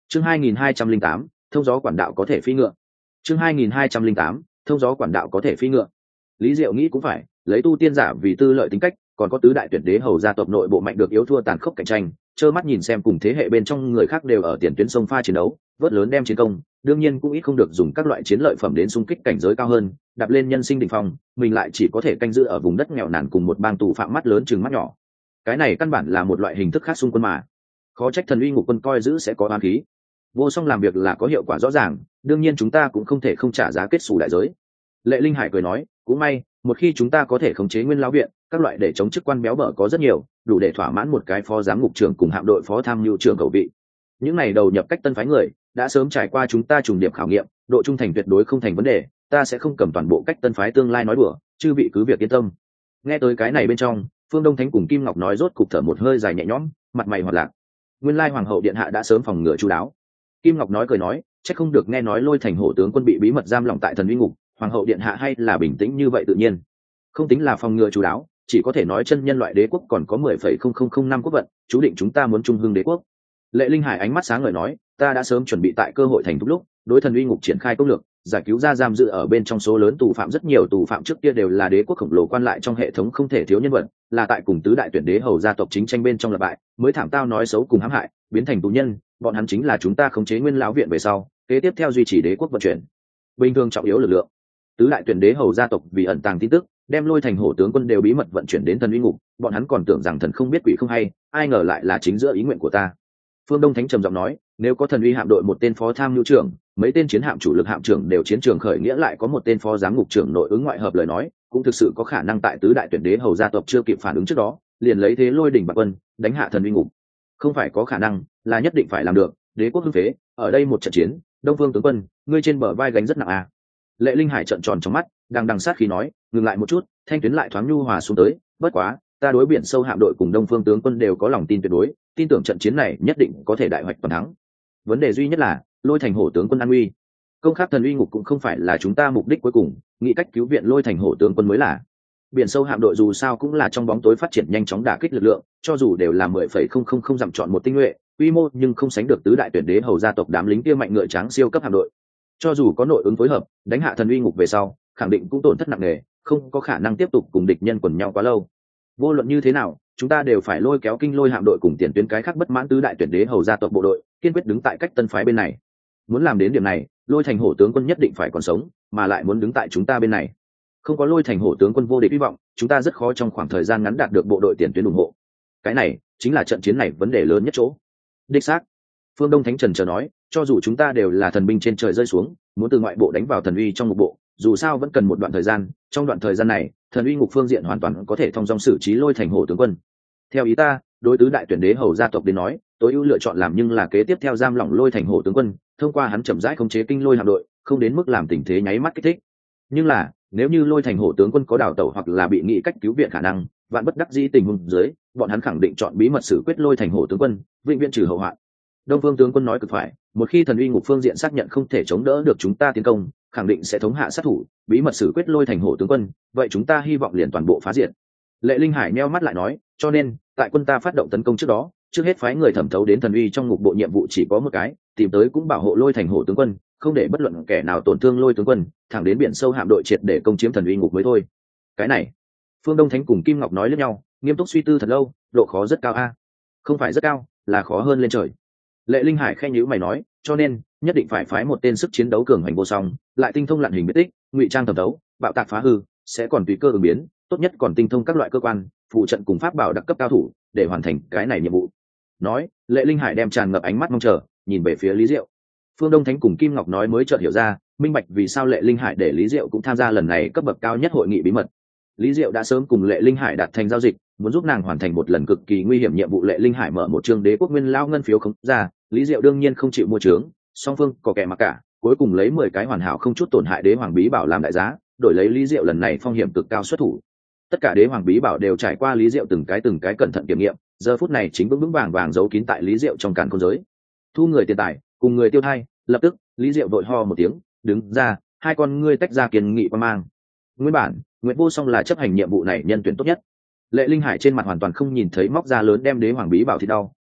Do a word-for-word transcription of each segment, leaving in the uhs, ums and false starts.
chương hai nghìn hai trăm linh tám thông gió quản đạo có thể phi ngựa chương hai nghìn hai trăm linh tám thông gió quản đạo có thể phi ngựa Lý Diệu nghĩ cũng phải, lấy tu tiên giả vì tư lợi tính cách, còn có tứ đại tuyệt đế hầu gia tộc nội bộ mạnh được yếu thua tàn khốc cạnh tranh, trơ mắt nhìn xem cùng thế hệ bên trong người khác đều ở tiền tuyến sông pha chiến đấu, vớt lớn đem chiến công, đương nhiên cũng ít không được dùng các loại chiến lợi phẩm đến xung kích cảnh giới cao hơn, đạp lên nhân sinh đỉnh phong, mình lại chỉ có thể canh giữ ở vùng đất nghèo nàn cùng một bang tù phạm mắt lớn chừng mắt nhỏ. Cái này căn bản là một loại hình thức khác xung quân mà. Khó trách thần uy ngục quân coi giữ sẽ có oán khí. Vô song làm việc là có hiệu quả rõ ràng, đương nhiên chúng ta cũng không thể không trả giá kết xù đại giới. Lệ Linh Hải cười nói, cũng may, một khi chúng ta có thể khống chế Nguyên lão viện, các loại để chống chức quan béo bở có rất nhiều, đủ để thỏa mãn một cái phó giám ngục trưởng cùng hạm đội phó tham mưu trưởng cầu vị. Những này đầu nhập cách tân phái người, đã sớm trải qua chúng ta trùng điệp khảo nghiệm, độ trung thành tuyệt đối không thành vấn đề, ta sẽ không cầm toàn bộ cách tân phái tương lai nói đùa, chư vị cứ việc yên tâm. Nghe tới cái này bên trong, Phương Đông Thánh cùng Kim Ngọc nói rốt cục thở một hơi dài nhẹ nhõm, mặt mày hoạt lạc. Nguyên lai hoàng hậu điện hạ đã sớm phòng ngừa chu đáo. Kim Ngọc nói cười nói, chắc không được nghe nói Lôi Thành hổ tướng quân bị bí mật giam lỏng tại thần uy ngục, hoàng hậu điện hạ hay là bình tĩnh như vậy tự nhiên. Không tính là phòng ngừa chu đáo, chỉ có thể nói chân nhân loại đế quốc còn có mười phẩy không không không năm quốc vận, chú định chúng ta muốn trung hưng đế quốc. Lệ Linh Hải ánh mắt sáng ngời nói, ta đã sớm chuẩn bị tại cơ hội thành thúc lúc, đối thần uy ngục triển khai công lược, giải cứu ra giam giữ ở bên trong số lớn tù phạm, rất nhiều tù phạm trước kia đều là đế quốc khổng lồ quan lại trong hệ thống không thể thiếu nhân vật, là tại cùng tứ đại tuyển đế hầu gia tộc chính tranh bên trong lập bại, mới thảm tao nói xấu cùng hãm hại, biến thành tù nhân, bọn hắn chính là chúng ta khống chế Nguyên lão viện về sau, kế tiếp theo duy trì đế quốc vận chuyển. Bình thường trọng yếu lực lượng. Tứ đại tuyển đế hầu gia tộc vì ẩn tàng tin tức, đem Lôi Thành hổ tướng quân đều bí mật vận chuyển đến thần uy ngục, bọn hắn còn tưởng rằng thần không biết quỷ không hay, ai ngờ lại là chính giữa ý nguyện của ta. Phương Đông Thánh trầm giọng nói, nếu có thần uy hạm đội một tên phó tham mưu trưởng, mấy tên chiến hạm chủ lực hạm trưởng đều chiến trường khởi nghĩa, lại có một tên phó giám ngục trưởng nội ứng ngoại hợp lời nói, cũng thực sự có khả năng tại tứ đại tuyển đế hầu gia tộc chưa kịp phản ứng trước đó, liền lấy thế lôi đỉnh bạc quân, đánh hạ thần uy ngục. Không phải có khả năng, là nhất định phải làm được, đế quốc hưng phế, ở đây một trận chiến, Đông Phương tướng quân, ngươi trên bờ vai gánh rất nặng à. Lệ Linh Hải trợn tròn trong mắt, đang đằng sát khí nói, ngừng lại một chút, thanh tuyến lại thoáng nhu hòa xuống tới, bất quá, ta đối biển sâu hạm đội cùng Đông Phương tướng quân đều có lòng tin tuyệt đối, tin tưởng trận chiến này nhất định có thể đại hoạch toàn thắng. Vấn đề duy nhất là Lôi Thành hổ tướng quân an uy. Công khắc thần uy ngục cũng không phải là chúng ta mục đích cuối cùng, nghĩ cách cứu viện Lôi Thành hổ tướng quân mới là. Biển sâu hạm đội dù sao cũng là trong bóng tối phát triển nhanh chóng đả kích lực lượng, cho dù đều là mười phẩy không không không dặm chọn một tinh nhuệ, quy mô nhưng không sánh được tứ đại tuyển đế hầu gia tộc đám lính kia mạnh ngựa tráng siêu cấp hạm đội. Cho dù có nội ứng phối hợp, đánh hạ thần uy ngục về sau, khẳng định cũng tổn thất nặng nề, không có khả năng tiếp tục cùng địch nhân quần nhau quá lâu. Vô luận như thế nào, chúng ta đều phải lôi kéo kinh lôi hạm đội cùng tiền tuyến cái khác bất mãn tứ đại tuyển đế hầu gia tộc bộ đội, kiên quyết đứng tại cách tân phái bên này. Muốn làm đến điểm này, Lôi Thành hổ tướng quân nhất định phải còn sống, mà lại muốn đứng tại chúng ta bên này. Không có Lôi Thành hổ tướng quân vô địch hy vọng, chúng ta rất khó trong khoảng thời gian ngắn đạt được bộ đội tiền tuyến ủng hộ. Cái này chính là trận chiến này vấn đề lớn nhất chỗ. Đích xác. Phương Đông Thánh Trần chờ nói, cho dù chúng ta đều là thần binh trên trời rơi xuống, muốn từ ngoại bộ đánh vào thần uy trong ngục bộ, dù sao vẫn cần một đoạn thời gian, trong đoạn thời gian này, thần uy ngục phương diện hoàn toàn có thể thông dong xử trí Lôi Thành hổ tướng quân. Theo ý ta, đối tứ đại tuyển đế hầu gia tộc đến nói, tối ưu lựa chọn làm nhưng là kế tiếp theo giam lỏng Lôi Thành hổ tướng quân, thông qua hắn chậm rãi khống chế kinh lôi hạm đội, không đến mức làm tình thế nháy mắt kích thích. Nhưng là, nếu như Lôi Thành hổ tướng quân có đào tẩu hoặc là bị nghị cách cứu viện khả năng, vạn bất đắc dĩ tình huống dưới, bọn hắn khẳng định chọn bí mật xử quyết Lôi Thành hổ tướng quân, vĩnh viễn trừ hậu hoạn. Đông Phương tướng quân nói cực phải, một khi thần uy ngục phương diện xác nhận không thể chống đỡ được chúng ta tiến công, khẳng định sẽ thống hạ sát thủ, bí mật xử quyết Lôi Thành hổ tướng quân, vậy chúng ta hy vọng liền toàn bộ phá diệt. Lệ Linh Hải nheo mắt lại nói, cho nên, tại quân ta phát động tấn công trước đó, trước hết phái người thẩm thấu đến thần uy trong ngục bộ, nhiệm vụ chỉ có một cái, tìm tới cũng bảo hộ Lôi Thành hổ tướng quân, không để bất luận kẻ nào tổn thương Lôi tướng quân, thẳng đến biển sâu hạm đội triệt để công chiếm thần uy ngục mới thôi. Cái này, Phương Đông Thánh cùng Kim Ngọc nói lẫn nhau, nghiêm túc suy tư thật lâu, độ khó rất cao a. Không phải rất cao, là khó hơn lên trời. Lệ Linh Hải khẽ nhíu mày nói, cho nên nhất định phải phái một tên sức chiến đấu cường hành vô song, lại tinh thông lặn hình biết tích, ngụy trang thẩm thấu, bạo tạc phá hư, sẽ còn tùy cơ ứng biến, tốt nhất còn tinh thông các loại cơ quan, phụ trận cùng pháp bảo đặc cấp cao thủ, để hoàn thành cái này nhiệm vụ. Nói, Lệ Linh Hải đem tràn ngập ánh mắt mong chờ, nhìn về phía Lý Diệu. Phương Đông Thánh cùng Kim Ngọc nói mới chợt hiểu ra, minh bạch vì sao Lệ Linh Hải để Lý Diệu cũng tham gia lần này cấp bậc cao nhất hội nghị bí mật. Lý Diệu đã sớm cùng Lệ Linh Hải đạt thành giao dịch, muốn giúp nàng hoàn thành một lần cực kỳ nguy hiểm nhiệm vụ. Lệ Linh Hải mở một chương đế quốc nguyên lao ngân phiếu không ra, Lý Diệu đương nhiên không chịu mua trướng, song phương có kẻ mặc cả, cuối cùng lấy mười cái hoàn hảo không chút tổn hại đế hoàng bí bảo làm đại giá, đổi lấy Lý Diệu lần này phong hiểm cực cao xuất thủ. Tất cả đế hoàng bí bảo đều trải qua Lý Diệu từng cái từng cái cẩn thận kiểm nghiệm, giờ phút này chính vững vững vàng vàng giấu kín tại Lý Diệu trong càn khôn giới. Thu người tiền tài, cùng người tiêu thai, lập tức, Lý Diệu vội ho một tiếng, đứng ra, hai con ngươi tách ra kiên nghị quan mang. Nguyên bản, Nguyệt Vô Song là chấp hành nhiệm vụ này nhân tuyển tốt nhất. Lệ Linh Hải trên mặt hoàn toàn không nhìn thấy móc ra lớn đem đế hoàng bí bảo thì đau,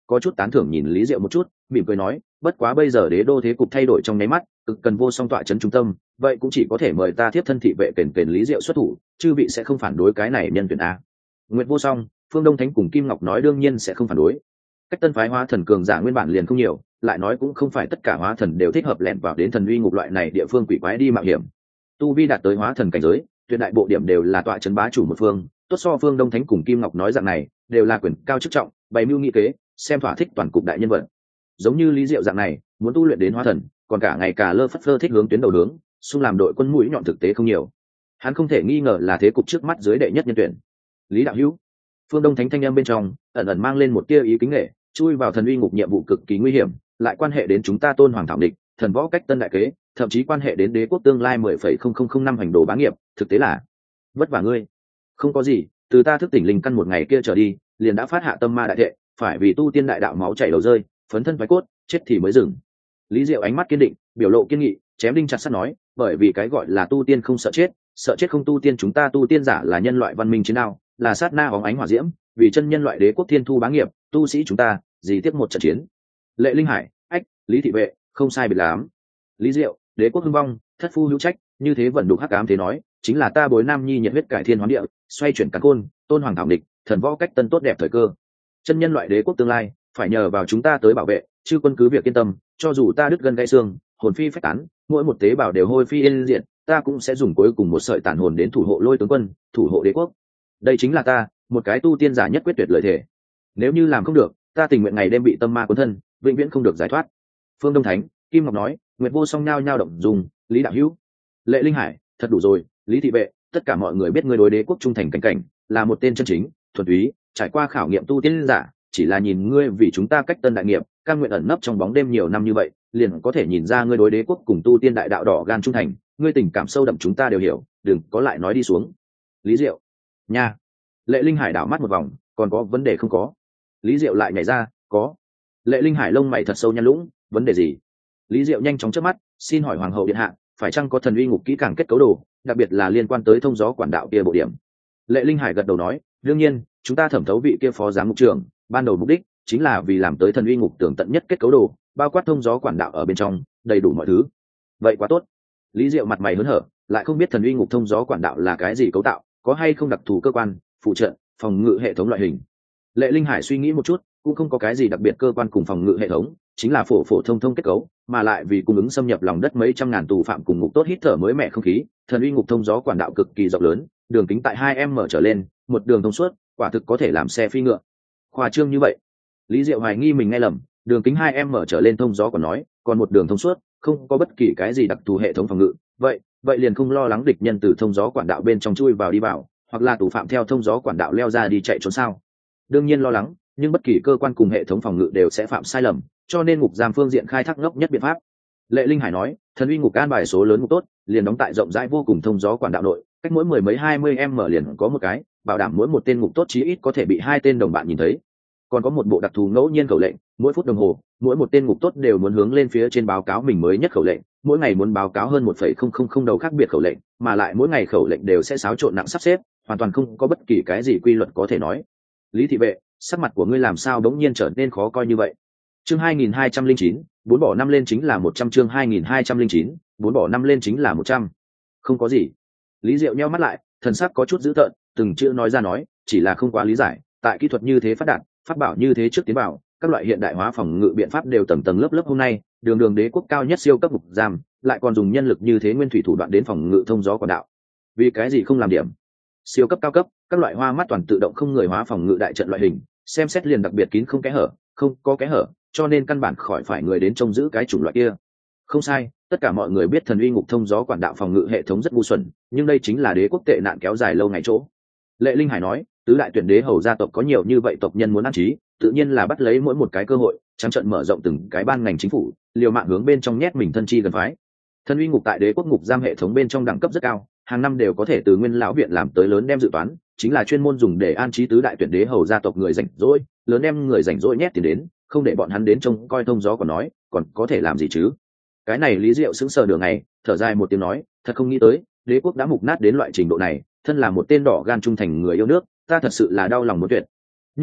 có chút tán thưởng nhìn Lý Diệu một chút, mỉm cười nói, bất quá bây giờ đế đô thế cục thay đổi trong nháy mắt, cực cần vô song tọa trấn trung tâm, vậy cũng chỉ có thể mời ta tiếp thân thị vệ kền kền Lý Diệu xuất thủ, chư vị sẽ không phản đối cái này nhân tuyển a. Nguyệt Vô Song, Phương Đông Thánh cùng Kim Ngọc nói đương nhiên sẽ không phản đối. Cách tân phái hóa thần cường giả nguyên bản liền không nhiều, lại nói cũng không phải tất cả hóa thần đều thích hợp lẻn vào đến thần uy ngục loại này địa phương quỷ quái đi mạo hiểm. Tu vi đạt tới hóa thần cảnh giới, tuyệt đại bộ điểm đều là tọa trấn bá chủ một phương, tốt so Phương Đông Thánh cùng Kim Ngọc nói dạng này, đều là quyền cao chức trọng, bày mưu nghị kế, xem thỏa thích toàn cục đại nhân vật. Giống như Lý Diệu dạng này, muốn tu luyện đến hóa thần, còn cả ngày cả lơ phất phơ thích hướng tuyến đầu hướng, xung làm đội quân mũi nhọn thực tế không nhiều. Hắn không thể nghi ngờ là thế cục trước mắt dưới đệ nhất nhân tuyển. Lý đạo hữu. Phương Đông Thánh thanh âm bên trong ẩn ẩn mang lên một tia ý kính nghệ, chui vào thần uy ngục nhiệm vụ cực kỳ nguy hiểm, lại quan hệ đến chúng ta Tôn Hoàng thảo địch, thần võ cách tân đại kế, thậm chí quan hệ đến đế quốc tương lai mười phẩy không không không năm hành đồ bá nghiệp, thực tế là vất vả ngươi. Không có gì, từ ta thức tỉnh linh căn một ngày kia trở đi, liền đã phát hạ tâm ma đại thệ, phải vì tu tiên đại đạo máu chảy đầu rơi, phấn thân phái cốt, chết thì mới dừng. Lý Diệu ánh mắt kiên định, biểu lộ kiên nghị, chém đinh chặt sắt nói, bởi vì cái gọi là tu tiên không sợ chết, sợ chết không tu tiên, chúng ta tu tiên giả là nhân loại văn minh chiến đao, là sát na óng ánh hỏa diễm, vì chân nhân loại đế quốc thiên thu bá nghiệp, tu sĩ chúng ta gì tiếp một trận chiến. Lệ Linh Hải, ách, Lý thị vệ, không sai biệt lắm. Lý Diệu, đế quốc hưng vong, thất phu hữu trách, như thế vẫn đục hắc ám thế nói, chính là ta bối nam nhi nhiệt huyết cải thiên hoán địa, xoay chuyển càn khôn, Tôn Hoàng thảo địch, thần võ cách tân tốt đẹp thời cơ. Chân nhân loại đế quốc tương lai, phải nhờ vào chúng ta tới bảo vệ, chư quân cứ việc yên tâm, cho dù ta đứt gân gãy xương, hồn phi phách tán, mỗi một tế bào đều hôi phi yên diệt, ta cũng sẽ dùng cuối cùng một sợi tàn hồn đến thủ hộ Lôi tướng quân, thủ hộ đế quốc. Đây chính là ta, một cái tu tiên giả nhất quyết tuyệt lợi thể. Nếu như làm không được, ta tình nguyện ngày đêm bị tâm ma cuốn thân, vĩnh viễn không được giải thoát. Phương Đông Thánh, Kim Ngọc nói, Nguyệt Vô Song nhao nhao động dùng, Lý đạo hữu. Lệ Linh Hải, thật đủ rồi, Lý thị vệ, tất cả mọi người biết ngươi đối đế quốc trung thành cảnh cảnh, là một tên chân chính, thuần túy, trải qua khảo nghiệm tu tiên giả, chỉ là nhìn ngươi vì chúng ta cách tân đại nghiệp, cam nguyện ẩn nấp trong bóng đêm nhiều năm như vậy, liền có thể nhìn ra ngươi đối đế quốc cùng tu tiên đại đạo đỏ gan trung thành, ngươi tình cảm sâu đậm chúng ta đều hiểu, đừng có lại nói đi xuống. Lý Diệu, nha. Lệ Linh Hải đảo mắt một vòng, còn có vấn đề không có? Lý Diệu lại nhảy ra, có. Lệ Linh Hải lông mày thật sâu nhăn lũng, vấn đề gì? Lý Diệu nhanh chóng chớp mắt, xin hỏi hoàng hậu điện hạ, phải chăng có thần uy ngục kỹ càng kết cấu đồ, đặc biệt là liên quan tới thông gió quản đạo kia bộ điểm? Lệ Linh Hải gật đầu nói, đương nhiên, chúng ta thẩm thấu vị kia phó giám mục trưởng, ban đầu mục đích chính là vì làm tới thần uy ngục tường tận nhất kết cấu đồ, bao quát thông gió quản đạo ở bên trong, đầy đủ mọi thứ. Vậy quá tốt. Lý Diệu mặt mày hớn hở, lại không biết thần uy ngục thông gió quản đạo là cái gì cấu tạo, có hay không đặc thù cơ quan, phụ trợ, phòng ngự hệ thống loại hình. Lệ Linh Hải suy nghĩ một chút, cũng không có cái gì đặc biệt cơ quan cùng phòng ngự hệ thống, chính là phổ phổ thông thông kết cấu, mà lại vì cung ứng xâm nhập lòng đất mấy trăm ngàn tù phạm cùng ngục tốt hít thở mới mẻ không khí, thần uy ngục thông gió quản đạo cực kỳ rộng lớn, đường kính tại hai m trở lên, một đường thông suốt, quả thực có thể làm xe phi ngựa. Khoa trương như vậy. Lý Diệu hoài nghi mình nghe lầm, đường kính hai m trở lên thông gió còn nói, còn một đường thông suốt, không có bất kỳ cái gì đặc thù hệ thống phòng ngự, vậy, vậy liền không lo lắng địch nhân từ thông gió quản đạo bên trong chui vào đi vào, hoặc là tù phạm theo thông gió quản đạo leo ra đi chạy trốn sao? Đương nhiên lo lắng, nhưng bất kỳ cơ quan cùng hệ thống phòng ngự đều sẽ phạm sai lầm, cho nên ngục giam phương diện khai thác ngốc nhất biện pháp. Lệ Linh Hải nói, thần uy ngục an bài số lớn ngục tốt, liền đóng tại rộng rãi vô cùng thông gió quản đạo nội, cách mỗi mười mấy hai mươi m liền có một cái, bảo đảm mỗi một tên ngục tốt chí ít có thể bị hai tên đồng bạn nhìn thấy. Còn có một bộ đặc thù ngẫu nhiên khẩu lệnh, mỗi phút đồng hồ, mỗi một tên ngục tốt đều muốn hướng lên phía trên báo cáo mình mới nhất khẩu lệnh, mỗi ngày muốn báo cáo hơn một phẩy không không không đầu khác biệt khẩu lệnh, mà lại mỗi ngày khẩu lệnh đều sẽ xáo trộn nặng sắp xếp, hoàn toàn không có bất kỳ cái gì quy luật có thể nói. Lý thị vệ, sắc mặt của ngươi làm sao đống nhiên trở nên khó coi như vậy? Chương hai nghìn hai trăm lẻ chín, bốn bỏ năm lên chính là một trăm, chương hai nghìn hai trăm lẻ chín, bốn bỏ năm lên chính là một trăm. Không có gì. Lý Diệu nheo mắt lại, thần sắc có chút dữ tợn, từng chữ nói ra nói, chỉ là không quá lý giải, tại kỹ thuật như thế phát đạt, pháp bảo như thế trước tiến bảo, các loại hiện đại hóa phòng ngự biện pháp đều tầng tầng lớp lớp hôm nay, đường đường đế quốc cao nhất siêu cấp ngục giam, lại còn dùng nhân lực như thế nguyên thủy thủ đoạn đến phòng ngự thông gió quản đạo. Vì cái gì không làm điểm? Siêu cấp cao cấp, các loại hoa mắt toàn tự động không người hóa phòng ngự đại trận loại hình, xem xét liền đặc biệt kín không kẽ hở, không có kẽ hở, cho nên căn bản khỏi phải người đến trông giữ cái chủng loại kia. Không sai, tất cả mọi người biết thần uy ngục thông gió quản đạo phòng ngự hệ thống rất ngu xuẩn, nhưng đây chính là đế quốc tệ nạn kéo dài lâu ngày chỗ. Lệ Linh Hải nói, tứ đại tuyển đế hầu gia tộc có nhiều như vậy tộc nhân muốn an trí, tự nhiên là bắt lấy mỗi một cái cơ hội, trắng trợn mở rộng từng cái ban ngành chính phủ, liều mạng hướng bên trong nhét mình thân chi gần phái. Thần uy ngục tại đế quốc ngục giam hệ thống bên trong đẳng cấp rất cao, hàng năm đều có thể từ nguyên lão viện làm tới lớn đem dự toán, chính là chuyên môn dùng để an trí tứ đại tuyển đế hầu gia tộc người rảnh rỗi, lớn đem người rảnh rỗi nhét tiền đến, không để bọn hắn đến trông coi thông gió còn nói, còn có thể làm gì chứ? Cái này Lý Diệu sững sờ đường này, thở dài một tiếng nói, thật không nghĩ tới, đế quốc đã mục nát đến loại trình độ này, thân là một tên đỏ gan trung thành người yêu nước, ta thật sự là đau lòng muốn tuyệt. Như vậy,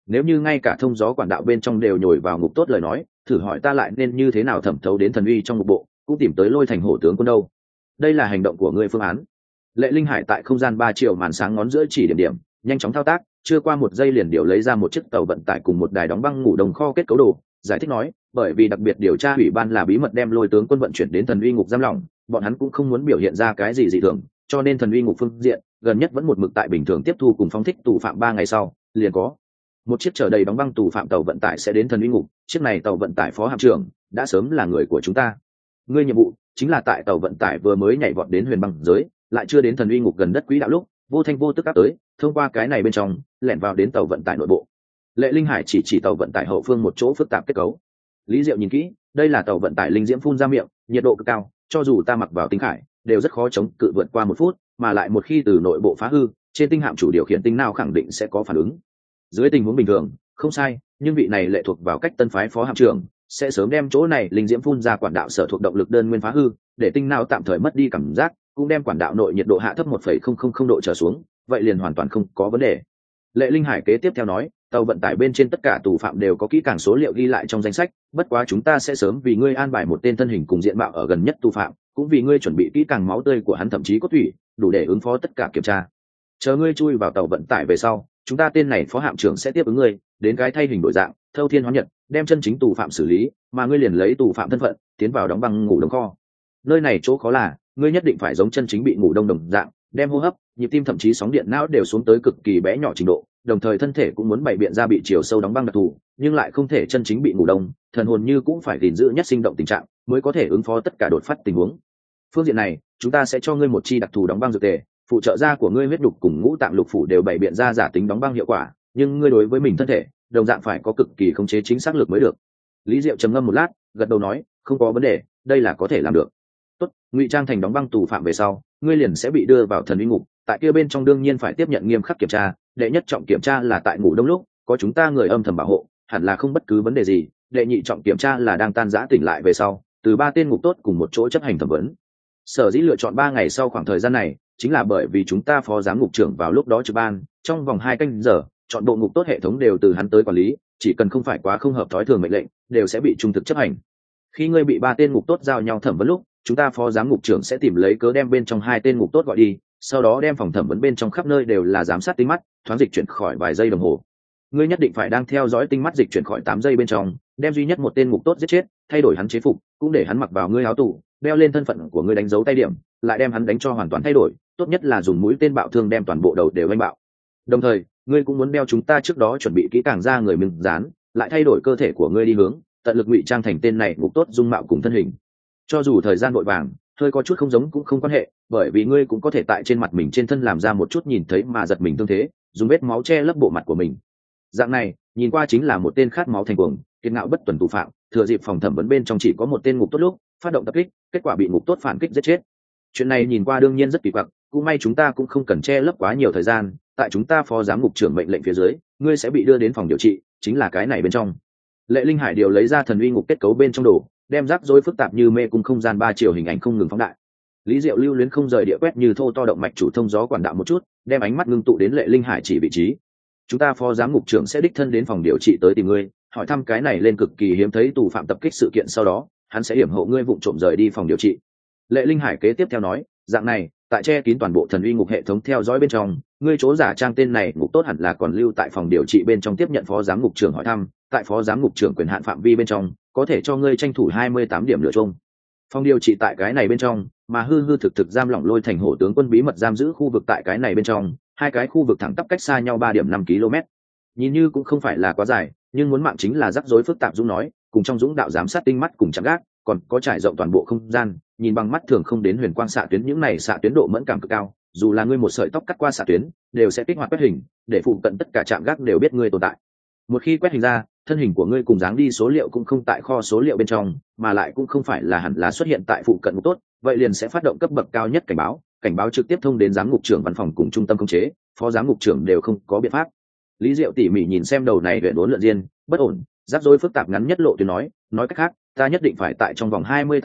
nếu như ngay cả thông gió quản đạo bên trong đều nhồi vào ngục tốt lời nói, thử hỏi ta lại nên như thế nào thẩm thấu đến thần uy trong ngục bộ, cũng tìm tới Lôi Thành hổ tướng quân đâu. Đây là hành động của ngươi phương án. Lệ Linh Hải tại không gian ba triệu màn sáng ngón giữa chỉ điểm điểm, nhanh chóng thao tác, chưa qua một giây liền điều lấy ra một chiếc tàu vận tải cùng một đài đóng băng ngủ đồng kho kết cấu đồ, giải thích nói, bởi vì đặc biệt điều tra ủy ban là bí mật đem Lôi tướng quân vận chuyển đến thần uy ngục giam lỏng, bọn hắn cũng không muốn biểu hiện ra cái gì dị thường, cho nên thần uy ngục phương diện gần nhất vẫn một mực tại bình thường tiếp thu cùng phóng thích tù phạm ba ngày sau, liền có một chiếc chở đầy đóng băng tù phạm tàu vận tải sẽ đến thần uy ngục. Chiếc này tàu vận tải phó hạm trưởng đã sớm là người của chúng ta. Ngươi nhiệm vụ chính là tại tàu vận tải vừa mới nhảy vọt đến huyền băng giới, lại chưa đến thần uy ngục gần đất quỹ đạo lúc, vô thanh vô tức áp tới, thông qua cái này bên trong lẻn vào đến tàu vận tải nội bộ. Lệ Linh Hải chỉ chỉ tàu vận tải hậu phương một chỗ phức tạp kết cấu. Lý Diệu nhìn kỹ, đây là tàu vận tải linh diễm phun ra miệng, nhiệt độ cực cao, cho dù ta mặc vào tinh khải đều rất khó chống cự vượt qua một phút, mà lại một khi từ nội bộ phá hư, trên tinh hạm chủ điều khiển tinh nào khẳng định sẽ có phản ứng. Dưới tình huống bình thường không sai, nhưng vị này lệ thuộc vào cách tân phái phó hạm trưởng sẽ sớm đem chỗ này linh diễm phun ra quản đạo sở thuộc động lực đơn nguyên phá hư, để tinh nào tạm thời mất đi cảm giác, cũng đem quản đạo nội nhiệt độ hạ thấp một phẩy không không không độ trở xuống, vậy liền hoàn toàn không có vấn đề. Lệ Linh Hải kế tiếp theo nói, tàu vận tải bên trên tất cả tù phạm đều có kỹ càng số liệu ghi lại trong danh sách, bất quá chúng ta sẽ sớm vì ngươi an bài một tên thân hình cùng diện mạo ở gần nhất tù phạm, cũng vì ngươi chuẩn bị kỹ càng máu tươi của hắn thậm chí cốt thủy, đủ để ứng phó tất cả kiểm tra. Chờ ngươi chui vào tàu vận tải về sau, chúng ta tên này phó hạm trưởng sẽ tiếp ứng ngươi đến cái thay hình đổi dạng, thâu thiên hóa nhật, đem chân chính tù phạm xử lý, mà ngươi liền lấy tù phạm thân phận tiến vào đóng băng ngủ đông kho. Nơi này chỗ khó là, ngươi nhất định phải giống chân chính bị ngủ đông đồng dạng, đem hô hấp, nhịp tim thậm chí sóng điện não đều xuống tới cực kỳ bé nhỏ trình độ, đồng thời thân thể cũng muốn bày biện ra bị chiều sâu đóng băng đặc thù, nhưng lại không thể chân chính bị ngủ đông, thần hồn như cũng phải gìn giữ nhất sinh động tình trạng, mới có thể ứng phó tất cả đột phát tình huống. Phương diện này, chúng ta sẽ cho ngươi một chi đặc thù đóng băng dược tề, phụ trợ da của ngươi huyết đục cùng ngũ tạng lục phủ đều bày biện ra giả tính đóng băng hiệu quả, nhưng ngươi đối với mình thân thể, đồng dạng phải có cực kỳ khống chế chính xác lực mới được. Lý Diệu trầm ngâm một lát, gật đầu nói, không có vấn đề, đây là có thể làm được. Tốt, ngụy trang thành đóng băng tù phạm về sau, ngươi liền sẽ bị đưa vào thần uy ngục, tại kia bên trong đương nhiên phải tiếp nhận nghiêm khắc kiểm tra, đệ nhất trọng kiểm tra là tại ngủ đông lúc, có chúng ta người âm thầm bảo hộ, hẳn là không bất cứ vấn đề gì. Đệ nhị trọng kiểm tra là đang tan rã tỉnh lại về sau, từ ba tên ngục tốt cùng một chỗ chấp hành thẩm vấn. Sở dĩ lựa chọn ba ngày sau khoảng thời gian này, chính là bởi vì chúng ta phó giám ngục trưởng vào lúc đó trực ban, trong vòng hai canh giờ, chọn bộ ngục tốt hệ thống đều từ hắn tới quản lý, chỉ cần không phải quá không hợp thói thường mệnh lệnh, đều sẽ bị trung thực chấp hành. Khi ngươi bị ba tên ngục tốt giao nhau thẩm vấn lúc, chúng ta phó giám ngục trưởng sẽ tìm lấy cớ đem bên trong hai tên ngục tốt gọi đi, sau đó đem phòng thẩm vấn bên trong khắp nơi đều là giám sát tinh mắt, thoáng dịch chuyển khỏi vài giây đồng hồ. Ngươi nhất định phải đang theo dõi tinh mắt dịch chuyển khỏi tám giây bên trong, đem duy nhất một tên ngục tốt giết chết, thay đổi hắn chế phục, cũng để hắn mặc vào ngươi áo tù, đeo lên thân phận của ngươi đánh dấu tay điểm, lại đem hắn đánh cho hoàn toàn thay đổi, tốt nhất là dùng mũi tên bạo thương đem toàn bộ đầu đều đánh bạo. Đồng thời, ngươi cũng muốn đeo chúng ta trước đó chuẩn bị kỹ càng ra người mình dán, lại thay đổi cơ thể của ngươi đi hướng, tận lực ngụy trang thành tên này ngục tốt dung mạo cùng thân hình. Cho dù thời gian vội vàng, hơi có chút không giống cũng không quan hệ, bởi vì ngươi cũng có thể tại trên mặt mình trên thân làm ra một chút nhìn thấy mà giật mình tương thế, dùng vết máu che lấp bộ mặt của mình. Dạng này, nhìn qua chính là một tên khát máu thành cuồng, kiệt ngạo bất tuần tù phạm, thừa dịp phòng thẩm vấn bên trong chỉ có một tên ngục tốt lúc, phát động tập kích, kết quả bị ngục tốt phản kích giết chết. Chuyện này nhìn qua đương nhiên rất kỳ quặc, cũng may chúng ta cũng không cần che lấp quá nhiều thời gian, tại chúng ta phó giám ngục trưởng mệnh lệnh phía dưới, ngươi sẽ bị đưa đến phòng điều trị, chính là cái này bên trong. Lệ Linh Hải điều lấy ra thần uy ngục kết cấu bên trong đồ, đem rắc rối phức tạp như mê cung không gian ba chiều hình ảnh không ngừng phóng đại. Lý Diệu lưu luyến không rời địa quét như thô to động mạch chủ thông gió quản đạo một chút, đem ánh mắt ngưng tụ đến Lệ Linh Hải chỉ vị trí. Chúng ta phó giám ngục trưởng sẽ đích thân đến phòng điều trị tới tìm ngươi, hỏi thăm cái này lên cực kỳ hiếm thấy tù phạm tập kích sự kiện, sau đó hắn sẽ hiểm hộ ngươi vụng trộm rời đi phòng điều trị. Lệ Linh Hải kế tiếp theo nói, dạng này, tại che kín toàn bộ thần uy ngục hệ thống theo dõi bên trong, ngươi chỗ giả trang tên này ngục tốt hẳn là còn lưu tại phòng điều trị bên trong tiếp nhận phó giám ngục trưởng hỏi thăm, tại phó giám ngục trưởng quyền hạn phạm vi bên trong, có thể cho ngươi tranh thủ hai mươi tám điểm nửa chung. Phòng điều trị tại cái này bên trong, mà hư hư thực thực giam lỏng Lôi Thành hổ tướng quân bí mật giam giữ khu vực tại cái này bên trong, hai cái khu vực thẳng tắp cách xa nhau ba điểm năm ki lô mét. Nhìn như cũng không phải là quá dài, nhưng muốn mạng chính là rắc rối phức tạp. Dũng nói, cùng trong dũng đạo giám sát tinh mắt cùng chạm gác, còn có trải rộng toàn bộ không gian, nhìn bằng mắt thường không đến huyền quang xạ tuyến, những này xạ tuyến độ mẫn cảm cực cao, dù là ngươi một sợi tóc cắt qua xạ tuyến, đều sẽ kích hoạt quét hình, để phụ cận tất cả trạm gác đều biết ngươi tồn tại. Một khi quét hình ra, thân hình của ngươi cùng dáng đi số liệu cũng không tại kho số liệu bên trong, mà lại cũng không phải là hẳn là xuất hiện tại phụ cận ngục tốt, vậy liền sẽ phát động cấp bậc cao nhất cảnh báo, cảnh báo trực tiếp thông đến giám ngục trưởng văn phòng cùng trung tâm khống chế, phó giám ngục trưởng đều không có biện pháp. Lý Diệu tỉ mỉ nhìn xem đầu này huyện uốn lượn diên, bất ổn, rắc rối phức tạp ngắn nhất lộ tuyến nói, nói cách khác, ta nhất định phải tại trong vòng hai mươi tám phút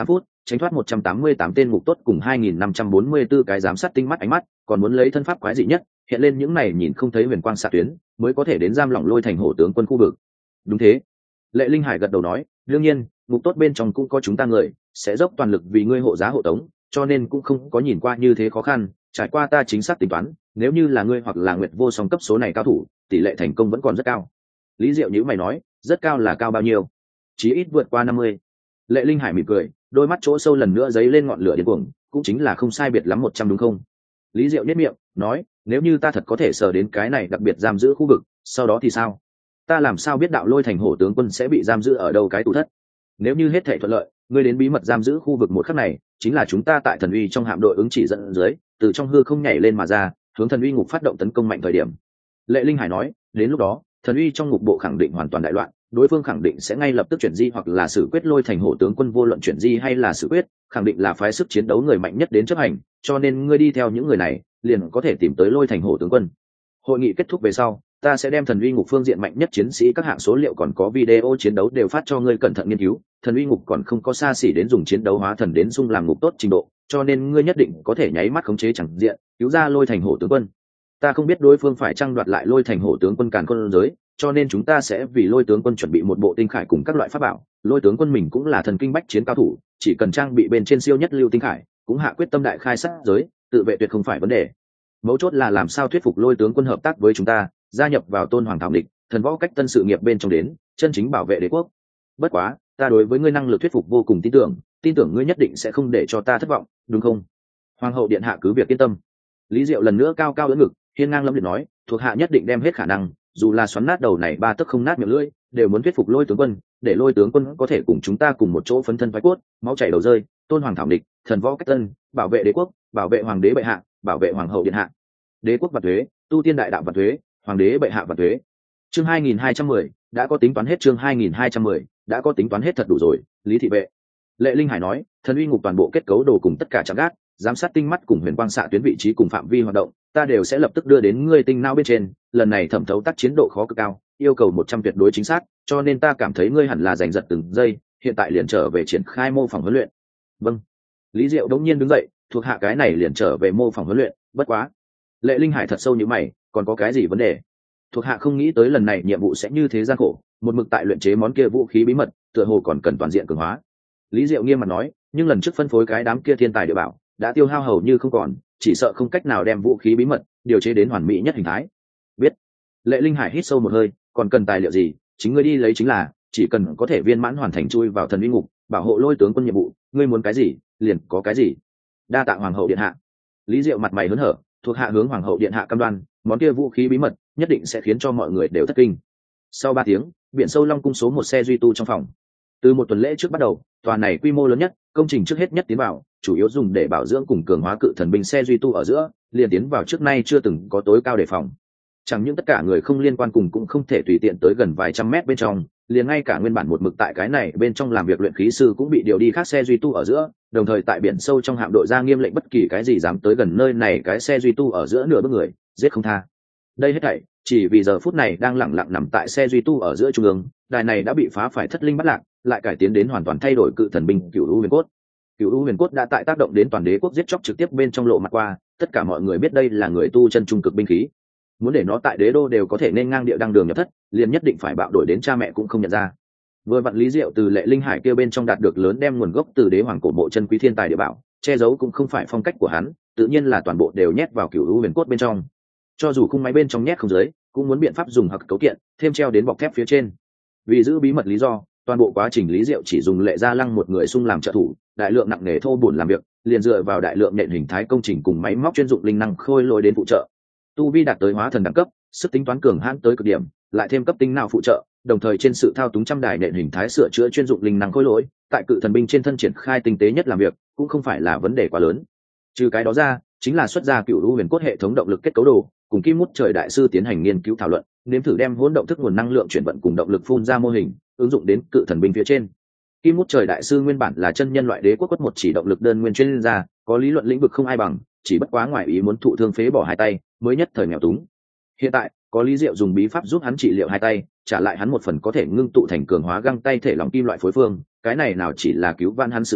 tránh thoát một trăm tám mươi tám tên ngục tốt cùng hai nghìn năm trăm bốn mươi bốn cái giám sát tinh mắt ánh mắt, còn muốn lấy thân pháp quái dị nhất hiện lên những này nhìn không thấy huyền quang xạ tuyến mới có thể đến giam lỏng lôi thành hổ tướng quân khu vực. Đúng thế, Lệ Linh Hải gật đầu nói, đương nhiên ngục tốt bên trong cũng có chúng ta người sẽ dốc toàn lực vì ngươi hộ giá hộ tống, cho nên cũng không có nhìn qua như thế khó khăn. Trải qua ta chính xác tính toán, nếu như là ngươi hoặc là Nguyệt Vô Song cấp số này cao thủ, tỷ lệ thành công vẫn còn rất cao. Lý Diệu nhíu mày nói, rất cao là cao bao nhiêu? Chí ít vượt qua năm mươi. Lệ Linh Hải mỉm cười, đôi mắt chỗ sâu lần nữa dấy lên ngọn lửa điên cuồng, cũng chính là không sai biệt lắm một trăm đúng không? Lý Diệu nhếch miệng nói, nếu như ta thật có thể sờ đến cái này đặc biệt giam giữ khu vực, sau đó thì sao? Ta làm sao biết đạo lôi thành hổ tướng quân sẽ bị giam giữ ở đâu cái tủ thất? Nếu như hết thảy thuận lợi, ngươi đến bí mật giam giữ khu vực một khắc này, chính là chúng ta tại thần uy trong hạm đội ứng chỉ dẫn dưới, từ trong hư không nhảy lên mà ra, hướng thần uy ngục phát động tấn công mạnh thời điểm. Lệ Linh Hải nói, đến lúc đó, thần uy trong ngục bộ khẳng định hoàn toàn đại loạn, đối phương khẳng định sẽ ngay lập tức chuyển di hoặc là xử quyết lôi thành hổ tướng quân, vô luận chuyển di hay là xử quyết, khẳng định là phái sức chiến đấu người mạnh nhất đến chấp hành, cho nên ngươi đi theo những người này, liền có thể tìm tới lôi thành hổ tướng quân. Hội nghị kết thúc về sau, ta sẽ đem thần uy ngục phương diện mạnh nhất chiến sĩ các hạng số liệu còn có video chiến đấu đều phát cho ngươi cẩn thận nghiên cứu. Thần uy ngục còn không có xa xỉ đến dùng chiến đấu hóa thần đến xung làm ngục tốt trình độ, cho nên ngươi nhất định có thể nháy mắt khống chế chẳng diện, cứu ra lôi thành hổ tướng quân. Ta không biết đối phương phải tranh đoạt lại lôi thành hổ tướng quân càn khôn giới, cho nên chúng ta sẽ vì lôi tướng quân chuẩn bị một bộ tinh khải cùng các loại pháp bảo. Lôi tướng quân mình cũng là thần kinh bách chiến cao thủ, chỉ cần trang bị bên trên siêu nhất lưu tinh khải, cũng hạ quyết tâm đại khai sát giới, tự vệ tuyệt không phải vấn đề. Mấu chốt là làm sao thuyết phục lôi tướng quân hợp tác với chúng ta, gia nhập vào tôn hoàng thảo địch thần võ cách tân sự nghiệp bên trong đến, chân chính bảo vệ đế quốc. Bất quá ta đối với ngươi năng lực thuyết phục vô cùng tin tưởng, tin tưởng ngươi nhất định sẽ không để cho ta thất vọng, đúng không? Hoàng hậu điện hạ cứ việc yên tâm. Lý Diệu lần nữa cao cao đỡ ngực, hiên ngang lâm liệt nói, thuộc hạ nhất định đem hết khả năng, dù là xoắn nát đầu này ba tấc không nát miệng lưỡi, đều muốn thuyết phục lôi tướng quân, để lôi tướng quân có thể cùng chúng ta cùng một chỗ phấn thân phái cốt, máu chảy đầu rơi, tôn hoàng thảo địch thần võ cách tân, bảo vệ đế quốc, bảo vệ hoàng đế bệ hạ, bảo vệ hoàng hậu điện hạ. Đế quốc và thuế, tu tiên đại đạo và thuế, hoàng đế bệ hạ và thuế. Chương hai nghìn hai trăm mười, đã có tính toán hết. Chương hai nghìn hai trăm mười, đã có tính toán hết thật đủ rồi. Lý thị vệ. Lệ Linh Hải nói, thần uy ngục toàn bộ kết cấu đồ cùng tất cả trạm gác, giám sát tinh mắt cùng huyền quang xạ tuyến vị trí cùng phạm vi hoạt động, ta đều sẽ lập tức đưa đến ngươi tinh não bên trên. Lần này thẩm thấu tác chiến độ khó cực cao, yêu cầu một trăm tuyệt đối chính xác, cho nên ta cảm thấy ngươi hẳn là giành giật từng giây, hiện tại liền trở về triển khai mô phỏng huấn luyện. Vâng. Lý Diệu đống nhiên đứng dậy, thuộc hạ cái này liền trở về mô phỏng huấn luyện. Bất quá, Lệ Linh Hải thật sâu như mày, còn có cái gì vấn đề? Thuộc hạ không nghĩ tới lần này nhiệm vụ sẽ như thế gian khổ, một mực tại luyện chế món kia vũ khí bí mật, tựa hồ còn cần toàn diện cường hóa. Lý Diệu nghiêm mặt nói, nhưng lần trước phân phối cái đám kia thiên tài địa bảo đã tiêu hao hầu như không còn, chỉ sợ không cách nào đem vũ khí bí mật điều chế đến hoàn mỹ nhất hình thái. Biết. Lệ Linh Hải hít sâu một hơi, còn cần tài liệu gì, chính ngươi đi lấy chính là, chỉ cần có thể viên mãn hoàn thành chui vào thần uy ngục, bảo hộ lôi tướng quân nhiệm vụ, ngươi muốn cái gì, liền có cái gì. Đa tạ hoàng hậu điện hạ. Lý Diệu mặt mày hớn hở, thuộc hạ hướng hoàng hậu điện hạ cam đoan, món kia vũ khí bí mật nhất định sẽ khiến cho mọi người đều thất kinh. Sau ba tiếng, biển sâu long cung số một xe duy tu trong phòng. Từ một tuần lễ trước bắt đầu, tòa này quy mô lớn nhất, công trình trước hết nhất tiến vào, chủ yếu dùng để bảo dưỡng cùng cường hóa cự thần binh xe duy tu ở giữa, liền tiến vào trước nay chưa từng có tối cao đề phòng. Chẳng những tất cả người không liên quan cùng cũng không thể tùy tiện tới gần vài trăm mét bên trong, liền ngay cả nguyên bản một mực tại cái này bên trong làm việc luyện khí sư cũng bị điều đi khác xe duy tu ở giữa, đồng thời tại biển sâu trong hạm đội ra nghiêm lệnh bất kỳ cái gì dám tới gần nơi này cái xe duy tu ở giữa nửa bước người, giết không tha. Đây hết thảy chỉ vì giờ phút này đang lẳng lặng nằm tại xe duy tu ở giữa trung ương, đài này đã bị phá phải thất linh bắt lạc, lại cải tiến đến hoàn toàn thay đổi cự thần binh Cửu U Huyền Cốt. Cửu U Huyền Cốt đã tại tác động đến toàn đế quốc giết chóc trực tiếp bên trong lộ mặt qua, tất cả mọi người biết đây là người tu chân trung cực binh khí. Muốn để nó tại đế đô đều có thể nên ngang địa đăng đường nhập thất, liền nhất định phải bạo đổi đến cha mẹ cũng không nhận ra. Vừa vặn Lý Diệu từ Lệ Linh Hải kia bên trong đạt được lớn đem nguồn gốc từ đế hoàng cổ mộ chân quý thiên tài địa bảo, che giấu cũng không phải phong cách của hắn, tự nhiên là toàn bộ đều nhét vào Cửu U Huyền Cốt bên trong. Cho dù khung máy bên trong nhét không dưới, cũng muốn biện pháp dùng hặc cấu kiện thêm treo đến bọc thép phía trên. Vì giữ bí mật lý do, toàn bộ quá trình Lý Diệu chỉ dùng Lệ Gia Lăng một người xung làm trợ thủ, đại lượng nặng nghề thô buồn làm việc, liền dựa vào đại lượng nện hình thái công trình cùng máy móc chuyên dụng linh năng khôi lỗi đến phụ trợ. Tu vi đạt tới hóa thần đẳng cấp, sức tính toán cường hãn tới cực điểm, lại thêm cấp tinh não phụ trợ, đồng thời trên sự thao túng trăm đài nện hình thái sửa chữa chuyên dụng linh năng khôi lỗi, tại cự thần binh trên thân triển khai tinh tế nhất làm việc, cũng không phải là vấn đề quá lớn. Trừ cái đó ra, chính là xuất ra Cửu U Huyền Cốt hệ thống động lực kết cấu đồ, cùng Kim Mút Trời đại sư tiến hành nghiên cứu thảo luận, nếm thử đem hỗn động thức nguồn năng lượng chuyển vận cùng động lực phun ra mô hình, ứng dụng đến cự thần binh phía trên. Kim Mút Trời đại sư nguyên bản là chân nhân loại đế quốc quất một chỉ động lực đơn nguyên chuyên gia, có lý luận lĩnh vực không ai bằng, chỉ bất quá ngoài ý muốn thụ thương phế bỏ hai tay, mới nhất thời nghèo túng. Hiện tại, có Lý Diệu dùng bí pháp giúp hắn trị liệu hai tay, trả lại hắn một phần có thể ngưng tụ thành cường hóa găng tay thể lỏng kim loại phối phương, cái này nào chỉ là cứu vãn hắn sự nghiệp,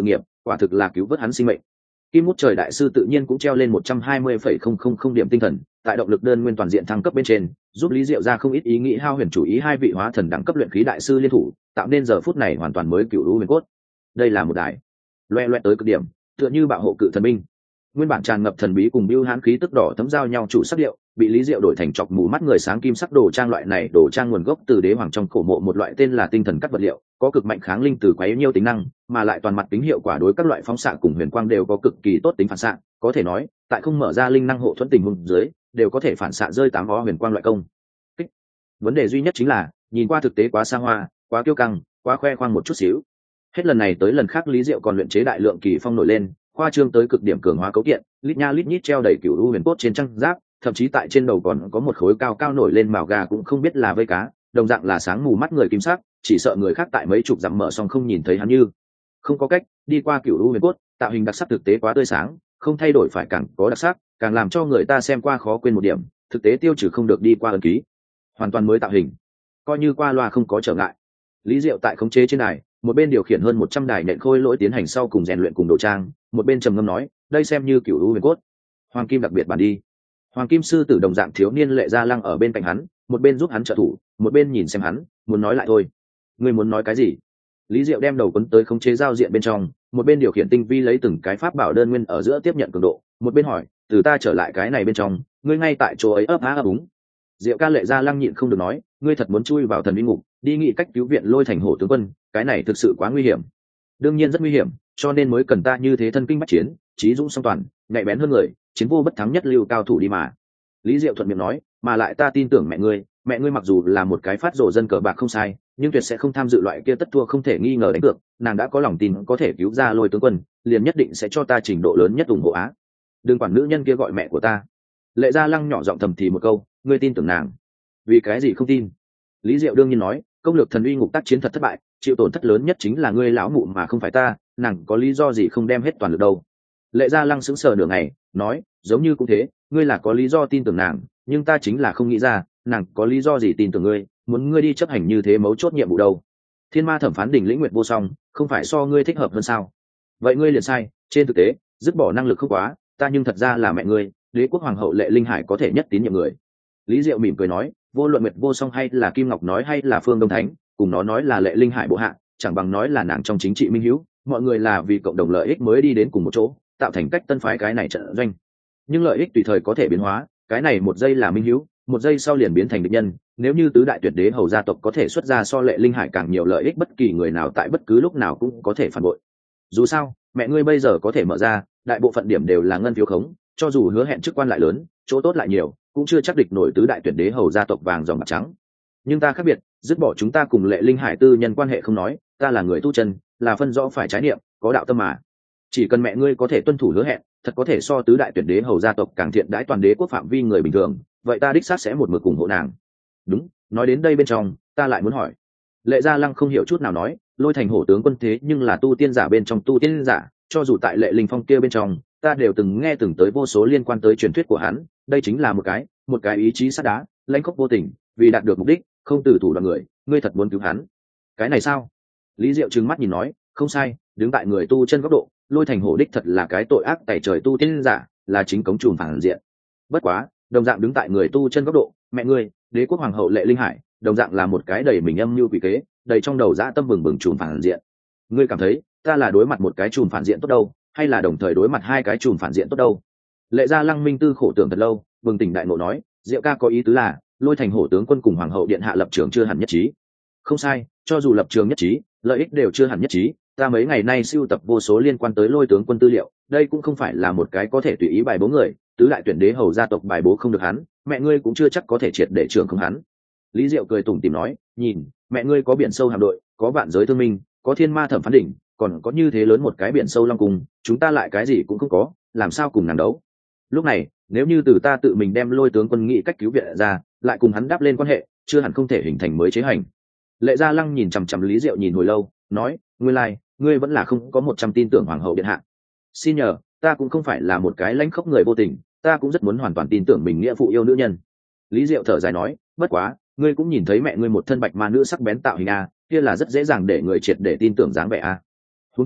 quả thực là cứu vớt hắn sinh mệnh. Kim Ngút Trời đại sư tự nhiên cũng treo lên một trăm hai mươi phẩy không không không điểm tinh thần, tại động lực đơn nguyên toàn diện thăng cấp bên trên, giúp Lý Diệu ra không ít ý nghĩ hao huyền chủ ý hai vị hóa thần đẳng cấp luyện khí đại sư liên thủ, tạo nên giờ phút này hoàn toàn mới cựu lũ huyền cốt. Đây là một đài loe loe tới cực điểm, tựa như bạo hộ cự thần binh. Nguyên bản tràn ngập thần bí cùng bưu hán khí tức đỏ thấm giao nhau chủ sắc điệu, bị Lý Diệu đổi thành chọc mù mắt người sáng kim sắc đồ trang. Loại này đồ trang nguồn gốc từ đế hoàng trong cổ mộ một loại tên là tinh thần cắt vật liệu, có cực mạnh kháng linh từ quấy nhiêu tính năng, mà lại toàn mặt tính hiệu quả đối các loại phóng xạ cùng huyền quang đều có cực kỳ tốt tính phản xạ, có thể nói tại không mở ra linh năng hộ thuẫn tình huống dưới đều có thể phản xạ rơi tám vó huyền quang loại công kích. Vấn đề duy nhất chính là nhìn qua thực tế quá xa hoa, quá kiêu căng, quá khoe khoang một chút xíu. Hết lần này tới lần khác Lý Diệu còn luyện chế đại lượng kỳ phong nổi lên, khoa trương tới cực điểm cường hóa cấu kiện, lít nha lít nhít treo đầy cửu u huyền cốt trên trang giáp, thậm chí tại trên đầu còn có một khối cao cao nổi lên mào gà cũng không biết là vây cá, đồng dạng là sáng mù mắt người kim sắc, chỉ sợ người khác tại mấy chục dặm mở xong không nhìn thấy hắn như không có cách. Đi qua cửu u huyền cốt, tạo hình đặc sắc thực tế quá tươi sáng, không thay đổi phải càng có đặc sắc, càng làm cho người ta xem qua khó quên một điểm, thực tế tiêu trừ không được đi qua ấn ký, hoàn toàn mới tạo hình, coi như qua loa không có trở ngại. Lý Diệu tại khống chế trên đài, một bên điều khiển hơn một trăm đài nện khôi lỗi tiến hành sau cùng rèn luyện cùng đồ trang, một bên trầm ngâm nói, đây xem như cửu u huyền cốt, hoàng kim đặc biệt bản đi. Hoàng kim sư tử đồng dạng thiếu niên Lệ Gia Lăng ở bên cạnh hắn, một bên giúp hắn trợ thủ, một bên nhìn xem hắn, muốn nói lại thôi. Ngươi muốn nói cái gì? Lý Diệu đem đầu quấn tới khống chế giao diện bên trong, một bên điều khiển tinh vi lấy từng cái pháp bảo đơn nguyên ở giữa tiếp nhận cường độ, một bên hỏi, từ ta trở lại cái này bên trong, ngươi ngay tại chỗ ấy ấp á ấp úng. Diệu ca Lệ Gia Lăng nhịn không được nói, ngươi thật muốn chui vào thần uy ngục, đi nghĩ cách cứu viện Lôi Thành Hổ tướng quân, cái này thực sự quá nguy hiểm. Đương nhiên rất nguy hiểm, cho nên mới cần ta như thế thân kinh bách chiến, trí dũng song toàn, nhạy bén hơn người, chiến vô bất thắng nhất lưu cao thủ đi mà. Lý Diệu thuận miệng nói, mà lại ta tin tưởng mẹ ngươi, mẹ ngươi mặc dù là một cái phát rồ dân cờ bạc không sai, nhưng tuyệt sẽ không tham dự loại kia tất thua không thể nghi ngờ đánh cược, nàng đã có lòng tin có thể cứu ra Lôi tướng quân, liền nhất định sẽ cho ta trình độ lớn nhất ủng hộ á. Đừng quản nữ nhân kia gọi mẹ của ta. Lệ Gia Lăng nhỏ giọng thầm thì một câu, ngươi tin tưởng nàng? Vì cái gì không tin? Lý Diệu đương nhiên nói, công lược thần uy ngục tác chiến thật thất bại, chịu tổn thất lớn nhất chính là ngươi lão mụ mà không phải ta, nàng có lý do gì không đem hết toàn lực đâu. Lệ Gia Lăng sững sờ nửa ngày, nói, giống như cũng thế, ngươi là có lý do tin tưởng nàng, nhưng ta chính là không nghĩ ra, nàng có lý do gì tin tưởng ngươi, muốn ngươi đi chấp hành như thế mấu chốt nhiệm vụ đâu. Thiên ma thẩm phán đỉnh lĩnh nguyệt vô song, không phải so ngươi thích hợp hơn sao? Vậy ngươi liền sai, trên thực tế, dứt bỏ năng lực không quá, ta nhưng thật ra là mẹ ngươi, đế quốc hoàng hậu Lệ Linh Hải có thể nhất tín nhiệm người. Lý Diệu mỉm cười nói, vô luận nguyệt vô song hay là Kim Ngọc nói hay là Phương Đông Thánh, cùng nó nói là Lệ Linh Hải bộ hạ, chẳng bằng nói là nàng trong chính trị minh hữu, mọi người là vì cộng đồng lợi ích mới đi đến cùng một chỗ, tạo thành cách tân phái cái này trận doanh. Nhưng lợi ích tùy thời có thể biến hóa, cái này một giây là minh hữu, một giây sau liền biến thành địch nhân. Nếu như tứ đại tuyệt đế hầu gia tộc có thể xuất ra so Lệ Linh Hải càng nhiều lợi ích, bất kỳ người nào tại bất cứ lúc nào cũng có thể phản bội. Dù sao, mẹ ngươi bây giờ có thể mở ra, đại bộ phận điểm đều là ngân phiếu khống, cho dù hứa hẹn chức quan lại lớn, chỗ tốt lại nhiều, cũng chưa chắc địch nổi tứ đại tuyệt đế hầu gia tộc vàng dòng bạc trắng. Nhưng ta khác biệt, dứt bỏ chúng ta cùng Lệ Linh Hải tư nhân quan hệ không nói, ta là người tu chân, là phân rõ phải trái niệm, có đạo tâm mà. Chỉ cần mẹ ngươi có thể tuân thủ hứa hẹn, thật có thể so tứ đại tuyệt đế hầu gia tộc càng thiện đãi toàn đế quốc phạm vi người bình thường, vậy ta đích xác sẽ một mực ủng hộ nàng. Đúng, nói đến đây bên trong, ta lại muốn hỏi. Lệ Gia Lăng không hiểu chút nào nói, Lôi Thành Hổ tướng quân thế nhưng là tu tiên giả bên trong tu tiên giả, cho dù tại Lệ Linh Phong kia bên trong, ta đều từng nghe từng tới vô số liên quan tới truyền thuyết của hắn, đây chính là một cái, một cái ý chí sắt đá, lãnh khốc vô tình, vì đạt được mục đích, không từ thủ đoạn người, ngươi thật muốn cứu hắn? Cái này sao? Lý Diệu trừng mắt nhìn nói, không sai, đứng tại người tu chân góc độ, Lôi Thành Hổ đích thật là cái tội ác tày trời tu tiên giả, là chính cống trùm phản diện. Bất quá, đồng dạng đứng tại người tu chân góc độ, mẹ ngươi, đế quốc hoàng hậu Lệ Linh Hải, đồng dạng là một cái đầy mình âm mưu quỷ kế, đầy trong đầu dã tâm bừng bừng trùm phản diện. Ngươi cảm thấy, ta là đối mặt một cái trùm phản diện tốt đâu, hay là đồng thời đối mặt hai cái trùm phản diện tốt đâu? Lệ Gia Lăng minh tư khổ tưởng thật lâu, bừng tỉnh đại ngộ nói, Diệu ca có ý tứ là, Lôi Thành Hổ tướng quân cùng hoàng hậu điện hạ lập trường chưa hẳn nhất trí. Không sai, cho dù lập trường nhất trí, lợi ích đều chưa hẳn nhất trí. Ta mấy ngày nay sưu tập vô số liên quan tới Lôi tướng quân tư liệu, đây cũng không phải là một cái có thể tùy ý bài bố người, tứ đại tuyển đế hầu gia tộc bài bố không được hắn, mẹ ngươi cũng chưa chắc có thể triệt để trưởng không hắn. Lý Diệu cười tủm tỉm nói, nhìn, mẹ ngươi có biển sâu hạm đội, có vạn giới thương minh, có thiên ma thẩm phán đỉnh, còn có như thế lớn một cái biển sâu long cung, chúng ta lại cái gì cũng không có, làm sao cùng nàng đấu? Lúc này, nếu như từ ta tự mình đem Lôi tướng quân nghĩ cách cứu viện ra, lại cùng hắn đáp lên quan hệ, chưa hẳn không thể hình thành mới chế hành. Lệ Gia Lăng nhìn chằm chằm Lý Diệu nhìn hồi lâu, nói, nguyên lai, like, ngươi vẫn là không có một trăm tin tưởng hoàng hậu điện hạ. Xin nhờ, ta cũng không phải là một cái lãnh khốc người vô tình, ta cũng rất muốn hoàn toàn tin tưởng mình nghĩa phụ yêu nữ nhân. Lý Diệu thở dài nói, bất quá, ngươi cũng nhìn thấy mẹ ngươi một thân bạch ma nữ sắc bén tạo hình a, kia là rất dễ dàng để người triệt để tin tưởng dáng vẻ a. Huống chi,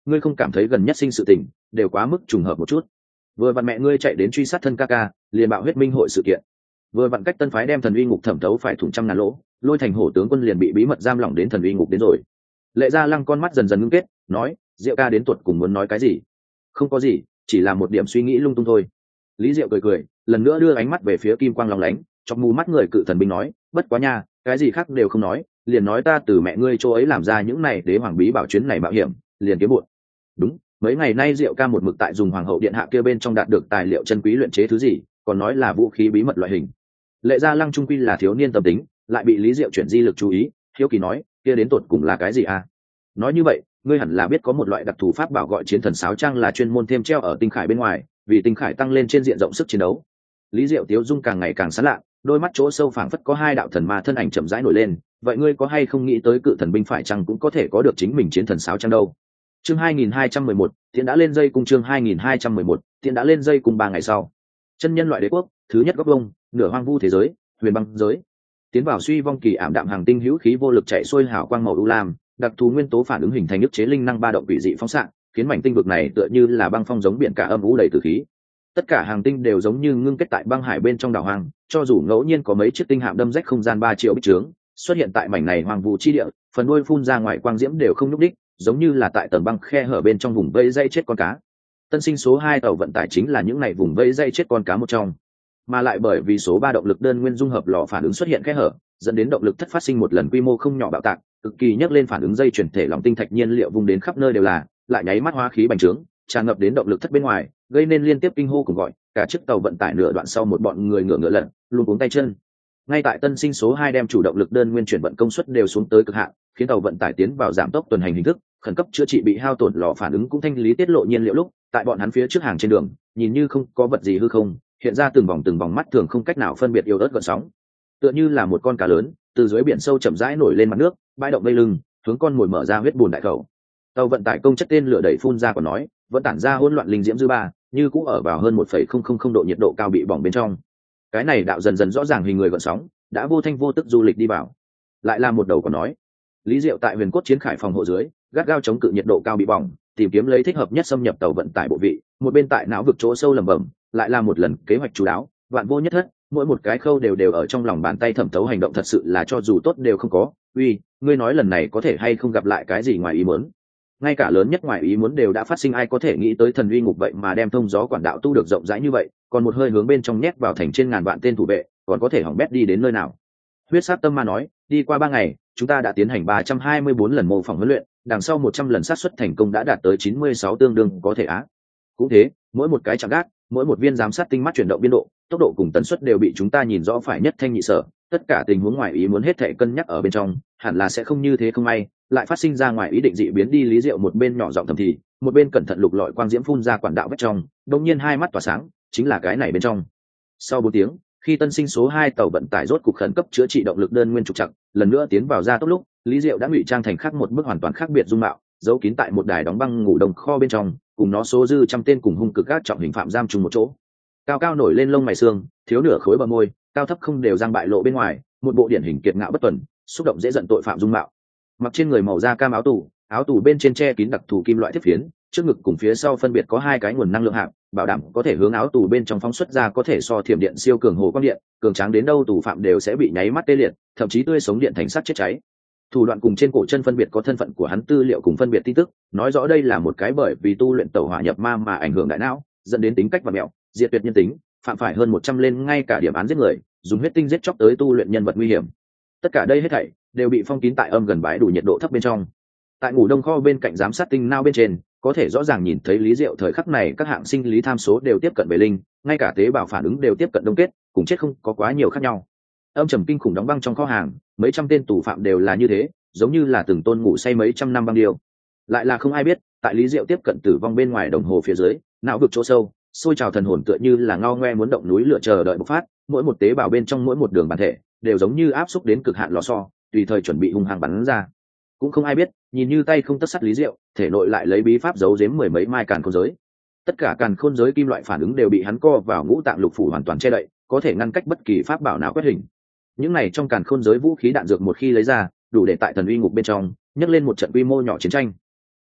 ngươi không cảm thấy gần nhất sinh sự tình đều quá mức trùng hợp một chút? Vừa vặn mẹ ngươi chạy đến truy sát thân ca ca, liền bạo huyết minh hội sự kiện. Vừa vặn cách tân phái đem thần uy ngục thẩm thấu phải thủng trăm ngàn lỗ, lôi thành hổ tướng quân liền bị bí mật giam lỏng đến thần uy ngục đến rồi. Lệ Gia Lăng con mắt dần dần ngưng kết, nói, Diệu ca đến tuột cùng muốn nói cái gì? Không có gì, chỉ là một điểm suy nghĩ lung tung thôi. Lý Diệu cười cười, lần nữa đưa ánh mắt về phía kim quang long lánh, chọc mù mắt người cự thần binh nói, bất quá nha, cái gì khác đều không nói, liền nói ta từ mẹ ngươi chỗ ấy làm ra những này đế hoàng bí bảo chuyến này mạo hiểm, liền kiếm bụt. Đúng, mấy ngày nay Diệu ca một mực tại dùng hoàng hậu điện hạ kia bên trong đạt được tài liệu chân quý luyện chế thứ gì, còn nói là vũ khí bí mật loại hình. Lệ Gia Lăng trung quy là thiếu niên tâm tính, lại bị Lý Diệu chuyển di lực chú ý, hiếu kỳ nói, kia đến tuột cùng là cái gì à? Nói như vậy, ngươi hẳn là biết có một loại đặc thù pháp bảo gọi chiến thần sáo trang là chuyên môn thêm treo ở tinh khải bên ngoài, vì tinh khải tăng lên trên diện rộng sức chiến đấu. Lý Diệu tiếu dung càng ngày càng sán lạ, đôi mắt chỗ sâu phảng phất có hai đạo thần ma thân ảnh chậm rãi nổi lên, vậy ngươi có hay không nghĩ tới cự thần binh phải chăng cũng có thể có được chính mình chiến thần sáo trang đâu? Chương hai nghìn hai trăm mười một, Tiễn đã lên dây cung chương hai nghìn hai trăm mười một, Tiễn đã lên dây cung ba ngày sau. Chân nhân loại đế quốc, thứ nhất góc vông, nửa hoang vu thế giới, huyền băng giới. Tiến vào suy vong kỳ ảm đạm hàng tinh hữu khí vô lực chạy xuôi hào quang màu u lam, đặc thù nguyên tố phản ứng hình thành ức chế linh năng ba động quỷ dị phóng xạ, khiến mảnh tinh vực này tựa như là băng phong giống biển cả âm u đầy tử khí. Tất cả hàng tinh đều giống như ngưng kết tại băng hải bên trong đảo hoang, cho dù ngẫu nhiên có mấy chiếc tinh hạm đâm rách không gian ba triệu bích trướng, xuất hiện tại mảnh này hoang vu chi địa, phần đuôi phun ra ngoài quang diễm đều không nhúc đích, giống như là tại tầng băng khe hở bên trong vùng vây dây chết con cá. Tân sinh số hai tàu vận tải chính là những này vùng vây dây chết con cá một trong, mà lại bởi vì số ba động lực đơn nguyên dung hợp lò phản ứng xuất hiện khe hở, dẫn đến động lực thất phát sinh một lần quy mô không nhỏ bạo tạc, cực kỳ nhấc lên phản ứng dây chuyển thể lòng tinh thạch nhiên liệu vung đến khắp nơi đều là, lại nháy mắt hóa khí bành trướng, tràn ngập đến động lực thất bên ngoài, gây nên liên tiếp kinh hô cùng gọi, cả chiếc tàu vận tải nửa đoạn sau một bọn người ngựa ngựa lật, luôn cuống tay chân. Ngay tại tân sinh số hai đem chủ động lực đơn nguyên chuyển vận công suất đều xuống tới cực hạn, khiến tàu vận tải tiến vào giảm tốc tuần hành hình thức, khẩn cấp chữa trị bị hao tổn lò phản ứng cũng thanh lý tiết lộ nhiên liệu lúc, tại bọn hắn phía trước hàng trên đường, nhìn như không có vật gì hư không, hiện ra từng vòng từng vòng mắt thường không cách nào phân biệt yêu ớt gợn sóng, tựa như là một con cá lớn từ dưới biển sâu chậm rãi nổi lên mặt nước, bãi động vây lưng, hướng con mồi mở ra huyết bùn đại khẩu. Tàu vận tải công chất tên lửa đẩy phun ra còn nói, vẫn tản ra hỗn loạn linh diễm dư ba, như cũng ở vào hơn một phẩy không không không độ nhiệt độ cao bị bỏng bên trong. Cái này đạo dần dần rõ ràng hình người gợn sóng, đã vô thanh vô tức du lịch đi vào. Lại là một đầu còn nói, Lý Diệu tại huyền cốt chiến khải phòng hộ dưới, gắt gao chống cự nhiệt độ cao bị bỏng, tìm kiếm lấy thích hợp nhất xâm nhập tàu vận tải bộ vị, một bên tại não vực chỗ sâu lẩm bẩm, lại là một lần kế hoạch chú đáo, vạn vô nhất thất, mỗi một cái khâu đều đều ở trong lòng bàn tay thẩm thấu hành động thật sự là cho dù tốt đều không có. Uy, ngươi nói lần này có thể hay không gặp lại cái gì ngoài ý muốn? Ngay cả lớn nhất ngoài ý muốn đều đã phát sinh, ai có thể nghĩ tới thần uy ngục vậy mà đem thông gió quản đạo tu được rộng rãi như vậy, còn một hơi hướng bên trong nhét vào thành trên ngàn vạn tên thủ vệ, còn có thể hỏng bét đi đến nơi nào? Huyết sát tâm ma nói, đi qua ba ngày, chúng ta đã tiến hành ba trăm hai mươi bốn lần mô phỏng huấn luyện, đằng sau một trăm lần xác suất thành công đã đạt tới chín mươi sáu tương đương có thể á. Cũng thế, mỗi một cái chạm gác, mỗi một viên giám sát tinh mắt chuyển động biên độ, tốc độ cùng tần suất đều bị chúng ta nhìn rõ phải nhất thanh nhị sở, tất cả tình huống ngoài ý muốn hết thảy cân nhắc ở bên trong, hẳn là sẽ không như thế không may, lại phát sinh ra ngoài ý định dị biến đi. Lý Diệu một bên nhỏ giọng thầm thì, một bên cẩn thận lục lọi quang diễm phun ra quản đạo vách trong, đột nhiên hai mắt tỏa sáng, chính là cái này bên trong. Sau bốn tiếng, khi tân sinh số hai tàu vận tải rốt cục khẩn cấp chữa trị động lực đơn nguyên trục trặc, lần nữa tiến vào ra tốc lúc, Lý Diệu đã ngụy trang thành khác một bức hoàn toàn khác biệt dung mạo, giấu kín tại một đài đóng băng ngủ đồng kho bên trong, cùng nó số dư trăm tên cùng hung cực gác trọng hình phạm giam chung một chỗ. Cao cao nổi lên lông mày xương, thiếu nửa khối bờ môi, cao thấp không đều răng bại lộ bên ngoài, một bộ điển hình kiệt ngạo bất tuần, xúc động dễ giận tội phạm dung mạo. Mặc trên người màu da cam áo tù, áo tù bên trên che kín đặc thù kim loại thiết phiến, trước ngực cùng phía sau phân biệt có hai cái nguồn năng lượng hạng, bảo đảm có thể hướng áo tù bên trong phóng xuất ra có thể so thiểm điện siêu cường hồ quang điện, cường tráng đến đâu tù phạm đều sẽ bị nháy mắt tê liệt, thậm chí tươi sống điện thành sắt chết cháy. Thủ đoạn cùng trên cổ chân phân biệt có thân phận của hắn tư liệu cùng phân biệt tin tức, nói rõ đây là một cái bởi vì tu luyện tẩu hỏa nhập ma mà ảnh hưởng đại não, dẫn đến tính cách và mẹo, diệt tuyệt nhân tính, phạm phải hơn một trăm lên ngay cả điểm án giết người, dùng huyết tinh giết chóc tới tu luyện nhân vật nguy hiểm. Tất cả đây hết thảy đều bị phong kín tại âm gần bãi đủ nhiệt độ thấp bên trong. Tại ngủ đông kho bên cạnh giám sát tinh nao bên trên, có thể rõ ràng nhìn thấy Lý Diệu thời khắc này các hạng sinh lý tham số đều tiếp cận về linh, ngay cả tế bào phản ứng đều tiếp cận đông kết, cùng chết không có quá nhiều khác nhau. Âm trầm kinh khủng đóng băng trong kho hàng, mấy trăm tên tù phạm đều là như thế, giống như là từng tôn ngủ say mấy trăm năm băng điêu. Lại là không ai biết, tại Lý Diệu tiếp cận tử vong bên ngoài đồng hồ phía dưới, não vực chỗ sâu, sôi trào thần hồn tựa như là ngao ngoe muốn động núi lửa chờ đợi bộc phát, mỗi một tế bào bên trong mỗi một đường bản thể đều giống như áp xúc đến cực hạn lò xo, tùy thời chuẩn bị hung hăng bắn ra. Cũng không ai biết, nhìn như tay không tất sắt Lý Diệu, thể nội lại lấy bí pháp giấu giếm mười mấy mai càn khôn giới. Tất cả càn khôn giới kim loại phản ứng đều bị hắn co vào ngũ tạng lục phủ hoàn toàn che đậy, có thể ngăn cách bất kỳ pháp bảo nào quét hình. Những này trong càn khôn giới vũ khí đạn dược một khi lấy ra, đủ để tại thần uy ngục bên trong nhấc lên một trận quy mô nhỏ chiến tranh.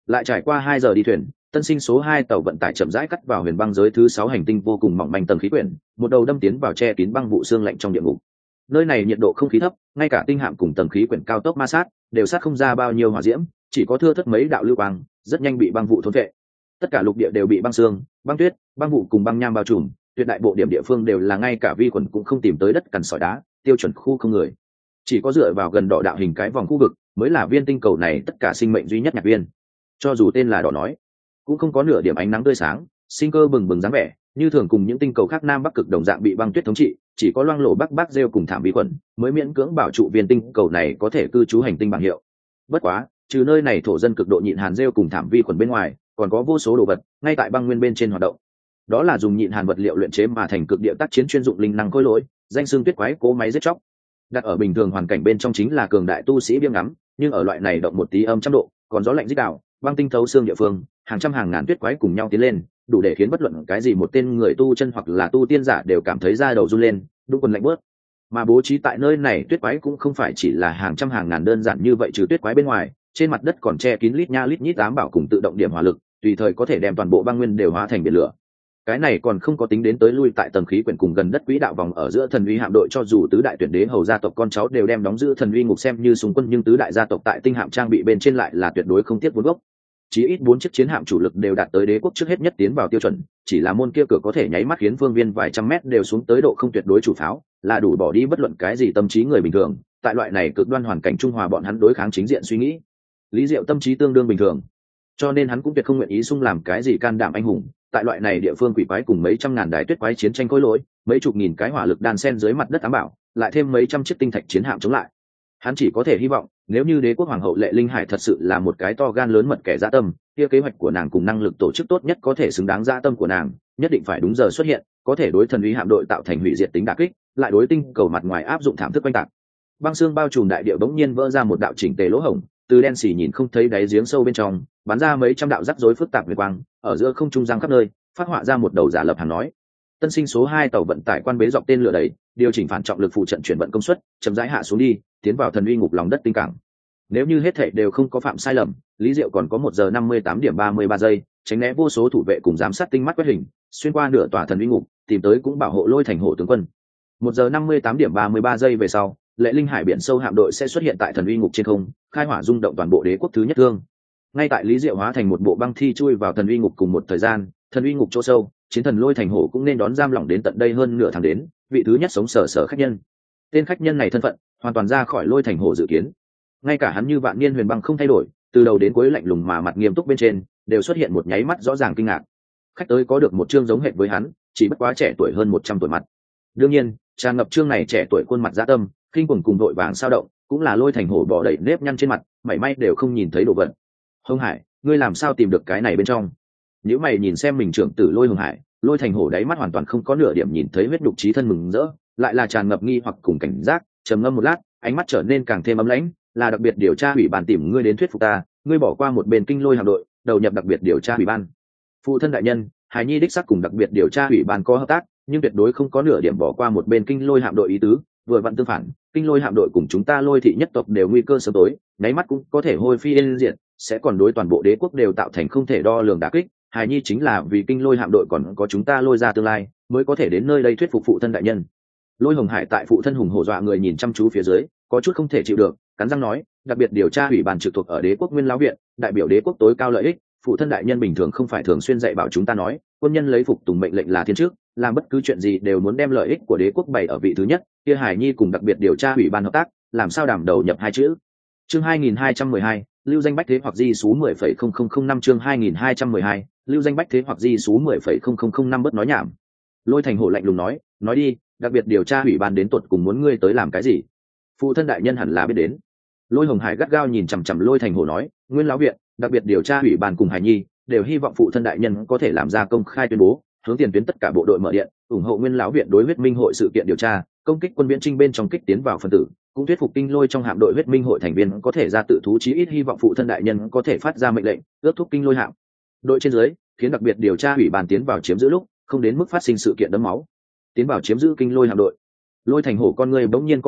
Lại trải qua hai giờ đi thuyền, tân sinh số hai tàu vận tải chậm rãi cắt vào huyền băng giới thứ sáu hành tinh vô cùng mỏng manh tầng khí quyển, một đầu đâm tiến vào che kín băng vụ xương lạnh trong địa ngục. Nơi này nhiệt độ không khí thấp, ngay cả tinh hạm cùng tầng khí quyển cao tốc ma sát đều sát không ra bao nhiêu hỏa diễm, chỉ có thưa thớt mấy đạo lưu quang, rất nhanh bị băng vụ thôn phệ. Tất cả lục địa đều bị băng xương, băng tuyết, băng vụ cùng băng nham bao trùm, tuyệt đại bộ điểm địa phương đều là ngay cả vi khuẩn cũng không tìm tới đất cằn sỏi đá, tiêu chuẩn khu không người. Chỉ có dựa vào gần đỏ đạo hình cái vòng khu vực mới là viên tinh cầu này tất cả sinh mệnh duy nhất nhạc viên. Cho dù tên là đỏ nói, cũng không có nửa điểm ánh nắng tươi sáng, sinh cơ bừng bừng dáng vẻ, như thường cùng những tinh cầu khác nam bắc cực đồng dạng bị băng tuyết thống trị, chỉ có loang lổ bắc bắc rêu cùng thảm vi khuẩn mới miễn cưỡng bảo trụ viên tinh cầu này có thể cư trú hành tinh bảng hiệu. Bất quá, trừ nơi này thổ dân cực độ nhịn hàn rêu cùng thảm vi khuẩn bên ngoài, còn có vô số đồ vật ngay tại băng nguyên bên trên hoạt động. Đó là dùng nhịn hàn vật liệu luyện chế mà thành cực địa tác chiến chuyên dụng linh năng khôi lỗi, danh xưng tuyết quái cố máy giết chóc. Đặt ở bình thường hoàn cảnh bên trong chính là cường đại tu sĩ biếng ngắm, nhưng ở loại này động một tí âm trăm độ, còn gió lạnh rít đảo, băng tinh thấu xương địa phương, hàng trăm hàng ngàn tuyết quái cùng nhau tiến lên, đủ để khiến bất luận cái gì một tên người tu chân hoặc là tu tiên giả đều cảm thấy da đầu run lên, đúng quần lạnh bớt. Mà bố trí tại nơi này tuyết quái cũng không phải chỉ là hàng trăm hàng ngàn đơn giản như vậy, trừ tuyết quái bên ngoài, trên mặt đất còn che kín lít nha lít nhít ám bảo cùng tự động điểm hỏa lực, tùy thời có thể đem toàn bộ băng nguyên đều hóa thành biển lửa. Cái này còn không có tính đến tới lui tại tầng khí quyển cùng gần đất quỹ đạo vòng ở giữa thần uy hạm đội, cho dù tứ đại tuyển đế hầu gia tộc con cháu đều đem đóng giữ thần uy ngục xem như súng quân, nhưng tứ đại gia tộc tại tinh hạm trang bị bên trên lại là tuyệt đối không tiếc vốn gốc. Chí ít bốn chiếc chiến hạm chủ lực đều đạt tới đế quốc trước hết nhất tiến vào tiêu chuẩn, chỉ là môn kia cửa có thể nháy mắt khiến phương viên vài trăm mét đều xuống tới độ không tuyệt đối chủ pháo, là đủ bỏ đi bất luận cái gì tâm trí người bình thường. Tại loại này cực đoan hoàn cảnh trung hòa bọn hắn đối kháng chính diện suy nghĩ. Lý Diệu tâm trí tương đương bình thường, cho nên hắn cũng tuyệt không nguyện ý xung làm cái gì can đảm anh hùng. Tại loại này địa phương quỷ quái cùng mấy trăm ngàn đài tuyết quái chiến tranh khối lỗi, mấy chục nghìn cái hỏa lực đan sen dưới mặt đất ám bảo, lại thêm mấy trăm chiếc tinh thạch chiến hạm chống lại, hắn chỉ có thể hy vọng nếu như đế quốc hoàng hậu Lệ Linh Hải thật sự là một cái to gan lớn mật kẻ dã tâm, kia kế hoạch của nàng cùng năng lực tổ chức tốt nhất có thể xứng đáng dã tâm của nàng, nhất định phải đúng giờ xuất hiện, có thể đối thần uy hạm đội tạo thành hủy diệt tính đả kích, lại đối tinh cầu mặt ngoài áp dụng thảm thức quanh tạc. Băng xương bao trùm đại địa bỗng nhiên vỡ ra một đạo chỉnh tề lỗ hổng, từ đen xì nhìn không thấy đáy giếng sâu bên trong bắn ra mấy trăm đạo rắc rối phức tạp nguyệt quang, ở giữa không trung giang khắp nơi, phát họa ra một đầu giả lập hàng nói. Tân sinh số hai tàu vận tải quan bế dọc tên lửa đẩy, điều chỉnh phản trọng lực phụ trận chuyển vận công suất, chậm rãi hạ xuống đi, tiến vào thần uy ngục lòng đất tinh cảng. Nếu như hết thảy đều không có phạm sai lầm, Lý Diệu còn có một giờ năm mươi tám điểm ba mươi ba giây, tránh né vô số thủ vệ cùng giám sát tinh mắt quét hình, xuyên qua nửa tòa thần uy ngục, tìm tới cũng bảo hộ Lôi Thành Hổ tướng quân. Một giờ năm mươi tám điểm ba mươi ba giây về sau, Lệ Linh Hải biển sâu hạm đội sẽ xuất hiện tại thần uy ngục trên không, khai hỏa rung động toàn bộ đế quốc thứ nhất thương. Ngay tại Lý Diệu hóa thành một bộ băng thi chui vào thần uy ngục cùng một thời gian, thần uy ngục chỗ sâu, chiến thần Lôi Thành Hổ cũng nên đón giam lỏng đến tận đây hơn nửa tháng đến, vị thứ nhất sống sờ sờ khách nhân. Tên khách nhân này thân phận hoàn toàn ra khỏi Lôi Thành Hổ dự kiến. Ngay cả hắn như vạn niên huyền băng không thay đổi, từ đầu đến cuối lạnh lùng mà mặt nghiêm túc bên trên, đều xuất hiện một nháy mắt rõ ràng kinh ngạc. Khách tới có được một chương giống hệt với hắn, chỉ bất quá trẻ tuổi hơn một trăm tuổi mặt. Đương nhiên, tràn ngập chương này trẻ tuổi khuôn mặt dã tâm, kinh cuồng cùng đội vàng sao động, cũng là Lôi Thành Hổ bỏ đầy nếp nhăn trên mặt, mảy may đều không nhìn thấy đồ vật. Hồng Hải, ngươi làm sao tìm được cái này bên trong? Nếu mày nhìn xem mình trưởng tử Lôi Hồng Hải, Lôi Thành Hổ đáy mắt hoàn toàn không có nửa điểm nhìn thấy huyết đục chí thân mừng rỡ, lại là tràn ngập nghi hoặc cùng cảnh giác. Trầm ngâm một lát, ánh mắt trở nên càng thêm ấm lãnh, là đặc biệt điều tra ủy ban tìm ngươi đến thuyết phục ta, ngươi bỏ qua một bên kinh Lôi hạm đội, đầu nhập đặc biệt điều tra ủy ban. Phụ thân đại nhân, Hải Nhi đích xác cùng đặc biệt điều tra ủy ban có hợp tác, nhưng tuyệt đối không có nửa điểm bỏ qua một bên kinh Lôi hạm đội ý tứ, vừa vặn tương phản, kinh Lôi hạm đội cùng chúng ta Lôi thị nhất tộc đều nguy cơ sớm tối, nháy mắt cũng có thể hôi phi yên diệt, sẽ còn đối toàn bộ đế quốc đều tạo thành không thể đo lường đả kích. Hải Nhi chính là vì kinh Lôi hạm đội còn có chúng ta Lôi ra tương lai, mới có thể đến nơi đây thuyết phục phụ thân đại nhân. Lôi Hồng Hải tại phụ thân hùng hổ dọa người nhìn chăm chú phía dưới, có chút không thể chịu được, cắn răng nói, đặc biệt điều tra ủy ban trực thuộc ở đế quốc Nguyên Lão viện, đại biểu đế quốc tối cao lợi ích, phụ thân đại nhân bình thường không phải thường xuyên dạy bảo chúng ta nói, quân nhân lấy phục tùng mệnh lệnh là thiên trước, làm bất cứ chuyện gì đều muốn đem lợi ích của đế quốc bày ở vị thứ nhất, kia Hải Nhi cùng đặc biệt điều tra ủy ban hợp tác, làm sao đảm đầu nhập hai chữ. Chương hai nghìn hai trăm mười hai, lưu danh bách thế hoặc di số mười phẩy không không không năm chương hai nghìn hai trăm mười hai, lưu danh bách thế hoặc di số mười phẩy không không không năm bất nói nhảm. Lôi Thành Hổ lạnh lùng nói, nói đi, đặc biệt điều tra ủy ban đến tuột cùng muốn ngươi tới làm cái gì? Phụ thân đại nhân hẳn là biết đến. Lôi Hồng Hải gắt gao nhìn chằm chằm Lôi Thành Hổ nói, Nguyên Lão viện, đặc biệt điều tra ủy ban cùng Hải Nhi đều hy vọng phụ thân đại nhân có thể làm ra công khai tuyên bố, hướng tiền tuyến tất cả bộ đội mở điện, ủng hộ Nguyên Lão viện đối huyết minh hội sự kiện điều tra, công kích quân viễn trinh bên trong kích tiến vào phân tử, cũng thuyết phục kinh Lôi trong hạm đội huyết minh hội thành viên có thể ra tự thú, chí ít hy vọng phụ thân đại nhân có thể phát ra mệnh lệnh, ước thúc kinh Lôi hạm đội trên dưới, khiến đặc biệt điều tra ủy ban tiến vào chiếm giữ lúc, không đến mức phát sinh sự kiện đẫm máu. Tiến vào chiếm giữ kinh Lôi hạm đội. Lôi Thành Hổ con người bỗng nhiên co bảo,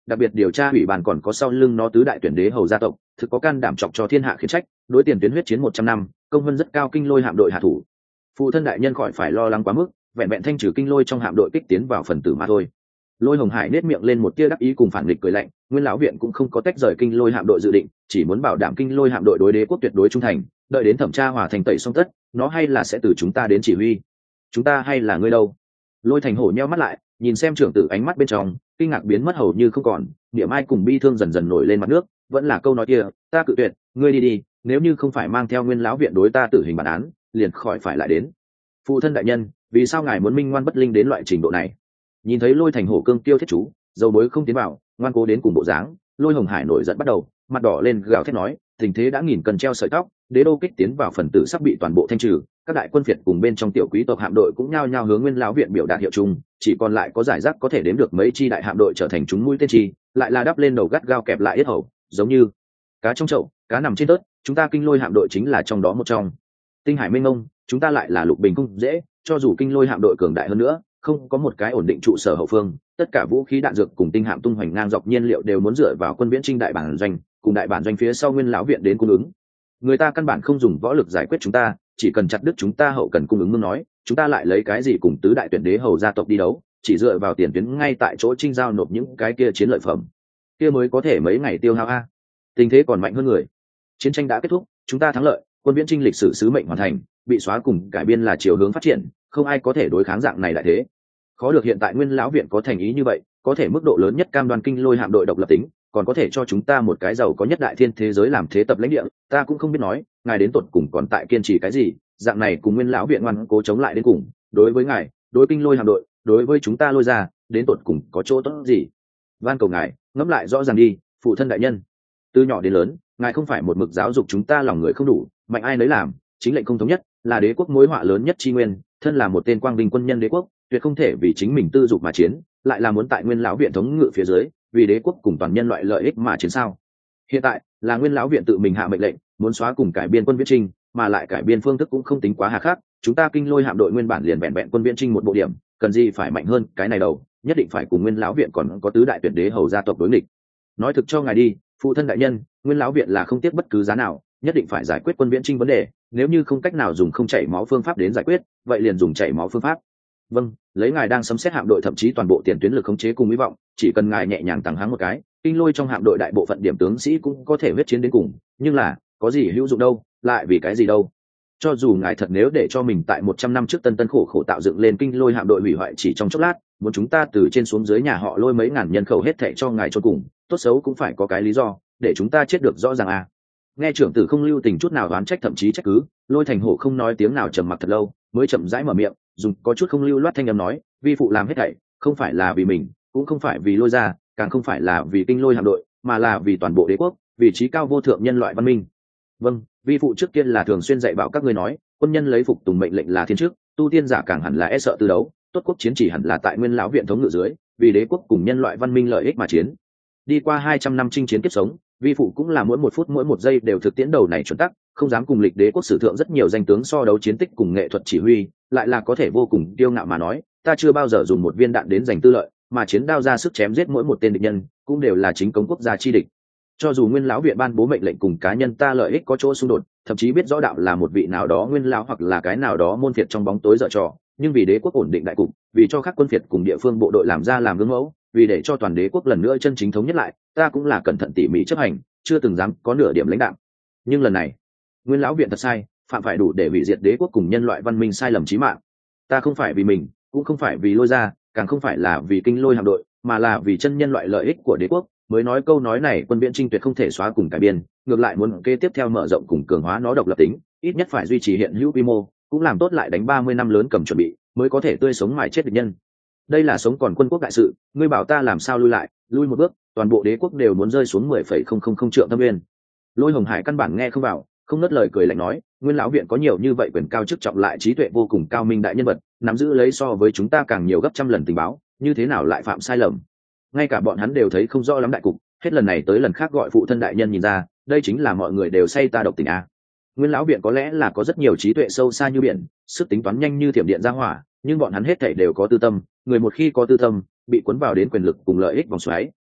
đặc biệt điều tra ủy ban còn có sau lưng nó tứ đại tuyển đế hầu gia tộc thực có can đảm chọc cho thiên hạ khiển trách, đối tiền tuyến huyết chiến một trăm năm công vân rất cao kinh lôi hạm đội hạ thủ. Phụ thân đại nhân khỏi phải lo lắng quá mức, vẹn vẹn thanh trừ kinh lôi trong hạm đội kích tiến vào phần tử mà thôi. Lôi Hồng Hải nét miệng lên một tia đắc ý cùng phản nghịch cười lạnh, Nguyên lão viện cũng không có tách rời kinh lôi hạm đội dự định, chỉ muốn bảo đảm kinh lôi hạm đội đối đế quốc tuyệt đối trung thành, đợi đến thẩm tra hòa thành tẩy xong tất, nó hay là sẽ từ chúng ta đến chỉ huy. Chúng ta hay là ngươi đâu? Lôi Thành Hổ nheo mắt lại, nhìn xem trưởng tử ánh mắt bên trong, kinh ngạc biến mất hầu như không còn, niệm ai cùng bi thương dần dần nổi lên mặt nước, vẫn là câu nói kia, ta cự tuyệt, ngươi đi đi, nếu như không phải mang theo Nguyên lão viện đối ta tử hình bản án, liền khỏi phải lại đến. Phụ thân đại nhân, vì sao ngài muốn minh ngoan bất linh đến loại trình độ này? Nhìn thấy Lôi Thành Hổ cương tiêu thiết chú, dầu bối không tiến vào, ngoan cố đến cùng bộ dáng, Lôi Hồng Hải nổi giận bắt đầu, mặt đỏ lên gào thét nói, tình thế đã nghìn cần treo sợi tóc, đế đô kích tiến vào phần tử sắp bị toàn bộ thanh trừ, các đại quân phiệt cùng bên trong tiểu quý tộc hạm đội cũng nhao nhao hướng Nguyên lão viện biểu đạt hiệu chung, chỉ còn lại có giải rác có thể đếm được mấy chi đại hạm đội trở thành chúng mũi tên chi, lại là đắp lên đầu gắt gao kẹp lại yết hầu, giống như cá trong chậu, cá nằm trên tớt, chúng ta kinh lôi hạm đội chính là trong đó một trong. Tinh hải mênh mông, chúng ta lại là lục bình không dễ, cho dù kinh lôi hạm đội cường đại hơn nữa, không có một cái ổn định trụ sở hậu phương, tất cả vũ khí đạn dược cùng tinh hạm tung hoành ngang dọc nhiên liệu đều muốn dựa vào quân viễn trinh đại bản doanh, cùng đại bản doanh phía sau Nguyên lão viện đến cung ứng. Người ta căn bản không dùng võ lực giải quyết chúng ta, chỉ cần chặt đứt chúng ta hậu cần cung ứng mương nói, chúng ta lại lấy cái gì cùng tứ đại tuyển đế hầu gia tộc đi đấu, chỉ dựa vào tiền tuyến ngay tại chỗ trinh giao nộp những cái kia chiến lợi phẩm, kia mới có thể mấy ngày tiêu hao a. Tình thế còn mạnh hơn người. Chiến tranh đã kết thúc, chúng ta thắng lợi, quân viễn trinh lịch sử sứ mệnh hoàn thành, bị xóa cùng cải biên là chiều hướng phát triển, không ai có thể đối kháng dạng này đại thế. Khó được hiện tại Nguyên lão viện có thành ý như vậy, có thể mức độ lớn nhất cam đoan kinh lôi hạm đội độc lập tính, còn có thể cho chúng ta một cái giàu có nhất đại thiên thế giới làm thế tập lãnh địa, ta cũng không biết nói, ngài đến tột cùng còn tại kiên trì cái gì, dạng này cùng Nguyên lão viện ngoan cố chống lại đến cùng, đối với ngài, đối kinh lôi hạm đội, đối với chúng ta Lôi ra, đến tột cùng có chỗ tốt gì? Van cầu ngài, ngẫm lại rõ ràng đi, phụ thân đại nhân. Từ nhỏ đến lớn, ngài không phải một mực giáo dục chúng ta lòng người không đủ, mạnh ai nấy làm, chính lệnh không thống nhất, là đế quốc mối họa lớn nhất chi nguyên, thân là một tên quang vinh quân nhân đế quốc, tuyệt không thể vì chính mình tư dục mà chiến, lại là muốn tại Nguyên lão viện thống ngự phía dưới, vì đế quốc cùng toàn nhân loại lợi ích mà chiến sao? Hiện tại là Nguyên lão viện tự mình hạ mệnh lệnh, muốn xóa cùng cải biên quân viễn trinh, mà lại cải biên phương thức cũng không tính quá hà khắc, chúng ta kinh lôi hạm đội nguyên bản liền vẹn vẹn quân viễn trinh một bộ điểm, cần gì phải mạnh hơn cái này đâu, nhất định phải cùng Nguyên lão viện còn có tứ đại tuyển đế hầu gia tộc đối nghịch. Nói thực cho ngài đi, phụ thân đại nhân, Nguyên lão viện là không tiếc bất cứ giá nào, nhất định phải giải quyết quân viễn trinh vấn đề, nếu như không cách nào dùng không chảy máu phương pháp đến giải quyết, vậy liền dùng chảy máu phương pháp. Vâng, lấy ngài đang sấm xét hạm đội thậm chí toàn bộ tiền tuyến lực khống chế cùng hy vọng, chỉ cần ngài nhẹ nhàng tăng háng một cái, kinh lôi trong hạm đội đại bộ phận điểm tướng sĩ cũng có thể huyết chiến đến cùng, nhưng là có gì hữu dụng đâu, lại vì cái gì đâu? Cho dù ngài thật nếu để cho mình tại một trăm năm trước tân tân khổ khổ tạo dựng lên kinh lôi hạm đội hủy hoại chỉ trong chốc lát, muốn chúng ta từ trên xuống dưới nhà họ Lôi mấy ngàn nhân khẩu hết thảy cho ngài cho cùng, tốt xấu cũng phải có cái lý do để chúng ta chết được rõ ràng à. Nghe trưởng tử không lưu tình chút nào đoán trách thậm chí trách cứ, Lôi Thành Hổ không nói tiếng nào trầm mặc thật lâu, mới chậm rãi mở miệng, dùng có chút không lưu loát thanh âm nói, vi phụ làm hết thảy không phải là vì mình, cũng không phải vì Lôi gia, càng không phải là vì kinh lôi hạm đội, mà là vì toàn bộ đế quốc, vị trí cao vô thượng nhân loại văn minh. Vâng, vi phụ trước kia là thường xuyên dạy bảo các ngươi nói, quân nhân lấy phục tùng mệnh lệnh là thiên chức, tu tiên giả càng hẳn là e sợ tư đấu, tốt quốc chiến chỉ hẳn là tại Nguyên lão viện thống ngự dưới, vì đế quốc cùng nhân loại văn minh lợi ích mà chiến. Đi qua hai trăm năm chinh chiến kiếp sống, vi phụ cũng là mỗi một phút mỗi một giây đều thực tiễn đầu này chuẩn tắc, không dám cùng lịch đế quốc sử thượng rất nhiều danh tướng so đấu chiến tích cùng nghệ thuật chỉ huy, lại là có thể vô cùng kiêu ngạo mà nói, ta chưa bao giờ dùng một viên đạn đến giành tư lợi, mà chiến đao ra sức chém giết mỗi một tên địch nhân, cũng đều là chính cống quốc gia chi địch. Cho dù Nguyên lão viện ban bố mệnh lệnh cùng cá nhân ta lợi ích có chỗ xung đột, thậm chí biết rõ đạo là một vị nào đó Nguyên lão hoặc là cái nào đó môn phiệt trong bóng tối dở trò, nhưng vì đế quốc ổn định đại cục, vì cho các quân phiệt cùng địa phương bộ đội làm ra làm gương mẫu, vì để cho toàn đế quốc lần nữa chân chính thống nhất lại, ta cũng là cẩn thận tỉ mỉ chấp hành, chưa từng dám có nửa điểm lãnh đạm. Nhưng lần này, Nguyên lão viện thật sai, phạm phải đủ để hủy diệt đế quốc cùng nhân loại văn minh sai lầm chí mạng. Ta không phải vì mình, cũng không phải vì Lôi gia, càng không phải là vì kinh lôi hạm đội, mà là vì chân nhân loại lợi ích của đế quốc, mới nói câu nói này. Quân viễn trinh tuyệt không thể xóa cùng cải biên, ngược lại muốn kế tiếp theo mở rộng cùng cường hóa nó độc lập tính, ít nhất phải duy trì hiện hữu quy mô, cũng làm tốt lại đánh ba mươi năm lớn cầm chuẩn bị, mới có thể tươi sống mài chết địch nhân. Đây là sống còn quân quốc đại sự, ngươi bảo ta làm sao lui lại, lui một bước, toàn bộ đế quốc đều muốn rơi xuống mười phẩy không không không triệu thâm viên. Lôi Hồng Hải căn bản nghe không vào, không nớt lời cười lạnh nói, Nguyên lão viện có nhiều như vậy quyền cao chức trọng lại trí tuệ vô cùng cao minh đại nhân vật, nắm giữ lấy so với chúng ta càng nhiều gấp trăm lần tình báo, như thế nào lại phạm sai lầm? Ngay cả bọn hắn đều thấy không rõ lắm đại cục, hết lần này tới lần khác gọi phụ thân đại nhân nhìn ra, đây chính là mọi người đều say ta độc tình a. Nguyên lão viện có lẽ là có rất nhiều trí tuệ sâu xa như biển, sức tính toán nhanh như thiểm điện ra hỏa, nhưng bọn hắn hết thảy đều có tư tâm, người một khi có tư tâm, bị cuốn vào đến quyền lực cùng lợi ích vòng xoáy,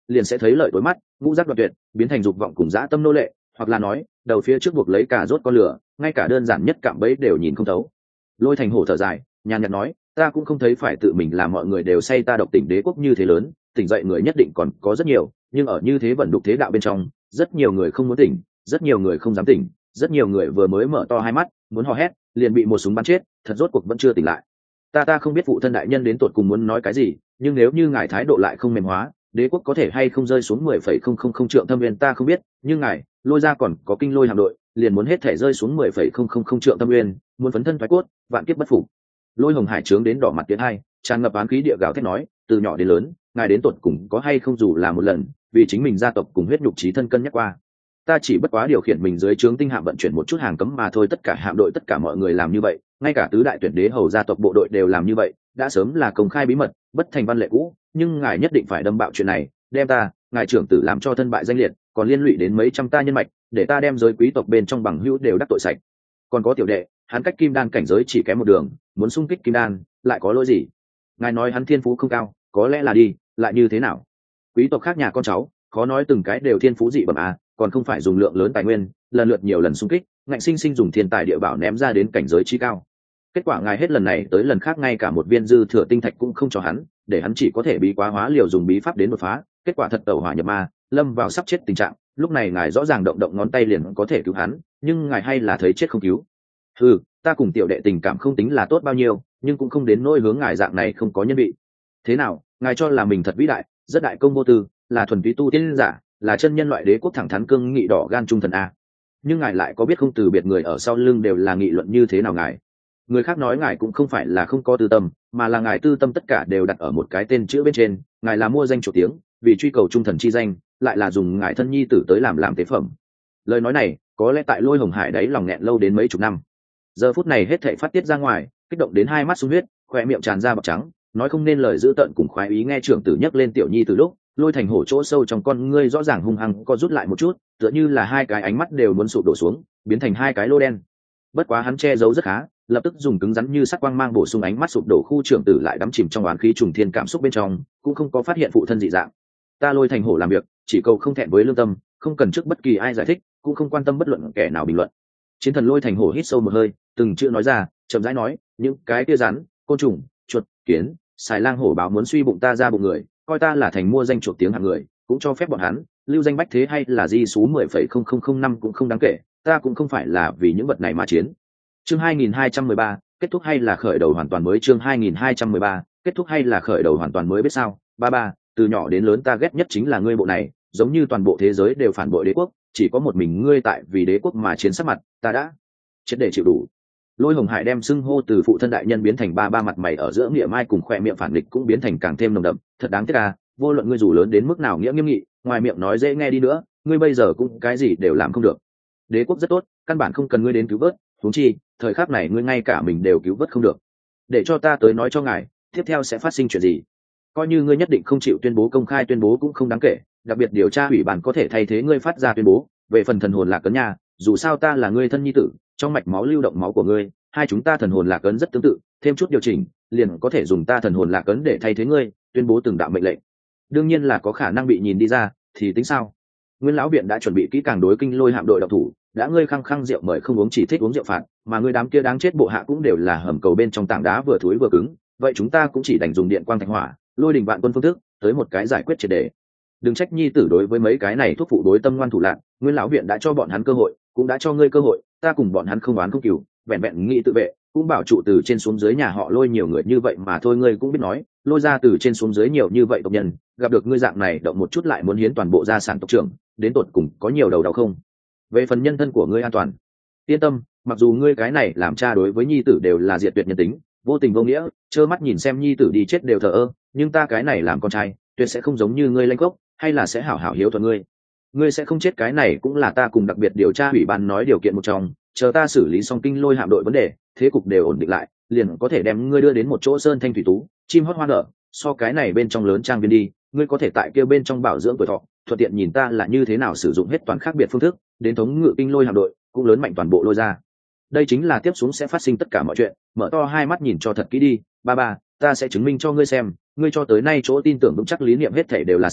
liền sẽ thấy lợi tối mắt, ngũ giác đoạt tuyệt, biến thành dục vọng cùng dã tâm nô lệ, hoặc là nói đầu phía trước buộc lấy cả rốt con lửa, ngay cả đơn giản nhất cạm bẫy đều nhìn không thấu. Lôi Thành Hổ thở dài nhàn nhạt nói, ta cũng không thấy phải tự mình làm mọi người đều say ta độc tỉnh đế quốc như thế lớn, tỉnh dậy người nhất định còn có rất nhiều, nhưng ở như thế vận đục thế đạo bên trong, rất nhiều người không muốn tỉnh, rất nhiều người không dám tỉnh, rất nhiều người vừa mới mở to hai mắt muốn hò hét liền bị một súng bắn chết, thật rốt cuộc vẫn chưa tỉnh lại. Ta ta không biết phụ thân đại nhân đến tột cùng muốn nói cái gì, nhưng nếu như ngài thái độ lại không mềm hóa, đế quốc có thể hay không rơi xuống mười phẩy không không không trượng thâm uyên ta không biết, nhưng ngài Lôi ra còn có kinh lôi hạm đội, liền muốn hết thể rơi xuống mười phẩy không không không trượng thâm uyên, muốn phấn thân thoái cốt, vạn kiếp bất phục. Lôi Hồng Hải trướng đến đỏ mặt tiến hai, tràn ngập án khí địa gào thét nói, từ nhỏ đến lớn, ngài đến tột cùng có hay không dù là một lần vì chính mình gia tộc cùng huyết nhục chí thân cân nhắc qua. Ta chỉ bất quá điều khiển mình dưới trướng tinh hạm vận chuyển một chút hàng cấm mà thôi, tất cả hạm đội tất cả mọi người làm như vậy, ngay cả tứ đại tuyển đế hầu gia tộc bộ đội đều làm như vậy, đã sớm là công khai bí mật, bất thành văn lệ cũ, nhưng ngài nhất định phải đâm bạo chuyện này, đem ta, ngài trưởng tử làm cho thân bại danh liệt, còn liên lụy đến mấy trăm ta nhân mạch, để ta đem giới quý tộc bên trong bằng hữu đều đắc tội sạch. Còn có tiểu đệ, hắn cách kim đan cảnh giới chỉ kém một đường, muốn xung kích kim đan, lại có lỗi gì? Ngài nói hắn thiên phú không cao, có lẽ là đi, lại như thế nào? Quý tộc khác nhà con cháu, khó nói từng cái đều thiên phú dị bẩm à, còn không phải dùng lượng lớn tài nguyên, lần lượt nhiều lần xung kích, ngạnh sinh sinh dùng thiên tài địa bảo ném ra đến cảnh giới trí cao. Kết quả ngài hết lần này tới lần khác ngay cả một viên dư thừa tinh thạch cũng không cho hắn, để hắn chỉ có thể bí quá hóa liều dùng bí pháp đến đột phá, kết quả thật tẩu hỏa nhập ma, lâm vào sắp chết tình trạng. Lúc này ngài rõ ràng động động ngón tay liền có thể cứu hắn, nhưng ngài hay là thấy chết không cứu. Ừ, ta cùng tiểu đệ tình cảm không tính là tốt bao nhiêu, nhưng cũng không đến nỗi hướng ngài dạng này không có nhân vị. Thế nào, ngài cho là mình thật vĩ đại, rất đại công vô tư, là thuần túy tu tiên giả, là chân nhân loại đế quốc thẳng thắn cương nghị đỏ gan trung thần a. Nhưng ngài lại có biết không, từ biệt người ở sau lưng đều là nghị luận như thế nào ngài. Người khác nói ngài cũng không phải là không có tư tâm, mà là ngài tư tâm tất cả đều đặt ở một cái tên chữ bên trên, ngài là mua danh chủ tiếng, vì truy cầu trung thần chi danh, lại là dùng ngài thân nhi tử tới làm làm tế phẩm. Lời nói này có lẽ tại Lôi Hồng Hải đấy lòng nghẹn lâu đến mấy chục năm, giờ phút này hết thảy phát tiết ra ngoài, kích động đến hai mắt sung huyết, khoe miệng tràn ra bọt trắng, nói không nên lời dữ tợn cùng khoái ý. Nghe trưởng tử nhắc lên tiểu nhi từ lúc, Lôi Thành Hổ chỗ sâu trong con ngươi rõ ràng hung hăng co rút lại một chút, tựa như là hai cái ánh mắt đều muốn sụp đổ xuống, biến thành hai cái lô đen. Bất quá hắn che giấu rất khá, lập tức dùng cứng rắn như sắc quang mang bổ sung ánh mắt sụp đổ. Khu trưởng tử lại đắm chìm trong oán khí trùng thiên cảm xúc bên trong, cũng không có phát hiện phụ thân dị dạng. Ta Lôi Thành Hổ làm việc, chỉ cầu không thẹn với lương tâm, không cần trước bất kỳ ai giải thích, cũng không quan tâm bất luận kẻ nào bình luận. Chiến thần Lôi Thành Hổ hít sâu một hơi, từng chữ nói ra, chậm rãi nói, những cái kia rắn, côn trùng, chuột, kiến, xài lang hổ báo muốn suy bụng ta ra bụng người, coi ta là thành mua danh chuột tiếng hạng người, cũng cho phép bọn hắn lưu danh bách thế hay là di số mười phẩy không không không năm cũng không đáng kể, ta cũng không phải là vì những vật này mà chiến. Chương hai nghìn hai trăm mười ba, kết thúc hay là khởi đầu hoàn toàn mới? Chương hai nghìn hai trăm mười ba, kết thúc hay là khởi đầu hoàn toàn mới? Biết sao, ba ba, từ nhỏ đến lớn ta ghét nhất chính là ngươi bộ này, giống như toàn bộ thế giới đều phản bội đế quốc, chỉ có một mình ngươi tại vì đế quốc mà chiến sắc mặt, ta đã triệt để chịu đủ. Lôi Hồng Hải đem xưng hô từ phụ thân đại nhân biến thành ba ba, mặt mày ở giữa nghĩa mai cùng khoe miệng phản nghịch cũng biến thành càng thêm nồng đậm. Thật đáng tiếc à, vô luận ngươi dù lớn đến mức nào nghĩa nghiêm nghị, ngoài miệng nói dễ nghe đi nữa, ngươi bây giờ cũng cái gì đều làm không được. Đế quốc rất tốt, căn bản không cần ngươi đến cứu vớt, huống chi thời khắc này ngươi ngay cả mình đều cứu vớt không được. Để cho ta tới nói cho ngài, tiếp theo sẽ phát sinh chuyện gì. Coi như ngươi nhất định không chịu tuyên bố công khai tuyên bố cũng không đáng kể, đặc biệt điều tra ủy ban có thể thay thế ngươi phát ra tuyên bố. Về phần thần hồn lạc cấn nhà, dù sao ta là ngươi thân nhi tử, trong mạch máu lưu động máu của ngươi, hai chúng ta thần hồn lạc ấn rất tương tự, thêm chút điều chỉnh liền có thể dùng ta thần hồn lạc ấn để thay thế ngươi tuyên bố từng đạo mệnh lệnh. Đương nhiên là có khả năng bị nhìn đi ra, thì tính sao? Nguyên lão viện đã chuẩn bị kỹ càng đối kinh lôi hạm đội độc thủ, đã ngươi khăng khăng rượu mời không uống, chỉ thích uống rượu phạt, mà ngươi đám kia đáng chết bộ hạ cũng đều là hầm cầu bên trong tảng đá vừa thối vừa cứng, vậy chúng ta cũng chỉ đành dùng điện quang thạch hỏa, lôi đình vạn quân phương thức tới một cái giải quyết triệt đề. Đừng trách nhi tử đối với mấy cái này thuốc phụ đối tâm ngoan thủ lạn, Nguyên lão viện đã cho bọn hắn cơ hội, cũng đã cho ngươi cơ hội, ta cùng bọn hắn không oán không cừu, vẹn vẹn nghĩ tự vệ, cũng bảo trụ từ trên xuống dưới nhà họ Lôi nhiều người như vậy mà thôi. Ngươi cũng biết nói, Lôi ra từ trên xuống dưới nhiều như vậy tộc nhân, gặp được ngươi dạng này động một chút lại muốn hiến toàn bộ gia sản tộc trưởng, đến tột cùng có nhiều đầu đau không? Về phần nhân thân của ngươi an toàn, yên tâm, mặc dù ngươi cái này làm cha đối với nhi tử đều là diệt tuyệt nhân tính, vô tình vô nghĩa, trơ mắt nhìn xem nhi tử đi chết đều thờ ơ, nhưng ta cái này làm con trai tuyệt sẽ không giống như ngươi lanh gốc, hay là sẽ hảo hảo hiếu thuận ngươi. Ngươi sẽ không chết, cái này cũng là ta cùng đặc biệt điều tra ủy ban nói điều kiện một trong, chờ ta xử lý xong kinh lôi hạm đội vấn đề, thế cục đều ổn định lại, liền có thể đem ngươi đưa đến một chỗ sơn thanh thủy tú, chim hót hoa nở, so cái này bên trong lớn trang viên đi, ngươi có thể tại kia bên trong bảo dưỡng tuổi thọ, thuận tiện nhìn ta là như thế nào sử dụng hết toàn khác biệt phương thức đến thống ngự kinh lôi hạm đội, cũng lớn mạnh toàn bộ Lôi ra. Đây chính là tiếp xuống sẽ phát sinh tất cả mọi chuyện, mở to hai mắt nhìn cho thật kỹ đi, ba ba, ta sẽ chứng minh cho ngươi xem, ngươi cho tới nay chỗ tin tưởng vững chắc lý niệm hết thảy đều là sai,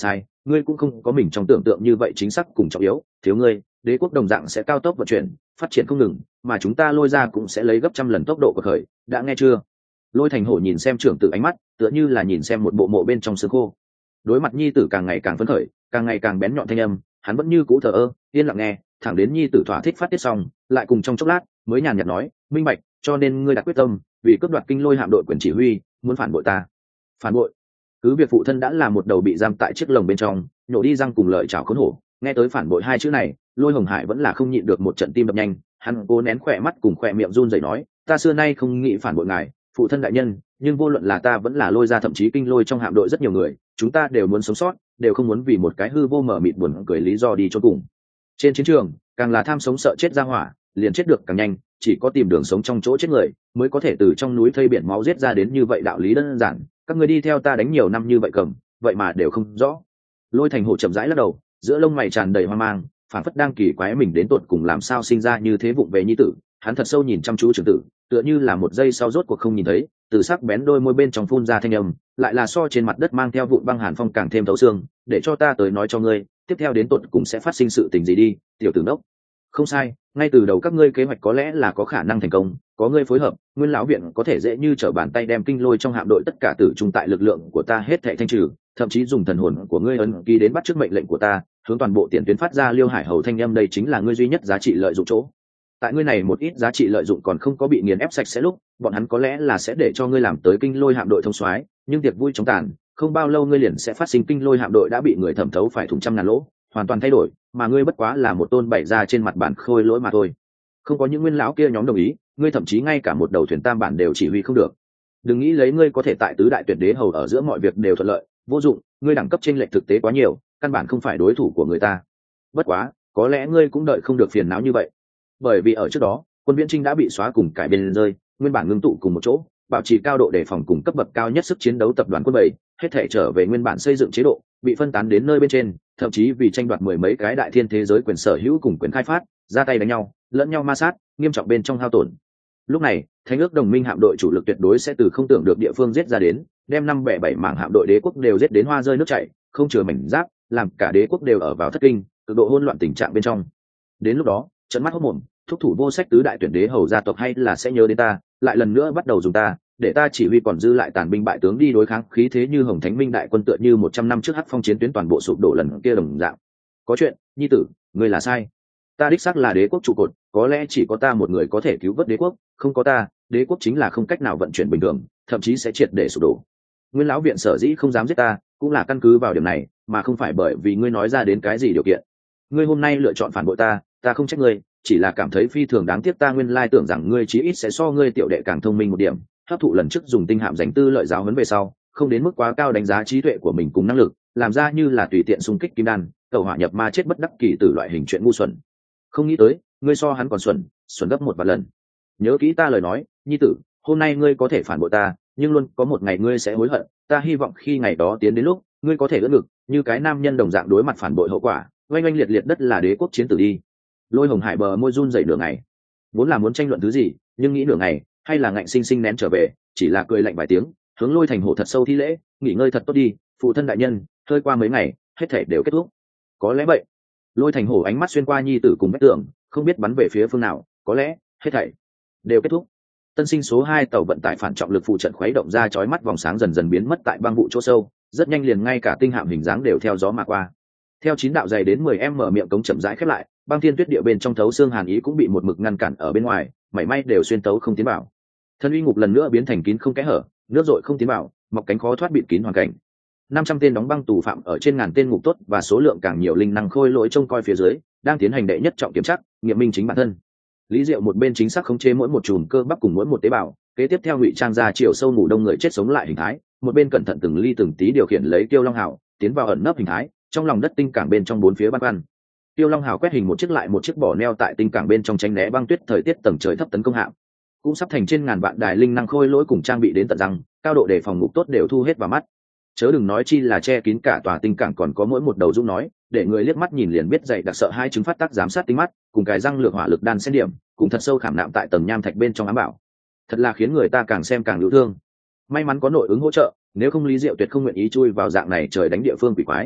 ngươi cũng không có mình trong tưởng tượng như vậy chính xác cùng trọng yếu, thiếu ngươi đế quốc đồng dạng sẽ cao tốc vận chuyển phát triển không ngừng, mà chúng ta Lôi ra cũng sẽ lấy gấp trăm lần tốc độ của khởi, đã nghe chưa? Lôi Thành Hổ nhìn xem trưởng tử ánh mắt tựa như là nhìn xem một bộ mộ bên trong xương khô. Đối mặt nhi tử càng ngày càng phấn khởi, càng ngày càng bén nhọn thanh âm, hắn vẫn như cũ thờ ơ yên lặng nghe, thẳng đến nhi tử thỏa thích phát tiết xong, lại cùng trong chốc lát mới nhàn nhạt nói, minh bạch, cho nên ngươi đã quyết tâm vì cướp đoạt kinh lôi hạm đội quyền chỉ huy, muốn phản bội ta. Phản bội? Cứ việc phụ thân đã là một đầu bị giam tại chiếc lồng bên trong, nhổ đi răng cùng lợi chảo khốn hổ, nghe tới phản bội hai chữ này, Lôi Hồng Hải vẫn là không nhịn được một trận tim đập nhanh. Hắn cố nén khỏe mắt cùng khỏe miệng run rẩy nói, ta xưa nay không nghĩ phản bội ngài, phụ thân đại nhân, nhưng vô luận là ta vẫn là Lôi ra, thậm chí kinh lôi trong hạm đội rất nhiều người, chúng ta đều muốn sống sót, đều không muốn vì một cái hư vô mờ mịt buồn cười lý do đi chôn cùng. Trên chiến trường, càng là tham sống sợ chết ra hỏa, liền chết được càng nhanh, chỉ có tìm đường sống trong chỗ chết người, mới có thể từ trong núi thây biển máu giết ra đến như vậy, đạo lý đơn giản, các người đi theo ta đánh nhiều năm như vậy cầm, vậy mà đều không rõ. Lôi Thành Hổ chậm rãi lắc đầu, giữa lông mày tràn đầy hoang mang, phản phất đang kỳ quái mình đến tột cùng làm sao sinh ra như thế vụng về nhi tử. Hắn thật sâu nhìn chăm chú trưởng tử, tựa như là một giây sau rốt cuộc không nhìn thấy, từ sắc bén đôi môi bên trong phun ra thanh âm, lại là so trên mặt đất mang theo vụn băng hàn phong càng thêm thấu xương. Để cho ta tới nói cho ngươi, tiếp theo đến tột cùng sẽ phát sinh sự tình gì đi, tiểu tử nốc. Không sai, ngay từ đầu các ngươi kế hoạch có lẽ là có khả năng thành công, có ngươi phối hợp, Nguyên lão viện có thể dễ như trở bàn tay đem kinh lôi trong hạm đội tất cả tử trung tại lực lượng của ta hết thảy thanh trừ, thậm chí dùng thần hồn của ngươi ấn ký đến bắt trước mệnh lệnh của ta, hướng toàn bộ tiền tuyến phát ra Liêu Hải Hầu thanh âm, đây chính là ngươi duy nhất giá trị lợi dụng chỗ. Tại ngươi này một ít giá trị lợi dụng còn không có bị nghiền ép sạch sẽ lúc, bọn hắn có lẽ là sẽ để cho ngươi làm tới kinh lôi hạm đội thông soái, nhưng tiệc vui chóng tàn, không bao lâu ngươi liền sẽ phát sinh kinh lôi hạm đội đã bị người thẩm thấu phải thủng trăm ngàn lỗ, hoàn toàn thay đổi, mà ngươi bất quá là một tôn bày ra trên mặt bản khôi lỗi mà thôi. Không có những nguyên lão kia nhóm đồng ý, ngươi thậm chí ngay cả một đầu thuyền tam bản đều chỉ huy không được. Đừng nghĩ lấy ngươi có thể tại tứ đại tuyệt đế hầu ở giữa mọi việc đều thuận lợi, vô dụng, ngươi đẳng cấp chênh lệch thực tế quá nhiều, căn bản không phải đối thủ của người ta. Bất quá, có lẽ ngươi cũng đợi không được phiền não như vậy, bởi vì ở trước đó, quân viễn trinh đã bị xóa cùng cải biên rơi, nguyên bản ngưng tụ cùng một chỗ, bảo trì cao độ đề phòng cùng cấp bậc cao nhất sức chiến đấu tập đoàn quân bảy, hết thể trở về nguyên bản xây dựng chế độ, bị phân tán đến nơi bên trên, thậm chí vì tranh đoạt mười mấy cái đại thiên thế giới quyền sở hữu cùng quyền khai phát, ra tay đánh nhau, lẫn nhau ma sát, nghiêm trọng bên trong hao tổn. Lúc này, Thánh ước đồng minh hạm đội chủ lực tuyệt đối sẽ từ không tưởng được địa phương giết ra đến, đem năm bẻ bảy mảng hạm đội đế quốc đều giết đến hoa rơi nước chảy, không chừa mảnh giáp, làm cả đế quốc đều ở vào thất kinh, cực độ hỗn loạn tình trạng bên trong. Đến lúc đó, trợn mắt hốt mồm, thúc thủ vô sách tứ đại tuyển đế hầu gia tộc hay là sẽ nhớ đến ta, lại lần nữa bắt đầu dùng ta, để ta chỉ huy còn dư lại tàn binh bại tướng đi đối kháng khí thế như Hồng Thánh Minh đại quân, tựa như một trăm năm trước Hắc Phong chiến tuyến toàn bộ sụp đổ lần kia đồng dạng. Có chuyện, nhi tử, ngươi là sai. Ta đích xác là đế quốc trụ cột, có lẽ chỉ có ta một người có thể cứu vớt đế quốc, không có ta, đế quốc chính là không cách nào vận chuyển bình thường, thậm chí sẽ triệt để sụp đổ. Nguyên lão viện sở dĩ không dám giết ta, cũng là căn cứ vào điểm này, mà không phải bởi vì ngươi nói ra đến cái gì điều kiện. Ngươi hôm nay lựa chọn phản bội ta, ta không trách ngươi, chỉ là cảm thấy phi thường đáng tiếc, ta nguyên lai tưởng rằng ngươi chí ít sẽ so ngươi tiểu đệ càng thông minh một điểm, hấp thụ lần trước dùng tinh hạm giành tư lợi giáo huấn về sau, không đến mức quá cao đánh giá trí tuệ của mình cùng năng lực, làm ra như là tùy tiện xung kích kim đan, cầu hỏa nhập ma chết bất đắc kỳ từ loại hình chuyện ngu xuẩn. Không nghĩ tới, ngươi so hắn còn xuẩn, xuẩn gấp một vạn lần. Nhớ kỹ ta lời nói, nhi tử, hôm nay ngươi có thể phản bội ta, nhưng luôn có một ngày ngươi sẽ hối hận, ta hy vọng khi ngày đó tiến đến lúc, ngươi có thể ưỡn ngực, như cái nam nhân đồng dạng đối mặt phản bội hậu quả, oanh oanh liệt liệt đất là đế quốc chiến tử đi. Lôi Hồng Hải bờ môi run rẩy nửa ngày, vốn là muốn tranh luận thứ gì, nhưng nghĩ nửa ngày, hay là ngạnh sinh sinh nén trở về, chỉ là cười lạnh vài tiếng, hướng Lôi Thành Hổ thật sâu thi lễ, nghỉ ngơi thật tốt đi, phụ thân đại nhân, hơi qua mấy ngày, hết thể đều kết thúc. Có lẽ vậy. Lôi Thành Hổ ánh mắt xuyên qua nhi tử cùng vách tường, không biết bắn về phía phương nào, có lẽ hết thảy đều kết thúc. Tân sinh số hai tàu vận tải phản trọng lực phụ trận khuấy động ra, chói mắt vòng sáng dần dần biến mất tại băng vụ chỗ sâu, rất nhanh liền ngay cả tinh hạm hình dáng đều theo gió mà qua. Theo chín đạo dày đến mười em mở miệng cống chậm rãi khép lại, băng thiên tuyết địa bên trong thấu xương hàn ý cũng bị một mực ngăn cản ở bên ngoài, mảy may đều xuyên tấu không tiến vào. Thân uy ngục lần nữa biến thành kín không kẽ hở, nước dội không tiến vào, mọc cánh khó thoát bịt kín hoàn cảnh. Năm trăm tên đóng băng tù phạm ở trên ngàn tên ngục tốt và số lượng càng nhiều linh năng khôi lỗi trông coi phía dưới, đang tiến hành đệ nhất trọng kiểm tra, nghiệm minh chính bản thân. Lý Diệu một bên chính xác khống chế mỗi một chùm cơ bắp cùng mỗi một tế bào, kế tiếp theo ngụy trang ra chiều sâu ngủ đông người chết sống lại hình thái, một bên cẩn thận từng ly từng tí điều khiển lấy Tiêu Long Hào tiến vào ẩn nấp hình thái, trong lòng đất tinh cảng bên trong bốn phía băn khoăn. Tiêu Long Hào quét hình một chiếc lại một chiếc bỏ neo tại tinh cảng bên trong tránh né băng tuyết thời tiết tầng trời thấp tấn công hạm. Cũng sắp thành trên ngàn vạn đài linh năng khôi lỗi cùng trang bị đến tận răng, cao độ để phòng ngục tốt đều thu hết vào mắt. Chớ đừng nói chi là che kín cả tòa tinh cảng, còn có mỗi một đầu dũng nói, để người liếc mắt nhìn liền biết dày đặc sợ hai chứng phát tác giám sát tính mắt, cùng cái răng lược hỏa lực đan xen điểm, cùng thật sâu khảm nạm tại tầng nham thạch bên trong ám bảo. Thật là khiến người ta càng xem càng lưu thương. May mắn có nội ứng hỗ trợ, nếu không Lý Diệu tuyệt không nguyện ý chui vào dạng này trời đánh địa phương quỷ quái.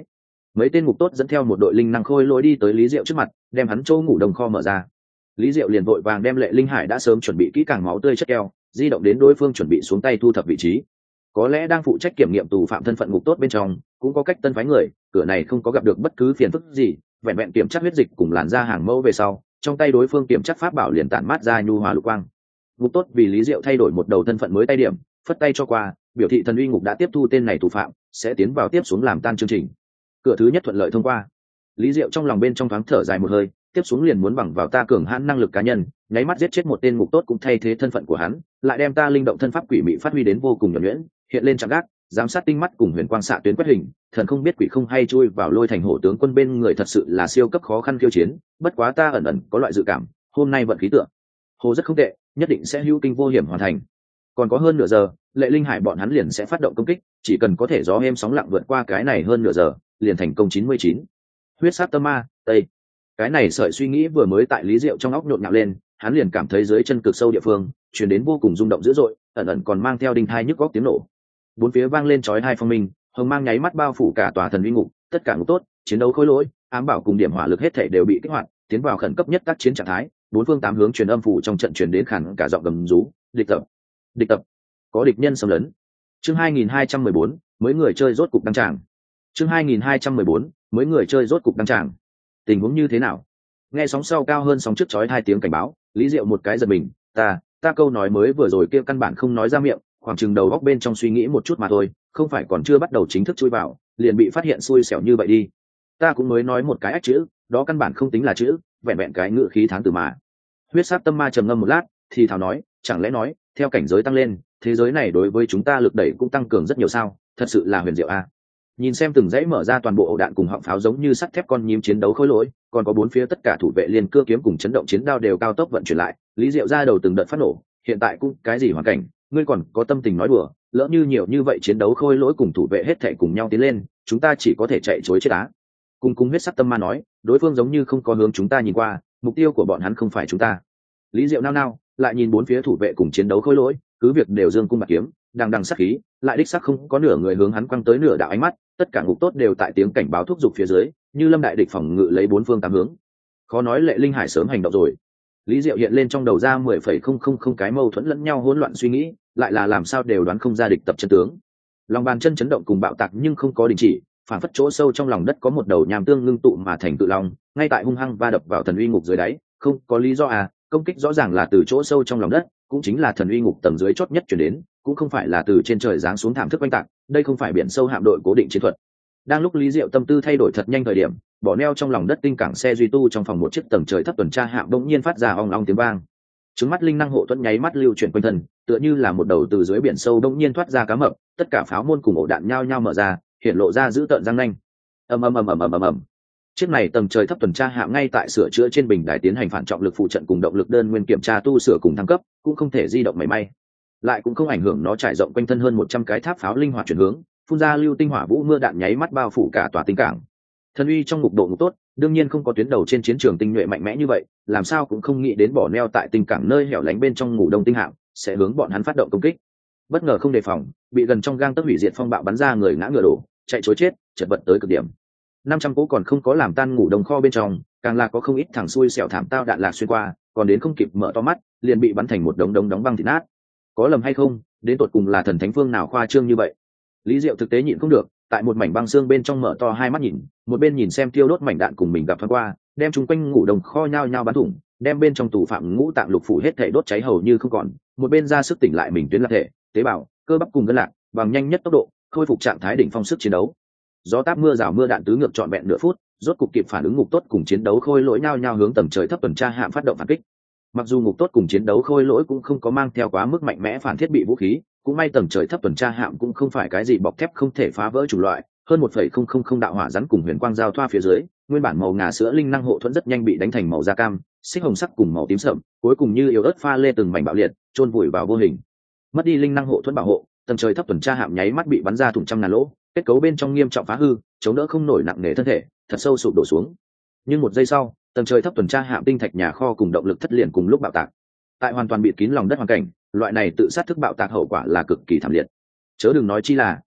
mấy tên ngục tốt dẫn theo một đội linh năng khôi lỗi đi tới Lý Diệu trước mặt, đem hắn chỗ ngủ đồng kho mở ra. Lý Diệu liền vội vàng đem Lệ Linh Hải đã sớm chuẩn bị kỹ càng máu tươi chất keo di động đến đối phương chuẩn bị xuống tay thu thập vị trí. Có lẽ đang phụ trách kiểm nghiệm tù phạm thân phận ngục tốt bên trong cũng có cách tân phái người, cửa này không có gặp được bất cứ phiền phức gì, vẹn vẹn kiểm tra huyết dịch cùng làn da hàng mẫu về sau, trong tay đối phương kiểm tra pháp bảo liền tản mát ra nhu hòa lục quang. Ngục tốt vì Lý Diệu thay đổi một đầu thân phận mới tay điểm, phất tay cho qua, biểu thị thần uy ngục đã tiếp thu tên này tù phạm, sẽ tiến vào tiếp xuống làm tan chương trình. Cửa thứ nhất thuận lợi thông qua. Lý Diệu trong lòng bên trong thoáng thở dài một hơi, tiếp xuống liền muốn bằng vào ta cường hãn năng lực cá nhân, nháy mắt giết chết một tên ngục tốt cũng thay thế thân phận của hắn, lại đem ta linh động thân pháp quỷ mị phát huy đến vô cùng nhuần nhuyễn, hiện lên chạm gác, giám sát tinh mắt cùng huyền quang xạ tuyến quét hình, thần không biết quỷ không hay chui vào lôi thành hổ tướng quân bên người, thật sự là siêu cấp khó khăn khiêu chiến. Bất quá ta ẩn ẩn có loại dự cảm, hôm nay vận khí tượng hồ rất không tệ, nhất định sẽ hữu kinh vô hiểm hoàn thành. Còn có hơn nửa giờ, Lệ Linh Hải bọn hắn liền sẽ phát động công kích, chỉ cần có thể gió êm sóng lặng vượt qua cái này hơn nửa giờ, liền thành công chín mươi chín. Huyết sát tâm ma, tây. Cái này sợi suy nghĩ vừa mới tại Lý Diệu trong óc nhộn nhạo lên, hắn liền cảm thấy dưới chân cực sâu địa phương truyền đến vô cùng rung động dữ dội, ẩn ẩn còn mang theo đinh thai nhức góc tiếng nổ. Bốn phía vang lên chói hai phong minh, hồng mang nháy mắt bao phủ cả tòa thần uy ngục, tất cả ngục tốt, chiến đấu khối lỗi, ám bảo cùng điểm hỏa lực hết thảy đều bị kích hoạt, tiến vào khẩn cấp nhất tác chiến trạng thái. Bốn phương tám hướng truyền âm phủ trong trận truyền đến khàn cả giọng gầm rú, địch tập, địch tập, có địch nhân xâm lấn. Chương hai nghìn hai trăm mười bốn, mới người chơi rốt cục đăng tràng. Chương hai nghìn hai trăm mười bốn, mới người chơi rốt cục đăng tràng. Tình huống như thế nào? Nghe sóng sau cao hơn sóng trước chói hai tiếng cảnh báo, Lý Diệu một cái giật mình, ta, ta câu nói mới vừa rồi kia căn bản không nói ra miệng, khoảng chừng đầu góc bên trong suy nghĩ một chút mà thôi, không phải còn chưa bắt đầu chính thức chui vào, liền bị phát hiện xui xẻo như vậy đi. Ta cũng mới nói một cái ách chữ, đó căn bản không tính là chữ, vẹn vẹn cái ngữ khí tháng từ mà. Huyết sát tâm ma trầm ngâm một lát, thì thào nói, chẳng lẽ nói, theo cảnh giới tăng lên, thế giới này đối với chúng ta lực đẩy cũng tăng cường rất nhiều sao, thật sự là huyền diệu a. Nhìn xem từng dãy mở ra toàn bộ ổ đạn cùng họng pháo giống như sắt thép con nhím chiến đấu khối lỗi, còn có bốn phía tất cả thủ vệ liên cưa kiếm cùng chấn động chiến đao đều cao tốc vận chuyển lại, Lý Diệu ra đầu từng đợt phát nổ, hiện tại cũng cái gì hoàn cảnh, ngươi còn có tâm tình nói đùa, lỡ như nhiều như vậy chiến đấu khôi lỗi cùng thủ vệ hết thảy cùng nhau tiến lên, chúng ta chỉ có thể chạy chối chết á. Cùng cùng huyết sắc tâm ma nói, đối phương giống như không có hướng chúng ta nhìn qua, mục tiêu của bọn hắn không phải chúng ta. Lý Diệu nao nao, lại nhìn bốn phía thủ vệ cùng chiến đấu khôi lỗi, cứ việc đều dương cung bạc kiếm, đang đằng sát khí, lại đích xác không có nửa người hướng hắn quăng tới nửa đạo ánh mắt, tất cả ngục tốt đều tại tiếng cảnh báo thúc giục phía dưới, như lâm đại địch phòng ngự lấy bốn phương tám hướng. Khó nói Lệ Linh Hải sớm hành động rồi. Lý Diệu hiện lên trong đầu ra mười phẩy không không không cái mâu thuẫn lẫn nhau hỗn loạn suy nghĩ, lại là làm sao đều đoán không ra địch tập chân tướng. Lòng bàn chân chấn động cùng bạo tạc nhưng không có đình chỉ, phản phất chỗ sâu trong lòng đất có một đầu nham tương ngưng tụ mà thành cự long, ngay tại hung hăng va đập vào thần uy ngục dưới đáy, không có lý do à, công kích rõ ràng là từ chỗ sâu trong lòng đất, cũng chính là thần uy ngục tầng dưới chót nhất chuyển đến, cũng không phải là từ trên trời giáng xuống thảm thức oanh tạc, đây không phải biển sâu hạm đội cố định chiến thuật. Đang lúc Lý Diệu tâm tư thay đổi thật nhanh thời điểm, bỏ neo trong lòng đất tinh cảng xe duy tu trong phòng một chiếc tầng trời thấp tuần tra hạm bỗng nhiên phát ra ong ong tiếng vang. Trứng mắt linh năng hộ thuẫn nháy mắt lưu chuyển quanh thân, tựa như là một đầu từ dưới biển sâu bỗng nhiên thoát ra cá mập, tất cả pháo môn cùng ổ đạn nhao nhao mở ra, hiện lộ ra dữ tợn răng nanh. Ầm ầm ầm ầm ầm ầm ầm. Chiếc này tầng trời thấp tuần tra hạm ngay tại sửa chữa trên bình đài tiến hành phản trọng lực phụ trận cùng động lực đơn nguyên kiểm tra tu sửa cùng thăng cấp, cũng không thể di động mảy may. Lại cũng không ảnh hưởng nó trải rộng quanh thân hơn một trăm cái tháp pháo linh hoạt chuyển hướng, phun ra lưu tinh hỏa vũ mưa đạn nháy mắt bao phủ cả tòa tinh cảng. Thần uy trong ngục độ ngục tốt, đương nhiên không có tuyến đầu trên chiến trường tinh nhuệ mạnh mẽ như vậy, làm sao cũng không nghĩ đến bỏ neo tại tinh cảng nơi hẻo lánh bên trong ngủ đông tinh hạm sẽ hướng bọn hắn phát động công kích. Bất ngờ không đề phòng, bị gần trong gang tấc hủy diệt phong bạo bắn ra, người ngã ngựa đổ, chạy trối chết, chật vật tới cực điểm. năm trăm cỗ còn không có làm tan ngủ đông kho bên trong, càng là có không ít thằng xui xẻo thảm tao đạn lạc xuyên qua, còn đến không kịp mở to mắt, liền bị bắn thành một đống đống đóng băng thịt nát. Có lầm hay không, đến tột cùng là thần thánh phương nào khoa trương như vậy? Lý Diệu thực tế nhịn không được, tại một mảnh băng xương bên trong mở to hai mắt nhìn, một bên nhìn xem tiêu đốt mảnh đạn cùng mình gặp thoáng qua, đem chúng quanh ngủ đồng kho nhao nhao bắn thủng, đem bên trong tù phạm ngũ tạng lục phủ hết thảy đốt cháy hầu như không còn, một bên ra sức tỉnh lại mình tuyến lạc thể, tế bào, cơ bắp cùng gân lạc, bằng nhanh nhất tốc độ, khôi phục trạng thái đỉnh phong sức chiến đấu. Gió táp mưa rào mưa đạn tứ ngược trọn vẹn nửa phút, rốt cục kịp phản ứng ngục tốt cùng chiến đấu khôi lỗi nhao nhao hướng tầng trời thấp tuần tra hạm phát động phản kích. Mặc dù ngục tốt cùng chiến đấu khôi lỗi cũng không có mang theo quá mức mạnh mẽ phản thiết bị vũ khí, cũng may tầng trời thấp tuần tra hạm cũng không phải cái gì bọc thép không thể phá vỡ chủng loại, hơn một phẩy không không không đạo hỏa rắn cùng huyền quang giao thoa phía dưới, nguyên bản màu ngà sữa linh năng hộ thuẫn rất nhanh bị đánh thành màu da cam, xích hồng sắc cùng màu tím sậm, cuối cùng như yếu ớt pha lê từng mảnh bạo liệt, chôn vùi vào vô hình. Mất đi linh năng hộ thuẫn bảo hộ, tầng trời thấp tuần tra hạm nháy mắt bị bắn ra thủng trăm ngàn lỗ, kết cấu bên trong nghiêm trọng phá hư, chống đỡ không nổi nặng nề thân thể, thật sâu sụp đổ xuống. Nhưng một giây sau, tầng trời thấp tuần tra hạm tinh thạch nhà kho cùng động lực thất liền cùng lúc bạo tạc. Tại hoàn toàn bịt kín lòng đất hoàn cảnh, loại này tự sát thức bạo tạc hậu quả là cực kỳ thảm liệt. Chớ đừng nói chi là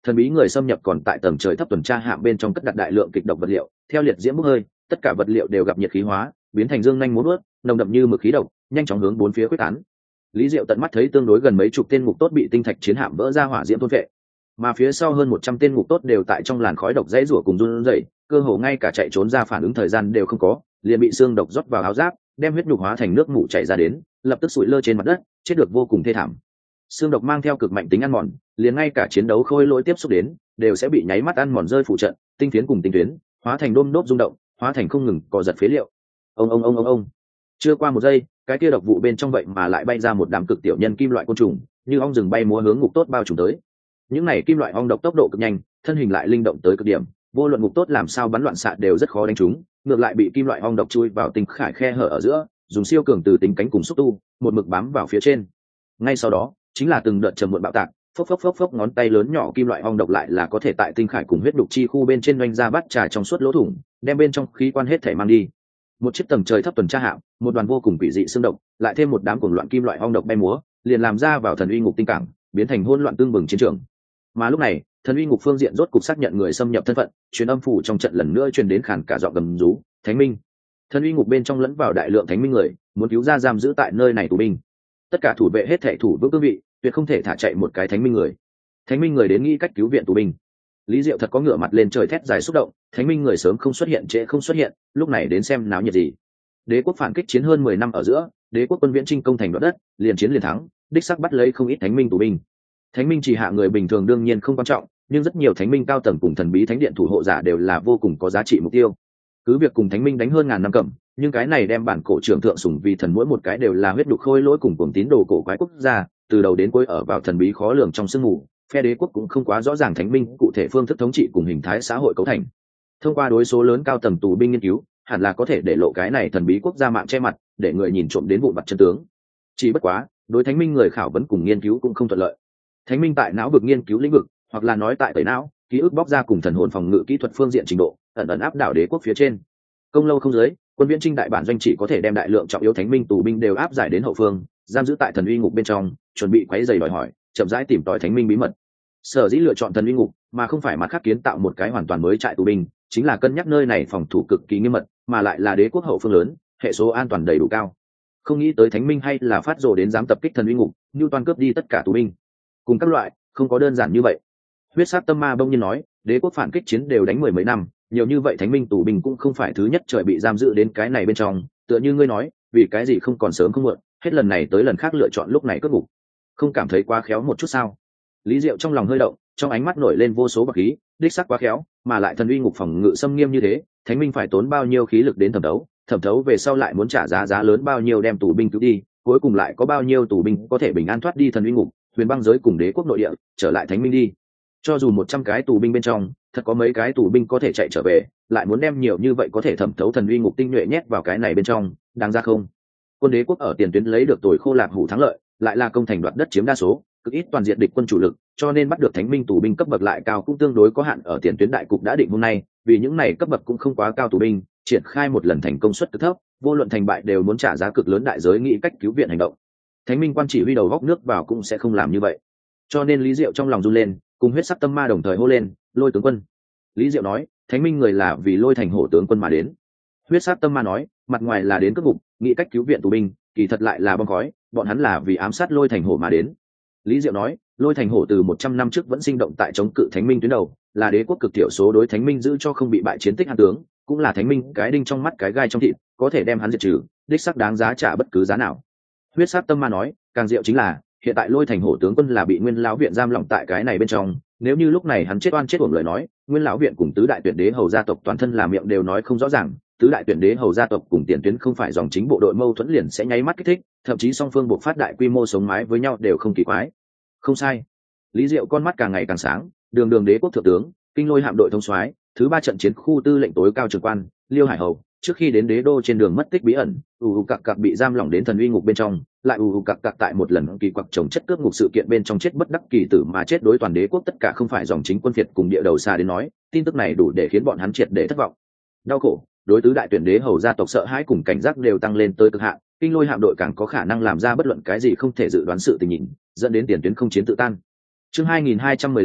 thần bí người xâm nhập còn tại tầng trời thấp tuần tra hạm bên trong cất đặt đại lượng kịch độc vật liệu, theo liệt diễm bốc hơi, tất cả vật liệu đều gặp nhiệt khí hóa, biến thành dương nhanh múa vớt, nồng đậm như mực khí độc, nhanh chóng hướng bốn phía quyết tán. Lý Diệu tận mắt thấy tương đối gần mấy chục tên ngục tốt bị tinh thạch chiến hạm vỡ ra hỏa diễm thôn phệ, mà phía sau hơn một trăm tên ngục tốt đều tại trong làn khói độc dãy rủa cùng run rẩy, cơ hồ ngay cả chạy trốn ra phản ứng thời gian đều không có, liền bị xương độc rót vào áo giáp, đem huyết nhục hóa thành nước mủ chảy ra đến, lập tức sụi lơ trên mặt đất, chết được vô cùng thê thảm. Xương độc mang theo cực mạnh tính ăn mòn, liền ngay cả chiến đấu khôi lỗi tiếp xúc đến, đều sẽ bị nháy mắt ăn mòn rơi phụ trận, tinh phiến cùng tinh tuyến, hóa thành đôm đốp rung động, hóa thành không ngừng cò giật phế liệu. Ông ông ông ông ông. Chưa qua một giây, cái kia độc vụ bên trong vậy mà lại bay ra một đám cực tiểu nhân kim loại côn trùng, như ong rừng bay múa hướng ngục tốt bao trùm tới. Những này kim loại ong độc tốc độ cực nhanh, thân hình lại linh động tới cực điểm, vô luận ngục tốt làm sao bắn loạn xạ đều rất khó đánh trúng, ngược lại bị kim loại ong độc chui vào tinh khải khe hở ở giữa, dùng siêu cường từ tính cánh cùng xúc tu, một mực bám vào phía trên. Ngay sau đó, chính là từng đợt trầm muộn bạo tạc, phốc phốc phốc phốc, ngón tay lớn nhỏ kim loại ong độc lại là có thể tại tinh khải cùng huyết đục chi khu bên trên doanh ra bắt trà trong suốt lỗ thủng, đem bên trong khí quan hết thể mang đi. Một chiếc tầng trời thấp tuần tra hạm, một đoàn vô cùng quỷ dị xương độc, lại thêm một đám cuồng loạn kim loại ong độc bay múa, liền làm ra vào thần uy ngục tinh cảng, biến thành hỗn loạn tương bừng chiến trường. Mà lúc này, thần uy ngục phương diện rốt cục xác nhận người xâm nhập thân phận, truyền âm phủ trong trận lần nữa truyền đến khàn cả giọng gầm rú, Thánh Minh. Thần uy ngục bên trong lẫn vào đại lượng thánh minh người, muốn cứu ra giam giữ tại nơi này tù binh. Tất cả thủ vệ hết thảy thủ vững cương vị, tuyệt không thể thả chạy một cái thánh minh người. Thánh minh người đến nghĩ cách cứu viện tù binh. Lý Diệu thật có ngửa mặt lên trời thét dài xúc động, thánh minh người sớm không xuất hiện trễ không xuất hiện, lúc này đến xem náo nhiệt gì. Đế quốc phản kích chiến hơn mười năm ở giữa, đế quốc quân viễn chinh công thành đoạt đất, liền chiến liền thắng, đích xác bắt lấy không ít thánh minh tù binh. Thánh minh chỉ hạ người bình thường đương nhiên không quan trọng, nhưng rất nhiều thánh minh cao tầng cùng thần bí thánh điện thủ hộ giả đều là vô cùng có giá trị mục tiêu. Cứ việc cùng thánh minh đánh hơn ngàn năm cẩm, nhưng cái này đem bản cổ trưởng thượng sủng vì thần mỗi một cái đều là huyết đục khôi lỗi cùng cuồng tín đồ cổ quái quốc gia, từ đầu đến cuối ở vào thần bí khó lường trong sương mù. Phe đế quốc cũng không quá rõ ràng thánh minh cụ thể phương thức thống trị cùng hình thái xã hội cấu thành. Thông qua đối số lớn cao tầng tù binh nghiên cứu, hẳn là có thể để lộ cái này thần bí quốc gia mạng che mặt, để người nhìn trộm đến vụn vặt chân tướng. Chỉ bất quá, đối thánh minh người khảo vấn cùng nghiên cứu cũng không thuận lợi. Thánh minh tại não vực nghiên cứu lĩnh vực, hoặc là nói tại tẩy não, ký ức bóc ra cùng thần hồn phòng ngự kỹ thuật phương diện trình độ, ẩn ẩn áp đảo đế quốc phía trên. Công lâu không dưới, quân viễn trinh đại bản doanh chỉ có thể đem đại lượng trọng yếu thánh minh tù binh đều áp giải đến hậu phương, giam giữ tại thần uy ngục bên trong, chuẩn bị quấy rầy đòi hỏi, chậm rãi tìm tòi thánh minh bí mật. Sở dĩ lựa chọn thần uy ngục mà không phải mặt khác kiến tạo một cái hoàn toàn mới trại tù binh, chính là cân nhắc nơi này phòng thủ cực kỳ nghiêm mật, mà lại là đế quốc hậu phương lớn, hệ số an toàn đầy đủ cao. Không nghĩ tới thánh minh hay là phát rồ đến dám tập kích thần uy ngục, như toàn cướp đi tất cả tù binh. Cùng các loại, không có đơn giản như vậy. Huyết sát tâm ma bỗng nhiên nói, đế quốc phản kích chiến đều đánh mười mấy năm, nhiều như vậy thánh minh tù binh cũng không phải thứ nhất trời bị giam giữ đến cái này bên trong, tựa như ngươi nói, vì cái gì không còn sớm không muộn, hết lần này tới lần khác lựa chọn lúc này cướp ngục. Không cảm thấy quá khéo một chút sao? Lý Diệu trong lòng hơi động, trong ánh mắt nổi lên vô số bạc khí, đích xác quá khéo, mà lại thần uy ngục phòng ngự xâm nghiêm như thế, thánh minh phải tốn bao nhiêu khí lực đến thẩm đấu, thẩm đấu về sau lại muốn trả giá giá lớn bao nhiêu đem tù binh cứu đi, cuối cùng lại có bao nhiêu tù binh có thể bình an thoát đi thần uy ngục, huyền băng giới cùng đế quốc nội địa, trở lại thánh minh đi. Cho dù một trăm cái tù binh bên trong, thật có mấy cái tù binh có thể chạy trở về, lại muốn đem nhiều như vậy có thể thẩm thấu thần uy ngục tinh nhuệ nhét vào cái này bên trong, đáng ra không? Quân đế quốc ở tiền tuyến lấy được tuổi khô lạc hủ thắng lợi, lại là công thành đoạt đất chiếm đa số, cực ít toàn diện địch quân chủ lực, cho nên bắt được thánh minh tù binh cấp bậc lại cao cũng tương đối có hạn ở tiền tuyến đại cục đã định hôm nay, vì những này cấp bậc cũng không quá cao tù binh, triển khai một lần thành công suất cực thấp, vô luận thành bại đều muốn trả giá cực lớn đại giới nghĩ cách cứu viện hành động. Thánh minh quan chỉ huy đầu góc nước vào cũng sẽ không làm như vậy. Cho nên Lý Diệu trong lòng run lên, cùng huyết sắc tâm ma đồng thời hô lên, Lôi tướng quân. Lý Diệu nói, thánh minh người là vì Lôi thành hổ tướng quân mà đến. Huyết sắc tâm ma nói, mặt ngoài là đến cướp ngục, nghĩ cách cứu viện tù binh, kỳ thật lại là bom khói, bọn hắn là vì ám sát Lôi thành hổ mà đến. Lý Diệu nói, Lôi thành hổ từ một trăm năm trước vẫn sinh động tại chống cự thánh minh tuyến đầu, là đế quốc cực thiểu số đối thánh minh giữ cho không bị bại chiến tích hàn tướng, cũng là thánh minh cái đinh trong mắt cái gai trong thịt, có thể đem hắn diệt trừ, đích sắc đáng giá trả bất cứ giá nào. Huyết sắc tâm ma nói, càng diệu chính là hiện tại Lôi thành hổ tướng quân là bị nguyên lão viện giam lỏng tại cái này bên trong, nếu như lúc này hắn chết oan chết uổng lời nói, nguyên lão viện cùng tứ đại tuyển đế hầu gia tộc toàn thân là miệng đều nói không rõ ràng, tứ đại tuyển đế hầu gia tộc cùng tiền tuyến không phải dòng chính bộ đội mâu thuẫn liền sẽ nháy mắt kích thích, thậm chí song phương buộc phát đại quy mô sống mái với nhau đều không kỳ quái. Không sai. Lý Diệu con mắt càng ngày càng sáng, đường đường đế quốc thượng tướng, kinh Lôi hạm đội thống soái, thứ ba trận chiến khu tư lệnh tối cao trưởng quan, Liêu Hải Hầu, trước khi đến đế đô trên đường mất tích bí ẩn, ù ù cặc cặc bị giam lỏng đến thần uy ngục bên trong, lại ù ù cặc cặc tại một lần kỳ quặc trồng chất cướp ngục sự kiện bên trong chết bất đắc kỳ tử mà chết đối toàn đế quốc tất cả không phải dòng chính quân phiệt cùng địa đầu xa đến nói, tin tức này đủ để khiến bọn hắn triệt để thất vọng. Đau khổ, đối tứ đại tuyển đế hầu gia tộc sợ hãi cùng cảnh giác đều tăng lên tới cực hạn, kinh Lôi hạm đội càng có khả năng làm ra bất luận cái gì không thể dự đoán sự tình nhìn, dẫn đến tiền tuyến không chiến tự tan. Chương hai nghìn hai trăm mười lăm,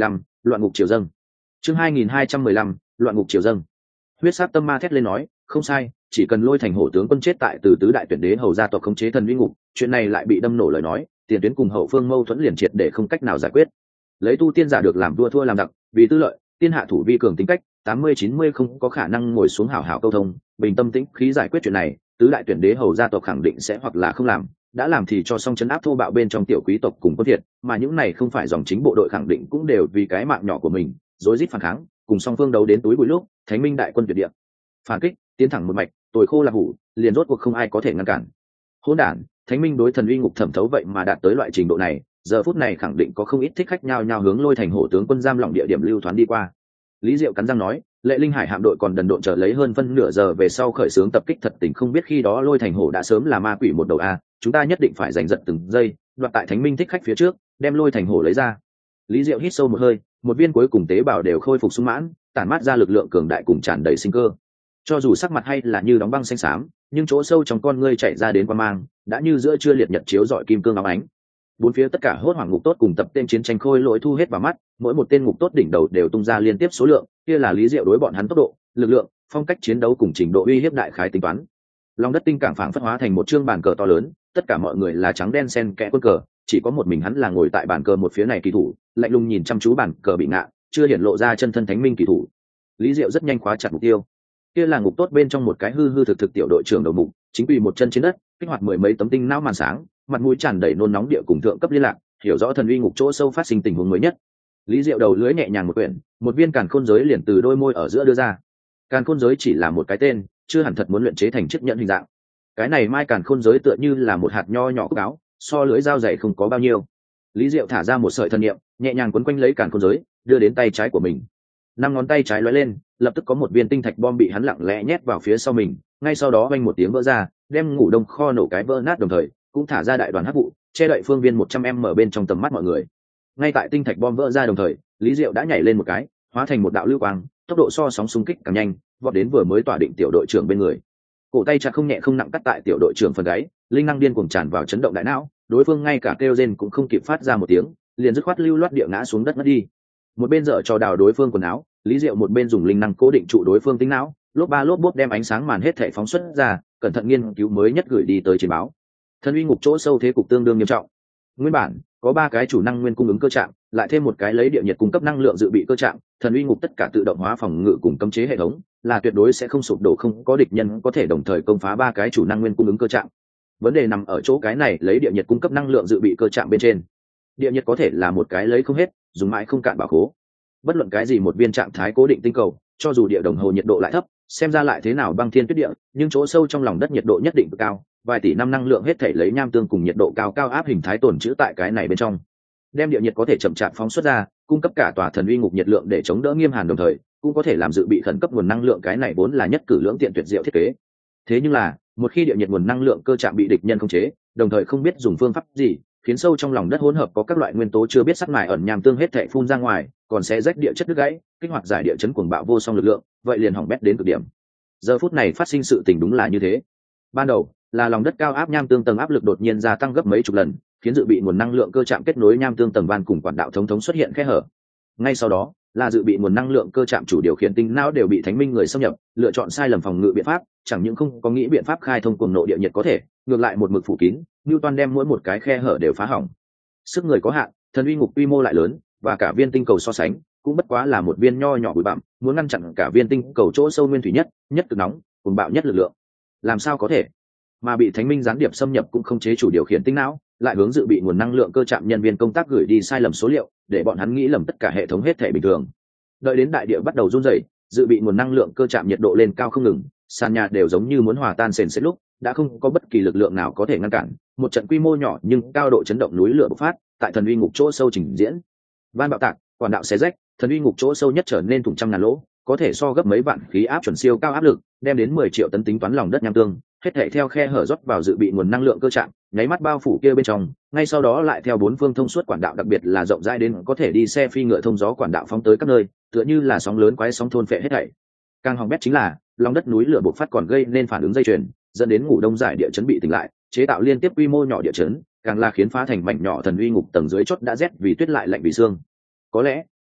loạn ngục triều dâng. Chương hai nghìn hai trăm mười lăm, loạn ngục triều dâng. Huyết sát tâm ma thét lên nói, không sai, chỉ cần Lôi Thành Hổ tướng quân chết tại từ tứ đại tuyển đế hầu gia tộc khống chế thần uy ngục, chuyện này lại bị đâm nổ lời nói, tiền tuyến cùng hậu phương mâu thuẫn liền triệt để không cách nào giải quyết. Lấy tu tiên giả được làm vua thua làm giặc, vì tư lợi, tiên hạ thủ vi cường tính cách, tám mươi chín mươi không có khả năng ngồi xuống hảo hảo câu thông, bình tâm tĩnh khí giải quyết chuyện này, tứ đại tuyển đế hầu gia tộc khẳng định sẽ hoặc là không làm, đã làm thì cho xong chấn áp thô bạo bên trong tiểu quý tộc cùng quân thiệt, mà những này không phải dòng chính bộ đội khẳng định cũng đều vì cái mạng nhỏ của mình, rối rít phản kháng, cùng song phương đấu đến túi bụi lúc, Thánh Minh đại quân tuyệt địa. Phản kích, tiến thẳng một mạch, tồi khô là hủ, liền rốt cuộc không ai có thể ngăn cản. Hỗn đản, Thánh Minh đối thần uy ngục thẩm thấu vậy mà đạt tới loại trình độ này, giờ phút này khẳng định có không ít thích khách nhao nhao hướng Lôi Thành Hổ tướng quân giam lỏng địa điểm lưu thoáng đi qua. Lý Diệu cắn răng nói, Lệ Linh Hải hạm đội còn đần độn chờ lấy hơn phân nửa giờ về sau khởi xướng tập kích, thật tình không biết khi đó Lôi Thành Hổ đã sớm là ma quỷ một đầu a, chúng ta nhất định phải giành giật từng giây, đoạt tại Thánh Minh thích khách phía trước, đem Lôi Thành Hổ lấy ra. Lý Diệu hít sâu một hơi, một viên cuối cùng tế bào đều khôi phục sung mãn, tản mát ra lực lượng cường đại cùng tràn đầy sinh cơ. Cho dù sắc mặt hay là như đóng băng xanh xám, nhưng chỗ sâu trong con ngươi chạy ra đến quan mang, đã như giữa trưa liệt nhật chiếu rọi kim cương óng ánh. Bốn phía tất cả hốt hoảng ngục tốt cùng tập tên chiến tranh khôi lỗi thu hết vào mắt, mỗi một tên ngục tốt đỉnh đầu đều tung ra liên tiếp số lượng, kia là Lý Diệu đối bọn hắn tốc độ, lực lượng, phong cách chiến đấu cùng trình độ uy hiếp đại khái tính toán. Lòng đất tinh cảng phảng phất hóa thành một chương bàn cờ to lớn, tất cả mọi người là trắng đen xen kẽ quân cờ, chỉ có một mình hắn là ngồi tại bàn cờ một phía này kỳ thủ, lạnh lùng nhìn chăm chú bàn cờ bị ngạ, chưa hiển lộ ra chân thân Thánh Minh kỳ thủ. Lý Diệu rất nhanh khóa chặt mục tiêu. Kia là ngục tốt bên trong một cái hư hư thực thực tiểu đội trưởng đầu mục, chính quỳ một chân trên đất, kích hoạt mười mấy tấm tinh não màn sáng, mặt mũi tràn đầy nôn nóng địa cùng thượng cấp liên lạc, hiểu rõ thần uy ngục chỗ sâu phát sinh tình huống mới nhất. Lý Diệu đầu lưỡi nhẹ nhàng một quyển, một viên càn khôn giới liền từ đôi môi ở giữa đưa ra. Càn khôn giới chỉ là một cái tên, chưa hẳn thật muốn luyện chế thành chiếc nhẫn hình dạng. Cái này mai càn khôn giới tựa như là một hạt nho nhỏ cúc áo, so lưỡi dao dày không có bao nhiêu. Lý Diệu thả ra một sợi thần niệm, nhẹ nhàng quấn quanh lấy càn khôn giới, đưa đến tay trái của mình. Năm ngón tay trái lóe lên, lập tức có một viên tinh thạch bom bị hắn lặng lẽ nhét vào phía sau mình, ngay sau đó vang một tiếng vỡ ra, đem ngủ đông kho nổ cái vỡ nát, đồng thời cũng thả ra đại đoàn hắc vụ, che đậy phương viên một trăm mét bên trong tầm mắt mọi người. Ngay tại tinh thạch bom vỡ ra đồng thời, Lý Diệu đã nhảy lên một cái, hóa thành một đạo lưu quang, tốc độ so sóng xung kích càng nhanh, vọt đến vừa mới tỏa định tiểu đội trưởng bên người. Cổ tay chặt không nhẹ không nặng cắt tại tiểu đội trưởng phần gáy, linh năng điên cuồng tràn vào chấn động đại não, đối phương ngay cả kêu rên cũng không kịp phát ra một tiếng, liền dứt khoát lưu loát địa ngã xuống đất mất đi. Một bên dở trò đào đối phương quần áo, Lý Diệu một bên dùng linh năng cố định trụ đối phương tính não, lốp ba lốp bốp đem ánh sáng màn hết thảy phóng xuất ra, cẩn thận nghiên cứu mới nhất gửi đi tới chiến báo. Thần uy ngục chỗ sâu thế cục tương đương nghiêm trọng. Nguyên bản có ba cái chủ năng nguyên cung ứng cơ trạm, lại thêm một cái lấy địa nhiệt cung cấp năng lượng dự bị cơ trạm, thần uy ngục tất cả tự động hóa phòng ngự cùng cấm chế hệ thống, là tuyệt đối sẽ không sụp đổ, không có địch nhân có thể đồng thời công phá ba cái chủ năng nguyên cung ứng cơ trạm. Vấn đề nằm ở chỗ cái này lấy địa nhiệt cung cấp năng lượng dự bị cơ trạm bên trên. Địa nhiệt có thể là một cái lấy không hết, dùng mãi không cạn bảo khố. Bất luận cái gì một viên trạng thái cố định tinh cầu, cho dù địa đồng hồ nhiệt độ lại thấp, xem ra lại thế nào băng thiên tuyết địa, nhưng chỗ sâu trong lòng đất nhiệt độ nhất định cực cao, vài tỷ năm năng lượng hết thể lấy nham tương cùng nhiệt độ cao cao áp hình thái tồn trữ tại cái này bên trong. Đem địa nhiệt có thể chậm chạp phóng xuất ra, cung cấp cả tòa thần uy ngục nhiệt lượng để chống đỡ nghiêm hàn, đồng thời cũng có thể làm dự bị khẩn cấp nguồn năng lượng, cái này vốn là nhất cử lưỡng tiện tuyệt diệu thiết kế. Thế nhưng là, một khi địa nhiệt nguồn năng lượng cơ trạm bị địch nhân khống chế, đồng thời không biết dùng phương pháp gì, khiến sâu trong lòng đất hỗn hợp có các loại nguyên tố chưa biết sắc mài ẩn nham tương hết thảy phun ra ngoài, còn sẽ rách địa chất đứt gãy, kích hoạt giải địa chấn cuồng bạo vô song lực lượng, vậy liền hỏng bét đến cực điểm. Giờ phút này phát sinh sự tình đúng là như thế. Ban đầu là lòng đất cao áp nham tương tầng áp lực đột nhiên gia tăng gấp mấy chục lần, khiến dự bị nguồn năng lượng cơ trạm kết nối nham tương tầng van cùng quản đạo thống thống xuất hiện khe hở. Ngay sau đó là dự bị nguồn năng lượng cơ trạm chủ điều khiển tinh não đều bị Thánh Minh người xâm nhập, lựa chọn sai lầm phòng ngự biện pháp, chẳng những không có nghĩ biện pháp khai thông cuồng nộ địa nhiệt có thể, ngược lại một mực phủ kín, Newton đem mỗi một cái khe hở đều phá hỏng. Sức người có hạn, thần uy ngục quy mô lại lớn, và cả viên tinh cầu so sánh cũng bất quá là một viên nho nhỏ bụi bặm, muốn ngăn chặn cả viên tinh cầu chỗ sâu nguyên thủy nhất, nhất cực nóng, cuồng bạo nhất lực lượng, làm sao có thể? Mà bị Thánh Minh gián điệp xâm nhập cũng không chế chủ điều khiển tinh não, lại hướng dự bị nguồn năng lượng cơ trạm nhân viên công tác gửi đi sai lầm số liệu, để bọn hắn nghĩ lầm tất cả hệ thống hết thể bình thường. Đợi đến đại địa bắt đầu run rẩy, dự bị nguồn năng lượng cơ trạm nhiệt độ lên cao không ngừng, sàn nhà đều giống như muốn hòa tan sền sệt lúc, đã không có bất kỳ lực lượng nào có thể ngăn cản, một trận quy mô nhỏ nhưng cao độ chấn động núi lửa bộc phát, tại thần uy ngục chỗ sâu trình diễn. Van bạo tạc, quản đạo xé rách, thần uy ngục chỗ sâu nhất trở nên thủng trăm ngàn lỗ, có thể so gấp mấy vạn khí áp chuẩn siêu cao áp lực, đem đến mười triệu tấn tính toán lòng đất nham tương, hết thảy theo khe hở rót vào dự bị nguồn năng lượng cơ trạm, nháy mắt bao phủ kia bên trong, ngay sau đó lại theo bốn phương thông suốt quản đạo, đặc biệt là rộng rãi đến có thể đi xe phi ngựa thông gió quản đạo phóng tới các nơi, tựa như là sóng lớn quái sóng thôn phệ hết thảy. Càng hỏng bét chính là, lòng đất núi lửa bộc phát còn gây nên phản ứng dây chuyền, dẫn đến ngủ đông giải địa chấn bị tỉnh lại, chế tạo liên tiếp quy mô nhỏ địa chấn, càng là khiến phá thành mảnh nhỏ thần uy ngục tầng dưới chót đã rét vì tuyết lại lạnh vì xương. Có lẽ,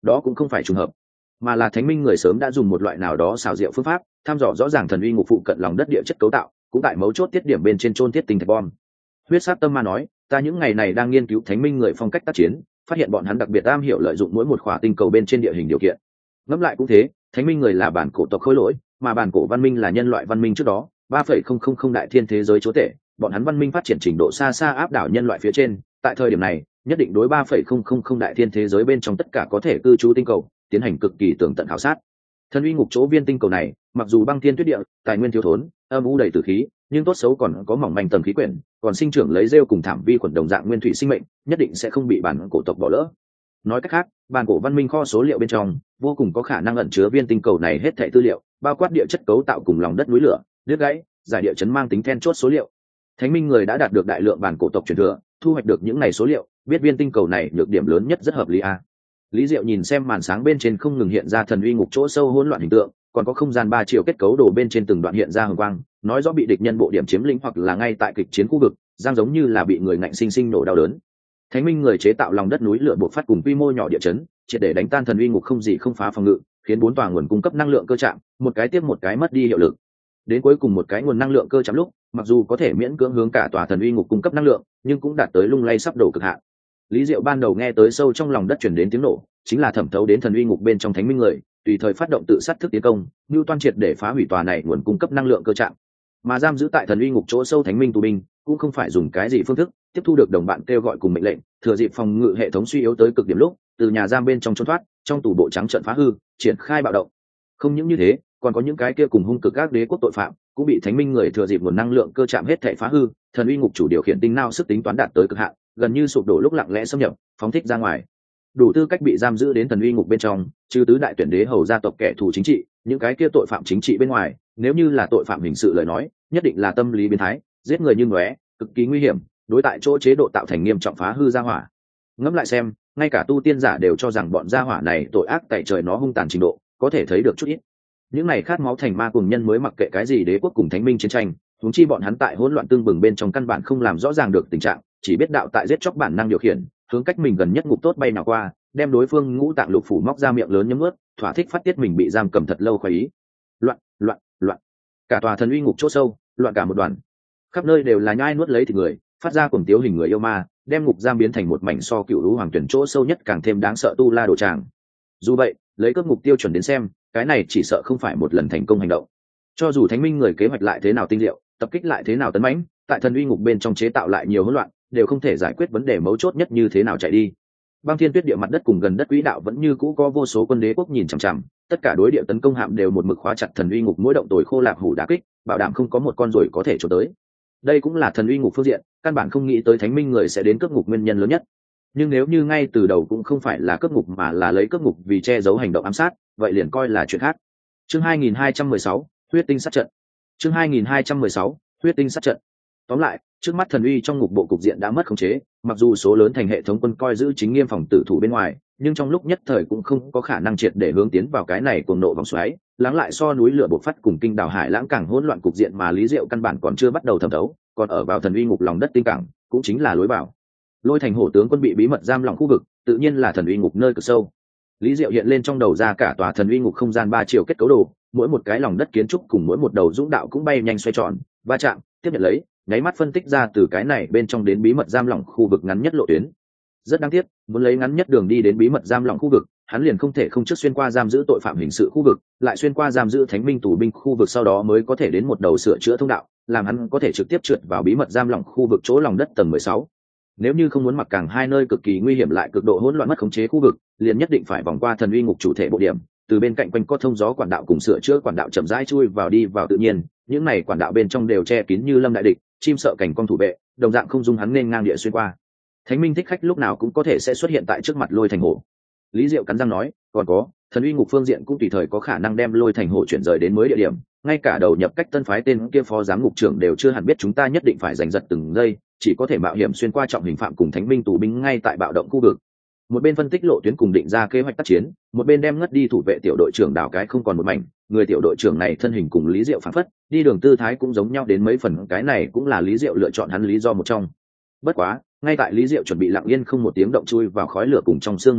đó cũng không phải trùng hợp, mà là thánh minh người sớm đã dùng một loại nào đó xảo diệu phương pháp thăm dò rõ ràng thần uy ngục phụ cận lòng đất địa chất cấu tạo, cũng tại mấu chốt tiết điểm bên trên chôn thiết tinh thạch bom. Huyết sát tâm ma nói, ta những ngày này đang nghiên cứu thánh minh người phong cách tác chiến, phát hiện bọn hắn đặc biệt am hiểu lợi dụng mỗi một khỏa tinh cầu bên trên địa hình điều kiện. Ngẫm lại cũng thế, thánh minh người là bản cổ tộc khối lỗi, mà bản cổ văn minh là nhân loại văn minh trước đó ba phẩy không không không đại thiên thế giới chúa tể, bọn hắn văn minh phát triển trình độ xa xa áp đảo nhân loại phía trên. Tại thời điểm này, nhất định đối ba phẩy không không không đại thiên thế giới bên trong tất cả có thể cư trú tinh cầu tiến hành cực kỳ tường tận khảo sát. Thần uy ngục chỗ viên tinh cầu này, mặc dù băng thiên tuyết địa, tài nguyên thiếu thốn, âm u đầy tử khí, nhưng tốt xấu còn có mỏng manh tầng khí quyển, còn sinh trưởng lấy rêu cùng thảm vi khuẩn đồng dạng nguyên thủy sinh mệnh, nhất định sẽ không bị bản cổ tộc bỏ lỡ. Nói cách khác, bản cổ văn minh kho số liệu bên trong vô cùng có khả năng ẩn chứa viên tinh cầu này hết thảy tư liệu, bao quát địa chất cấu tạo cùng lòng đất núi lửa, đứt gãy, giải địa chấn mang tính then chốt số liệu. Thánh minh người đã đạt được đại lượng bản cổ tộc truyền thừa, thu hoạch được những này số liệu, biết viên tinh cầu này nhược điểm lớn nhất rất hợp lý a. Lý Diệu nhìn xem màn sáng bên trên không ngừng hiện ra thần uy ngục chỗ sâu hỗn loạn hình tượng, còn có không gian ba chiều kết cấu đồ bên trên từng đoạn hiện ra hồng quang, nói rõ bị địch nhân bộ điểm chiếm lĩnh hoặc là ngay tại kịch chiến khu vực, giang giống như là bị người ngạnh sinh sinh nổ đau đớn. Thánh minh người chế tạo lòng đất núi lửa bộc phát cùng quy mô nhỏ địa chấn, triệt để đánh tan thần uy ngục không gì không phá phòng ngự, khiến bốn tòa nguồn cung cấp năng lượng cơ trạm một cái tiếp một cái mất đi hiệu lực. Đến cuối cùng một cái nguồn năng lượng cơ trạm lúc, mặc dù có thể miễn cưỡng hướng cả tòa thần uy ngục cung cấp năng lượng, nhưng cũng đạt tới lung lay sắp đổ cực hạn. Lý Diệu ban đầu nghe tới sâu trong lòng đất truyền đến tiếng nổ, chính là thẩm thấu đến thần uy ngục bên trong thánh minh người, tùy thời phát động tự sát thức tiến công, như toan triệt để phá hủy tòa này nguồn cung cấp năng lượng cơ trạm. Mà giam giữ tại thần uy ngục chỗ sâu thánh minh tù binh, cũng không phải dùng cái gì phương thức tiếp thu được đồng bạn kêu gọi cùng mệnh lệnh, thừa dịp phòng ngự hệ thống suy yếu tới cực điểm lúc, từ nhà giam bên trong trốn thoát, trong tù bộ trắng trận phá hư, triển khai bạo động. Không những như thế, còn có những cái kia cùng hung cực các đế quốc tội phạm, cũng bị thánh minh người thừa dịp nguồn năng lượng cơ trạm hết thảy phá hư, thần uy ngục chủ điều khiển tinh não sức tính toán đạt tới cực hạn, gần như sụp đổ lúc lặng lẽ xâm nhập, phóng thích ra ngoài. Đủ tư cách bị giam giữ đến thần uy ngục bên trong, trừ tứ đại tuyển đế hầu gia tộc kẻ thù chính trị, những cái kia tội phạm chính trị bên ngoài, nếu như là tội phạm hình sự lời nói, nhất định là tâm lý biến thái, giết người như ngóe, cực kỳ nguy hiểm, đối tại chỗ chế độ tạo thành nghiêm trọng phá hư gia hỏa. Ngẫm lại xem, ngay cả tu tiên giả đều cho rằng bọn gia hỏa này tội ác tại trời nó hung tàn trình độ, có thể thấy được chút ít. Những này khát máu thành ma cùng nhân mới mặc kệ cái gì đế quốc cùng thánh minh chiến tranh, huống chi bọn hắn tại hỗn loạn tương bừng bên trong căn bản không làm rõ ràng được tình trạng, chỉ biết đạo tại giết chóc bản năng điều khiển, hướng cách mình gần nhất ngục tốt bay nào qua, đem đối phương ngũ tạng lục phủ móc ra miệng lớn nhấm ướt, thỏa thích phát tiết mình bị giam cầm thật lâu khoái ý. Loạn, loạn, loạn. Cả tòa thần uy ngục chỗ sâu, loạn cả một đoàn. Khắp nơi đều là nhai nuốt lấy thịt người, phát ra cuồng tiếu hình người yêu ma, đem ngục giam biến thành một mảnh so cựu lũ hoàng tuyển chỗ sâu nhất càng thêm đáng sợ tu la đồ tràng. Dù vậy, lấy các mục tiêu chuẩn đến xem, cái này chỉ sợ không phải một lần thành công hành động. Cho dù thánh minh người kế hoạch lại thế nào tinh diệu, tập kích lại thế nào tấn mãnh, tại thần uy ngục bên trong chế tạo lại nhiều hỗn loạn, đều không thể giải quyết vấn đề mấu chốt nhất như thế nào chạy đi. Băng thiên tuyết địa mặt đất cùng gần đất quỹ đạo vẫn như cũ có vô số quân đế quốc nhìn chằm chằm, tất cả đối địa tấn công hạm đều một mực khóa chặt thần uy ngục mỗi động tồi khô lạc hủ đá kích, bảo đảm không có một con ruồi có thể trốn tới. Đây cũng là thần uy ngục phương diện, căn bản không nghĩ tới thánh minh người sẽ đến cướp ngục nguyên nhân lớn nhất. Nhưng nếu như ngay từ đầu cũng không phải là cướp ngục mà là lấy cướp ngục vì che giấu hành động ám sát, vậy liền coi là chuyện khác. Chương hai nghìn hai trăm mười sáu, huyết tinh sát trận. Chương hai nghìn hai trăm mười sáu, huyết tinh sát trận. Tóm lại, trước mắt thần uy trong ngục bộ cục diện đã mất khống chế, mặc dù số lớn thành hệ thống quân coi giữ chính nghiêm phòng tử thủ bên ngoài, nhưng trong lúc nhất thời cũng không có khả năng triệt để hướng tiến vào cái này cuồng nộ vòng xoáy, lắng lại so núi lửa bộc phát cùng kinh đảo hải lãng càng hỗn loạn cục diện mà Lý Diệu căn bản còn chưa bắt đầu thẩm thấu, còn ở vào thần uy ngục lòng đất tinh cảng, cũng chính là lối vào. Lôi thành hổ tướng quân bị bí mật giam lỏng khu vực, tự nhiên là thần uy ngục nơi cực sâu. Lý Diệu hiện lên trong đầu ra cả tòa thần uy ngục không gian ba chiều kết cấu đồ, mỗi một cái lòng đất kiến trúc cùng mỗi một đầu dũng đạo cũng bay nhanh xoay tròn, va chạm, tiếp nhận lấy, nháy mắt phân tích ra từ cái này bên trong đến bí mật giam lỏng khu vực ngắn nhất lộ tuyến. Rất đáng tiếc, muốn lấy ngắn nhất đường đi đến bí mật giam lỏng khu vực, hắn liền không thể không trước xuyên qua giam giữ tội phạm hình sự khu vực, lại xuyên qua giam giữ thánh minh tù binh khu vực, sau đó mới có thể đến một đầu sửa chữa thông đạo, làm hắn có thể trực tiếp trượt vào bí mật giam lỏng khu vực chỗ lòng đất tầng mười sáu. Nếu như không muốn mặc càng hai nơi cực kỳ nguy hiểm lại cực độ hỗn loạn mất khống chế khu vực, liền nhất định phải vòng qua thần uy ngục chủ thể bộ điểm, từ bên cạnh quanh co thông gió quản đạo cùng sửa chữa quản đạo chậm rãi chui vào đi vào tự nhiên, những này quản đạo bên trong đều che kín như lâm đại địch, chim sợ cảnh con thủ vệ, đồng dạng không dung hắn nên ngang địa xuyên qua. Thánh minh thích khách lúc nào cũng có thể sẽ xuất hiện tại trước mặt lôi thành hổ. Lý Diệu cắn răng nói, còn có, thần uy ngục phương diện cũng tùy thời có khả năng đem lôi thành hổ chuyển rời đến mới địa điểm, ngay cả đầu nhập cách tân phái tên kia phó giám ngục trưởng đều chưa hẳn biết chúng ta nhất định phải giành giật từng giây, chỉ có thể mạo hiểm xuyên qua trọng hình phạm cùng thánh minh tù binh ngay tại bạo động khu vực. Một bên phân tích lộ tuyến cùng định ra kế hoạch tác chiến, một bên đem ngất đi thủ vệ tiểu đội trưởng đảo cái không còn một mảnh. Người tiểu đội trưởng này thân hình cùng Lý Diệu phản phất, đi đường tư thái cũng giống nhau đến mấy phần, cái này cũng là Lý Diệu lựa chọn hắn lý do một trong. Bất quá, ngay tại Lý Diệu chuẩn bị lặng yên không một tiếng động chui vào khói lửa cùng trong sương mù lúc,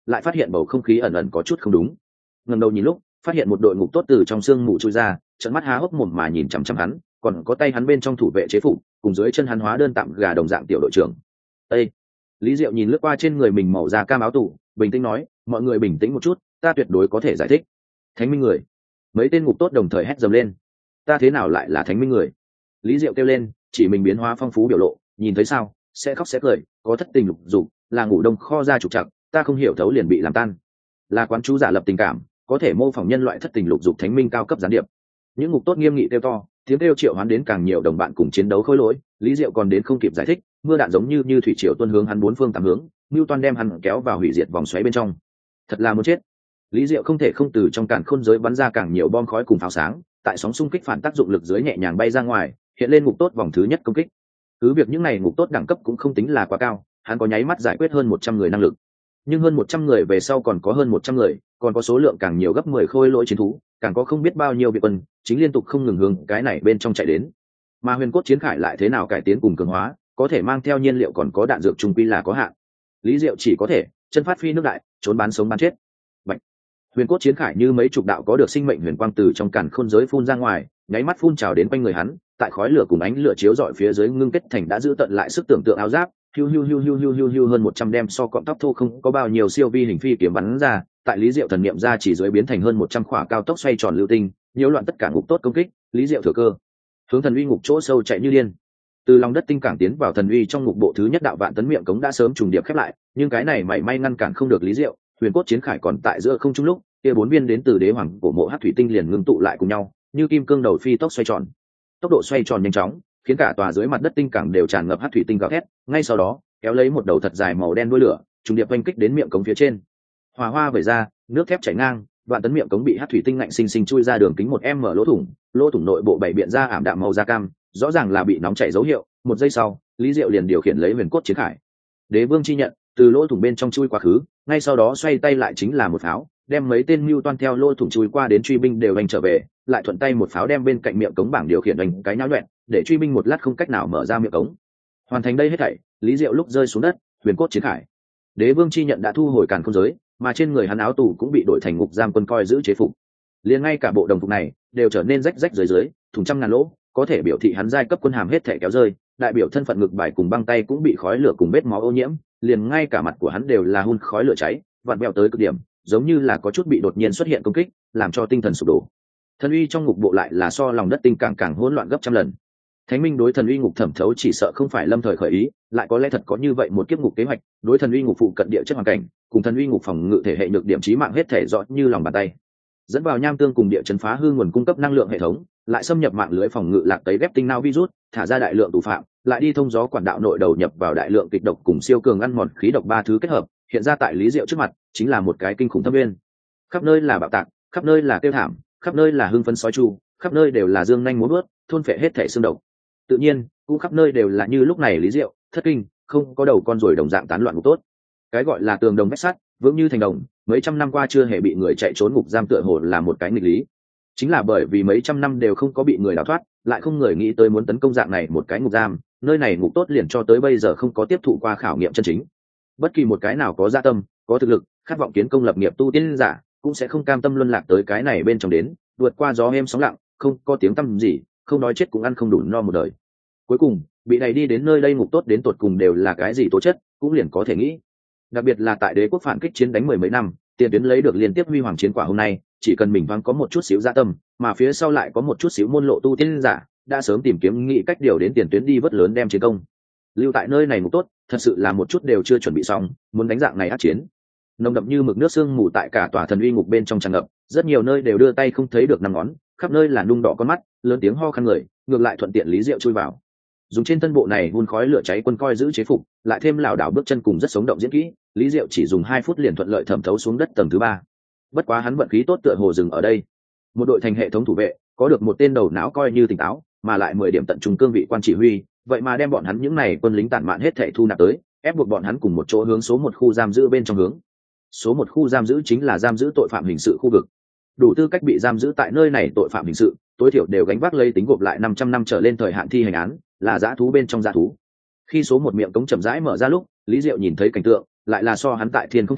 lại phát hiện bầu không khí ẩn ẩn có chút không đúng. Ngẩng đầu nhìn lúc, phát hiện một đội ngục tốt từ trong sương mù chui ra, trợn mắt há hốc mồm mà nhìn chằm chằm hắn, còn có tay hắn bên trong thủ vệ chế phục, cùng dưới chân hắn hóa đơn tạm gà đồng dạng tiểu đội trưởng. Ê! Lý Diệu nhìn lướt qua trên người mình màu da cam áo tù, bình tĩnh nói, mọi người bình tĩnh một chút, ta tuyệt đối có thể giải thích. Thánh minh người. Mấy tên ngục tốt đồng thời hét dầm lên. Ta thế nào lại là thánh minh người? Lý Diệu kêu lên, chỉ mình biến hóa phong phú biểu lộ, nhìn thấy sao, sẽ khóc sẽ cười, có thất tình lục dục, là ngủ đông kho ra trục trặc, ta không hiểu thấu liền bị làm tan. Là quán chú giả lập tình cảm, có thể mô phỏng nhân loại thất tình lục dục thánh minh cao cấp gián điệp. Những ngục tốt nghiêm nghị kêu to, tiếng kêu triệu hoán đến càng nhiều đồng bạn cùng chiến đấu khôi lỗi. Lý Diệu còn đến không kịp giải thích, mưa đạn giống như như thủy triều tuôn hướng hắn bốn phương tám hướng, Nưu Toan đem hắn kéo vào hủy diệt vòng xoáy bên trong. Thật là muốn chết. Lý Diệu không thể không từ trong càn khôn giới bắn ra càng nhiều bom khói cùng pháo sáng, tại sóng xung kích phản tác dụng lực dưới nhẹ nhàng bay ra ngoài, hiện lên ngục tốt vòng thứ nhất công kích. Cứ việc những này ngục tốt đẳng cấp cũng không tính là quá cao, hắn có nháy mắt giải quyết hơn một trăm người năng lực. Nhưng hơn một trăm người về sau còn có hơn một trăm người, còn có số lượng càng nhiều gấp mười khôi lỗi chiến thú, càng có không biết bao nhiêu viện quân, chính liên tục không ngừng hướng cái này bên trong chạy đến. Mà huyền cốt chiến khải lại thế nào cải tiến cùng cường hóa, có thể mang theo nhiên liệu còn có đạn dược trung quy là có hạn. Lý Diệu chỉ có thể chân phát phi nước đại, trốn bán sống bán chết. Bạch. Huyền cốt chiến khải như mấy chục đạo có được sinh mệnh huyền quang từ trong càn khôn giới phun ra ngoài, nháy mắt phun trào đến quanh người hắn, tại khói lửa cùng ánh lửa chiếu rọi phía dưới ngưng kết thành đã giữ tận lại sức tưởng tượng áo giáp. Hiu hiu hiu hiu hiu hiu hiu hơn một trăm đem so cọng tóc thô không có bao nhiêu siêu vi hình phi kiếm bắn ra, tại Lý Diệu thần niệm ra chỉ dưới biến thành hơn một trăm khỏa cao tốc xoay tròn lưu tinh, nhiễu loạn tất cả ngục tốt công kích. Lý Diệu thừa cơ hướng thần uy ngục chỗ sâu chạy như điên. Từ lòng đất tinh cảng tiến vào thần uy trong ngục bộ thứ nhất đạo vạn tấn miệng cống đã sớm trùng điệp khép lại, nhưng cái này mảy may ngăn cản không được Lý Diệu. Huyền cốt chiến khải còn tại giữa không trung lúc, kia bốn viên đến từ đế hoàng của mộ hắc thủy tinh liền ngưng tụ lại cùng nhau, như kim cương đầu phi tốc xoay tròn. Tốc độ xoay tròn nhanh chóng, khiến cả tòa dưới mặt đất tinh cảng đều tràn ngập hắc thủy tinh gào thét. Ngay sau đó, kéo lấy một đầu thật dài màu đen đuôi lửa, trùng điệp oanh kích đến miệng cống phía trên. Hỏa hoa vẩy ra, nước thép chảy ngang, đoạn tấn miệng cống bị hắc thủy tinh ngạnh sinh sinh chui ra đường kính một em mở lỗ thủng, lỗ thủng nội bộ bảy biện ra ảm đạm màu da cam, rõ ràng là bị nóng chảy dấu hiệu. Một giây sau, Lý Diệu liền điều khiển lấy huyền cốt chiến khải. Đế vương chi nhận từ lỗ thủng bên trong chui quá khứ, ngay sau đó xoay tay lại chính là một pháo, đem mấy tên mưu toan theo lỗ thủng chui qua đến truy binh đều đánh trở về, lại thuận tay một pháo đem bên cạnh miệng cống bảng điều khiển đánh cái nháo loạn, để truy binh một lát không cách nào mở ra miệng cống. Hoàn thành đây hết thảy, Lý Diệu lúc rơi xuống đất, huyền cốt chiến khải. Đế vương chi nhận đã thu hồi càn khôn giới, mà trên người hắn áo tù cũng bị đổi thành ngục giam quân coi giữ chế phục. Liền ngay cả bộ đồng phục này đều trở nên rách rách dưới dưới, thủng trăm ngàn lỗ, có thể biểu thị hắn giai cấp quân hàm hết thể kéo rơi, đại biểu thân phận ngực bài cùng băng tay cũng bị khói lửa cùng vết máu ô nhiễm, liền ngay cả mặt của hắn đều là hun khói lửa cháy, vặn vẹo tới cực điểm, giống như là có chút bị đột nhiên xuất hiện công kích, làm cho tinh thần sụp đổ. Thần uy trong ngục bộ lại là so lòng đất tinh càng càng hỗn loạn gấp trăm lần. Thánh minh đối thần uy ngục thẩm thấu chỉ sợ không phải lâm thời khởi ý, lại có lẽ thật có như vậy một kiếp ngục kế hoạch, đối thần uy ngục phụ cận địa chất hoàn cảnh, cùng thần uy ngục phòng ngự thể hệ nhược điểm chí mạng hết thể rõ như lòng bàn tay. Dẫn vào nham tương cùng địa chấn phá hư nguồn cung cấp năng lượng hệ thống, lại xâm nhập mạng lưới phòng ngự lạc tấy ghép tinh nao virus, thả ra đại lượng tù phạm, lại đi thông gió quản đạo nội đầu nhập vào đại lượng kịch độc cùng siêu cường ăn mòn khí độc ba thứ kết hợp, hiện ra tại Lý Diệu trước mặt, chính là một cái kinh khủng thâm viên. Khắp nơi là bạo tạc, khắp nơi là tiêu thảm, khắp nơi là hưng phấn sói chu, khắp nơi đều là dương nhanh múa bước, thôn phệ hết thể xương độc. Tự nhiên, cũng khắp nơi đều là như lúc này Lý Diệu, thất kinh, không có đầu con ruồi đồng dạng tán loạn ngục tốt. Cái gọi là tường đồng vách sắt, vững như thành đồng, mấy trăm năm qua chưa hề bị người chạy trốn ngục giam tựa hồ là một cái nghịch lý. Chính là bởi vì mấy trăm năm đều không có bị người đào thoát, lại không người nghĩ tới muốn tấn công dạng này một cái ngục giam, nơi này ngục tốt liền cho tới bây giờ không có tiếp thụ qua khảo nghiệm chân chính. Bất kỳ một cái nào có dạ tâm, có thực lực, khát vọng kiến công lập nghiệp tu tiên giả, cũng sẽ không cam tâm luân lạc tới cái này bên trong đến, vượt qua gió êm sóng lặng, không có tiếng tăm gì, không nói chết cũng ăn không đủ no một đời. Cuối cùng, bị đẩy đi đến nơi đây ngục tốt đến tột cùng đều là cái gì tố chất, cũng liền có thể nghĩ. Đặc biệt là tại đế quốc phản kích chiến đánh mười mấy năm, tiền tuyến lấy được liên tiếp huy hoàng chiến quả hôm nay, chỉ cần mình thoáng có một chút xíu dạ tâm, mà phía sau lại có một chút xíu môn lộ tu tiên giả, đã sớm tìm kiếm nghĩ cách điều đến tiền tuyến đi vớt lớn đem chiến công. Lưu tại nơi này ngục tốt, thật sự là một chút đều chưa chuẩn bị xong, muốn đánh dạng này ác chiến. Nồng đậm như mực nước sương mù tại cả tòa thần uy ngục bên trong tràn ngập, rất nhiều nơi đều đưa tay không thấy được năm ngón, khắp nơi là nung đỏ con mắt, lớn tiếng ho khan người, ngược lại thuận tiện Lý Diệu chui vào. Dùng trên thân bộ này hun khói lửa cháy quân coi giữ chế phục, lại thêm lảo đảo bước chân cùng rất sống động diễn kỹ, Lý Diệu chỉ dùng hai phút liền thuận lợi thẩm thấu xuống đất tầng thứ ba. Bất quá hắn vận khí tốt tựa hồ dừng ở đây. Một đội thành hệ thống thủ vệ, có được một tên đầu não coi như tỉnh táo, mà lại mười điểm tận trung cương vị quan chỉ huy, vậy mà đem bọn hắn những này quân lính tản mạn hết thảy thu nạp tới, ép buộc bọn hắn cùng một chỗ hướng số một khu giam giữ bên trong hướng. Số một khu giam giữ chính là giam giữ tội phạm hình sự khu vực. Đủ tư cách bị giam giữ tại nơi này tội phạm hình sự, tối thiểu đều gánh vác lấy tính gộp lại năm trăm năm trở lên thời hạn thi hành án, là dã thú bên trong dã thú. Khi số một miệng cống chậm rãi mở ra lúc, Lý Diệu nhìn thấy cảnh tượng, lại là so hắn tại Thiên Không Thành,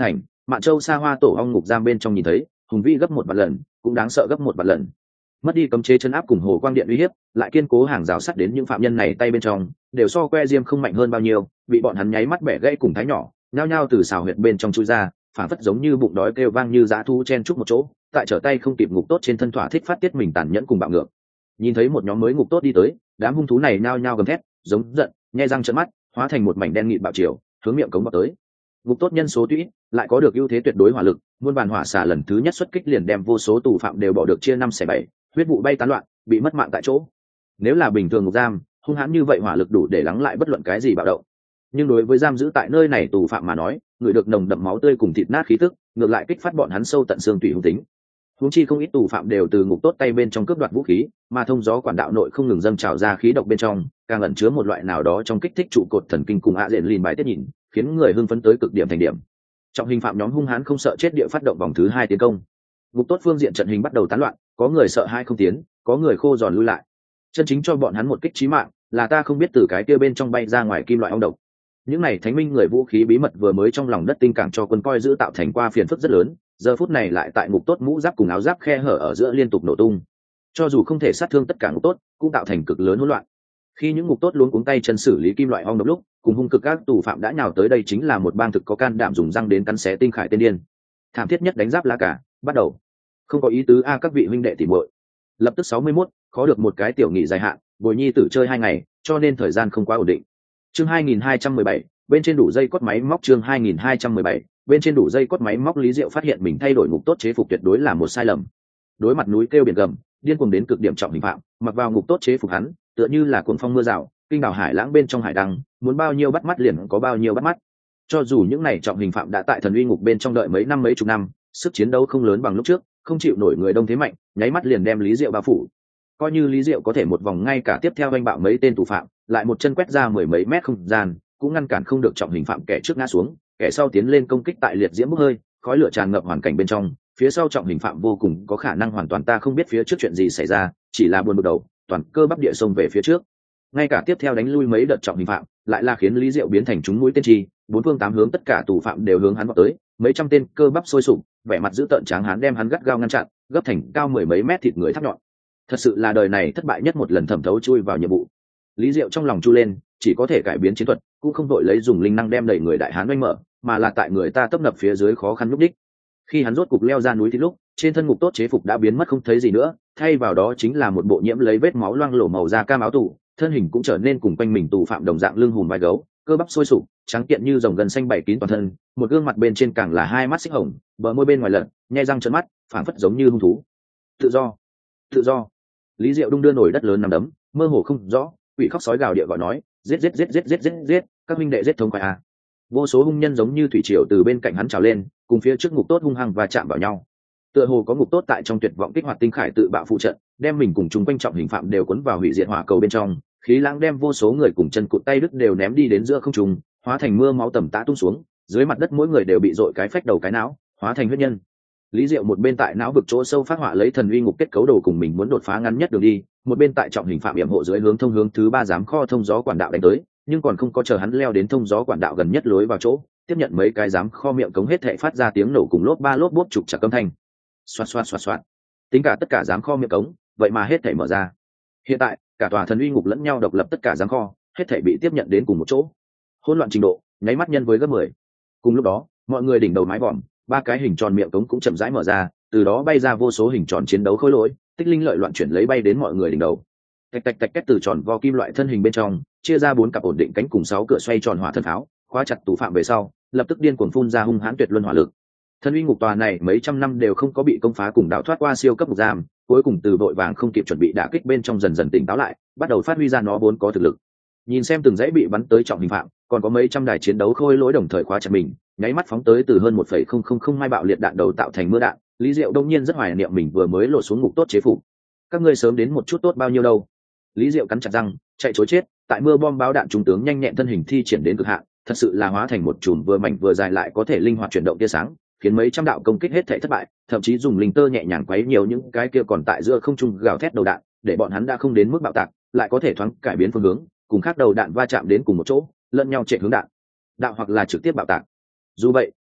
Mạn Châu xa hoa tổ ong ngục giam bên trong nhìn thấy hùng vĩ gấp một vạn lần, cũng đáng sợ gấp một vạn lần. Mất đi cấm chế chân áp cùng hồ quang điện uy hiếp, lại kiên cố hàng rào sắt đến những phạm nhân này tay bên trong đều so que diêm không mạnh hơn bao nhiêu, bị bọn hắn nháy mắt bẻ gãy cùng thái nhỏ, nhao nhao từ xào huyệt bên trong chui ra, phản phất giống như bụng đói kêu vang như dã thu chen chúc một chỗ, tại trở tay không kịp ngục tốt trên thân thỏa thích phát tiết mình tàn nhẫn cùng bạo ngược. Nhìn thấy một nhóm mới ngục tốt đi tới, đám hung thú này nhao nhao gầm thét, giống giận, nhe răng trợn mắt, hóa thành một mảnh đen nghịt bạo chiều, hướng miệng cống vào tới. Ngục tốt nhân số tuy lại có được ưu thế tuyệt đối hỏa lực, muôn bàn hỏa xả lần thứ nhất xuất kích liền đem vô số tù phạm đều bỏ được chia năm xẻ bảy, huyết vụ bay tán loạn, bị mất mạng tại chỗ. Nếu là bình thường ngục giam, hung hãn như vậy hỏa lực đủ để lắng lại bất luận cái gì bạo động. Nhưng đối với giam giữ tại nơi này tù phạm mà nói, người được nồng đậm máu tươi cùng thịt nát khí tức, ngược lại kích phát bọn hắn sâu tận xương tủy hung tính. Huống chi không ít tù phạm đều từ ngục tốt tay bên trong cướp đoạt vũ khí, mà thông gió quản đạo nội không ngừng dâng trào ra khí độc bên trong, càng ẩn chứa một loại nào đó trong kích thích trụ cột thần kinh cùng ạ diện lìn bài tiết nhìn, khiến người hưng phấn tới cực điểm thành điểm. Trọng hình phạm nhóm hung hãn không sợ chết địa phát động vòng thứ hai tiến công. Ngục tốt phương diện trận hình bắt đầu tán loạn, có người sợ hai không tiến, có người khô giòn lui lại. Chân chính cho bọn hắn một kích chí mạng, là ta không biết từ cái kia bên trong bay ra ngoài kim loại ong độc. Những này thánh minh người vũ khí bí mật vừa mới trong lòng đất tinh cảng cho quân coi giữ tạo thành qua phiền phức rất lớn, giờ phút này lại tại ngục tốt mũ giáp cùng áo giáp khe hở ở giữa liên tục nổ tung. Cho dù không thể sát thương tất cả ngục tốt, cũng tạo thành cực lớn hỗn loạn. Khi những ngục tốt luống cuống tay chân xử lý kim loại ong độc lúc, cùng hung cực các tù phạm đã nhào tới đây chính là một bang thực có can đảm dùng răng đến cắn xé tinh khải tên điên. Thảm thiết nhất đánh giáp lá cả, bắt đầu. Không có ý tứ a các vị huynh đệ tỉ muội. Lập tức sáu mươi mốt, khó được một cái tiểu nghỉ dài hạn, bồi nhi tử chơi hai ngày, cho nên thời gian không quá ổn định. Chương hai nghìn hai trăm mười bảy, bên trên đủ dây cốt máy móc chương hai nghìn hai trăm mười bảy, bên trên đủ dây cốt máy móc Lý Diệu phát hiện mình thay đổi ngục tốt chế phục tuyệt đối là một sai lầm. Đối mặt núi kêu biển gầm, điên cuồng đến cực điểm trọng hình phạm, mặc vào ngục tốt chế phục hắn, tựa như là cuồng phong mưa rào, kinh đảo hải lãng bên trong hải đăng, muốn bao nhiêu bắt mắt liền có bao nhiêu bắt mắt. Cho dù những này trọng hình phạm đã tại thần uy ngục bên trong đợi mấy năm mấy chục năm, sức chiến đấu không lớn bằng lúc trước, không chịu nổi người đông thế mạnh, nháy mắt liền đem Lý Diệu bao phủ. Coi như Lý Diệu có thể một vòng ngay cả tiếp theo đánh bạo mấy tên tù phạm, lại một chân quét ra mười mấy mét không gian, cũng ngăn cản không được trọng hình phạm kẻ trước ngã xuống, kẻ sau tiến lên công kích tại liệt diễm bốc hơi, khói lửa tràn ngập hoàn cảnh bên trong, phía sau trọng hình phạm vô cùng có khả năng hoàn toàn ta không biết phía trước chuyện gì xảy ra, chỉ là buồn bực đầu, toàn cơ bắp địa xông về phía trước. Ngay cả tiếp theo đánh lui mấy đợt trọng hình phạm, lại là khiến Lý Diệu biến thành chúng mũi tên chi, bốn phương tám hướng tất cả tù phạm đều hướng hắn vọt tới, mấy trăm tên cơ bắp sôi sục, vẻ mặt dữ tợn tráng hán đem hắn gắt gao ngăn chặn, gấp thành cao mười mấy mét thịt người thắt nhọn. Thật sự là đời này thất bại nhất một lần thẩm thấu chui vào nhiệm vụ. Lý Diệu trong lòng chu lên, chỉ có thể cải biến chiến thuật, cũng không đội lấy dùng linh năng đem đẩy người đại hán oanh mở, mà là tại người ta tấp nập phía dưới khó khăn lúc đích. Khi hắn rốt cục leo ra núi thì lúc, trên thân ngục tốt chế phục đã biến mất không thấy gì nữa, thay vào đó chính là một bộ nhiễm lấy vết máu loang lổ màu da cam áo tù, thân hình cũng trở nên cùng quanh mình tù phạm đồng dạng lưng hùm vai gấu, cơ bắp sôi sục, trắng kiện như rồng gần xanh bảy kín toàn thân, một gương mặt bên trên càng là hai mắt xích hồng, bờ môi bên ngoài lật, nhe răng trợn mắt, phảng phất giống như hung thú. Tự do, tự do. Lý Diệu đung đưa nổi đất lớn nằm đấm, mơ hồ không rõ, quỷ khóc sói gào địa gọi nói, giết giết giết giết giết giết giết, các minh đệ giết thống khoái à. Vô số hung nhân giống như thủy triều từ bên cạnh hắn trào lên, cùng phía trước ngục tốt hung hăng và chạm vào nhau. Tựa hồ có ngục tốt tại trong tuyệt vọng kích hoạt tinh khải tự bạo phụ trận, đem mình cùng chúng quanh trọng hình phạm đều cuốn vào hủy diệt hỏa cầu bên trong, khí lãng đem vô số người cùng chân cụt tay đứt đều ném đi đến giữa không trung, hóa thành mưa máu tầm tã tung xuống, dưới mặt đất mỗi người đều bị dội cái phách đầu cái não, hóa thành huyết nhân. Lý Diệu một bên tại não vực chỗ sâu phát họa lấy thần uy ngục kết cấu đồ cùng mình muốn đột phá ngắn nhất đường đi, một bên tại trọng hình phạm yểm hộ dưới hướng thông hướng thứ ba giám kho thông gió quản đạo đánh tới, nhưng còn không có chờ hắn leo đến thông gió quản đạo gần nhất lối vào chỗ, tiếp nhận mấy cái giám kho miệng cống hết thảy phát ra tiếng nổ cùng lốp ba lốp bốp trục chặt âm thanh. Xoạt xoạt xoạt xoạt. Tính cả tất cả giám kho miệng cống, vậy mà hết thảy mở ra. Hiện tại, cả tòa thần uy ngục lẫn nhau độc lập tất cả giám kho, hết thảy bị tiếp nhận đến cùng một chỗ. Hỗn loạn trình độ, nháy mắt nhân với gấp mười. Cùng lúc đó, mọi người đỉnh đầu mái vòm, ba cái hình tròn miệng cống cũng chậm rãi mở ra, từ đó bay ra vô số hình tròn chiến đấu khối lỗi, tích linh lợi loạn chuyển lấy bay đến mọi người đỉnh đầu. Tạch tạch tạch kết từ tròn vo kim loại thân hình bên trong, chia ra bốn cặp ổn định cánh cùng sáu cửa xoay tròn hỏa thân pháo, khóa chặt tù phạm về sau, lập tức điên cuồng phun ra hung hãn tuyệt luân hỏa lực. Thần uy ngục tòa này mấy trăm năm đều không có bị công phá cùng đào thoát qua siêu cấp ngục giam, cuối cùng từ vội vàng không kịp chuẩn bị đả kích bên trong dần dần tỉnh táo lại, bắt đầu phát huy ra nó vốn có thực lực. Nhìn xem từng dãy bị bắn tới trọng hình phạm, còn có mấy trăm đài chiến đấu khôi lỗi đồng thời khóa chặt mình, nháy mắt phóng tới từ hơn một phẩy không không không hai bạo liệt đạn đầu tạo thành mưa đạn. Lý Diệu đông nhiên rất hoài niệm mình vừa mới lột xuống ngục tốt chế phục. Các ngươi sớm đến một chút tốt bao nhiêu đâu. Lý Diệu cắn chặt răng, chạy trối chết, tại mưa bom báo đạn trung tướng nhanh nhẹn thân hình thi triển đến cực hạn, thật sự là hóa thành một chùm vừa mảnh vừa dài lại có thể linh hoạt chuyển động tia sáng, khiến mấy trăm đạo công kích hết thảy thất bại, thậm chí dùng linh tơ nhẹ nhàng quấy nhiều những cái kia còn tại giữa không trung gào thét đầu đạn, để bọn hắn đã không đến mức bạo tạc, lại có thể thoáng cải biến phương hướng, cùng khác đầu đạn va chạm đến cùng một chỗ, lẫn nhau chạy hướng đạn đạo hoặc là trực tiếp bạo tạc. Dù vậy,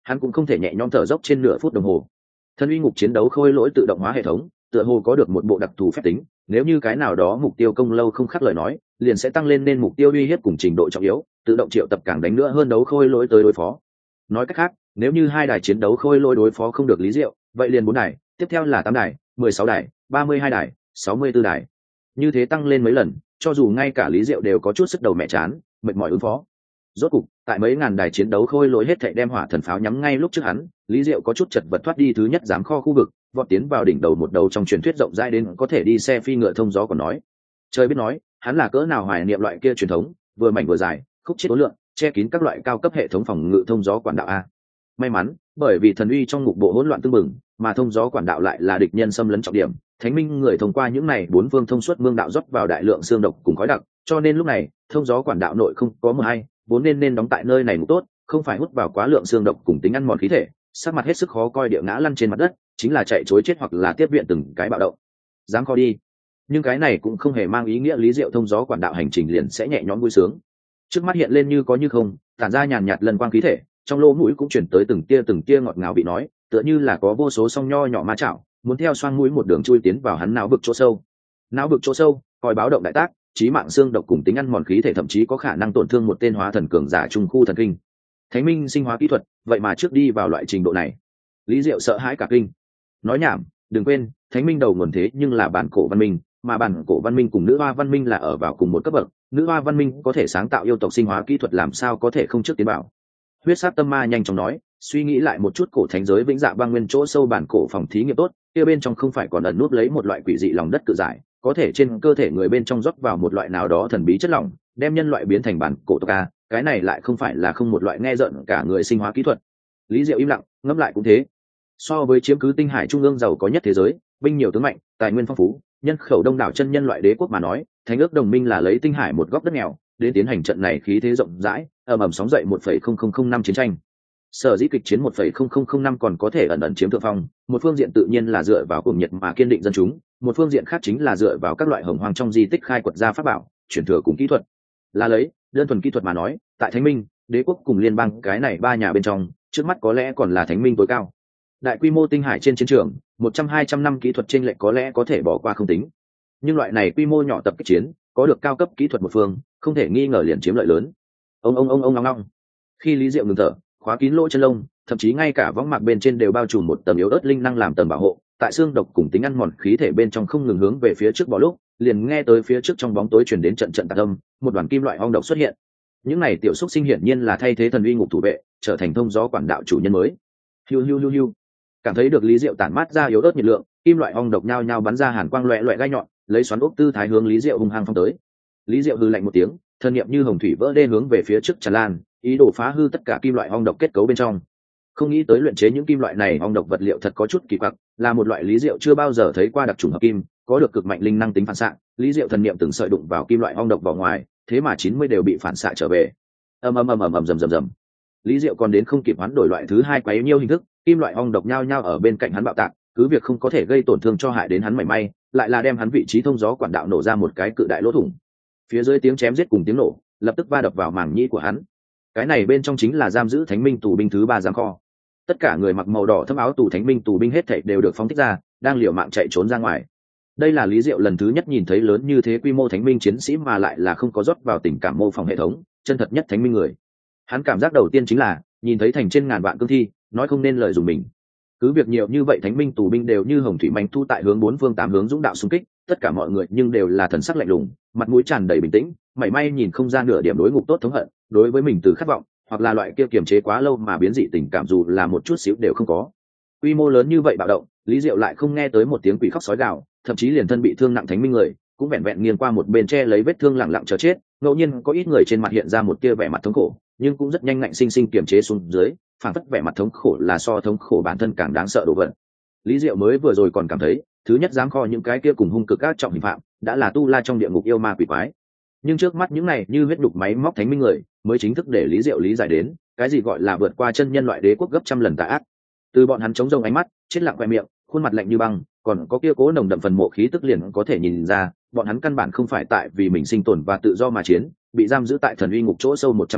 hắn cũng không thể nhẹ nhõm thở dốc trên nửa phút đồng hồ. Thần uy ngục chiến đấu khôi lỗi tự động hóa hệ thống tựa hồ có được một bộ đặc thù phép tính, nếu như cái nào đó mục tiêu công lâu không khắc lời nói, liền sẽ tăng lên nên mục tiêu uy hiếp cùng trình độ trọng yếu, tự động triệu tập càng đánh nữa hơn đấu khôi lỗi tới đối phó. Nói cách khác, nếu như hai đài chiến đấu khôi lỗi đối phó không được Lý Diệu, vậy liền bốn đài, tiếp theo là tám đài, mười sáu đài, ba mươi hai đài, sáu mươi tư đài. Như thế tăng lên mấy lần, cho dù ngay cả Lý Diệu đều có chút sức đầu mẹ chán, mệt mỏi ứng phó. Rốt cục, tại mấy ngàn đài chiến đấu khôi lỗi hết thảy đem hỏa thần pháo nhắm ngay lúc trước hắn, Lý Diệu có chút chật vật thoát đi thứ nhất giám kho khu vực, vọt tiến vào đỉnh đầu một đầu trong truyền thuyết rộng rãi đến có thể đi xe phi ngựa thông gió còn nói. Trời biết nói, hắn là cỡ nào hoài niệm loại kia truyền thống, vừa mảnh vừa dài, khúc chiết đối lượng, che kín các loại cao cấp hệ thống phòng ngự thông gió quản đạo a. May mắn, bởi vì thần uy trong ngục bộ hỗn loạn tương mừng, mà thông gió quản đạo lại là địch nhân xâm lấn trọng điểm, Thánh Minh người thông qua những này bốn phương thông suốt mương đạo rót vào đại lượng xương độc cùng khói đặc, cho nên lúc này, thông gió quản đạo nội không có mưa hay, vốn nên nên đóng tại nơi này ngủ tốt, không phải hút vào quá lượng xương độc cùng tính ăn mòn khí thể, sắc mặt hết sức khó coi địa ngã lăn trên mặt đất, chính là chạy trối chết hoặc là tiếp viện từng cái bạo động. Dám kho đi. Nhưng cái này cũng không hề mang ý nghĩa Lý Diệu thông gió quản đạo hành trình liền sẽ nhẹ nhõm vui sướng. Trước mắt hiện lên như có như không, tản ra nhàn nhạt lần quang khí thể, trong lỗ mũi cũng chuyển tới từng tia từng tia ngọt ngào vị nói, tựa như là có vô số song nho nhỏ ma chảo, muốn theo xoang mũi một đường chui tiến vào hắn não vực chỗ sâu. Não vực chỗ sâu, coi báo động đại tác, chí mạng xương độc cùng tính ăn mòn khí thể thậm chí có khả năng tổn thương một tên hóa thần cường giả trung khu thần kinh. Thánh Minh sinh hóa kỹ thuật, vậy mà trước đi vào loại trình độ này. Lý Diệu sợ hãi cả kinh. Nói nhảm, đừng quên, Thánh Minh đầu nguồn thế nhưng là bản cổ văn minh, mà bản cổ văn minh cùng nữ hoa văn minh là ở vào cùng một cấp bậc, nữ hoa văn minh có thể sáng tạo yêu tộc sinh hóa kỹ thuật làm sao có thể không trước tiến bảo. Huyết sát tâm ma nhanh chóng nói, suy nghĩ lại một chút cổ thánh giới vĩnh dạ băng nguyên chỗ sâu bản cổ phòng thí nghiệm tốt, kia bên trong không phải còn ẩn núp lấy một loại quỷ dị lòng đất cự giải, có thể trên cơ thể người bên trong rót vào một loại nào đó thần bí chất lỏng, đem nhân loại biến thành bản cổ tộc a, cái này lại không phải là không một loại nghe rợn cả người sinh hóa kỹ thuật. Lý Diệu im lặng, ngẫm lại cũng thế. So với chiếm cứ tinh hải trung ương giàu có nhất thế giới, binh nhiều tướng mạnh, tài nguyên phong phú, nhân khẩu đông đảo chân nhân loại đế quốc mà nói, thánh ước đồng minh là lấy tinh hải một góc đất nghèo đến tiến hành trận này khí thế rộng rãi, ầm ầm sóng dậy một phẩy không không không năm chiến tranh. Sở dĩ kịch chiến một phẩy không không không năm còn có thể ẩn ẩn chiếm thượng phong, một phương diện tự nhiên là dựa vào cuồng nhiệt mà kiên định dân chúng, một phương diện khác chính là dựa vào các loại hồng hoang trong di tích khai quật ra pháp bảo, truyền thừa cùng kỹ thuật. Là lấy, đơn thuần kỹ thuật mà nói, tại Thánh Minh, đế quốc cùng liên bang cái này ba nhà bên trong, trước mắt có lẽ còn là Thánh Minh tối cao. Đại quy mô tinh hải trên chiến trường, một trăm hai trăm năm kỹ thuật chênh lệch có lẽ có thể bỏ qua không tính. Nhưng loại này quy mô nhỏ tập kích chiến, có được cao cấp kỹ thuật một phương, không thể nghi ngờ liền chiếm lợi lớn. Ông ông ông ông long long. Khi Lý Diệu ngừng thở, khóa kín lỗ chân lông, thậm chí ngay cả võng mạc bên trên đều bao trùm một tầng yếu ớt linh năng làm tầng bảo hộ, tại xương độc cùng tính ăn mòn khí thể bên trong không ngừng hướng về phía trước bỏ lúc, liền nghe tới phía trước trong bóng tối truyền đến trận trận tạc âm, một đoàn kim loại ong độc xuất hiện. Những này tiểu xúc sinh hiển nhiên là thay thế thần uy ngục thủ vệ, trở thành thông gió quản đạo chủ nhân mới. Hiu hiu hiu hiu. Cảm thấy được Lý Diệu tản mát ra yếu ớt nhiệt lượng, kim loại ong độc nhao nhao bắn ra hàn quang loẹt loẹt gai nhọn, lấy xoắn ốc tư thái hướng Lý Diệu hung hăng phong tới. Lý Diệu hừ lạnh một tiếng, thân niệm như hồng thủy vỡ đê hướng về phía trước tràn lan, ý đồ phá hư tất cả kim loại ong độc kết cấu bên trong. Không nghĩ tới luyện chế những kim loại này ong độc vật liệu thật có chút kỳ quặc, là một loại Lý Diệu chưa bao giờ thấy qua đặc trùng hợp kim, có được cực mạnh linh năng tính phản xạ. Lý Diệu thần niệm từng sợi đụng vào kim loại ong độc vào ngoài, thế mà chín mươi đều bị phản xạ trở về. Ầm ầm ầm ầm ầm rầm rầm rầm. Lý Diệu còn đến không kịp hoán đổi loại thứ hai quấy nhiêu hình thức, kim loại ong độc nhao nhao ở bên cạnh hắn bạo tạc, cứ việc không có thể gây tổn thương cho hại đến hắn mảy may, lại là đem hắn vị trí thông gió quản đạo nổ ra một cái cự đại lỗ thủng. Phía dưới tiếng chém giết cùng tiếng nổ, lập tức va đập vào màng nhĩ của hắn. Cái này bên trong chính là giam giữ Thánh Minh tù binh thứ ba giám kho. Tất cả người mặc màu đỏ thâm áo tù Thánh Minh tù binh hết thảy đều được phóng thích ra, đang liều mạng chạy trốn ra ngoài. Đây là Lý Diệu lần thứ nhất nhìn thấy lớn như thế quy mô Thánh Minh chiến sĩ mà lại là không có rót vào tình cảm mô phỏng hệ thống, chân thật nhất Thánh Minh người. Hắn cảm giác đầu tiên chính là nhìn thấy thành trên ngàn vạn cương thi, nói không nên lời dùng mình. Cứ việc nhiều như vậy Thánh Minh tù binh đều như hồng thủy manh thu tại hướng bốn phương tám hướng dũng đạo xung kích, tất cả mọi người nhưng đều là thần sắc lạnh lùng, mặt mũi tràn đầy bình tĩnh, mảy may nhìn không ra nửa điểm đối ngục tốt thống hận, đối với mình từ khát vọng, hoặc là loại kia kiềm chế quá lâu mà biến dị tình cảm dù là một chút xíu đều không có. Quy mô lớn như vậy bạo động, Lý Diệu lại không nghe tới một tiếng quỷ khóc sói gào, thậm chí liền thân bị thương nặng Thánh Minh người, cũng vẹn vẹn nghiêng qua một bên che lấy vết thương lặng lặng chờ chết. Ngẫu nhiên có ít người trên mặt hiện ra một tia vẻ mặt thống khổ, nhưng cũng rất nhanh ngạnh sinh sinh kiềm chế xuống dưới, phản phất vẻ mặt thống khổ là so thống khổ bản thân càng đáng sợ đồ vật. Lý Diệu mới vừa rồi còn cảm thấy, thứ nhất dám kho những cái kia cùng hung cực ác trọng hình phạm, đã là tu la trong địa ngục yêu ma quỷ quái. Nhưng trước mắt những này như huyết đục máy móc Thánh Minh người, mới chính thức để Lý Diệu lý giải đến, cái gì gọi là vượt qua chân nhân loại đế quốc gấp trăm lần tà ác. Từ bọn hắn chống rông ánh mắt, chết lặng quẹ miệng, khuôn mặt lạnh như băng, còn có kia cố nồng đậm phần mộ khí tức liền có thể nhìn ra, bọn hắn căn bản không phải tại vì mình sinh tồn và tự do mà chiến, bị giam giữ tại thần uy ngục chỗ sâu một trăm năm,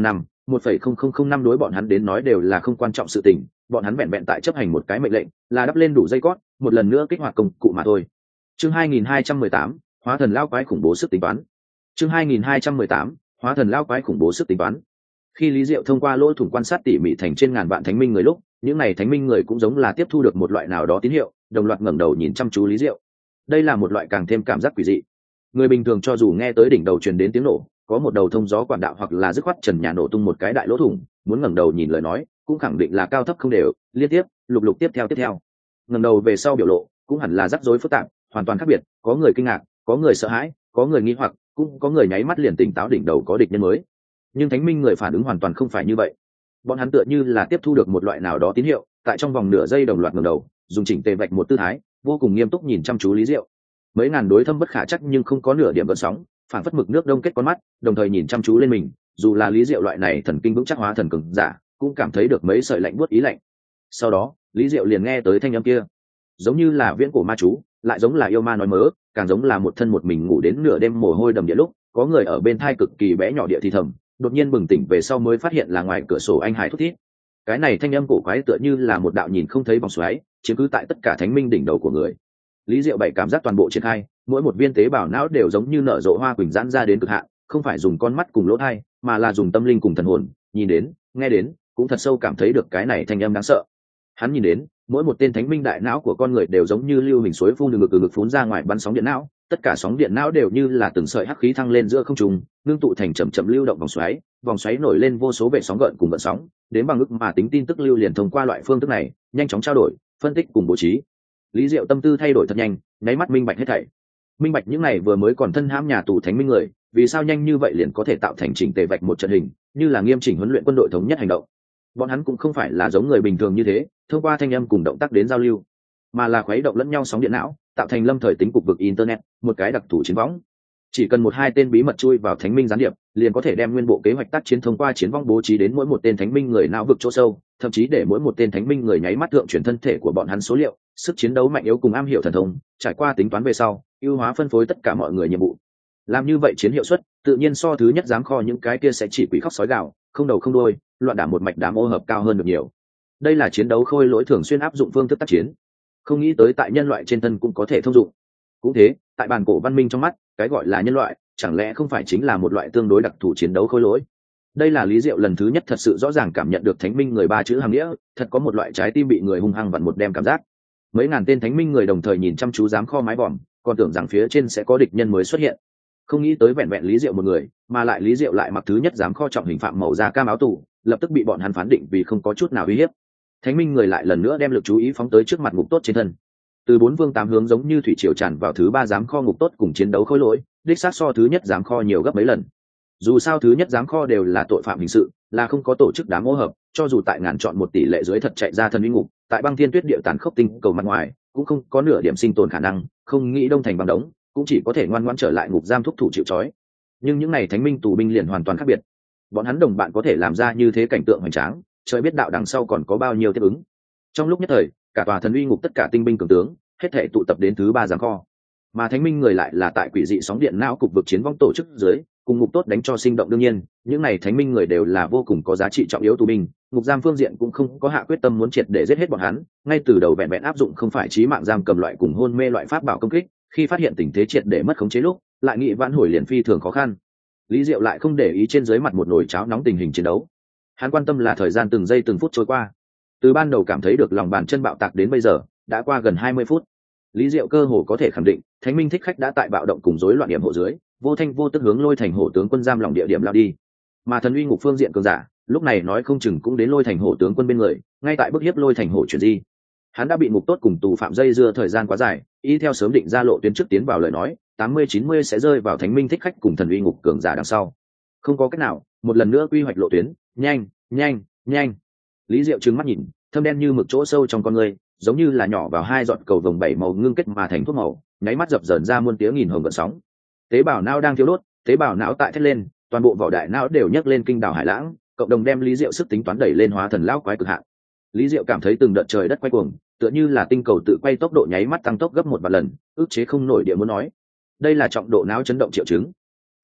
một phẩy không không không năm đối bọn hắn đến nói đều là không quan trọng sự tình, bọn hắn vẹn vẹn tại chấp hành một cái mệnh lệnh, là đắp lên đủ dây cót, một lần nữa kích hoạt công cụ mà thôi. Chương hai nghìn hai trăm mười tám, hóa thần lao quái khủng bố sức tính toán. Chương hai nghìn hai trăm mười tám, hóa thần lao quái khủng bố sức tính toán. Khi Lý Diệu thông qua lỗ thủng quan sát tỉ mỉ thành trên ngàn vạn thánh minh người lúc, những này thánh minh người cũng giống là tiếp thu được một loại nào đó tín hiệu, đồng loạt ngẩng đầu nhìn chăm chú Lý Diệu. Đây là một loại càng thêm cảm giác quỷ dị. Người bình thường cho dù nghe tới đỉnh đầu truyền đến tiếng nổ, có một đầu thông gió quản đạo hoặc là dứt khoát trần nhà nổ tung một cái đại lỗ thủng, muốn ngẩng đầu nhìn lời nói, cũng khẳng định là cao thấp không đều, liên tiếp, lục lục tiếp theo tiếp theo. Ngẩng đầu về sau biểu lộ, cũng hẳn là rắc rối phức tạp, hoàn toàn khác biệt, có người kinh ngạc, có người sợ hãi, có người nghi hoặc, cũng có người nháy mắt liền tỉnh táo đỉnh đầu có địch nhân mới. Nhưng thánh minh người phản ứng hoàn toàn không phải như vậy. Bọn hắn tựa như là tiếp thu được một loại nào đó tín hiệu, tại trong vòng nửa giây đồng loạt ngẩng đầu, dùng chỉnh tề vạch một tư thái, vô cùng nghiêm túc nhìn chăm chú Lý Diệu. Mấy ngàn đối thâm bất khả trắc nhưng không có nửa điểm gợn sóng, phản phất mực nước đông kết con mắt, đồng thời nhìn chăm chú lên mình, dù là Lý Diệu loại này thần kinh vững chắc hóa thần cường giả, cũng cảm thấy được mấy sợi lạnh buốt ý lạnh. Sau đó, Lý Diệu liền nghe tới thanh âm kia, giống như là viễn cổ ma chú, lại giống là yêu ma nói mớ, càng giống là một thân một mình ngủ đến nửa đêm mồ hôi đầm địa lúc, có người ở bên thai cực kỳ bé nhỏ địa thì thầm, đột nhiên bừng tỉnh về sau mới phát hiện là ngoài cửa sổ anh hải thút thít. Cái này thanh âm cổ quái tựa như là một đạo nhìn không thấy vòng xoáy, chiếm cứ tại tất cả thánh minh đỉnh đầu của người. Lý Diệu bảy cảm giác toàn bộ triển khai, mỗi một viên tế bào não đều giống như nở rộ hoa quỳnh giãn ra đến cực hạn, không phải dùng con mắt cùng lỗ tai, mà là dùng tâm linh cùng thần hồn, nhìn đến, nghe đến, cũng thật sâu cảm thấy được cái này thanh âm đáng sợ. Hắn nhìn đến, mỗi một tên thánh minh đại não của con người đều giống như lưu hình suối phun từ ngực từ ngực phun ra ngoài bắn sóng điện não, tất cả sóng điện não đều như là từng sợi hắc khí thăng lên giữa không trung, ngưng tụ thành chậm chậm lưu động vòng xoáy, vòng xoáy nổi lên vô số bệ sóng gợn cùng gợn sóng, đến bằng ức mà tính tin tức lưu liền thông qua loại phương thức này, nhanh chóng trao đổi, phân tích cùng bố trí. Lý Diệu tâm tư thay đổi thật nhanh, nháy mắt minh bạch hết thảy. Minh bạch những này vừa mới còn thân hãm nhà tù thánh minh người, vì sao nhanh như vậy liền có thể tạo thành chỉnh tề vạch một trận hình, như là nghiêm chỉnh huấn luyện quân đội thống nhất hành động. Bọn hắn cũng không phải là giống người bình thường như thế, thông qua thanh âm cùng động tác đến giao lưu, mà là khuấy động lẫn nhau sóng điện não, tạo thành lâm thời tính cục vực internet, một cái đặc thù chiến võng. Chỉ cần một hai tên bí mật chui vào thánh minh gián điệp, liền có thể đem nguyên bộ kế hoạch tác chiến thông qua chiến võng bố trí đến mỗi một tên thánh minh người não vực chỗ sâu, thậm chí để mỗi một tên thánh minh người nháy mắt thượng chuyển thân thể của bọn hắn số liệu, sức chiến đấu mạnh yếu cùng am hiểu thần thông, trải qua tính toán về sau, ưu hóa phân phối tất cả mọi người nhiệm vụ. Làm như vậy chiến hiệu suất, tự nhiên so thứ nhất giám kho những cái kia sẽ chỉ quỷ khóc sói gào, không đầu không đuôi, loạn đả một mạch đám ô hợp cao hơn được nhiều. Đây là chiến đấu khôi lỗi thường xuyên áp dụng phương thức tác chiến, không nghĩ tới tại nhân loại trên thân cũng có thể thông dụng. Cũng thế, tại bản cổ văn minh trong mắt, cái gọi là nhân loại, chẳng lẽ không phải chính là một loại tương đối đặc thù chiến đấu khôi lỗi? Đây là Lý Diệu lần thứ nhất thật sự rõ ràng cảm nhận được thánh minh người ba chữ hàm nghĩa, thật có một loại trái tim bị người hung hăng vặn một đem cảm giác. Mấy ngàn tên thánh minh người đồng thời nhìn chăm chú giám kho mái vòm, còn tưởng rằng phía trên sẽ có địch nhân mới xuất hiện. Không nghĩ tới vẹn vẹn Lý Diệu một người, mà lại Lý Diệu lại mặc thứ nhất giám kho trọng hình phạm màu da cam áo tù, lập tức bị bọn hắn phán định vì không có chút nào uy hiếp. Thánh minh người lại lần nữa đem lực chú ý phóng tới trước mặt ngục tốt trên thân. Từ bốn vương tám hướng giống như thủy triều tràn vào thứ ba giám kho ngục tốt cùng chiến đấu khối lỗi, đích xác so thứ nhất giám kho nhiều gấp mấy lần. Dù sao thứ nhất giám kho đều là tội phạm hình sự, là không có tổ chức đám ô hợp, cho dù tại ngàn chọn một tỷ lệ dưới thật chạy ra thần uy ngục, tại băng thiên tuyết địa tàn khốc tinh cầu mặt ngoài, cũng không có nửa điểm sinh tồn khả năng, không nghĩ đông thành băng đống, cũng chỉ có thể ngoan ngoãn trở lại ngục giam thúc thủ chịu trói. Nhưng những này thánh minh tù binh liền hoàn toàn khác biệt. Bọn hắn đồng bạn có thể làm ra như thế cảnh tượng hoành tráng, trời biết đạo đằng sau còn có bao nhiêu tiếp ứng. Trong lúc nhất thời, cả tòa thần uy ngục tất cả tinh binh cường tướng, hết thể tụ tập đến thứ ba giám kho. Mà thánh minh người lại là tại quỷ dị sóng điện não cục vực chiến vong tổ chức dưới, cùng ngục tốt đánh cho sinh động. Đương nhiên, những này thánh minh người đều là vô cùng có giá trị trọng yếu tù binh, ngục giam phương diện cũng không có hạ quyết tâm muốn triệt để giết hết bọn hắn, ngay từ đầu vẹn vẹn áp dụng không phải chí mạng giam cầm loại cùng hôn mê loại pháp bảo công kích, khi phát hiện tình thế triệt để mất khống chế lúc, lại nghị vãn hồi liền phi thường khó khăn. Lý Diệu lại không để ý trên dưới mặt một nồi cháo nóng tình hình chiến đấu, hắn quan tâm là thời gian từng giây từng phút trôi qua. Từ ban đầu cảm thấy được lòng bàn chân bạo tạc đến bây giờ, đã qua gần hai mươi phút. Lý Diệu cơ hồ có thể khẳng định, Thánh Minh thích khách đã tại bạo động cùng rối loạn điểm hộ dưới, vô thanh vô tức hướng Lôi Thành Hổ tướng quân giam lòng địa điểm lao đi. Mà thần uy ngục phương diện cường giả, lúc này nói không chừng cũng đến Lôi Thành Hổ tướng quân bên người, ngay tại bức hiếp Lôi Thành Hổ chuyển di. Hắn đã bị ngục tốt cùng tù phạm dây dưa thời gian quá dài, y theo sớm định ra lộ tuyến trước tiến vào lời nói, tám mươi chín mươi sẽ rơi vào Thánh Minh thích khách cùng thần uy ngục cường giả đằng sau. Không có cách nào, một lần nữa quy hoạch lộ tuyến, nhanh, nhanh, nhanh. Lý Diệu trừng mắt nhìn, thâm đen như mực chỗ sâu trong con người, giống như là nhỏ vào hai giọt cầu vồng bảy màu ngưng kết mà thành thuốc màu, nháy mắt dập dờn ra muôn tiếng nghìn hồng gợn sóng. Tế bào não đang thiếu đốt, tế bào não tại thét lên, toàn bộ vỏ đại não đều nhấc lên kinh đảo hải lãng, cộng đồng đem Lý Diệu sức tính toán đẩy lên hóa thần lão quái cực hạn. Lý Diệu cảm thấy từng đợt trời đất quay cuồng, tựa như là tinh cầu tự quay tốc độ nháy mắt tăng tốc gấp một vạn lần, ức chế không nổi địa muốn nói. Đây là trọng độ não chấn động triệu chứng.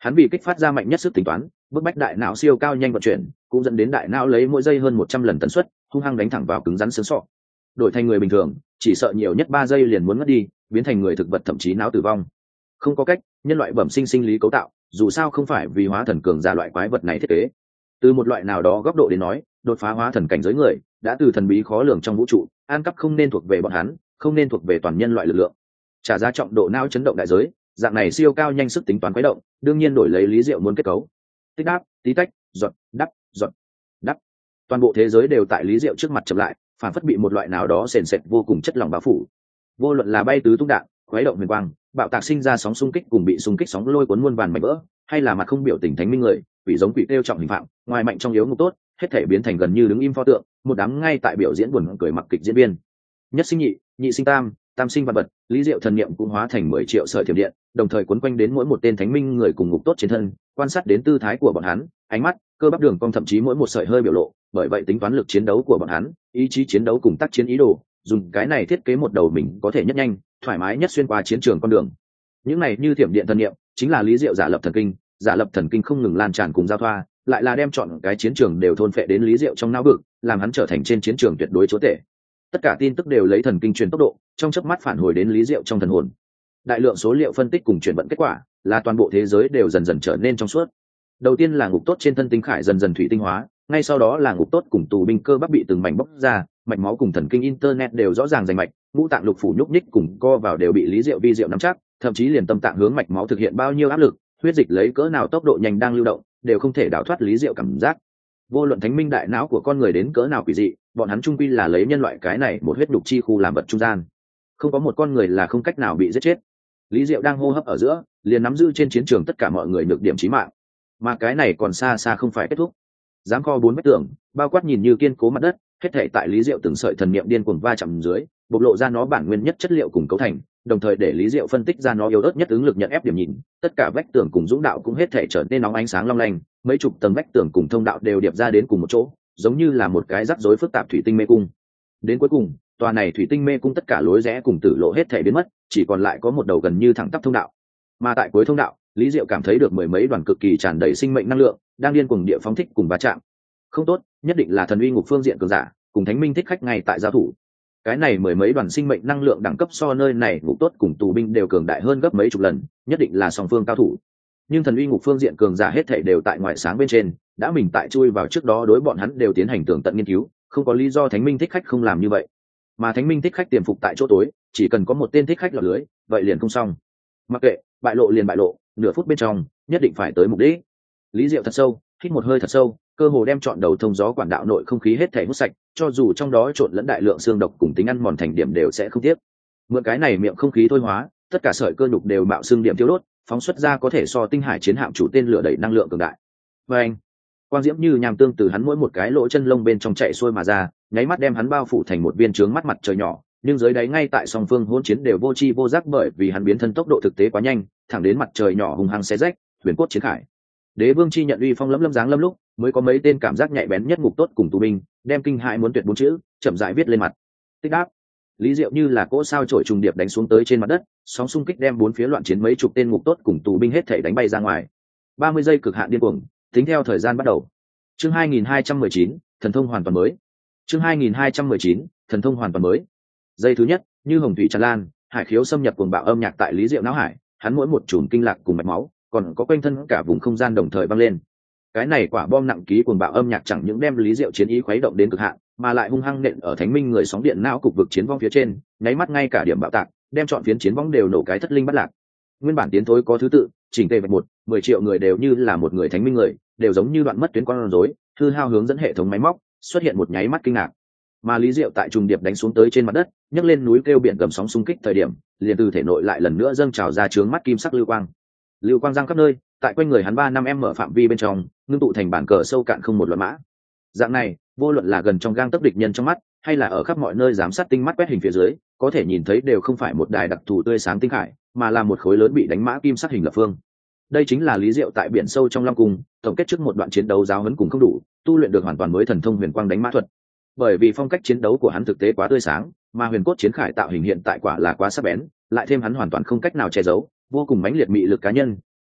Hắn vì kích phát ra mạnh nhất sức tính toán, bức bách đại não siêu cao nhanh vận chuyển, cũng dẫn đến đại não lấy mỗi giây hơn một trăm lần tần suất hung hăng đánh thẳng vào cứng rắn xương sọ. Đổi thành người bình thường chỉ sợ nhiều nhất ba giây liền muốn mất đi, biến thành người thực vật thậm chí não tử vong. Không có cách, nhân loại bẩm sinh sinh lý cấu tạo dù sao không phải vì hóa thần cường giả loại quái vật này thiết kế. Từ một loại nào đó góc độ đến nói, đột phá hóa thần cảnh giới người đã từ thần bí khó lường trong vũ trụ an cắp không nên thuộc về bọn hắn, không nên thuộc về toàn nhân loại lực lượng. Trả giá trọng độ não chấn động đại giới, dạng này siêu cao nhanh sức tính toán quái động đương nhiên đổi lấy Lý Diệu muốn kết cấu. Tích đáp tí tách, giọt đắp giọt đắp, toàn bộ thế giới đều tại Lý Diệu trước mặt chậm lại, phản phất bị một loại nào đó sền sệt vô cùng chất lỏng bao phủ. Vô luận là bay tứ tung đạn, quái động huyền quang, bạo tạc sinh ra sóng xung kích cùng bị xung kích sóng lôi cuốn muôn vàn mảnh vỡ, hay là mặt không biểu tình thánh minh người quỷ giống quỷ tiêu trọng hình phạm, ngoài mạnh trong yếu ngục tốt, hết thể biến thành gần như đứng im pho tượng, một đám ngay tại biểu diễn buồn cười mặc kịch diễn viên. Nhất sinh nhị, nhị sinh tam, tam sinh vạn vật, Lý Diệu thần niệm cũng hóa thành mười triệu sợi thiểm điện, đồng thời quấn quanh đến mỗi một tên thánh minh người cùng ngục tốt trên thân, quan sát đến tư thái của bọn hắn, ánh mắt, cơ bắp đường cong thậm chí mỗi một sợi hơi biểu lộ, bởi vậy tính toán lực chiến đấu của bọn hắn, ý chí chiến đấu cùng tác chiến ý đồ, dùng cái này thiết kế một đầu mình có thể nhất nhanh, thoải mái nhất xuyên qua chiến trường con đường. Những này như thiểm điện thần niệm, chính là Lý Diệu giả lập thần kinh, giả lập thần kinh không ngừng lan tràn cùng giao thoa, lại là đem chọn cái chiến trường đều thôn phệ đến Lý Diệu trong não vực, làm hắn trở thành trên chiến trường tuyệt đối chúa tể. Tất cả tin tức đều lấy thần kinh truyền tốc độ, trong chớp mắt phản hồi đến Lý Diệu trong thần hồn. Đại lượng số liệu phân tích cùng chuyển vận kết quả, là toàn bộ thế giới đều dần dần trở nên trong suốt. Đầu tiên là ngục tốt trên thân tinh khải dần dần thủy tinh hóa, ngay sau đó là ngục tốt cùng tù binh cơ bắp bị từng mảnh bóc ra, mạch máu cùng thần kinh internet đều rõ ràng rành mạch, ngũ tạng lục phủ nhúc nhích cùng co vào đều bị Lý Diệu vi diệu nắm chắc, thậm chí liền tâm tạng hướng mạch máu thực hiện bao nhiêu áp lực, huyết dịch lấy cỡ nào tốc độ nhanh đang lưu động, đều không thể đảo thoát Lý Diệu cảm giác. Vô luận thánh minh đại não của con người đến cỡ nào quỷ dị, bọn hắn trung quy là lấy nhân loại cái này một huyết đục chi khu làm vật trung gian, không có một con người là không cách nào bị giết chết. Lý Diệu đang hô hấp ở giữa, liền nắm giữ trên chiến trường tất cả mọi người nhược điểm chí mạng, mà cái này còn xa xa không phải kết thúc. Giám kho bốn vách tường, bao quát nhìn như kiên cố mặt đất, hết thảy tại Lý Diệu từng sợi thần niệm điên cuồng va chạm dưới, bộc lộ ra nó bản nguyên nhất chất liệu cùng cấu thành, đồng thời để Lý Diệu phân tích ra nó yếu ớt nhất ứng lực nhận ép điểm nhìn, tất cả vách tường cùng dũng đạo cũng hết thảy trở nên nóng ánh sáng long lanh, mấy chục tầng vách tường cùng thông đạo đều điệp ra đến cùng một chỗ, giống như là một cái rắc rối phức tạp thủy tinh mê cung. Đến cuối cùng, tòa này thủy tinh mê cung tất cả lối rẽ cùng tử lộ hết thảy biến mất, chỉ còn lại có một đầu gần như thẳng tắp thông đạo. Mà tại cuối thông đạo, Lý Diệu cảm thấy được mười mấy đoàn cực kỳ tràn đầy sinh mệnh năng lượng, đang điên cuồng địa phóng thích cùng va chạm. Không tốt, nhất định là thần uy ngục phương diện cường giả, cùng thánh minh thích khách ngay tại giao thủ. Cái này mười mấy đoàn sinh mệnh năng lượng đẳng cấp so nơi này ngục tốt cùng tù binh đều cường đại hơn gấp mấy chục lần, nhất định là song phương cao thủ. Nhưng thần uy ngục phương diện cường giả hết thảy đều tại ngoại sáng bên trên, đã mình tại chui vào trước đó đối bọn hắn đều tiến hành tường tận nghiên cứu, không có lý do thánh minh thích khách không làm như vậy. Mà thánh minh thích khách tiềm phục tại chỗ tối, chỉ cần có một tên thích khách lọt lưới, vậy liền không xong. Mặc kệ, bại lộ liền bại lộ, nửa phút bên trong, nhất định phải tới mục đích. Lý Diệu thật sâu, hít một hơi thật sâu, cơ hồ đem chọn đầu thông gió quản đạo nội không khí hết thảy hút sạch, cho dù trong đó trộn lẫn đại lượng xương độc cùng tính ăn mòn thành điểm đều sẽ không tiếc. Mượn cái này miệng không khí thôi hóa, tất cả sợi cơ nhục đều mạo xương điểm tiêu đốt, phóng xuất ra có thể so tinh hải chiến hạm chủ tên lửa đẩy năng lượng cường đại. Và anh, quang diễm như nham tương từ hắn mỗi một cái lỗ chân lông bên trong chạy xuôi mà ra, nháy mắt đem hắn bao phủ thành một viên trướng mắt mặt trời nhỏ, nhưng dưới đáy ngay tại song phương hỗn chiến đều vô chi vô giác bởi vì hắn biến thân tốc độ thực tế quá nhanh, thẳng đến mặt trời nhỏ hung hăng xé rách, huyền cốt chiến khải. Đế vương chi nhận uy phong lấm lấm dáng lâm lúc, mới có mấy tên cảm giác nhạy bén nhất ngục tốt cùng tù binh, đem kinh hại muốn tuyệt bốn chữ, chậm rãi viết lên mặt. Tích đáp. Lý Diệu như là cỗ sao chổi trùng điệp đánh xuống tới trên mặt đất, sóng xung kích đem bốn phía loạn chiến mấy chục tên ngục tốt cùng tù binh hết thảy đánh bay ra ngoài. ba mươi giây cực hạn điên cuồng, tính theo thời gian bắt đầu. Chương hai nghìn hai trăm mười chín, thần thông hoàn toàn mới. Chương hai nghìn hai trăm mười chín, thần thông hoàn toàn mới. Giây thứ nhất, như hồng thủy tràn lan, hải khiếu xâm nhập cuồng bạo âm nhạc tại Lý Diệu não hải, hắn mỗi một chùm kinh lạc cùng mạch máu, còn có quanh thân cả vùng không gian đồng thời vang lên. Cái này quả bom nặng ký cuồng bạo âm nhạc chẳng những đem Lý Diệu chiến ý khuấy động đến cực hạn, mà lại hung hăng nện ở thánh minh người sóng điện não cục vực chiến vong phía trên, nháy mắt ngay cả điểm bạo tạc, đem chọn phiến chiến vong đều nổ cái thất linh bất lạc. Nguyên bản tiến thối có thứ tự, chỉnh tề vạch một, mười triệu người đều như là một người thánh minh người, đều giống như đoạn mất tuyến con rối, hư hao hướng dẫn hệ thống máy móc, xuất hiện một nháy mắt kinh ngạc. Mà Lý Diệu tại trùng điệp đánh xuống tới trên mặt đất, nhấc lên núi kêu biển gầm sóng xung kích thời điểm, liền từ thể nội lại lần nữa dâng trào ra trướng mắt kim sắc lưu quang. Lưu quang giăng khắp nơi, tại quanh người hắn ba năm em mở phạm vi bên trong, ngưng tụ thành bản cờ sâu cạn không một loạn mã. Dạng này, vô luận là gần trong gang tấc địch nhân trong mắt, hay là ở khắp mọi nơi giám sát tinh mắt quét hình phía dưới, có thể nhìn thấy đều không phải một đài đặc thù tươi sáng tinh khải, mà là một khối lớn bị đánh mã kim sắc hình lập phương. Đây chính là Lý Diệu tại biển sâu trong Long Cung, tổng kết trước một đoạn chiến đấu giáo huấn cùng không đủ, tu luyện được hoàn toàn mới thần thông huyền quang đánh mã thuật. Bởi vì phong cách chiến đấu của hắn thực tế quá tươi sáng, mà huyền cốt chiến khải tạo hình hiện tại quả là quá sắc bén, lại thêm hắn hoàn toàn không cách nào che giấu, vô cùng mãnh liệt mị lực cá nhân,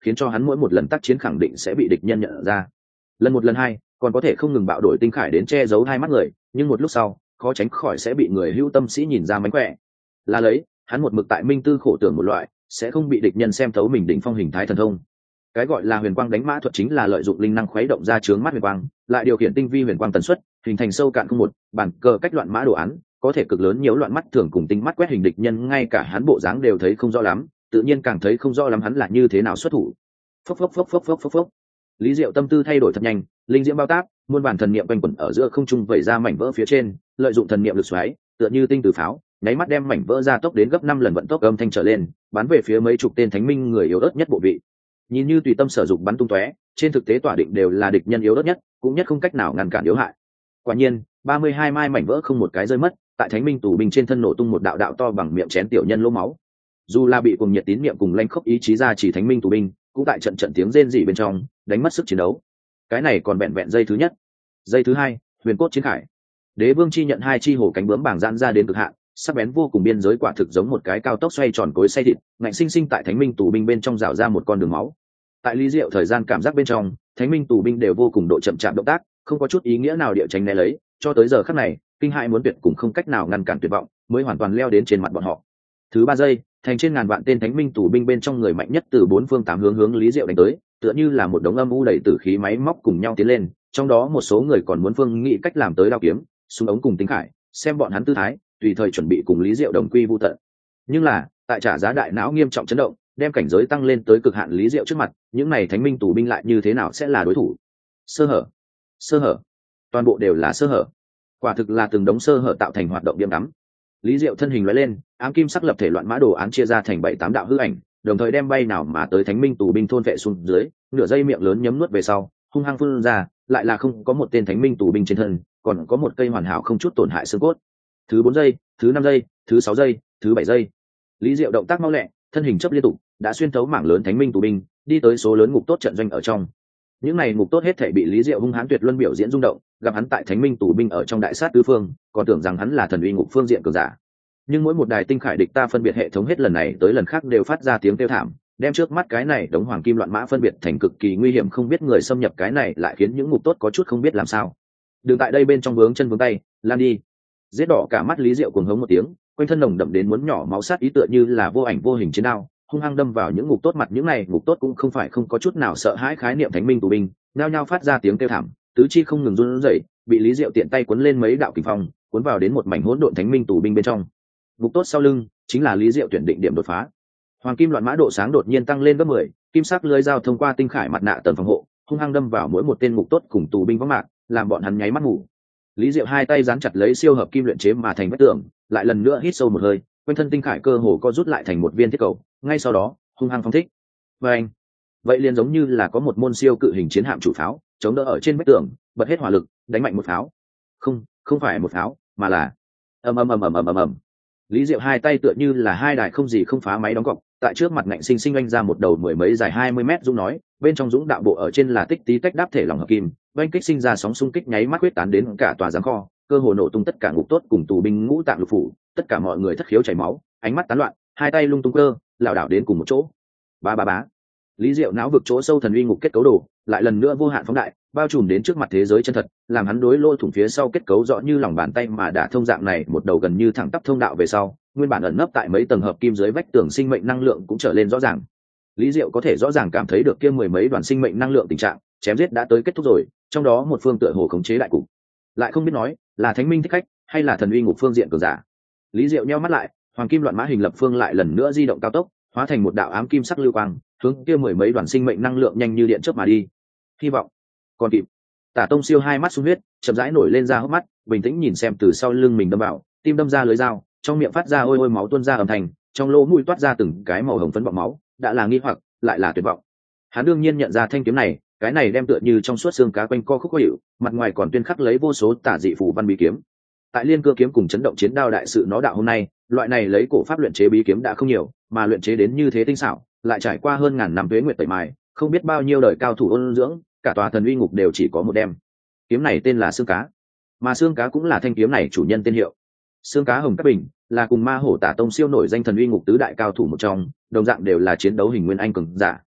khiến cho hắn mỗi một lần tác chiến khẳng định sẽ bị địch nhân nhận ra. Lần một lần hai còn có thể không ngừng bạo đổi tinh khải đến che giấu hai mắt người, nhưng một lúc sau khó tránh khỏi sẽ bị người hữu tâm sĩ nhìn ra mánh khỏe. Là lấy hắn một mực tại minh tư khổ tưởng một loại sẽ không bị địch nhân xem thấu mình đỉnh phong hình thái thần thông. Cái gọi là huyền quang đánh mã thuật chính là lợi dụng linh năng khuấy động ra chướng mắt huyền quang, lại điều khiển tinh vi huyền quang tần suất, hình thành sâu cạn không một bản cờ cách loạn mã đồ án, có thể cực lớn nhiễu loạn mắt thường cùng tinh mắt quét hình địch nhân, ngay cả hắn bộ dáng đều thấy không rõ lắm, tự nhiên càng thấy không rõ lắm hắn là như thế nào xuất thủ. Phốc phốc phốc phốc phốc phốc phốc. Lý Diệu tâm tư thay đổi thật nhanh, linh diễm bao táp, muôn bản thần niệm quanh quẩn ở giữa không trung vẩy ra mảnh vỡ phía trên, lợi dụng thần niệm lực xoáy, tựa như tinh từ pháo, nháy mắt đem mảnh vỡ ra tốc đến gấp năm lần vận tốc âm thanh trở lên, bắn về phía mấy chục tên thánh minh người yếu ớt nhất bộ vị. Nhìn như tùy tâm sử dụng bắn tung tóe, trên thực tế tỏa định đều là địch nhân yếu ớt nhất, cũng nhất không cách nào ngăn cản yếu hại. Quả nhiên, ba mươi hai mai mảnh vỡ không một cái rơi mất, tại thánh minh tù binh trên thân nổ tung một đạo đạo to bằng miệng chén tiểu nhân lỗ máu. Dù là bị cùng nhiệt tín niệm cùng lanh khốc ý chí ra chỉ thánh minh tù binh, cũng tại trận trận tiếng rên rỉ bên trong đánh mất sức chiến đấu. Cái này còn vẹn vẹn dây thứ nhất. Dây thứ hai, huyền cốt chiến khải. Đế vương chi nhận hai chi hổ cánh bướm bảng giãn ra đến cực hạn, sắc bén vô cùng, biên giới quả thực giống một cái cao tốc xoay tròn cối xay thịt, ngạnh sinh sinh tại thánh minh tù binh bên trong rào ra một con đường máu. Tại Lý Diệu thời gian cảm giác bên trong, thánh minh tù binh đều vô cùng độ chậm chạp động tác, không có chút ý nghĩa nào địa tránh né lấy, cho tới giờ khắc này, kinh hãi muốn tuyệt cùng không cách nào ngăn cản tuyệt vọng, mới hoàn toàn leo đến trên mặt bọn họ. Thứ ba giây, thành trên ngàn vạn tên thánh minh tù binh bên trong người mạnh nhất từ bốn phương tám hướng hướng Lý Diệu đánh tới, tựa như là một đống âm u đầy tử khí máy móc cùng nhau tiến lên, trong đó một số người còn muốn phương nghĩ cách làm tới đao kiếm, súng ống cùng tinh khải, xem bọn hắn tư thái, tùy thời chuẩn bị cùng Lý Diệu đồng quy vu tận. Nhưng là, tại trả giá đại não nghiêm trọng chấn động, đem cảnh giới tăng lên tới cực hạn Lý Diệu trước mặt, những này thánh minh tù binh lại như thế nào sẽ là đối thủ? Sơ hở, sơ hở, toàn bộ đều là sơ hở. Quả thực là từng đống sơ hở tạo thành hoạt động điểm đắm. Lý Diệu thân hình lóe lên, ám kim sắc lập thể loạn mã đồ án chia ra thành bảy tám đạo hư ảnh, đồng thời đem bay nào mà tới thánh minh tù binh thôn vệ xuống dưới, nửa giây miệng lớn nhấm nuốt về sau, hung hăng phun ra, lại là không có một tên thánh minh tù binh trên thân, còn có một cây hoàn hảo không chút tổn hại xương cốt. Thứ bốn giây, thứ năm giây, thứ sáu giây, thứ bảy giây. Lý Diệu động tác mau lẹ, thân hình chấp liên tục, đã xuyên thấu mảng lớn thánh minh tù binh, đi tới số lớn ngục tốt trận doanh ở trong. Những này ngục tốt hết thảy bị Lý Diệu hung hãn tuyệt luân biểu diễn rung động, gặp hắn tại thánh minh tù binh ở trong đại sát tứ phương, còn tưởng rằng hắn là thần uy ngục phương diện cường giả. Nhưng mỗi một đài tinh khải địch ta phân biệt hệ thống hết lần này tới lần khác đều phát ra tiếng kêu thảm, đem trước mắt cái này đống hoàng kim loạn mã phân biệt thành cực kỳ nguy hiểm, không biết người xâm nhập cái này lại khiến những ngục tốt có chút không biết làm sao. Đường tại đây bên trong vướng chân vướng tay, lan đi. Giết đỏ cả mắt Lý Diệu cuồng hống một tiếng, quanh thân nồng đậm đến muốn nhỏ máu sát ý, tựa như là vô ảnh vô hình chiến đao, hung hăng đâm vào những ngục tốt mặt. Những này ngục tốt cũng không phải không có chút nào sợ hãi khái niệm thánh minh tù binh, nhao nhao phát ra tiếng kêu thảm, tứ chi không ngừng run rẩy, bị Lý Diệu tiện tay cuốn lên mấy đạo kình phong, cuốn vào đến một mảnh hỗn độn thánh minh tù binh bên trong. Ngục tốt sau lưng chính là Lý Diệu tuyển định điểm đột phá. Hoàng kim loạn mã độ sáng đột nhiên tăng lên gấp mười, kim sắc lưới dao thông qua tinh khải mặt nạ tầng phòng hộ, hung hăng đâm vào mỗi một tên ngục tốt cùng tù binh võng mạc, làm bọn hắn nháy mắt ngủ. Lý Diệu hai tay dán chặt lấy siêu hợp kim luyện chế mà thành vách tường, lại lần nữa hít sâu một hơi, quanh thân tinh khải cơ hồ co rút lại thành một viên thiết cầu, ngay sau đó, hung hăng phóng thích. Và anh, vậy liền giống như là có một môn siêu cự hình chiến hạm chủ pháo, chống đỡ ở trên vách tường, bật hết hỏa lực, đánh mạnh một pháo. Không, không phải một pháo, mà là ầm ầm ầm ầm ầm ầm ầm. Lý Diệu hai tay tựa như là hai đài không gì không phá máy đóng cọc, tại trước mặt ngạnh sinh sinh anh ra một đầu mười mấy dài hai mươi mét dũng nói, bên trong dũng đạo bộ ở trên là tích tí tách đáp thể lỏng hợp kim, oanh kích sinh ra sóng xung kích nháy mắt quyết tán đến cả tòa giáng kho, cơ hồ nổ tung tất cả ngục tốt cùng tù binh ngũ tạng lục phủ, tất cả mọi người thất khiếu chảy máu, ánh mắt tán loạn, hai tay lung tung cơ, lảo đảo đến cùng một chỗ. Ba ba bá. Lý Diệu não vực chỗ sâu thần uy ngục kết cấu đồ, lại lần nữa vô hạn phóng đại, bao trùm đến trước mặt thế giới chân thật, làm hắn đối lỗ thủng phía sau kết cấu rõ như lòng bàn tay mà đã thông dạng này một đầu gần như thẳng tắp thông đạo về sau, nguyên bản ẩn nấp tại mấy tầng hợp kim dưới vách tường sinh mệnh năng lượng cũng trở lên rõ ràng. Lý Diệu có thể rõ ràng cảm thấy được kia mười mấy đoàn sinh mệnh năng lượng tình trạng, chém giết đã tới kết thúc rồi, trong đó một phương tựa hồ khống chế đại cục, lại không biết nói là thánh minh thích khách hay là thần uy ngục phương diện cường giả. Lý Diệu nheo mắt lại, hoàng kim loạn mã hình lập phương lại lần nữa di động cao tốc, hóa thành một đạo ám kim sắc lưu quang, hướng kia mười mấy đoàn sinh mệnh năng lượng nhanh như điện chớp mà đi. Hy vọng còn kịp. Tả Tông Siêu hai mắt sung huyết, chậm rãi nổi lên ra hốc mắt, bình tĩnh nhìn xem từ sau lưng mình đâm vào, tim đâm ra lưới dao, trong miệng phát ra ôi ôi máu tuôn ra âm thanh, trong lỗ mũi toát ra từng cái màu hồng phấn bọt máu, đã là nghi hoặc, lại là tuyệt vọng. Hắn đương nhiên nhận ra thanh kiếm này, cái này đem tựa như trong suốt xương cá quanh co khúc khuỷu, mặt ngoài còn tuyên khắc lấy vô số tả dị phù văn bí kiếm. Tại Liên Cưa kiếm cùng chấn động chiến đao đại sự nó đạo hôm nay, loại này lấy cổ pháp luyện chế bí kiếm đã không nhiều, mà luyện chế đến như thế tinh xảo, lại trải qua hơn ngàn năm tuế nguyệt tẩy mài, không biết bao nhiêu đời cao thủ ôn dưỡng, cả tòa thần uy ngục đều chỉ có một đem. Kiếm này tên là xương cá, mà xương cá cũng là thanh kiếm này chủ nhân tên hiệu. Xương cá Hồng Cát Bình là cùng Ma Hổ Tả Tông Siêu nổi danh thần uy ngục tứ đại cao thủ một trong, đồng dạng đều là chiến đấu hình nguyên anh cường giả,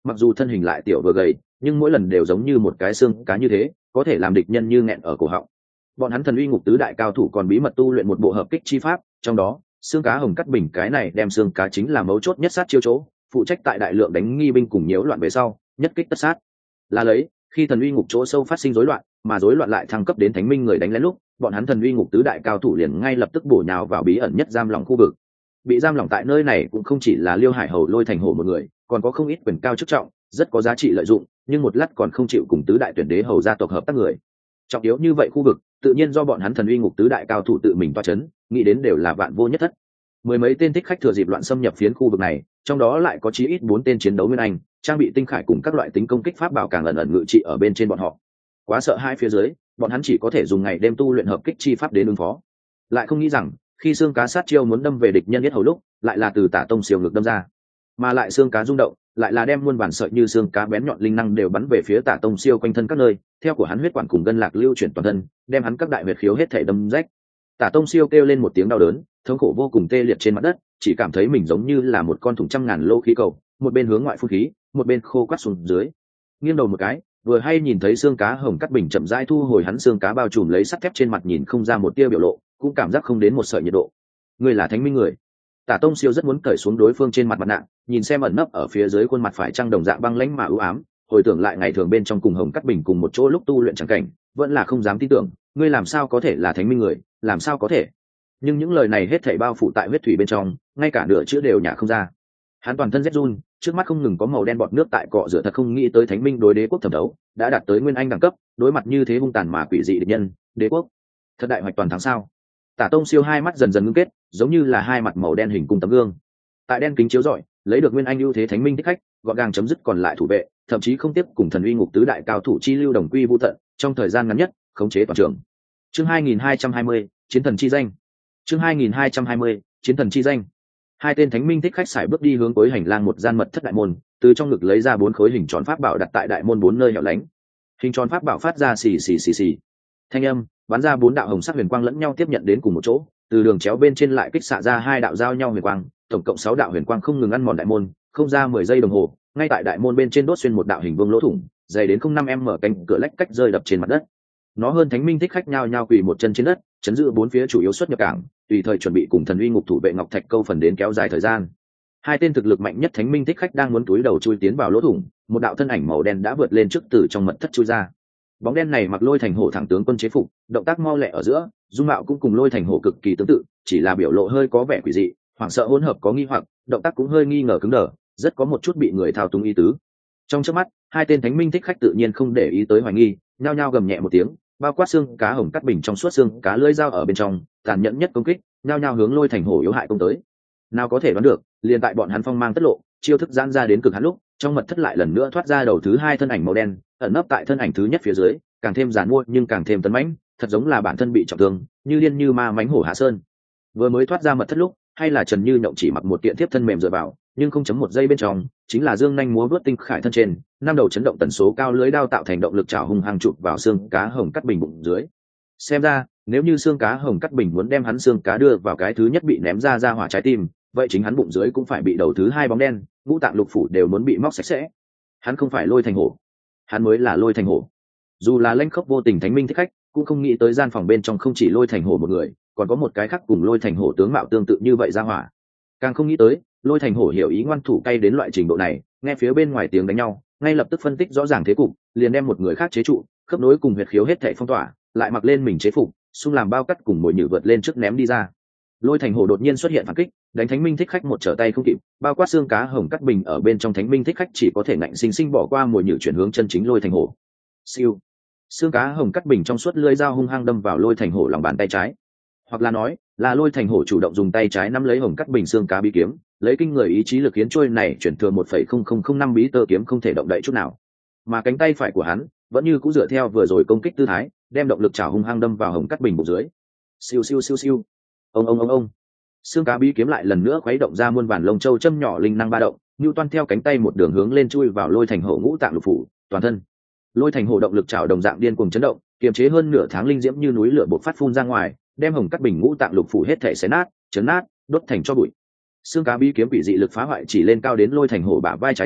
mặc dù thân hình lại tiểu vừa gầy nhưng mỗi lần đều giống như một cái xương cá như thế, có thể làm địch nhân như nghẹn ở cổ họng. Bọn hắn thần uy ngục tứ đại cao thủ còn bí mật tu luyện một bộ hợp kích chi pháp, trong đó xương cá hồng cắt bình cái này đem xương cá chính là mấu chốt nhất sát chiêu chỗ, phụ trách tại đại lượng đánh nghi binh cùng nhiễu loạn về sau nhất kích tất sát. Là lấy khi thần uy ngục chỗ sâu phát sinh rối loạn, mà rối loạn lại thăng cấp đến thánh minh người đánh lén lúc, bọn hắn thần uy ngục tứ đại cao thủ liền ngay lập tức bổ nhào vào bí ẩn nhất giam lỏng khu vực. Bị giam lỏng tại nơi này cũng không chỉ là Liêu Hải Hầu Lôi Thành Hổ một người, còn có không ít quyền cao chức trọng, rất có giá trị lợi dụng, nhưng một lát còn không chịu cùng tứ đại tuyển đế hầu gia tộc hợp tác người. Trọng yếu như vậy khu vực, tự nhiên do bọn hắn thần uy ngục tứ đại cao thủ tự mình toa chấn, nghĩ đến đều là vạn vô nhất thất. Mười mấy tên thích khách thừa dịp loạn xâm nhập phiến khu vực này, trong đó lại có chí ít bốn tên chiến đấu nguyên anh, trang bị tinh khải cùng các loại tính công kích pháp bảo càng ẩn ẩn ngự trị ở bên trên bọn họ. Quá sợ hai phía dưới, bọn hắn chỉ có thể dùng ngày đêm tu luyện hợp kích chi pháp đến ứng phó. Lại không nghĩ rằng, khi xương cá sát chiêu muốn đâm về địch nhân biết hầu lúc, lại là từ Tả Tông siêu ngực đâm ra, mà lại xương cá rung động, lại là đem muôn vàn sợi như xương cá bén nhọn linh năng đều bắn về phía Tả Tông siêu quanh thân các nơi, theo của hắn huyết quản cùng gân lạc lưu chuyển toàn thân, đem hắn các đại huyệt khiếu hết thể đâm rách. Tả Tông siêu kêu lên một tiếng đau đớn, thống khổ vô cùng tê liệt trên mặt đất, chỉ cảm thấy mình giống như là một con thùng trăm ngàn lô khí cầu, một bên hướng ngoại phun khí, một bên khô quắt xuống dưới. Nghiêng đầu một cái, vừa hay nhìn thấy xương cá hồng cắt bình chậm rãi thu hồi hắn xương cá bao trùm lấy sắt thép trên mặt, nhìn không ra một tia biểu lộ, cũng cảm giác không đến một sợi nhiệt độ. Người là thánh minh người. Tả Tông siêu rất muốn cởi xuống đối phương trên mặt mặt nạ, nhìn xem ẩn nấp ở phía dưới khuôn mặt phải trăng đồng dạng băng lãnh mà ưu ám, hồi tưởng lại ngày thường bên trong cùng hồng cắt bình cùng một chỗ lúc tu luyện chẳng cảnh, vẫn là không dám tin tưởng, ngươi làm sao có thể là thánh minh người, làm sao có thể? Nhưng những lời này hết thảy bao phủ tại huyết thủy bên trong, ngay cả nửa chữ đều nhả không ra. Hắn toàn thân rét run, trước mắt không ngừng có màu đen bọt nước tại cọ rửa, thật không nghĩ tới thánh minh đối đế quốc thẩm đấu đã đạt tới nguyên anh đẳng cấp, đối mặt như thế hung tàn mà quỷ dị địch nhân, đế quốc thật đại hoạch toàn thắng sao? Tả Tông siêu hai mắt dần dần ngưng kết, giống như là hai mặt màu đen hình cung tấm gương. Tại đen kính chiếu rọi, lấy được nguyên anh ưu thế thánh minh thích khách, gọn gàng chấm dứt còn lại thủ vệ, thậm chí không tiếp cùng thần uy ngục tứ đại cao thủ chi lưu đồng quy vu tận, trong thời gian ngắn nhất, khống chế toàn trường. Chương hai nghìn hai trăm hai mươi, chiến thần chi danh. Chương hai nghìn hai trăm hai mươi, chiến thần chi danh. Hai tên thánh minh thích khách sải bước đi hướng cuối hành lang một gian mật thất đại môn, từ trong ngực lấy ra bốn khối hình tròn pháp bảo đặt tại đại môn bốn nơi hẻo lánh. Hình tròn pháp bảo phát ra xì xì xì xì thanh âm, bắn ra bốn đạo hồng sắc huyền quang lẫn nhau tiếp nhận đến cùng một chỗ, từ đường chéo bên trên lại kích xạ ra hai đạo giao nhau huyền quang, tổng cộng sáu đạo huyền quang không ngừng ăn mòn đại môn, không ra mười giây đồng hồ, ngay tại đại môn bên trên đốt xuyên một đạo hình vuông lỗ thủng, dày đến không năm m cánh cửa lách cách rơi đập trên mặt đất. Nó hơn thánh minh thích khách nhao nhao quỳ một chân trên đất, chấn giữ bốn phía chủ yếu xuất nhập cảng, tùy thời chuẩn bị cùng thần uy ngục thủ vệ ngọc thạch câu phần đến kéo dài thời gian. Hai tên thực lực mạnh nhất thánh minh thích khách đang muốn túi đầu chui tiến vào lỗ thủng, một đạo thân ảnh màu đen đã vượt lên trước từ trong mật thất chui ra. Bóng đen này mặc Lôi Thành Hổ thẳng tướng quân chế phục, động tác mau lẹ ở giữa, dung mạo cũng cùng Lôi Thành Hổ cực kỳ tương tự, chỉ là biểu lộ hơi có vẻ quỷ dị, hoảng sợ hỗn hợp có nghi hoặc, động tác cũng hơi nghi ngờ cứng đờ, rất có một chút bị người thao túng ý tứ. Trong chớp mắt, hai tên thánh minh thích khách tự nhiên không để ý tới hoài nghi, nhao nhao gầm nhẹ một tiếng, bao quát xương cá hồng cắt bình trong suốt xương cá lưỡi dao ở bên trong, tàn nhẫn nhất công kích, nhao nhao hướng Lôi Thành Hổ yếu hại công tới. Nào có thể đoán được, liền tại bọn hắn phong mang tất lộ, chiêu thức giãn ra đến cực hạn lúc, trong mật thất lại lần nữa thoát ra đầu thứ hai thân ảnh màu đen, ẩn nấp tại thân ảnh thứ nhất phía dưới, càng thêm giàn mua nhưng càng thêm tấn mãnh, thật giống là bản thân bị trọng thương, như điên như ma mãnh hổ hạ sơn. Vừa mới thoát ra mật thất lúc, hay là Trần Như Nhộng chỉ mặc một kiện tiếp thân mềm dựa vào, nhưng không chấm một giây bên trong, chính là dương nhanh múa vớt tinh khải thân trên, năm đầu chấn động tần số cao lưới đao tạo thành động lực chảo hung hăng chụp vào xương cá hồng cắt bình bụng dưới. Xem ra, nếu như xương cá hồng cắt bình muốn đem hắn xương cá đưa vào cái thứ nhất bị ném ra ra hỏa trái tim, vậy chính hắn bụng dưới cũng phải bị đầu thứ hai bóng đen, ngũ tạng lục phủ đều muốn bị móc sạch sẽ. Hắn không phải Lôi Thành Hổ, hắn mới là Lôi Thành Hổ. Dù là lãnh khốc vô tình thánh minh thích khách, cũng không nghĩ tới gian phòng bên trong không chỉ Lôi Thành Hổ một người, còn có một cái khác cùng Lôi Thành Hổ tướng mạo tương tự như vậy ra hỏa. Càng không nghĩ tới, Lôi Thành Hổ hiểu ý ngoan thủ cay đến loại trình độ này, nghe phía bên ngoài tiếng đánh nhau, ngay lập tức phân tích rõ ràng thế cục, liền đem một người khác chế trụ, khớp nối cùng huyệt khiếu hết thảy phong tỏa, lại mặc lên mình chế phục, xung làm bao cắt cùng mồi nhử vượt lên trước ném đi ra. Lôi Thành Hổ đột nhiên xuất hiện phản kích, đánh thánh minh thích khách một trở tay không kịp, bao quát xương cá hồng cắt bình ở bên trong thánh minh thích khách chỉ có thể ngạnh sinh sinh bỏ qua mồi nhử chuyển hướng chân chính Lôi Thành Hổ. Siêu, xương cá hồng cắt bình trong suốt lưỡi dao hung hăng đâm vào Lôi Thành Hổ lòng bàn tay trái, hoặc là nói là Lôi Thành Hổ chủ động dùng tay trái nắm lấy hồng cắt bình xương cá bí kiếm, lấy kinh người ý chí lực khiến trôi này chuyển thừa một phẩy không không không năm bí tơ kiếm không thể động đậy chút nào, mà cánh tay phải của hắn vẫn như cũ dựa theo vừa rồi công kích tư thái, đem động lực chảo hung hăng đâm vào hồng cắt bình bụng dưới. Siêu siêu siêu siêu, ông ông ông ông, xương cá bí kiếm lại lần nữa khuấy động ra muôn vàn lông châu châm nhỏ linh năng ba động, như toan theo cánh tay một đường hướng lên chui vào Lôi Thành Hổ ngũ tạng lục phủ toàn thân. Lôi Thành Hổ động lực chảo đồng dạng điên cuồng chấn động, kiềm chế hơn nửa tháng linh diễm như núi lửa bộc phát phun ra ngoài, đem hồng cắt bình ngũ tạng lục phủ hết thể xé nát, chấn nát, đốt thành cho bụi. Xương cá bí kiếm bị dị lực phá hoại chỉ lên cao đến Lôi Thành Hổ bả vai trái chỗ,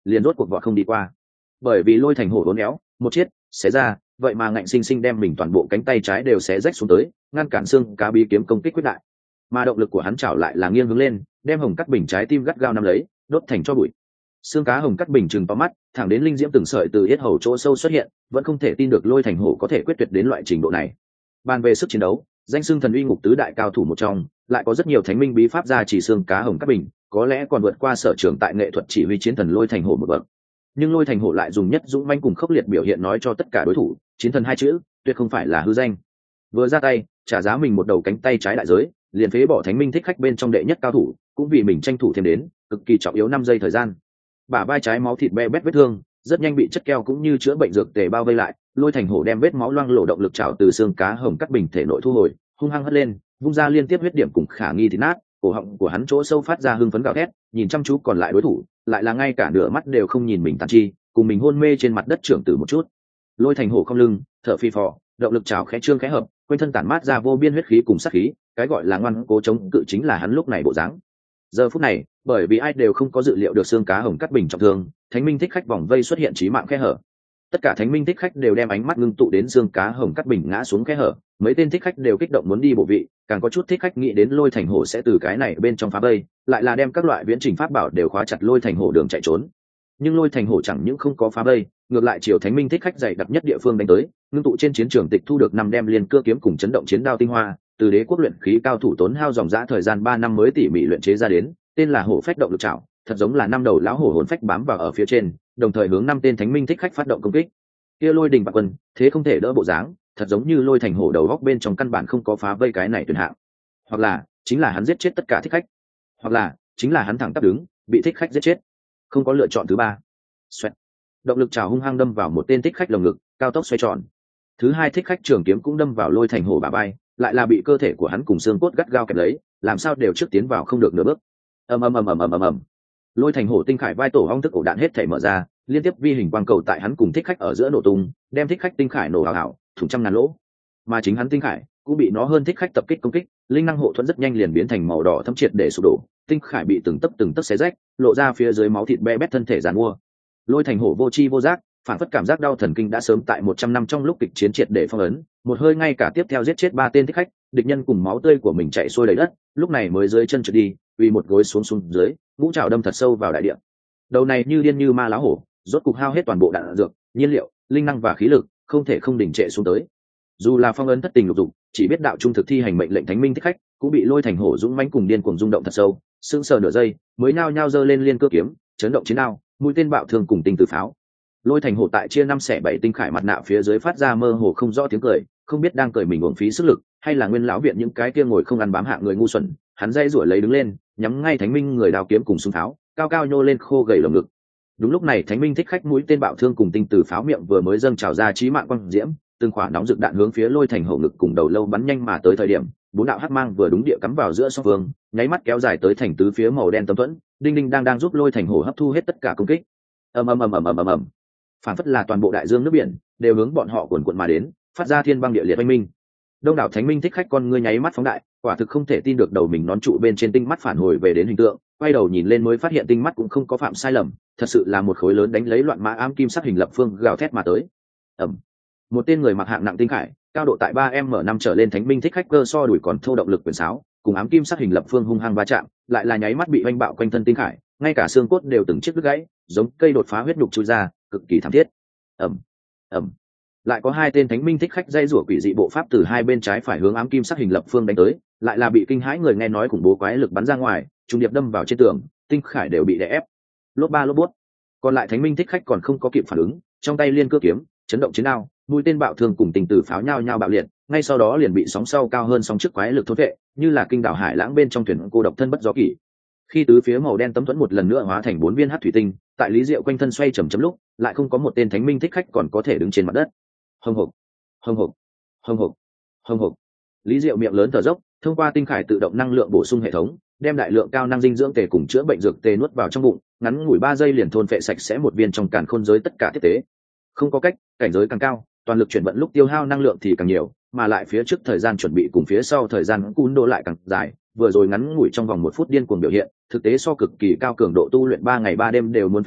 liền rốt cuộc vọt không đi qua. Bởi vì lôi thành hổ uốn éo một chiếc xé ra, vậy mà ngạnh sinh sinh đem mình toàn bộ cánh tay trái đều xé rách xuống tới, ngăn cản xương cá bí kiếm công kích quyết đại. Mà động lực của hắn chảo lại là nghiêng hướng lên, đem hồng cắt bình trái tim gắt gao nắm lấy, đốt thành cho bụi. Xương cá hồng cắt bình trừng to mắt, thẳng đến linh diễm từng sợi từ yết hầu chỗ sâu xuất hiện, vẫn không thể tin được lôi thành hổ có thể quyết tuyệt đến loại trình độ này. Bàn về sức chiến đấu, danh xưng thần uy ngục tứ đại cao thủ một trong, lại có rất nhiều thánh minh bí pháp gia chỉ xương cá hồng cắt bình, có lẽ còn vượt qua sở trường tại nghệ thuật chỉ huy chiến thần lôi thành hổ một bậc. Nhưng lôi thành hổ lại dùng nhất dũng manh cùng khốc liệt biểu hiện nói cho tất cả đối thủ, chiến thần hai chữ tuyệt không phải là hư danh. Vừa ra tay trả giá mình một đầu cánh tay trái đại giới, liền phế bỏ thánh minh thích khách bên trong đệ nhất cao thủ, cũng vì mình tranh thủ thêm đến cực kỳ trọng yếu năm giây thời gian. Bả vai trái máu thịt be bét vết thương rất nhanh bị chất keo cũng như chữa bệnh dược tề bao vây lại, lôi thành hổ đem vết máu loang lổ động lực trào từ xương cá hồng cắt bình thể nội thu hồi, hung hăng hất lên, vung ra liên tiếp huyết điểm cùng khả nghi thịt nát, cổ họng của hắn chỗ sâu phát ra hưng phấn gào thét, nhìn chăm chú còn lại đối thủ, lại là ngay cả nửa mắt đều không nhìn mình tàn chi, cùng mình hôn mê trên mặt đất trưởng tử một chút. Lôi thành hổ không lưng thở phì phò, động lực trào khẽ trương khẽ hợp, quanh thân tản mát ra vô biên huyết khí cùng sát khí, cái gọi là ngoan cố chống cự chính là hắn lúc này bộ dáng. Giờ phút này, bởi vì ai đều không có dự liệu được xương cá hồng cắt bình trọng thương, thánh minh thích khách vòng vây xuất hiện chí mạng khe hở. Tất cả thánh minh thích khách đều đem ánh mắt ngưng tụ đến xương cá hồng cắt bình ngã xuống khe hở, mấy tên thích khách đều kích động muốn đi bộ vị, càng có chút thích khách nghĩ đến lôi thành hổ sẽ từ cái này bên trong phá vây, lại là đem các loại viễn trình pháp bảo đều khóa chặt lôi thành hổ đường chạy trốn. Nhưng lôi thành hổ chẳng những không có phá vây, ngược lại chiều thánh minh thích khách dày đặc nhất địa phương đánh tới, ngưng tụ trên chiến trường tịch thu được năm đem liên cưa kiếm cùng chấn động chiến đao tinh hoa, từ đế quốc luyện khí cao thủ tốn hao dòng dã thời gian ba năm mới tỉ mỉ luyện chế ra đến, tên là hổ phách động lực trảo, thật giống là năm đầu lão hổ hồn phách bám vào ở phía trên, đồng thời hướng năm tên thánh minh thích khách phát động công kích. Kia lôi đình bạc quân, thế không thể đỡ bộ dáng, thật giống như lôi thành hổ đầu góc bên trong căn bản không có phá vây cái này tuyển hạng, hoặc là chính là hắn giết chết tất cả thích khách, hoặc là chính là hắn thẳng tắp đứng bị thích khách giết chết, không có lựa chọn thứ ba. Xoẹt. Động lực trảo hung hăng đâm vào một tên thích khách lồng ngực, cao tốc xoay tròn. Thứ hai thích khách trường kiếm cũng đâm vào lôi thành hổ bả vai, lại là bị cơ thể của hắn cùng xương cốt gắt gao kẹp lấy, làm sao đều trước tiến vào không được nửa bước. ầm ầm ầm ầm ầm ầm ầm. Lôi thành hổ tinh khải vai tổ ong thức ổ đạn hết thảy mở ra, liên tiếp vi hình quang cầu tại hắn cùng thích khách ở giữa nổ tung, đem thích khách tinh khải nổ hào hào, thủng trăm ngàn lỗ. Mà chính hắn tinh khải cũng bị nó hơn thích khách tập kích công kích, linh năng hộ thuẫn rất nhanh liền biến thành màu đỏ thâm triệt để sụp đổ, tinh khải bị từng tấc từng tấc xé rách, lộ ra phía dưới máu thịt be bét thân thể giàn mua. Lôi thành hổ vô chi vô giác, phản phất cảm giác đau thần kinh đã sớm tại một trăm năm trong lúc kịch chiến triệt để phong ấn, một hơi ngay cả tiếp theo giết chết ba tên thích khách, địch nhân cùng máu tươi của mình chảy xuôi đầy đất, lúc này mới dưới chân trượt đi, vì một gối xuống xuống dưới, ngũ trảo đâm thật sâu vào đại địa. Đầu này như điên như ma lá hổ, rốt cục hao hết toàn bộ đạn dược, nhiên liệu, linh năng và khí lực, không thể không đình trệ xuống tới. Dù là phong ấn thất tình lục dục, chỉ biết đạo trung thực thi hành mệnh lệnh thánh minh thích khách, cũng bị lôi thành hổ dũng mãnh cùng điên cuồng rung động thật sâu, sững sờ nửa giây, mới nhao nhao giơ lên liên cưa kiếm, chấn động chiến đao, mũi tên bạo thương cùng tinh tử pháo. Lôi thành hổ tại chia năm xẻ bảy tinh khải mặt nạ phía dưới phát ra mơ hồ không rõ tiếng cười, không biết đang cười mình uổng phí sức lực, hay là nguyên lão viện những cái kia ngồi không ăn bám hạ người ngu xuẩn. Hắn dây rủa lấy đứng lên, nhắm ngay thánh minh người đao kiếm cùng súng tháo, cao cao nhô lên khô gầy lồng ngực. Đúng lúc này thánh minh thích khách mũi tên bạo thương cùng tinh tử pháo miệng vừa mới dâng trào ra chí mạng quang diễm, từng quả nóng rực đạn hướng phía lôi thành hổ ngực cùng đầu lâu bắn nhanh mà tới thời điểm, bốn đạo hắc mang vừa đúng địa cắm vào giữa song phương, nháy mắt kéo dài tới thành tứ phía màu đen tấm thuẫn, đinh đinh đang đang giúp lôi thành hổ hấp thu hết tất cả công kích. ầm ầm ầm ầm ầm ầm ầm, phản phất là toàn bộ đại dương nước biển đều hướng bọn họ cuồn cuộn mà đến, phát ra thiên băng địa liệt oanh minh. Đông đảo thánh minh thích khách con ngươi nháy mắt phóng đại, quả thực không thể tin được đầu mình nón trụ bên trên tinh mắt phản hồi về đến hình tượng, quay đầu nhìn lên mới phát hiện tinh mắt cũng không có phạm sai lầm, thật sự là một khối lớn đánh lấy loạn mã ám kim sắc hình lập phương gào thét mà tới. ầm, một tên người mặc hạng nặng tinh khải, cao độ tại ba m năm trở lên thánh minh thích khách cơ so đuổi còn thô động lực quyền sáo, cùng ám kim sắc hình lập phương hung hăng va chạm, lại là nháy mắt bị oanh bạo quanh thân tinh khải, ngay cả xương cốt đều từng chiếc đứt gãy, giống cây đột phá huyết nhục chui ra, cực kỳ thảm thiết. ầm ầm, lại có hai tên thánh minh thích khách dây rủa quỷ dị bộ pháp từ hai bên trái phải hướng ám kim sắc hình lập phương đánh tới, lại là bị kinh hãi người nghe nói khủng bố quái lực bắn ra ngoài, trùng điệp đâm vào trên tường, tinh khải đều bị đè ép. Lốp ba lốp bút. Còn lại thánh minh thích khách còn không có kịp phản ứng, trong tay liên cưa kiếm, chấn động chiến đao, mũi tên bạo thương cùng tình tử pháo nhau nhau bạo liệt, ngay sau đó liền bị sóng sau cao hơn sóng trước quái lực thôn vệ, như là kinh đảo hải lãng bên trong thuyền cô độc thân bất gió kỷ. Khi tứ phía màu đen tấm thuẫn một lần nữa hóa thành bốn viên hắc thủy tinh, tại Lý Diệu quanh thân xoay chầm chấm lúc, lại không có một tên thánh minh thích khách còn có thể đứng trên mặt đất. Hồng hộc, hồng hộc, hồng hộc, hồng hộc. Lý Diệu miệng lớn thở dốc, thông qua tinh khải tự động năng lượng bổ sung hệ thống, đem đại lượng cao năng dinh dưỡng tề cùng chữa bệnh dược tề nuốt vào trong bụng, ngắn ngủi ba giây liền thôn phệ sạch sẽ một viên trong càn khôn giới tất cả tiếp tế. Không có cách, cảnh giới càng cao, toàn lực chuyển vận lúc tiêu hao năng lượng thì càng nhiều, mà lại phía trước thời gian chuẩn bị cùng phía sau thời gian cún đô lại càng dài, vừa rồi ngắn ngủi trong vòng một phút điên cuồng biểu hiện, thực tế so cực kỳ cao cường độ tu luyện ba ngày ba đêm đều muốn phí sức,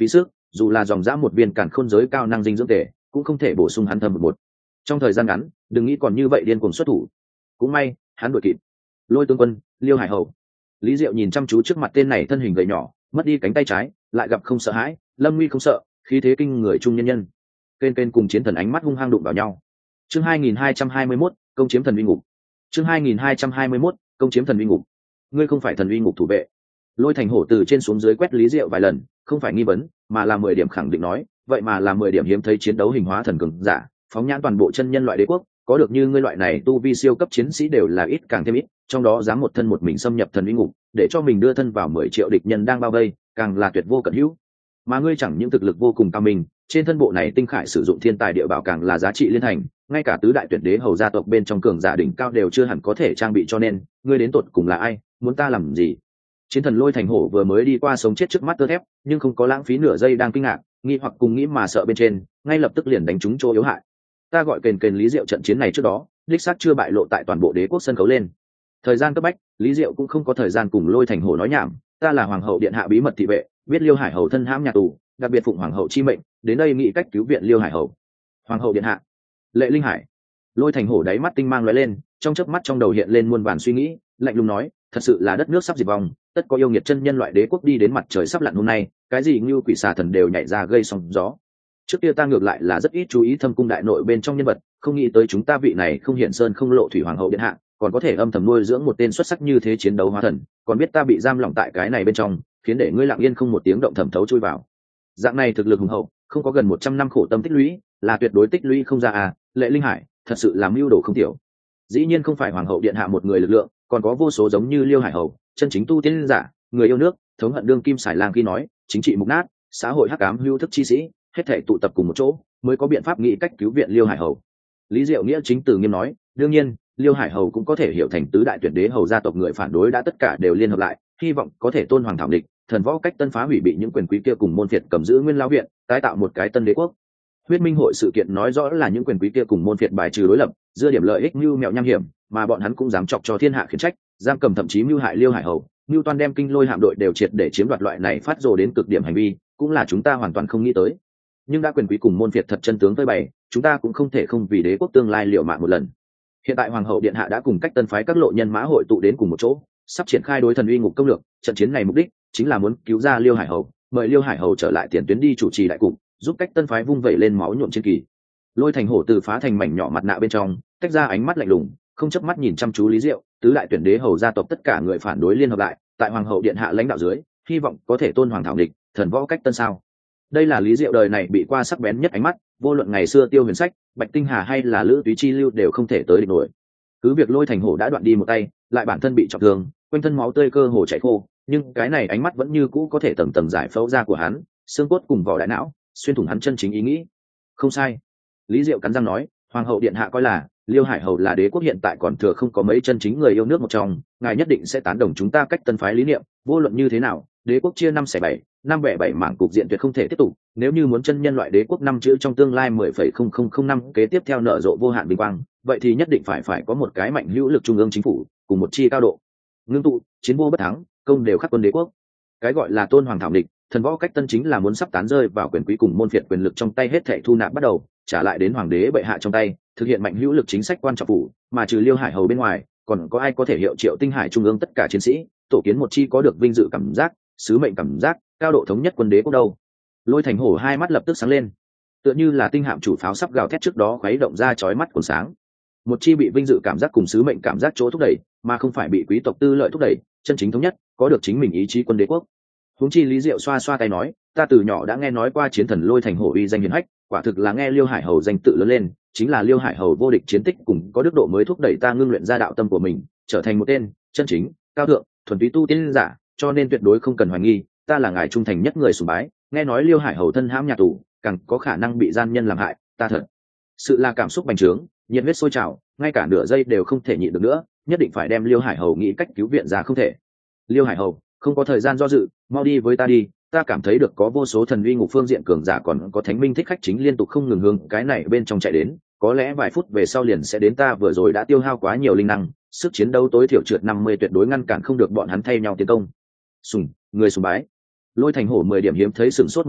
dù là dòng dã một viên càn khôn giới cao năng dinh dưỡng tề cũng không thể bổ sung hắn thâm một bột. Trong thời gian ngắn đừng nghĩ còn như vậy điên cuồng xuất thủ. Cũng may hắn đuổi kịp. Lôi tướng quân, Liêu Hải Hầu. Lý Diệu nhìn chăm chú trước mặt tên này thân hình gầy nhỏ, mất đi cánh tay trái lại gặp không sợ hãi, lâm nguy không sợ, khí thế kinh người trung nhân nhân. Kên kên cùng chiến thần ánh mắt hung hăng đụng vào nhau. Chương hai nghìn hai trăm hai mươi mốt, công chiếm thần uy ngục. Chương hai nghìn hai trăm hai mươi mốt, công chiếm thần uy ngục. Ngươi không phải thần uy ngục thủ vệ. Lôi Thành Hổ từ trên xuống dưới quét Lý Diệu vài lần, không phải nghi vấn, mà là mười điểm khẳng định nói, vậy mà là mười điểm hiếm thấy chiến đấu hình hóa thần cường giả, phóng nhãn toàn bộ chân nhân loại đế quốc, có được như ngươi loại này tu vi siêu cấp chiến sĩ đều là ít càng thêm ít, trong đó dám một thân một mình xâm nhập thần uy ngục, để cho mình đưa thân vào mười triệu địch nhân đang bao vây, càng là tuyệt vô cận hữu. Mà ngươi chẳng những thực lực vô cùng cao minh, trên thân bộ này tinh khải sử dụng thiên tài địa bảo càng là giá trị liên thành, ngay cả tứ đại tuyệt đế hầu gia tộc bên trong cường giả đỉnh cao đều chưa hẳn có thể trang bị, cho nên ngươi đến tột cùng là ai, muốn ta làm gì? Chiến thần Lôi Thành Hổ vừa mới đi qua sống chết trước mắt tơ thép, nhưng không có lãng phí nửa giây đang kinh ngạc, nghi hoặc cùng nghĩ mà sợ bên trên, ngay lập tức liền đánh trúng chỗ yếu hại. Ta gọi kền kền Lý Diệu trận chiến này trước đó, đích xác chưa bại lộ tại toàn bộ đế quốc sân khấu lên. Thời gian cấp bách, Lý Diệu cũng không có thời gian cùng Lôi Thành Hổ nói nhảm, ta là hoàng hậu điện hạ bí mật thị vệ, biết Liêu Hải Hầu thân hãm nhà tù, đặc biệt phụng hoàng hậu chi mệnh, đến đây nghĩ cách cứu viện Liêu Hải Hầu. Hoàng hậu điện hạ, Lệ Linh Hải. Lôi Thành Hổ đáy mắt tinh mang lóe lên, trong chớp mắt trong đầu hiện lên muôn vàn suy nghĩ, lạnh lùng nói, thật sự là đất nước sắp diệt vong, tất có yêu nghiệt chân nhân loại đế quốc đi đến mặt trời sắp lặn hôm nay, cái gì như quỷ xà thần đều nhảy ra gây sóng gió. Trước kia ta ngược lại là rất ít chú ý thâm cung đại nội bên trong nhân vật, không nghĩ tới chúng ta vị này không hiện sơn không lộ thủy hoàng hậu điện hạ, còn có thể âm thầm nuôi dưỡng một tên xuất sắc như thế chiến đấu hóa thần, còn biết ta bị giam lỏng tại cái này bên trong, khiến để ngươi lặng yên không một tiếng động thẩm thấu chui vào. Dạng này thực lực hùng hậu, không có gần một trăm năm khổ tâm tích lũy, là tuyệt đối tích lũy không ra à, Lệ Linh Hải, thật sự làm mưu đồ không tiểu. Dĩ nhiên không phải hoàng hậu điện hạ một người lực lượng, còn có vô số giống như Liêu Hải Hầu, chân chính tu tiên giả, người yêu nước, thống hận đương kim xài lang khi nói, chính trị mục nát, xã hội hắc ám hưu thức chi sĩ, hết thảy tụ tập cùng một chỗ, mới có biện pháp nghĩ cách cứu viện Liêu Hải Hầu. Lý Diệu nghĩa chính từ nghiêm nói, đương nhiên, Liêu Hải Hầu cũng có thể hiểu thành tứ đại tuyệt đế hầu gia tộc người phản đối đã tất cả đều liên hợp lại, hy vọng có thể tôn hoàng thảo địch, thần võ cách tân phá hủy bị những quyền quý kia cùng môn phiệt cầm giữ nguyên lao viện, tái tạo một cái tân đế quốc. Huyết Minh hội sự kiện nói rõ là những quyền quý kia cùng môn phiệt bài trừ đối lập, dưa điểm lợi ích mưu mẹo nham hiểm, mà bọn hắn cũng dám chọc cho thiên hạ khiển trách, giam cầm thậm chí mưu hại Liêu Hải Hầu, mưu toan đem kinh lôi hạm đội đều triệt để chiếm đoạt, loại này phát rồ đến cực điểm hành vi, cũng là chúng ta hoàn toàn không nghĩ tới. Nhưng đã quyền quý cùng môn phiệt thật chân tướng phơi bày, chúng ta cũng không thể không vì đế quốc tương lai liều mạng một lần. Hiện tại hoàng hậu điện hạ đã cùng cách tân phái các lộ nhân mã hội tụ đến cùng một chỗ, sắp triển khai đối thần uy ngục công lược, trận chiến này mục đích chính là muốn cứu ra Liêu Hải Hầu, mời Liêu Hải Hầu trở lại tiền tuyến đi chủ trì đại cục, giúp cách tân phái vung vẩy lên máu nhuộm chiến kỳ. Lôi Thành Hổ từ phá thành mảnh nhỏ mặt nạ bên trong tách ra ánh mắt lạnh lùng, không chớp mắt nhìn chăm chú Lý Diệu, tứ đại tuyển đế hầu gia tộc tất cả người phản đối liên hợp lại, tại hoàng hậu điện hạ lãnh đạo dưới, hy vọng có thể tôn hoàng thảo địch, thần võ cách tân sao. Đây là Lý Diệu đời này bị qua sắc bén nhất ánh mắt, vô luận ngày xưa Tiêu Huyền Sách, Bạch Tinh Hà hay là Lữ Túy Chi Lưu đều không thể tới địch nổi. Cứ việc Lôi Thành Hổ đã đoạn đi một tay, lại bản thân bị trọng thương, quanh thân máu tươi cơ hồ chảy khô, nhưng cái này ánh mắt vẫn như cũ có thể tầng tầng giải phẫu ra của hắn, xương cốt cùng vỏ đại não, xuyên thủng hắn chân chính ý nghĩ. Không sai. Lý Diệu cắn răng nói, hoàng hậu điện hạ coi là Liêu Hải Hầu là đế quốc hiện tại còn thừa không có mấy chân chính người yêu nước một trong, ngài nhất định sẽ tán đồng chúng ta cách tân phái lý niệm, vô luận như thế nào, đế quốc chia năm xẻ bảy, năm bẻ bảy mảng cục diện tuyệt không thể tiếp tục, nếu như muốn chân nhân loại đế quốc năm chữ trong tương lai mười phẩy không không không năm kế tiếp theo nở rộ vô hạn vinh quang, vậy thì nhất định phải phải có một cái mạnh hữu lực trung ương chính phủ, cùng một chi cao độ ngưng tụ, chiến vô bất thắng, công đều khắc quân đế quốc. Cái gọi là tôn hoàng thảo địch, thần võ cách tân chính là muốn sắp tán rơi vào quyền quý cùng môn phiệt quyền lực trong tay hết thảy thu nạp bắt đầu, trả lại đến hoàng đế bệ hạ trong tay, thực hiện mạnh hữu lực chính sách quan trọng phủ, mà trừ Liêu Hải Hầu bên ngoài, còn có ai có thể hiệu triệu tinh hải trung ương tất cả chiến sĩ, tổ kiến một chi có được vinh dự cảm giác, sứ mệnh cảm giác, cao độ thống nhất quân đế quốc đâu? Lôi Thành Hổ hai mắt lập tức sáng lên, tựa như là tinh hạm chủ pháo sắp gào thét trước đó khuấy động ra chói mắt còn sáng. Một chi bị vinh dự cảm giác cùng sứ mệnh cảm giác chỗ thúc đẩy, mà không phải bị quý tộc tư lợi thúc đẩy, chân chính thống nhất, có được chính mình ý chí quân đế quốc. Huống chi Lý Diệu xoa xoa tay nói, ta từ nhỏ đã nghe nói qua chiến thần Lôi Thành Hổ uy danh hiển hách, quả thực là nghe Liêu Hải Hầu danh tự lớn lên, chính là Liêu Hải Hầu vô địch chiến tích cùng có đức độ mới thúc đẩy ta ngưng luyện ra đạo tâm của mình, trở thành một tên chân chính, cao thượng, thuần túy tu tiên giả, cho nên tuyệt đối không cần hoài nghi, ta là ngài trung thành nhất người sùng bái, nghe nói Liêu Hải Hầu thân hãm nhà tù, càng có khả năng bị gian nhân làm hại, ta thật sự là cảm xúc bành trướng, nhiệt huyết sôi trào, ngay cả nửa giây đều không thể nhịn được nữa, nhất định phải đem Liêu Hải Hầu nghĩ cách cứu viện ra không thể. Liêu Hải Hầu, không có thời gian do dự, mau đi với ta đi, ta cảm thấy được có vô số thần uy ngục phương diện cường giả còn có thánh minh thích khách chính liên tục không ngừng hướng cái này bên trong chạy đến, có lẽ vài phút về sau liền sẽ đến, ta vừa rồi đã tiêu hao quá nhiều linh năng, sức chiến đấu tối thiểu trượt năm mươi tuyệt đối ngăn cản không được bọn hắn thay nhau tiến công. Sùng, người sùng bái. Lôi Thành Hổ mười điểm hiếm thấy sửng sốt một chút,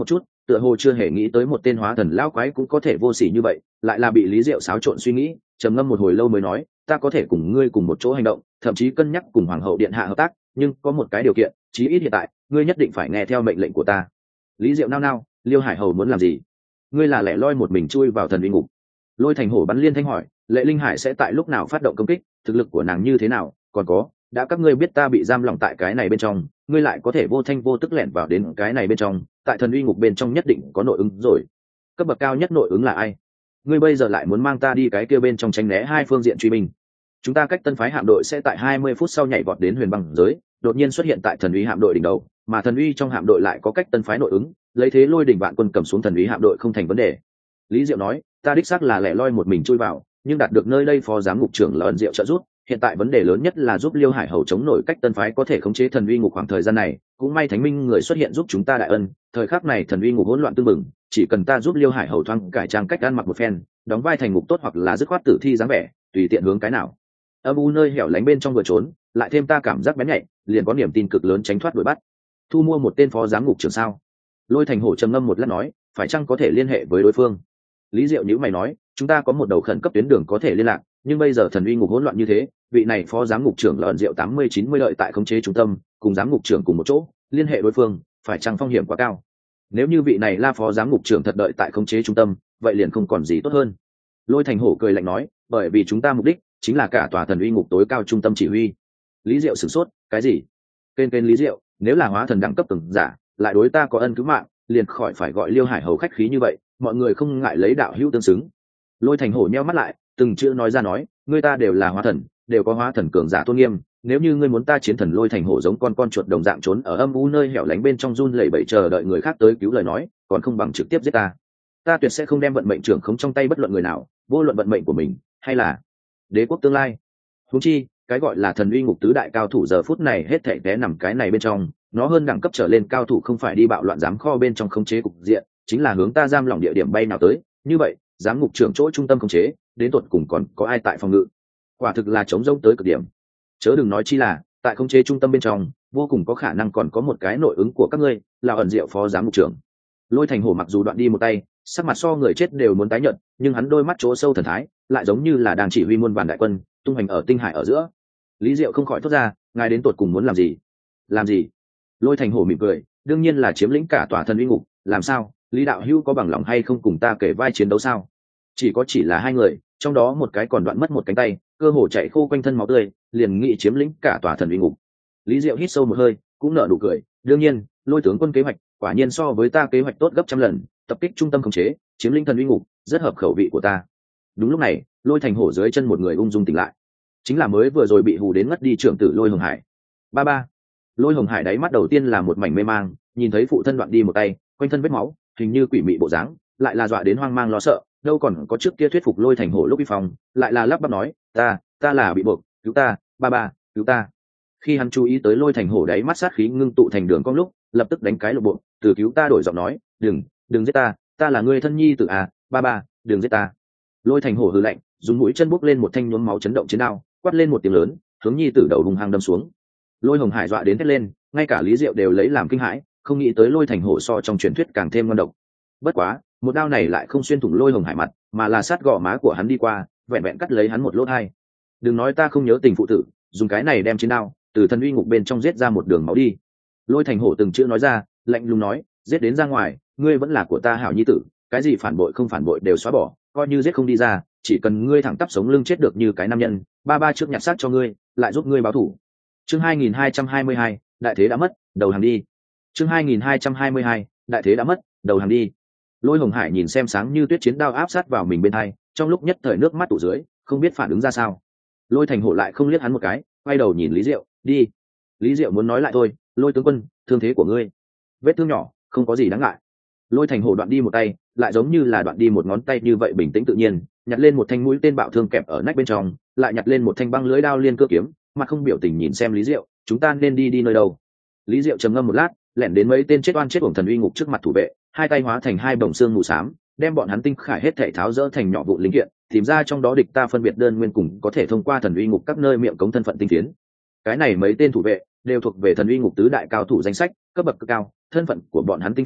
tựa hồ chưa hề nghĩ tới một tên hóa thần lão quái cũng có thể vô sỉ như vậy, lại là bị Lý Diệu xáo trộn suy nghĩ, trầm ngâm một hồi lâu mới nói, ta có thể cùng ngươi cùng một chỗ hành động, thậm chí cân nhắc cùng hoàng hậu điện hạ hợp tác, nhưng có một cái điều kiện, chí ít hiện tại ngươi nhất định phải nghe theo mệnh lệnh của ta. Lý Diệu nao nao, Liêu Hải hầu muốn làm gì? Ngươi là lẻ loi một mình chui vào thần uy ngục? Lôi Thành Hổ bắn liên thanh hỏi, Lệ Linh Hải sẽ tại lúc nào phát động công kích, thực lực của nàng như thế nào, còn có, đã các ngươi biết ta bị giam lỏng tại cái này bên trong, ngươi lại có thể vô thanh vô tức lẻn vào đến cái này bên trong, tại thần uy ngục bên trong nhất định có nội ứng rồi. Cấp bậc cao nhất nội ứng là ai? Ngươi bây giờ lại muốn mang ta đi cái kia bên trong tránh né hai phương diện truy binh. Chúng ta cách Tân phái hạm đội sẽ tại hai mươi phút sau nhảy vọt đến Huyền Băng giới, đột nhiên xuất hiện tại thần uy hạm đội đỉnh đầu, mà thần uy trong hạm đội lại có cách Tân phái nội ứng, lấy thế lôi đỉnh vạn quân cầm xuống thần uy hạm đội không thành vấn đề. Lý Diệu nói, ta đích xác là lẻ loi một mình chui vào, nhưng đạt được nơi đây phó giám ngục trưởng là ân diệu trợ giúp, hiện tại vấn đề lớn nhất là giúp Liêu Hải hầu chống nổi cách Tân phái có thể khống chế thần uy ngục khoảng thời gian này, cũng may Thánh Minh người xuất hiện giúp chúng ta đại ân, thời khắc này thần uy ngục hỗn loạn tương mừng, chỉ cần ta giúp Liêu Hải hầu thoáng cải trang cách ăn mặc một phen, đóng vai thành ngục tốt hoặc là dứt khoát tử thi dáng vẻ, tùy tiện hướng cái nào. Âm u nơi hẻo lánh bên trong vừa trốn, lại thêm ta cảm giác bén nhạy, liền có niềm tin cực lớn tránh thoát đuổi bắt. Thu mua một tên phó giám ngục trưởng sao? Lôi Thành Hổ trầm ngâm một lát nói, phải chăng có thể liên hệ với đối phương? Lý Diệu nhíu mày nói, chúng ta có một đầu khẩn cấp tuyến đường có thể liên lạc, nhưng bây giờ thần uy ngục hỗn loạn như thế, vị này phó giám ngục trưởng lợn rượu tám mươi chín mươi lợi tại khống chế trung tâm, cùng giám ngục trưởng cùng một chỗ, liên hệ đối phương, phải chăng phong hiểm quá cao? Nếu như vị này là phó giám ngục trưởng thật đợi tại khống chế trung tâm, vậy liền không còn gì tốt hơn. Lôi Thành Hổ cười lạnh nói, bởi vì chúng ta mục đích chính là cả tòa thần uy ngục tối cao trung tâm chỉ huy. Lý Diệu sửng sốt, cái gì? Kên kên Lý Diệu, nếu là hóa thần đẳng cấp từng giả, lại đối ta có ân cứu mạng, liền khỏi phải gọi Liêu Hải hầu khách khí như vậy, mọi người không ngại lấy đạo hữu tương xứng. Lôi Thành Hổ nheo mắt lại, từng chữ nói ra nói, ngươi ta đều là hóa thần, đều có hóa thần cường giả tôn nghiêm, nếu như ngươi muốn ta chiến thần Lôi Thành Hổ giống con con chuột đồng dạng trốn ở âm u nơi hẻo lánh bên trong run lẩy bẩy chờ đợi người khác tới cứu lời nói, còn không bằng trực tiếp giết ta. Ta tuyệt sẽ không đem vận mệnh trưởng khống trong tay bất luận người nào, vô luận vận mệnh của mình hay là đế quốc tương lai. Huống chi, cái gọi là thần uy ngục tứ đại cao thủ giờ phút này hết thảy té nằm cái này bên trong, nó hơn đẳng cấp trở lên cao thủ không phải đi bạo loạn giám kho bên trong khống chế cục diện, chính là hướng ta giam lỏng địa điểm bay nào tới, như vậy, giám ngục trưởng chỗ trung tâm khống chế, đến tột cùng còn có ai tại phòng ngự? Quả thực là chống rỗng tới cực điểm. Chớ đừng nói chi là, tại khống chế trung tâm bên trong, vô cùng có khả năng còn có một cái nội ứng của các ngươi, là ẩn diệu phó giám ngục trưởng. Lôi Thành Hổ mặc dù đoạn đi một tay, sắc mặt so người chết đều muốn tái nhợt, nhưng hắn đôi mắt chỗ sâu thần thái, lại giống như là đang chỉ huy muôn vàn đại quân, tung hành ở tinh hải ở giữa. Lý Diệu không khỏi thốt ra, ngài đến tột cùng muốn làm gì? Làm gì? Lôi Thành Hổ mỉm cười, đương nhiên là chiếm lĩnh cả tòa thần uy ngục, làm sao? Lý đạo hữu có bằng lòng hay không cùng ta kể vai chiến đấu sao? Chỉ có chỉ là hai người, trong đó một cái còn đoạn mất một cánh tay, cơ hồ chạy khô quanh thân máu tươi, liền nghị chiếm lĩnh cả tòa thần uy ngục. Lý Diệu hít sâu một hơi, cũng nở nụ cười, đương nhiên, Lôi tướng quân kế hoạch, quả nhiên so với ta kế hoạch tốt gấp trăm lần, tập kích trung tâm khống chế, chiếm lĩnh thần uy ngục, rất hợp khẩu vị của ta. Đúng lúc này, Lôi Thành Hổ dưới chân một người ung dung tỉnh lại, chính là mới vừa rồi bị hù đến ngất đi trưởng tử Lôi Hồng Hải. Ba ba. Lôi Hồng Hải đáy mắt đầu tiên là một mảnh mê mang, nhìn thấy phụ thân đoạn đi một tay, quanh thân vết máu, hình như quỷ mị bộ dáng, lại là dọa đến hoang mang lo sợ, đâu còn có trước kia thuyết phục Lôi Thành Hổ lúc bị phòng, lại là lắp bắp nói, ta, ta là bị buộc, cứu ta, ba ba, cứu ta. Khi hắn chú ý tới Lôi Thành Hổ đáy mắt sát khí ngưng tụ thành đường cong lúc, lập tức đánh cái lộ bộ, từ cứu ta đổi giọng nói, đừng, đừng giết ta, ta là người thân nhi tử à, ba ba, đừng giết ta. Lôi Thành Hổ hừ lạnh, dùng mũi chân bốc lên một thanh nhuốm máu chấn động chiến đao, quát lên một tiếng lớn, hướng nhi tử đầu hung hăng đâm xuống. Lôi Hồng Hải dọa đến thét lên, ngay cả Lý Diệu đều lấy làm kinh hãi, không nghĩ tới Lôi Thành Hổ so trong truyền thuyết càng thêm ngon độc. Bất quá, một đao này lại không xuyên thủng Lôi Hồng Hải mặt, mà là sát gò má của hắn đi qua, vẹn vẹn cắt lấy hắn một lỗ hai. Đừng nói ta không nhớ tình phụ tử, dùng cái này đem chiến đao từ thần uy ngục bên trong giết ra một đường máu đi. Lôi Thành Hổ từng chữ nói ra, lạnh lùng nói, giết đến ra ngoài, ngươi vẫn là của ta hảo nhi tử, cái gì phản bội không phản bội đều xóa bỏ, coi như giết không đi ra, chỉ cần ngươi thẳng tắp sống lưng chết được như cái nam nhân, ba ba trước nhặt xác cho ngươi, lại giúp ngươi báo thù. Chương hai nghìn hai trăm hai mươi hai, đại thế đã mất, đầu hàng đi. Chương hai nghìn hai trăm hai mươi hai, đại thế đã mất, đầu hàng đi. Lôi Hồng Hải nhìn xem sáng như tuyết chiến đao áp sát vào mình bên hai, trong lúc nhất thời nước mắt tụ dưới, không biết phản ứng ra sao. Lôi Thành Hổ lại không liếc hắn một cái, quay đầu nhìn Lý Diệu, đi. Lý Diệu muốn nói lại thôi, Lôi tướng quân, thương thế của ngươi, vết thương nhỏ, không có gì đáng ngại. Lôi Thành Hổ đoạn đi một tay, lại giống như là đoạn đi một ngón tay như vậy bình tĩnh tự nhiên, nhặt lên một thanh mũi tên bạo thương kẹp ở nách bên trong, lại nhặt lên một thanh băng lưới đao liên cưa kiếm, mặt không biểu tình nhìn xem Lý Diệu, chúng ta nên đi đi nơi đâu? Lý Diệu trầm ngâm một lát, lẻn đến mấy tên chết oan chết uổng thần uy ngục trước mặt thủ vệ, hai tay hóa thành hai bồng xương mù xám, đem bọn hắn tinh khải hết thảy tháo rỡ thành nhỏ vụn linh kiện, tìm ra trong đó địch ta phân biệt đơn nguyên cùng có thể thông qua thần uy ngục các nơi miệng cống thân phận tinh tiến. Cái này mấy tên thủ vệ đều thuộc về thần uy ngục tứ đại cao thủ danh sách, cấp bậc cực cao, thân phận của bọn hắn tinh tiến,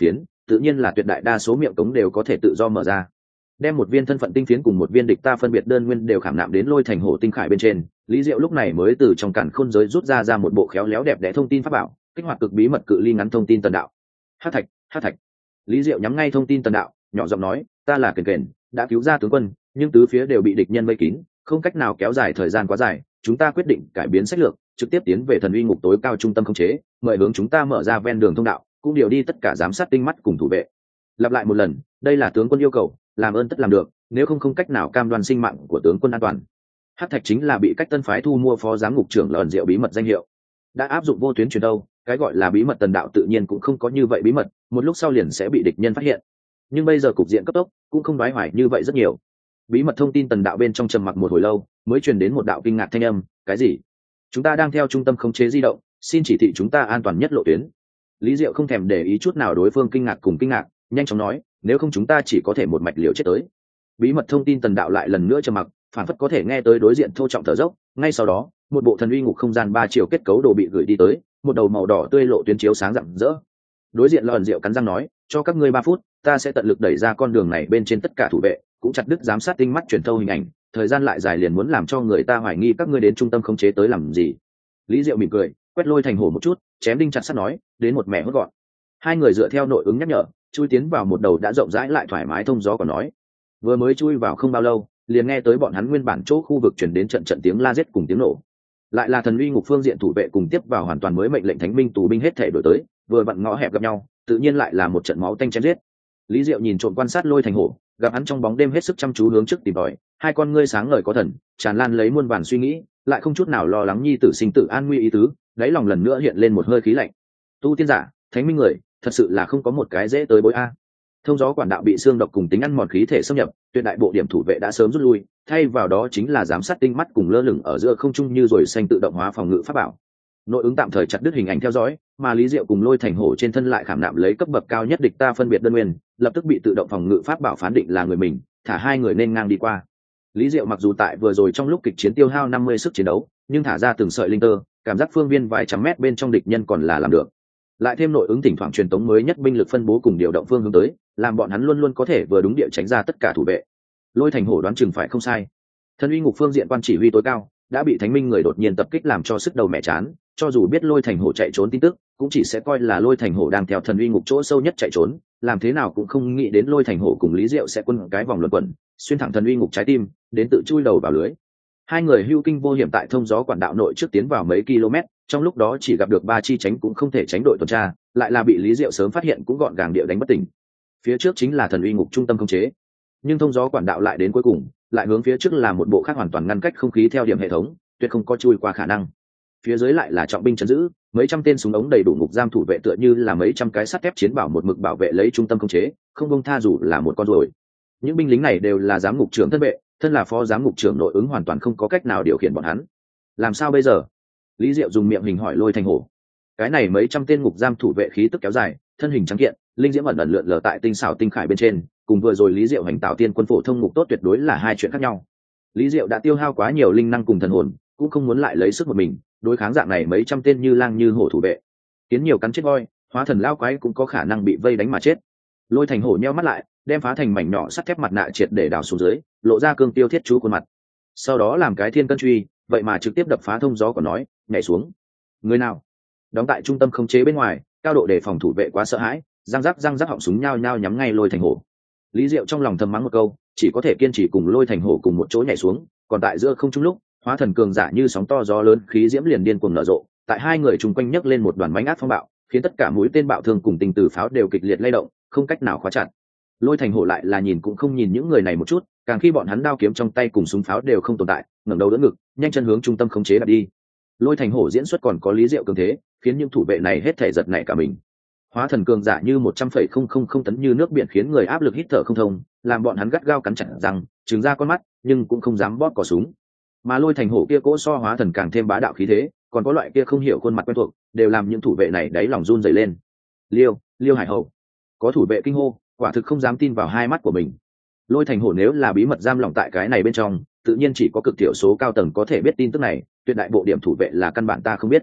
tự nhiên là tuyệt đại đa số miệng cống đều có thể tự do mở ra. Đem một viên thân phận tinh phiến cùng một viên địch ta phân biệt đơn nguyên đều khảm nạm đến lôi thành hổ tinh khải bên trên, Lý Diệu lúc này mới từ trong càn khôn giới rút ra ra một bộ khéo léo đẹp đẽ thông tin pháp bảo, kích hoạt cực bí mật cự ly ngắn thông tin tần đạo. Hắc thạch, hắc thạch. Lý Diệu nhắm ngay thông tin tần đạo, nhỏ giọng nói, ta là Kền Kền, đã cứu ra tướng quân, nhưng tứ phía đều bị địch nhân vây kín, không cách nào kéo dài thời gian quá dài, chúng ta quyết định cải biến sách lược, trực tiếp tiến về thần uy ngục tối cao trung tâm khống chế, mời hướng chúng ta mở ra ven đường thông đạo, cũng điều đi tất cả giám sát tinh mắt cùng thủ vệ. Lặp lại một lần, đây là tướng quân yêu cầu, làm ơn tất làm được, nếu không không cách nào cam đoan sinh mạng của tướng quân an toàn. Hắc thạch chính là bị cách tân phái thu mua phó giám ngục trưởng lợn rượu bí mật danh hiệu, đã áp dụng vô tuyến truyền đâu, cái gọi là bí mật tần đạo tự nhiên cũng không có như vậy bí mật, một lúc sau liền sẽ bị địch nhân phát hiện. Nhưng bây giờ cục diện cấp tốc cũng không đoái hoài như vậy rất nhiều. Bí mật thông tin tần đạo bên trong trầm mặc một hồi lâu, mới truyền đến một đạo kinh ngạc thanh âm, cái gì? Chúng ta đang theo trung tâm khống chế di động, xin chỉ thị chúng ta an toàn nhất lộ tuyến. Lý Diệu không thèm để ý chút nào đối phương kinh ngạc cùng kinh ngạc, nhanh chóng nói, nếu không chúng ta chỉ có thể một mạch liều chết tới. Bí mật thông tin tần đạo lại lần nữa trầm mặc, phản phất có thể nghe tới đối diện thô trọng thở dốc. Ngay sau đó, một bộ thần uy ngục không gian ba chiều kết cấu đồ bị gửi đi tới, một đầu màu đỏ tươi lộ tuyến chiếu sáng rạng rỡ. Đối diện lợn rượu cắn răng nói, cho các ngươi ba phút, ta sẽ tận lực đẩy ra con đường này bên trên tất cả thủ vệ, cũng chặt đứt giám sát tinh mắt truyền thâu hình ảnh, thời gian lại dài liền muốn làm cho người ta hoài nghi các ngươi đến trung tâm khống chế tới làm gì. Lý Diệu mỉm cười, quét lôi thành hổ một chút, chém đinh chặt sắt nói, đến một mẹ hốt gọn. Hai người dựa theo nội ứng nhắc nhở, chui tiến vào một đầu đã rộng rãi lại thoải mái thông gió còn nói. Vừa mới chui vào không bao lâu, liền nghe tới bọn hắn nguyên bản chỗ khu vực truyền đến trận trận tiếng la giết cùng tiếng nổ. Lại là thần uy ngục phương diện thủ vệ cùng tiếp vào hoàn toàn mới mệnh lệnh thánh binh tù binh hết thể đổi tới, vừa vặn ngõ hẹp gặp nhau, tự nhiên lại là một trận máu tanh chém giết. Lý Diệu nhìn trộm quan sát lôi thành hổ, gặp hắn trong bóng đêm hết sức chăm chú hướng trước tìm tòi, hai con ngươi sáng ngời có thần, tràn lan lấy muôn vàn suy nghĩ, lại không chút nào lo lắng nhi tử sinh tử an nguy ý tứ, đáy lòng lần nữa hiện lên một hơi khí lạnh. Tu tiên giả, thánh minh người, thật sự là không có một cái dễ tới bối a. Thông gió quản đạo bị xương độc cùng tính ăn mòn khí thể xâm nhập, tuyệt đại bộ điểm thủ vệ đã sớm rút lui, thay vào đó chính là giám sát tinh mắt cùng lơ lửng ở giữa không trung như rồi xanh tự động hóa phòng ngự pháp bảo. Nội ứng tạm thời chặt đứt hình ảnh theo dõi, mà Lý Diệu cùng lôi thành hổ trên thân lại khảm nạm lấy cấp bậc cao nhất địch ta phân biệt đơn nguyên, lập tức bị tự động phòng ngự pháp bảo phán định là người mình, thả hai người nên ngang đi qua. Lý Diệu mặc dù tại vừa rồi trong lúc kịch chiến tiêu hao năm mươi sức chiến đấu, nhưng thả ra từng sợi linh tơ, cảm giác phương viên vài trăm mét bên trong địch nhân còn là làm được. Lại thêm nội ứng thỉnh thoảng truyền tống mới nhất binh lực phân bố cùng điều động phương hướng tới, làm bọn hắn luôn luôn có thể vừa đúng địa tránh ra tất cả thủ vệ. Lôi thành hổ đoán chừng phải không sai. Thần uy ngục phương diện quan chỉ huy tối cao đã bị thánh minh người đột nhiên tập kích làm cho sức đầu mẹ chán, cho dù biết lôi thành hổ chạy trốn tin tức, cũng chỉ sẽ coi là lôi thành hổ đang theo thần uy ngục chỗ sâu nhất chạy trốn, làm thế nào cũng không nghĩ đến lôi thành hổ cùng Lý Diệu sẽ quân cái vòng luẩn quẩn, xuyên thẳng thần uy ngục trái tim, đến tự chui đầu vào lưới. Hai người hưu kinh vô hiểm tại thông gió quản đạo nội trước tiến vào mấy km, trong lúc đó chỉ gặp được ba chi tránh cũng không thể tránh đội tuần tra, lại là bị Lý Diệu sớm phát hiện cũng gọn gàng địa đánh bất tỉnh. Phía trước chính là thần uy ngục trung tâm khống chế, nhưng thông gió quản đạo lại đến cuối cùng, lại hướng phía trước là một bộ khác hoàn toàn ngăn cách không khí theo điểm hệ thống, tuyệt không có chui qua khả năng. Phía dưới lại là trọng binh trấn giữ, mấy trăm tên súng ống đầy đủ ngục giam thủ vệ tựa như là mấy trăm cái sắt thép chiến bảo một mực bảo vệ lấy trung tâm khống chế, không buông tha dù là một con ruồi. Những binh lính này đều là giám ngục trưởng thân vệ, thân là phó giám ngục trưởng nội ứng hoàn toàn không có cách nào điều khiển bọn hắn. Làm sao bây giờ? Lý Diệu dùng miệng hình hỏi lôi thành hổ. Cái này mấy trăm tên ngục giam thủ vệ khí tức kéo dài, thân hình trắng kiện, linh diễm ẩn ẩn lượn lờ tại tinh xảo tinh khải bên trên, cùng vừa rồi Lý Diệu hành tạo tiên quân phổ thông ngục tốt tuyệt đối là hai chuyện khác nhau. Lý Diệu đã tiêu hao quá nhiều linh năng cùng thần hồn, cũng không muốn lại lấy sức một mình đối kháng dạng này mấy trăm tên như lang như hổ thủ vệ. Kiến nhiều cắn chết voi, hóa thần lao quái cũng có khả năng bị vây đánh mà chết. Lôi thành hổ nheo mắt lại, đem phá thành mảnh nhỏ sắt thép mặt nạ triệt để đào xuống dưới, lộ ra cương tiêu thiết chú khuôn mặt. Sau đó làm cái thiên cân truy, vậy mà trực tiếp đập phá thông gió của nói, nhảy xuống. Người nào? Đóng tại trung tâm khống chế bên ngoài, cao độ để phòng thủ vệ quá sợ hãi, răng rắc răng rắc họng súng nhao nhao nhắm ngay lôi thành hổ. Lý Diệu trong lòng thầm mắng một câu, chỉ có thể kiên trì cùng lôi thành hổ cùng một chỗ nhảy xuống, còn tại giữa không trung lúc, hóa thần cường giả như sóng to gió lớn, khí diễm liền điên cuồng nở rộ, tại hai người chung quanh nhấc lên một đoàn bánh ác phong bạo, khiến tất cả mũi tên bạo thương cùng tình tử pháo đều kịch liệt lay động, không cách nào khóa chặt. Lôi thành hổ lại là nhìn cũng không nhìn những người này một chút, càng khi bọn hắn đao kiếm trong tay cùng súng pháo đều không tồn tại, ngẩng đầu đỡ ngực, nhanh chân hướng trung tâm khống chế đặt đi. Lôi thành hổ diễn xuất còn có Lý Diệu cường thế, khiến những thủ vệ này hết thể giật nảy cả mình. Hóa thần cường giả như một trăm phẩy không không không tấn như nước biển khiến người áp lực hít thở không thông, làm bọn hắn gắt gao cắn chặt răng, trừng ra con mắt, nhưng cũng không dám bóp cò súng. Mà lôi thành hổ kia cỗ so hóa thần càng thêm bá đạo khí thế, còn có loại kia không hiểu khuôn mặt quen thuộc, đều làm những thủ vệ này đáy lòng run rẩy lên. Liêu, Liêu Hải Hậu. Có thủ vệ kinh hô, quả thực không dám tin vào hai mắt của mình. Lôi thành hổ nếu là bí mật giam lỏng tại cái này bên trong, tự nhiên chỉ có cực thiểu số cao tầng có thể biết tin tức này, tuyệt đại bộ điểm thủ vệ là căn bản ta không biết.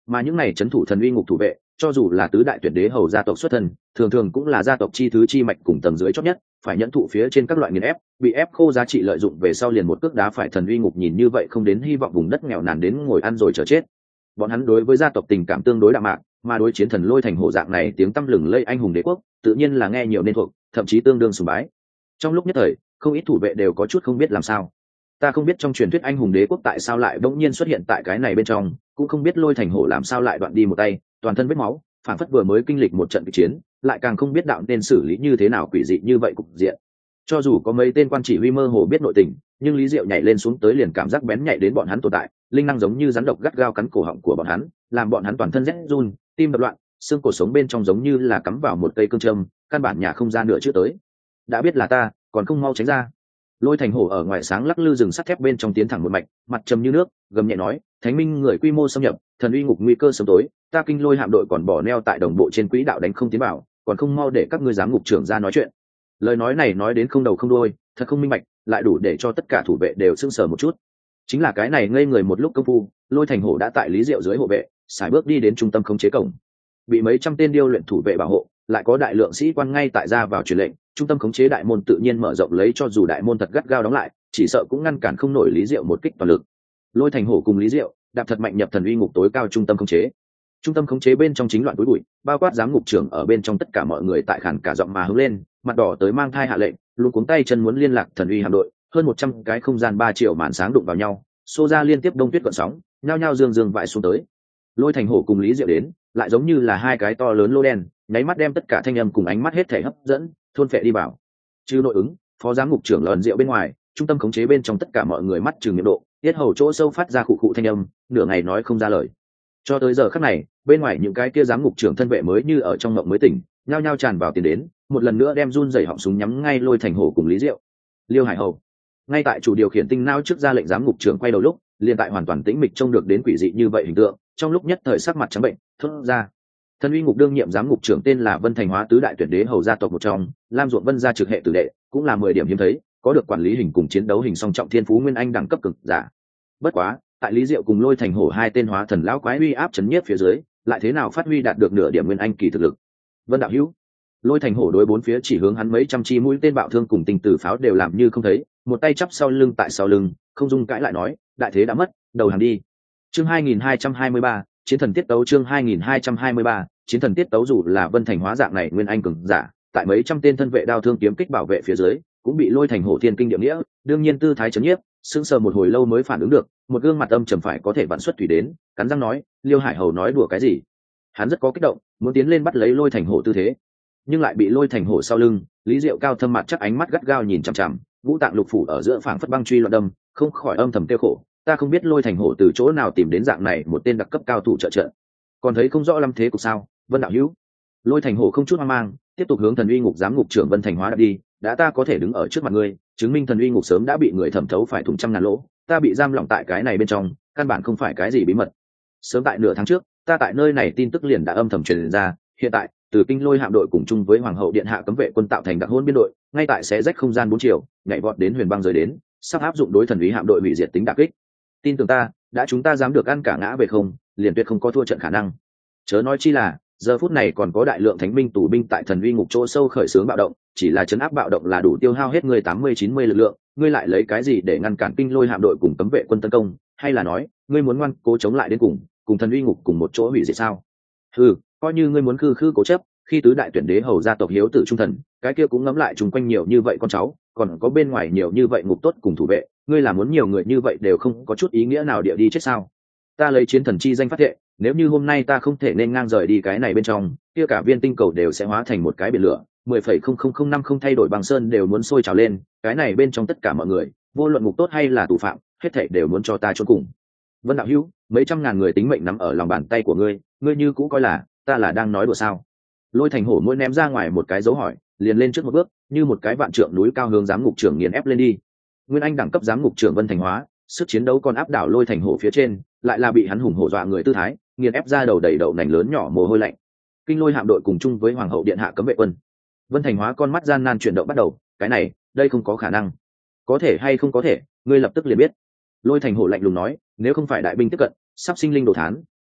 mà những này trấn thủ thần uy ngục thủ vệ cho dù là tứ đại tuyệt đế hầu gia tộc xuất thân, thường thường cũng là gia tộc chi thứ chi mạch cùng tầng dưới chót nhất, phải nhận thụ phía trên các loại nghiền ép, bị ép khô giá trị lợi dụng về sau liền một cước đá phải thần uy ngục, nhìn như vậy không đến hy vọng vùng đất nghèo nàn đến ngồi ăn rồi chờ chết. Bọn hắn đối với gia tộc tình cảm tương đối đạm mạc, mà đối chiến thần lôi thành hổ dạng này tiếng tăm lừng lây anh hùng đế quốc, tự nhiên là nghe nhiều nên thuộc, thậm chí tương đương sùng bái. Trong lúc nhất thời, không ít thủ vệ đều có chút không biết làm sao. Ta không biết trong truyền thuyết anh hùng đế quốc tại sao lại bỗng nhiên xuất hiện tại cái này bên trong, cũng không biết lôi thành hổ làm sao lại đoạn đi một tay, toàn thân vết máu, phản phất vừa mới kinh lịch một trận kịch chiến, lại càng không biết đạo nên xử lý như thế nào quỷ dị như vậy cục diện. Cho dù có mấy tên quan chỉ huy mơ hồ biết nội tình, nhưng Lý Diệu nhảy lên xuống tới liền cảm giác bén nhạy đến bọn hắn tồn tại, linh năng giống như rắn độc gắt gao cắn cổ họng của bọn hắn, làm bọn hắn toàn thân rét run, tim đập loạn, xương cổ sống bên trong giống như là cắm vào một cây cương châm, căn bản nhà không ra nửa chữ tới. Đã biết là ta, còn không mau tránh ra. Lôi thành hổ ở ngoài sáng lắc lư rừng sắt thép bên trong tiến thẳng một mạch, mặt trầm như nước, gầm nhẹ nói, thánh minh người quy mô xâm nhập, thần uy ngục nguy cơ sớm tối, ta kinh lôi hạm đội còn bỏ neo tại đồng bộ trên quỹ đạo đánh không tiến bảo, còn không mau để các ngươi giám ngục trưởng ra nói chuyện. Lời nói này nói đến không đầu không đuôi, thật không minh bạch, lại đủ để cho tất cả thủ vệ đều sững sờ một chút. Chính là cái này ngây người một lúc công phu, lôi thành hổ đã tại Lý Diệu dưới hộ vệ, sải bước đi đến trung tâm khống chế cổng. Bị mấy trăm tên điêu luyện thủ vệ bảo hộ, lại có đại lượng sĩ quan ngay tại ra vào truyền lệnh, trung tâm khống chế đại môn tự nhiên mở rộng lấy, cho dù đại môn thật gắt gao đóng lại, chỉ sợ cũng ngăn cản không nổi Lý Diệu một kích toàn lực. Lôi thành hổ cùng Lý Diệu đạp thật mạnh nhập thần uy ngục tối cao trung tâm khống chế. Trung tâm khống chế bên trong chính loạn túi bụi, bao quát giám ngục trưởng ở bên trong, tất cả mọi người tại khản cả giọng mà hướng lên, mặt đỏ tới mang thai hạ lệnh, luôn cuống tay chân muốn liên lạc thần uy hạm đội. Hơn một trăm cái không gian ba triệu màn sáng đụng vào nhau, xô ra liên tiếp đông tuyết gợn sóng, nhao nhao dương dương vãi xuống tới. Lôi thành hổ cùng Lý Diệu đến, lại giống như là hai cái to lớn lô đen, nháy mắt đem tất cả thanh âm cùng ánh mắt hết thể hấp dẫn, thôn phệ đi vào. Trừ nội ứng, phó giám ngục trưởng lợn rượu bên ngoài, trung tâm khống chế bên trong tất cả mọi người mắt trừng miệng độ, tiết hầu chỗ sâu phát ra khụ khụ thanh âm, nửa ngày nói không ra lời. Cho tới giờ khắc này, bên ngoài những cái kia giám ngục trưởng thân vệ mới như ở trong mộng mới tỉnh, nhao nhao tràn vào tiền đến, một lần nữa đem run rẩy họng súng nhắm ngay Lôi thành hổ cùng Lý Diệu. Liêu Hải Hầu, ngay tại chủ điều khiển tinh não trước ra lệnh giám ngục trưởng quay đầu lúc, liền tại hoàn toàn tĩnh mịch trông được đến quỷ dị như vậy hình tượng, trong lúc nhất thời sắc mặt trắng bệnh, thốt ra. Thần uy ngục đương nhiệm giám ngục trưởng tên là Vân Thành Hóa tứ đại tuyệt đế hầu gia tộc một trong, Lam Ruộng Vân gia trực hệ tử đệ, cũng là mười điểm hiếm thấy, có được quản lý hình cùng chiến đấu hình song trọng thiên phú nguyên anh đẳng cấp cực giả. Bất quá, tại Lý Diệu cùng Lôi thành hổ hai tên hóa thần lão quái uy áp chấn nhiếp phía dưới, lại thế nào phát huy đạt được nửa điểm nguyên anh kỳ thực lực. Vân đạo hữu, Lôi thành hổ đối bốn phía chỉ hướng hắn mấy trăm chi mũi tên bạo thương cùng tinh tử pháo đều làm như không thấy, một tay chắp sau lưng tại sau lưng, không dung cãi lại nói, đại thế đã mất, đầu hàng đi. Chương hai nghìn hai trăm hai mươi ba, chiến thần tiết tấu. Chương hai nghìn hai trăm hai mươi ba, chiến thần tiết tấu. Dù là Vân Thành Hóa dạng này nguyên anh cường giả, tại mấy trăm tên thân vệ đao thương kiếm kích bảo vệ phía dưới, cũng bị Lôi thành hổ thiên kinh địa nghĩa, đương nhiên tư thái chấn nhiếp, sững sờ một hồi lâu mới phản ứng được, một gương mặt âm trầm phải có thể vặn xuất thủy đến, cắn răng nói, Liêu Hải Hầu nói đùa cái gì? Hắn rất có kích động, muốn tiến lên bắt lấy Lôi thành hổ tư thế, nhưng lại bị Lôi thành hổ sau lưng, Lý Diệu cao thâm mặt chắc ánh mắt gắt gao nhìn chằm chằm, ngũ tạng lục phủ ở giữa phảng phất băng truy loạn đâm, không khỏi âm thầm tiêu khổ, ta không biết Lôi thành hổ từ chỗ nào tìm đến dạng này một tên đặc cấp cao thủ trợ trợ, còn thấy không rõ lâm thế cục sao? Vân đạo hữu. Lôi thành hổ không chút hoang mang, tiếp tục hướng thần uy ngục giám ngục trưởng Vân Thành Hóa đã đi, đã ta có thể đứng ở trước mặt ngươi, chứng minh thần uy ngục sớm đã bị người thẩm thấu phải thủng trăm ngàn lỗ, ta bị giam lỏng tại cái này bên trong, căn bản không phải cái gì bí mật. Sớm tại nửa tháng trước, ta tại nơi này tin tức liền đã âm thầm truyền ra, hiện tại, từ kinh lôi hạm đội cùng chung với hoàng hậu điện hạ cấm vệ quân tạo thành đặc hôn biên đội, ngay tại xé rách không gian bốn chiều, nhảy vọt đến huyền băng rời đến, sắp áp dụng đối thần uy hạm đội hủy diệt tính đả kích. Tin tưởng ta, đã chúng ta dám được ăn cả ngã về không, liền tuyệt không có thua trận khả năng. Chớ nói chi là, giờ phút này còn có đại lượng thánh binh tù binh tại thần uy ngục chỗ sâu khởi xướng bạo động, chỉ là chấn áp bạo động là đủ tiêu hao hết người tám mươi chín mươi lực lượng, ngươi lại lấy cái gì để ngăn cản kinh lôi hạm đội cùng cấm vệ quân tấn công, hay là nói, ngươi muốn ngoan cố chống lại đến cùng, cùng thần uy ngục cùng một chỗ hủy diệt sao? Ừ, coi như ngươi muốn khư khư cố chấp, khi tứ đại tuyển đế hầu gia tộc hiếu tử trung thần, cái kia cũng ngấm lại chung quanh nhiều như vậy con cháu, còn có bên ngoài nhiều như vậy ngục tốt cùng thủ vệ, ngươi là muốn nhiều người như vậy đều không có chút ý nghĩa nào địa đi chết sao? Ta lấy chiến thần chi danh phát thệ, nếu như hôm nay ta không thể nên ngang rời đi cái này bên trong, kia cả viên tinh cầu đều sẽ hóa thành một cái biển lửa, mười phẩy không không không năm không thay đổi bằng sơn đều muốn sôi trào lên, cái này bên trong tất cả mọi người, vô luận ngục tốt hay là tù phạm, hết thảy đều muốn cho ta chôn cùng. Vân đạo hữu, mấy trăm ngàn người tính mệnh nắm ở lòng bàn tay của ngươi, ngươi như cũ coi là ta là đang nói đùa sao? Lôi thành hổ mũi ném ra ngoài một cái dấu hỏi, liền lên trước một bước, như một cái vạn trượng núi cao hướng giám ngục trưởng nghiền ép lên đi. Nguyên anh đẳng cấp giám ngục trưởng Vân Thành Hóa, sức chiến đấu còn áp đảo Lôi thành hổ phía trên, lại là bị hắn hùng hổ dọa người tư thái, nghiền ép ra đầu đầy đậu nành lớn nhỏ mồ hôi lạnh. Kinh lôi hạm đội cùng chung với hoàng hậu điện hạ cấm vệ quân. Vân Thành Hóa con mắt gian nan chuyển động bắt đầu, cái này, đây không có khả năng. Có thể hay không có thể, ngươi lập tức liền biết. Lôi thành hổ lạnh lùng nói, nếu không phải đại binh tiếp cận, sắp sinh linh đồ thán,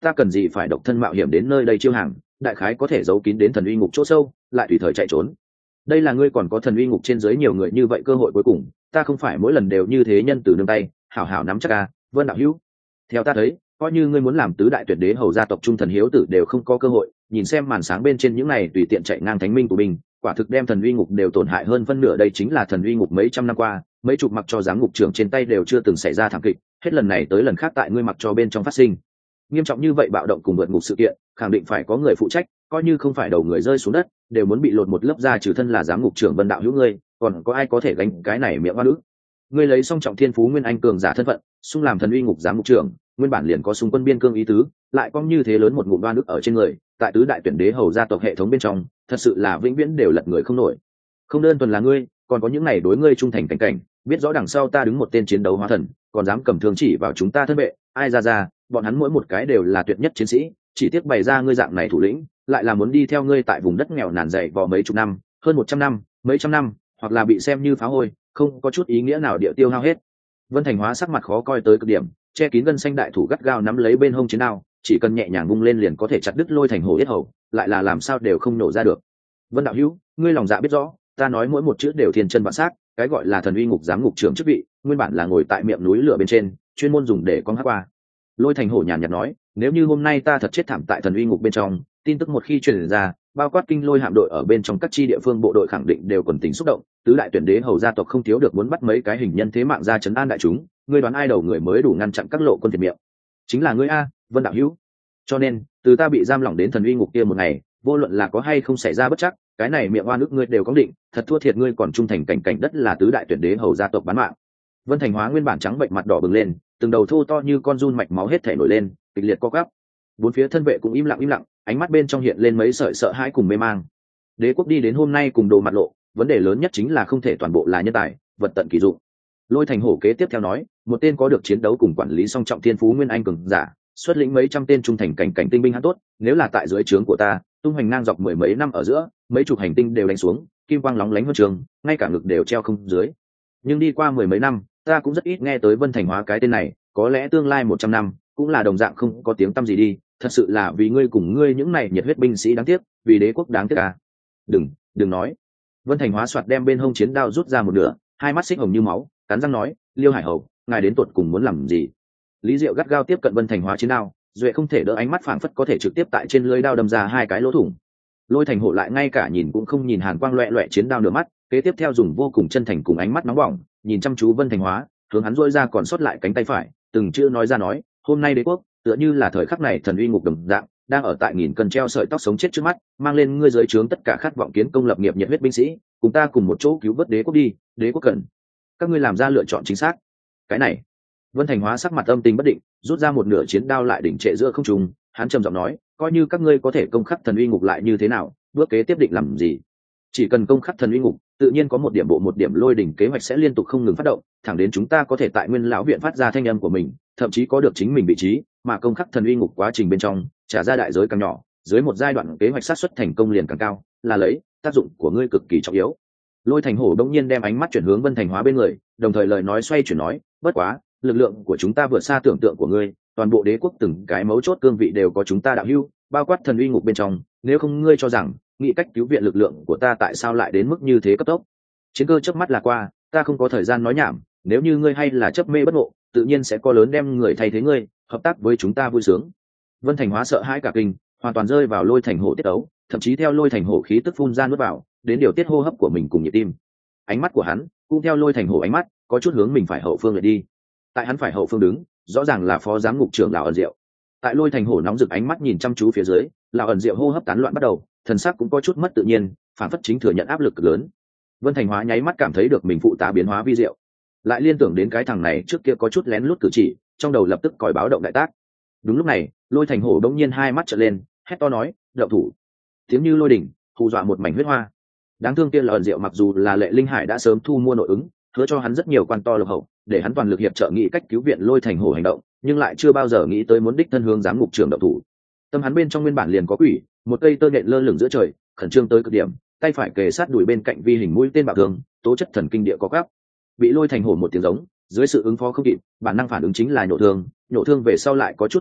ta cần gì phải độc thân mạo hiểm đến nơi đây chiêu hàng, đại khái có thể giấu kín đến thần uy ngục chỗ sâu, lại tùy thời chạy trốn. Đây là ngươi còn có thần uy ngục trên dưới nhiều người như vậy cơ hội cuối cùng, ta không phải mỗi lần đều như thế nhân từ nương tay, hảo hảo nắm chắc a, Vân đạo hữu. Theo ta thấy, coi như ngươi muốn làm tứ đại tuyệt đế hầu gia tộc trung thần hiếu tử đều không có cơ hội, nhìn xem màn sáng bên trên những này tùy tiện chạy ngang thánh minh của mình, quả thực đem thần uy ngục đều tổn hại hơn phân nửa. Đây chính là thần uy ngục mấy trăm năm qua, mấy chục mặc cho giám ngục trưởng trên tay đều chưa từng xảy ra thảm kịch, hết lần này tới lần khác tại ngươi mặc cho bên trong phát sinh nghiêm trọng như vậy bạo động cùng vượt ngục sự kiện, khẳng định phải có người phụ trách, coi như không phải đầu người rơi xuống đất đều muốn bị lột một lớp da trừ thân là giám ngục trưởng Vân đạo hữu ngươi, còn có ai có thể gánh cái này miệng oan ức? Ngươi lấy song trọng thiên phú nguyên anh cường giả thân phận xung làm thần uy ngục giám ngục trưởng, nguyên bản liền có xung quân biên cương ý tứ, lại có như thế lớn một ngụm oan ức ở trên người, tại tứ đại tuyển đế hầu gia tộc hệ thống bên trong thật sự là vĩnh viễn đều lật người không nổi. Không đơn thuần là ngươi, còn có những này đối ngươi trung thành cảnh cảnh, biết rõ đằng sau ta đứng một tên chiến đấu hóa thần, còn dám cầm thương chỉ vào chúng ta thân vệ, ai ra ra, bọn hắn mỗi một cái đều là tuyệt nhất chiến sĩ, chỉ tiếc bày ra ngươi dạng này thủ lĩnh, lại là muốn đi theo ngươi tại vùng đất nghèo nàn dày vò mấy chục năm, hơn một trăm năm, mấy trăm năm, hoặc là bị xem như phá hôi, không có chút ý nghĩa nào địa tiêu hao hết. Vân Thành Hóa sắc mặt khó coi tới cực điểm, che kín gân xanh đại thủ gắt gao nắm lấy bên hông chiến đao, chỉ cần nhẹ nhàng vung lên liền có thể chặt đứt Lôi Thành Hổ yết hầu, lại là làm sao đều không nổ ra được. Vân đạo hữu, ngươi lòng dạ biết rõ, ta nói mỗi một chữ đều thiên chân vạn xác, cái gọi là thần uy ngục giám ngục trưởng chức vị, nguyên bản là ngồi tại miệng núi lửa bên trên, chuyên môn dùng để con hát qua. Lôi Thành Hổ nhàn nhạt nói, nếu như hôm nay ta thật chết thảm tại thần uy ngục bên trong, tin tức một khi truyền ra, bao quát kinh lôi hạm đội ở bên trong các chi địa phương bộ đội khẳng định đều còn tính xúc động, tứ đại tuyển đế hầu gia tộc không thiếu được muốn bắt mấy cái hình nhân thế mạng ra trấn an đại chúng, ngươi đoán ai đầu người mới đủ ngăn chặn các lộ quân thiệt miệng? Chính là ngươi a, Vân đạo hữu. Cho nên, từ ta bị giam lỏng đến thần uy ngục kia một ngày, vô luận là có hay không xảy ra bất chắc, cái này miệng oan ức ngươi đều có định, thật thua thiệt ngươi còn trung thành cảnh cảnh đất là tứ đại tuyển đế hầu gia tộc bán mạng. Vân Thành Hóa nguyên bản trắng bệnh mặt đỏ bừng lên, từng đầu thô to như con giun mạch máu hết thể nổi lên, kịch liệt co quắp. Bốn phía thân vệ cũng im lặng im lặng, ánh mắt bên trong hiện lên mấy sợi sợ hãi cùng mê mang. Đế quốc đi đến hôm nay cùng đồ mặt lộ, vấn đề lớn nhất chính là không thể toàn bộ là nhân tài, vật tận kỳ dụng. Lôi Thành Hổ kế tiếp theo nói, một tên có được chiến đấu cùng quản lý song trọng thiên phú nguyên anh cường giả, xuất lĩnh mấy trăm tên trung thành cảnh cảnh tinh binh hãn tốt, nếu là tại dưới trướng của ta, tung hoành ngang dọc mười mấy năm ở giữa, mấy chục hành tinh đều đánh xuống, kim quang lóng lánh huân trường, ngay cả ngực đều treo không dưới. Nhưng đi qua mười mấy năm, ta cũng rất ít nghe tới Vân Thành Hóa cái tên này, có lẽ tương lai một trăm năm cũng là đồng dạng không có tiếng tăm gì đi, thật sự là vì ngươi cùng ngươi những này nhiệt huyết binh sĩ đáng tiếc, vì đế quốc đáng tiếc à. Đừng, đừng nói. Vân Thành Hóa soạt đem bên hông chiến đao rút ra một nửa, hai mắt xích hồng như máu, cắn răng nói, Liêu Hải Hầu, ngài đến tuột cùng muốn làm gì? Lý Diệu gắt gao tiếp cận Vân Thành Hóa chiến đao, duệ không thể đỡ ánh mắt phảng phất có thể trực tiếp tại trên lưỡi đao đâm ra hai cái lỗ thủng. Lôi Thành Hổ lại ngay cả nhìn cũng không nhìn hàn quang loẹt loẹt chiến đao nửa mắt, kế tiếp theo dùng vô cùng chân thành cùng ánh mắt nóng bỏng nhìn chăm chú Vân Thành Hóa, hướng hắn duỗi ra còn sót lại cánh tay phải, từng chữ nói ra nói, hôm nay đế quốc tựa như là thời khắc này thần uy ngục đồng dạng, đang ở tại nghìn cân treo sợi tóc sống chết trước mắt, mang lên ngươi dưới trướng tất cả khát vọng kiến công lập nghiệp nhiệt huyết binh sĩ, cùng ta cùng một chỗ cứu vớt đế quốc đi, đế quốc cần các ngươi làm ra lựa chọn chính xác. Cái này, Vân Thành Hóa sắc mặt âm tình bất định, rút ra một nửa chiến đao lại đỉnh trệ giữa không trung, hắn trầm giọng nói, coi như các ngươi có thể công khắc thần uy ngục lại như thế nào, bước kế tiếp định làm gì? Chỉ cần công khắc thần uy ngục, tự nhiên có một điểm bộ một điểm lôi đỉnh kế hoạch sẽ liên tục không ngừng phát động, thẳng đến chúng ta có thể tại Nguyên lão viện phát ra thanh âm của mình, thậm chí có được chính mình vị trí, mà công khắc thần uy ngục quá trình bên trong, trả ra đại giới càng nhỏ, dưới một giai đoạn kế hoạch sát xuất thành công liền càng cao, là lấy, tác dụng của ngươi cực kỳ trọng yếu. Lôi Thành Hổ đông nhiên đem ánh mắt chuyển hướng Vân Thành Hóa bên người, đồng thời lời nói xoay chuyển nói, bất quá, lực lượng của chúng ta vượt xa tưởng tượng của ngươi, toàn bộ đế quốc từng cái mấu chốt cương vị đều có chúng ta đạo hưu, bao quát thần uy ngục bên trong, nếu không ngươi cho rằng nghĩ cách cứu viện lực lượng của ta tại sao lại đến mức như thế cấp tốc? Chiến cơ chớp mắt là qua, ta không có thời gian nói nhảm, nếu như ngươi hay là chấp mê bất ngộ, tự nhiên sẽ có lớn đem người thay thế ngươi, hợp tác với chúng ta vui sướng. Vân Thành Hóa sợ hãi cả kinh, hoàn toàn rơi vào Lôi Thành Hổ tiết ấu, thậm chí theo Lôi Thành Hổ khí tức phun ra nuốt vào, đến điều tiết hô hấp của mình cùng nhịp tim. Ánh mắt của hắn cũng theo Lôi Thành Hổ ánh mắt, có chút hướng mình phải hậu phương lại đi. Tại hắn phải hậu phương đứng, rõ ràng là phó giám ngục trưởng lão ẩn diệu. Tại Lôi Thành Hổ nóng rực ánh mắt nhìn chăm chú phía dưới, lão ẩn diệu hô hấp tán loạn bắt đầu, thần sắc cũng có chút mất tự nhiên, phản phất chính thừa nhận áp lực cực lớn. Vân Thành Hóa nháy mắt cảm thấy được mình phụ tá biến hóa vi diệu, lại liên tưởng đến cái thằng này trước kia có chút lén lút cử chỉ, trong đầu lập tức còi báo động đại tác. Đúng lúc này, Lôi Thành Hổ đống nhiên hai mắt trợn lên, hét to nói, "Đậu thủ!" Tiếng như lôi đỉnh, hù dọa một mảnh huyết hoa. Đáng thương kia là ẩn diệu, mặc dù là Lệ Linh Hải đã sớm thu mua nội ứng, hứa cho hắn rất nhiều quan to lộc hậu, để hắn toàn lực hiệp trợ nghị cách cứu viện Lôi Thành Hổ hành động, nhưng lại chưa bao giờ nghĩ tới muốn đích thân hướng giám ngục trưởng đậu thủ. Tâm hắn bên trong nguyên bản liền có quỷ, một cây tơ nhện lơ lửng giữa trời, khẩn trương tới cực điểm, tay phải kề sát đùi bên cạnh vi hình mũi tên bạo thường, tố chất thần kinh địa có gáp. Bị Lôi Thành Hổ một tiếng giống, dưới sự ứng phó không kịp, bản năng phản ứng chính là nhổ thương, nhổ thương về sau lại có chút mờ mịt,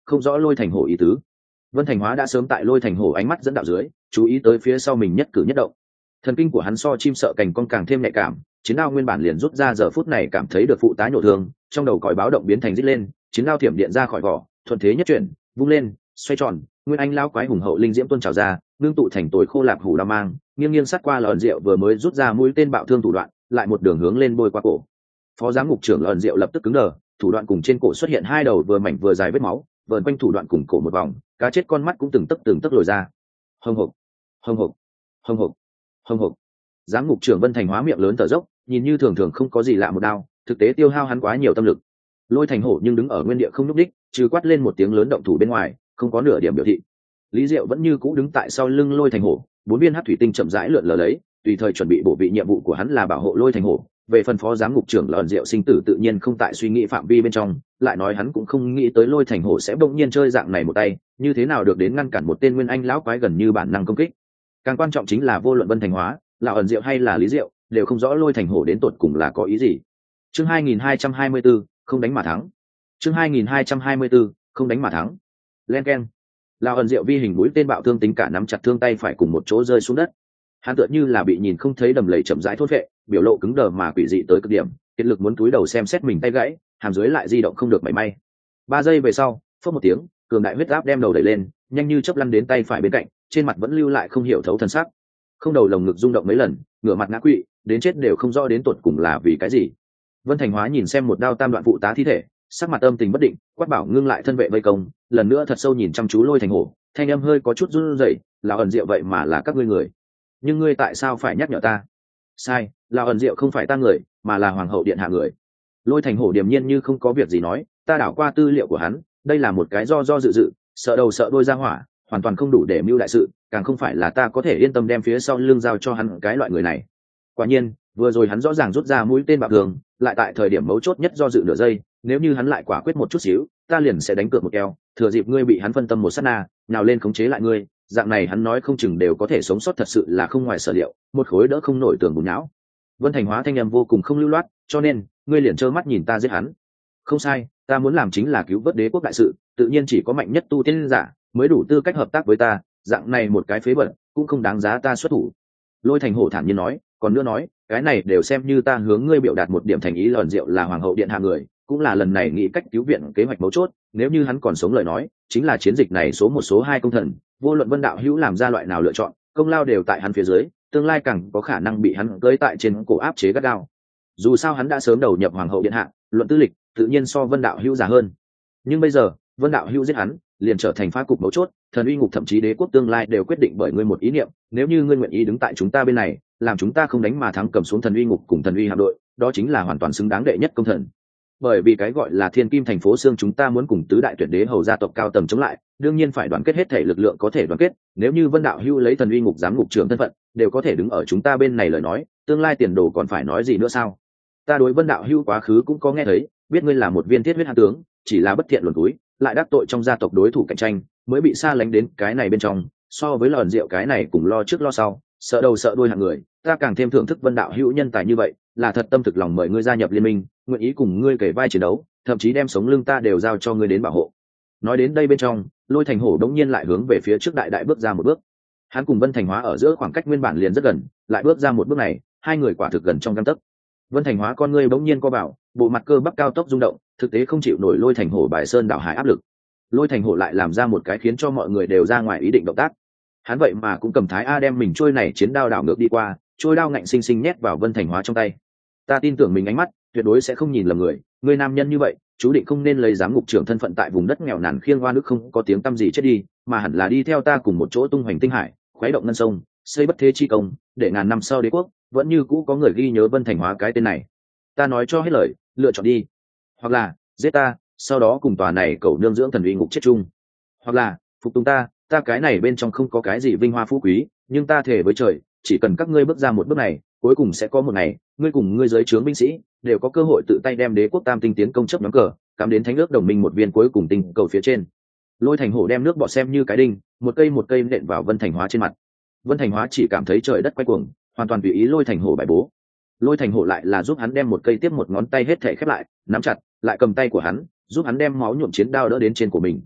không rõ lôi thành hổ ý tứ. Vân Thành Hóa đã sớm tại lôi thành hổ ánh mắt dẫn đạo dưới chú ý tới phía sau mình nhất cử nhất động. Thần kinh của hắn so chim sợ cành con càng thêm nhạy cảm, chiến đao nguyên bản liền rút ra, giờ phút này cảm thấy được phụ tá nhổ thương, trong đầu còi báo động biến thành rít lên, chiến đao thiểm điện ra khỏi vỏ, thuận thế nhất chuyển, vung lên, xoay tròn, nguyên anh lao quái hùng hậu linh diễm tuôn trào ra, nương tụ thành tối khô lạp hủ đao mang, nghiêng nghiêng sát qua lợn rượu vừa mới rút ra mũi tên bạo thương thủ đoạn, lại một đường hướng lên bôi qua cổ. Phó giám ngục trưởng lợn rượu lập tức cứng đờ, thủ đoạn cùng trên cổ xuất hiện hai đầu vừa mảnh vừa dài vết máu, vờn quanh thủ đoạn cùng cổ một vòng, cá chết con mắt cũng từng tấc từng tấc lồi ra. Hồng hộc, hồng hộc, hồng hộc, hồng hộc. Giám ngục trưởng Vân Thành Hóa miệng lớn thở dốc, nhìn như thường thường không có gì lạ một đao, thực tế tiêu hao hắn quá nhiều tâm lực. Lôi Thành Hổ nhưng đứng ở nguyên địa không nhúc đích, trừ quát lên một tiếng lớn động thủ bên ngoài, không có nửa điểm biểu thị. Lý Diệu vẫn như cũ đứng tại sau lưng Lôi Thành Hổ, bốn viên hắc thủy tinh chậm rãi lượn lờ lấy, tùy thời chuẩn bị bổ vị, nhiệm vụ của hắn là bảo hộ Lôi Thành Hổ. Về phần phó giám ngục trưởng Lợn Diệu sinh tử tự nhiên không tại suy nghĩ phạm vi bên trong, lại nói hắn cũng không nghĩ tới Lôi Thành Hổ sẽ bỗng nhiên chơi dạng này một tay, như thế nào được đến ngăn cản một tên nguyên anh lão quái gần như bản năng công kích. Càng quan trọng chính là vô luận Vân Thành Hóa, là ẩn Diệu hay là Lý Diệu, đều không rõ Lôi Thành Hổ đến tột cùng là có ý gì. Chương hai nghìn hai trăm hai mươi tư, không đánh mà thắng. Chương hai nghìn hai trăm hai mươi tư, không đánh mà thắng. Len keng. Lão ẩn Diệu vi hình mũi tên bạo thương tính cả nắm chặt thương tay phải cùng một chỗ rơi xuống đất. Hắn tựa như là bị nhìn không thấy đầm lầy chậm rãi thốt vệ, biểu lộ cứng đờ mà quỷ dị tới cực điểm, kiệt lực muốn cúi đầu xem xét mình tay gãy, hàm dưới lại di động không được mảy may. Ba giây về sau, phất một tiếng, cường đại huyết áp đem đầu đẩy lên, nhanh như chớp lăn đến tay phải bên cạnh, trên mặt vẫn lưu lại không hiểu thấu thân sắc. Không đầu lồng ngực rung động mấy lần, ngửa mặt ngã quỵ, đến chết đều không rõ đến tuột cùng là vì cái gì. Vân Thành Hóa nhìn xem một đao tam đoạn phụ tá thi thể, sắc mặt âm tình bất định, quát bảo ngưng lại thân vệ vây công, lần nữa thật sâu nhìn chăm chú Lôi Thành Hổ, thanh âm hơi có chút run rẩy, "Lão ẩn Diệu vậy mà là các ngươi người, nhưng ngươi tại sao phải nhắc nhở ta?" "Sai, Lão ẩn Diệu không phải ta người, mà là hoàng hậu điện hạ người." Lôi Thành Hổ điềm nhiên như không có việc gì nói, "Ta đảo qua tư liệu của hắn, đây là một cái do do dự dự, sợ đầu sợ đuôi ra hỏa, hoàn toàn không đủ để mưu đại sự, càng không phải là ta có thể yên tâm đem phía sau lưng giao cho hắn cái loại người này." Quả nhiên, vừa rồi hắn rõ ràng rút ra mũi tên bạo thường, lại tại thời điểm mấu chốt nhất do dự nửa giây, nếu như hắn lại quả quyết một chút xíu, ta liền sẽ đánh cược một keo, thừa dịp ngươi bị hắn phân tâm một sát na, nào lên khống chế lại ngươi, dạng này hắn nói không chừng đều có thể sống sót, thật sự là không ngoài sở liệu, một khối đỡ không nổi tường bùn não. Vân Thành Hóa thanh âm vô cùng không lưu loát, "Cho nên, ngươi liền trơ mắt nhìn ta giết hắn?" "Không sai, ta muốn làm chính là cứu vớt đế quốc đại sự, tự nhiên chỉ có mạnh nhất tu tiên giả mới đủ tư cách hợp tác với ta, dạng này một cái phế vật cũng không đáng giá ta xuất thủ." Lôi Thành Hổ thản nhiên nói, "Còn nữa nói, cái này đều xem như ta hướng ngươi biểu đạt một điểm thành ý, Lợn Diệu là hoàng hậu điện hạ người, cũng là lần này nghĩ cách cứu viện kế hoạch mấu chốt, nếu như hắn còn sống lời nói, chính là chiến dịch này số một số hai công thần, vô luận Vân đạo hữu làm ra loại nào lựa chọn, công lao đều tại hắn phía dưới, tương lai càng có khả năng bị hắn cưỡi tại trên cổ áp chế gắt gao. Dù sao hắn đã sớm đầu nhập hoàng hậu điện hạ, luận tư lịch, tự nhiên so Vân đạo hữu già hơn. Nhưng bây giờ, Vân đạo hữu giết hắn, liền trở thành phá cục mấu chốt, thần uy ngục thậm chí đế quốc tương lai đều quyết định bởi ngươi một ý niệm, nếu như ngươi nguyện ý đứng tại chúng ta bên này, làm chúng ta không đánh mà thắng, cầm xuống thần uy ngục cùng thần uy hạm đội, đó chính là hoàn toàn xứng đáng đệ nhất công thần. Bởi vì cái gọi là thiên kim thành phố xương, chúng ta muốn cùng tứ đại tuyệt đế hầu gia tộc cao tầng chống lại, đương nhiên phải đoàn kết hết thể lực lượng có thể đoàn kết, nếu như Vân đạo hữu lấy thần uy ngục giám ngục trưởng thân phận, đều có thể đứng ở chúng ta bên này lời nói, tương lai tiền đồ còn phải nói gì nữa sao? Ta đối Vân đạo hữu quá khứ cũng có nghe thấy, biết ngươi là một viên thiết huyết hạng tướng, chỉ là bất thiện luồn túi, lại đắc tội trong gia tộc đối thủ cạnh tranh, mới bị xa lánh đến cái này bên trong, so với Lợn Diệu cái này cùng lo trước lo sau, sợ đầu sợ đuôi hạng người, ta càng thêm thưởng thức Vân đạo hữu nhân tài như vậy, là thật tâm thực lòng mời ngươi gia nhập liên minh, nguyện ý cùng ngươi kể vai chiến đấu, thậm chí đem sống lưng ta đều giao cho ngươi đến bảo hộ." Nói đến đây bên trong, Lôi Thành Hổ đống nhiên lại hướng về phía trước đại đại bước ra một bước. Hắn cùng Vân Thành Hóa ở giữa khoảng cách nguyên bản liền rất gần, lại bước ra một bước này, hai người quả thực gần trong gang tấc. Vân Thành Hóa con ngươi bỗng nhiên co vào, bộ mặt cơ bắp cao tốc rung động, thực tế không chịu nổi Lôi Thành Hổ bài sơn đảo hải áp lực. Lôi Thành Hổ lại làm ra một cái khiến cho mọi người đều ra ngoài ý định động tác. Hắn vậy mà cũng cầm Thái A đem mình trôi này chiến đao đảo ngược đi qua, trôi đao ngạnh sinh sinh nhét vào Vân Thành Hóa trong tay. "Ta tin tưởng mình ánh mắt, tuyệt đối sẽ không nhìn lầm người, người nam nhân như vậy, chú định không nên lấy giám ngục trưởng thân phận tại vùng đất nghèo nàn khiêng hoa nước không có tiếng tăm gì chết đi, mà hẳn là đi theo ta cùng một chỗ tung hoành tinh hải, khuấy động ngân sông, xây bất thế chi công, để ngàn năm sau đế quốc vẫn như cũ có người ghi nhớ Vân Thành Hóa cái tên này. Ta nói cho hết lời, lựa chọn đi, hoặc là giết ta, sau đó cùng tòa này cầu nương dưỡng thần uy ngục chết chung, hoặc là phục tùng ta, ta cái này bên trong không có cái gì vinh hoa phú quý, nhưng ta thề với trời, chỉ cần các ngươi bước ra một bước này, cuối cùng sẽ có một ngày, ngươi cùng ngươi giới trướng binh sĩ đều có cơ hội tự tay đem đế quốc tam tinh tiến công chấp nhóm cờ, cắm đến thánh ước đồng minh một viên cuối cùng tinh cầu phía trên." Lôi Thành Hổ đem nước bọt xem như cái đinh, một cây một cây nện vào Vân Thành Hóa trên mặt. Vân Thành Hóa chỉ cảm thấy trời đất quay cuồng, hoàn toàn tùy ý Lôi Thành Hổ bài bố. Lôi Thành Hổ lại là giúp hắn đem một cây tiếp một ngón tay hết thể khép lại, nắm chặt, lại cầm tay của hắn, giúp hắn đem máu nhuộm chiến đao đỡ đến trên của mình.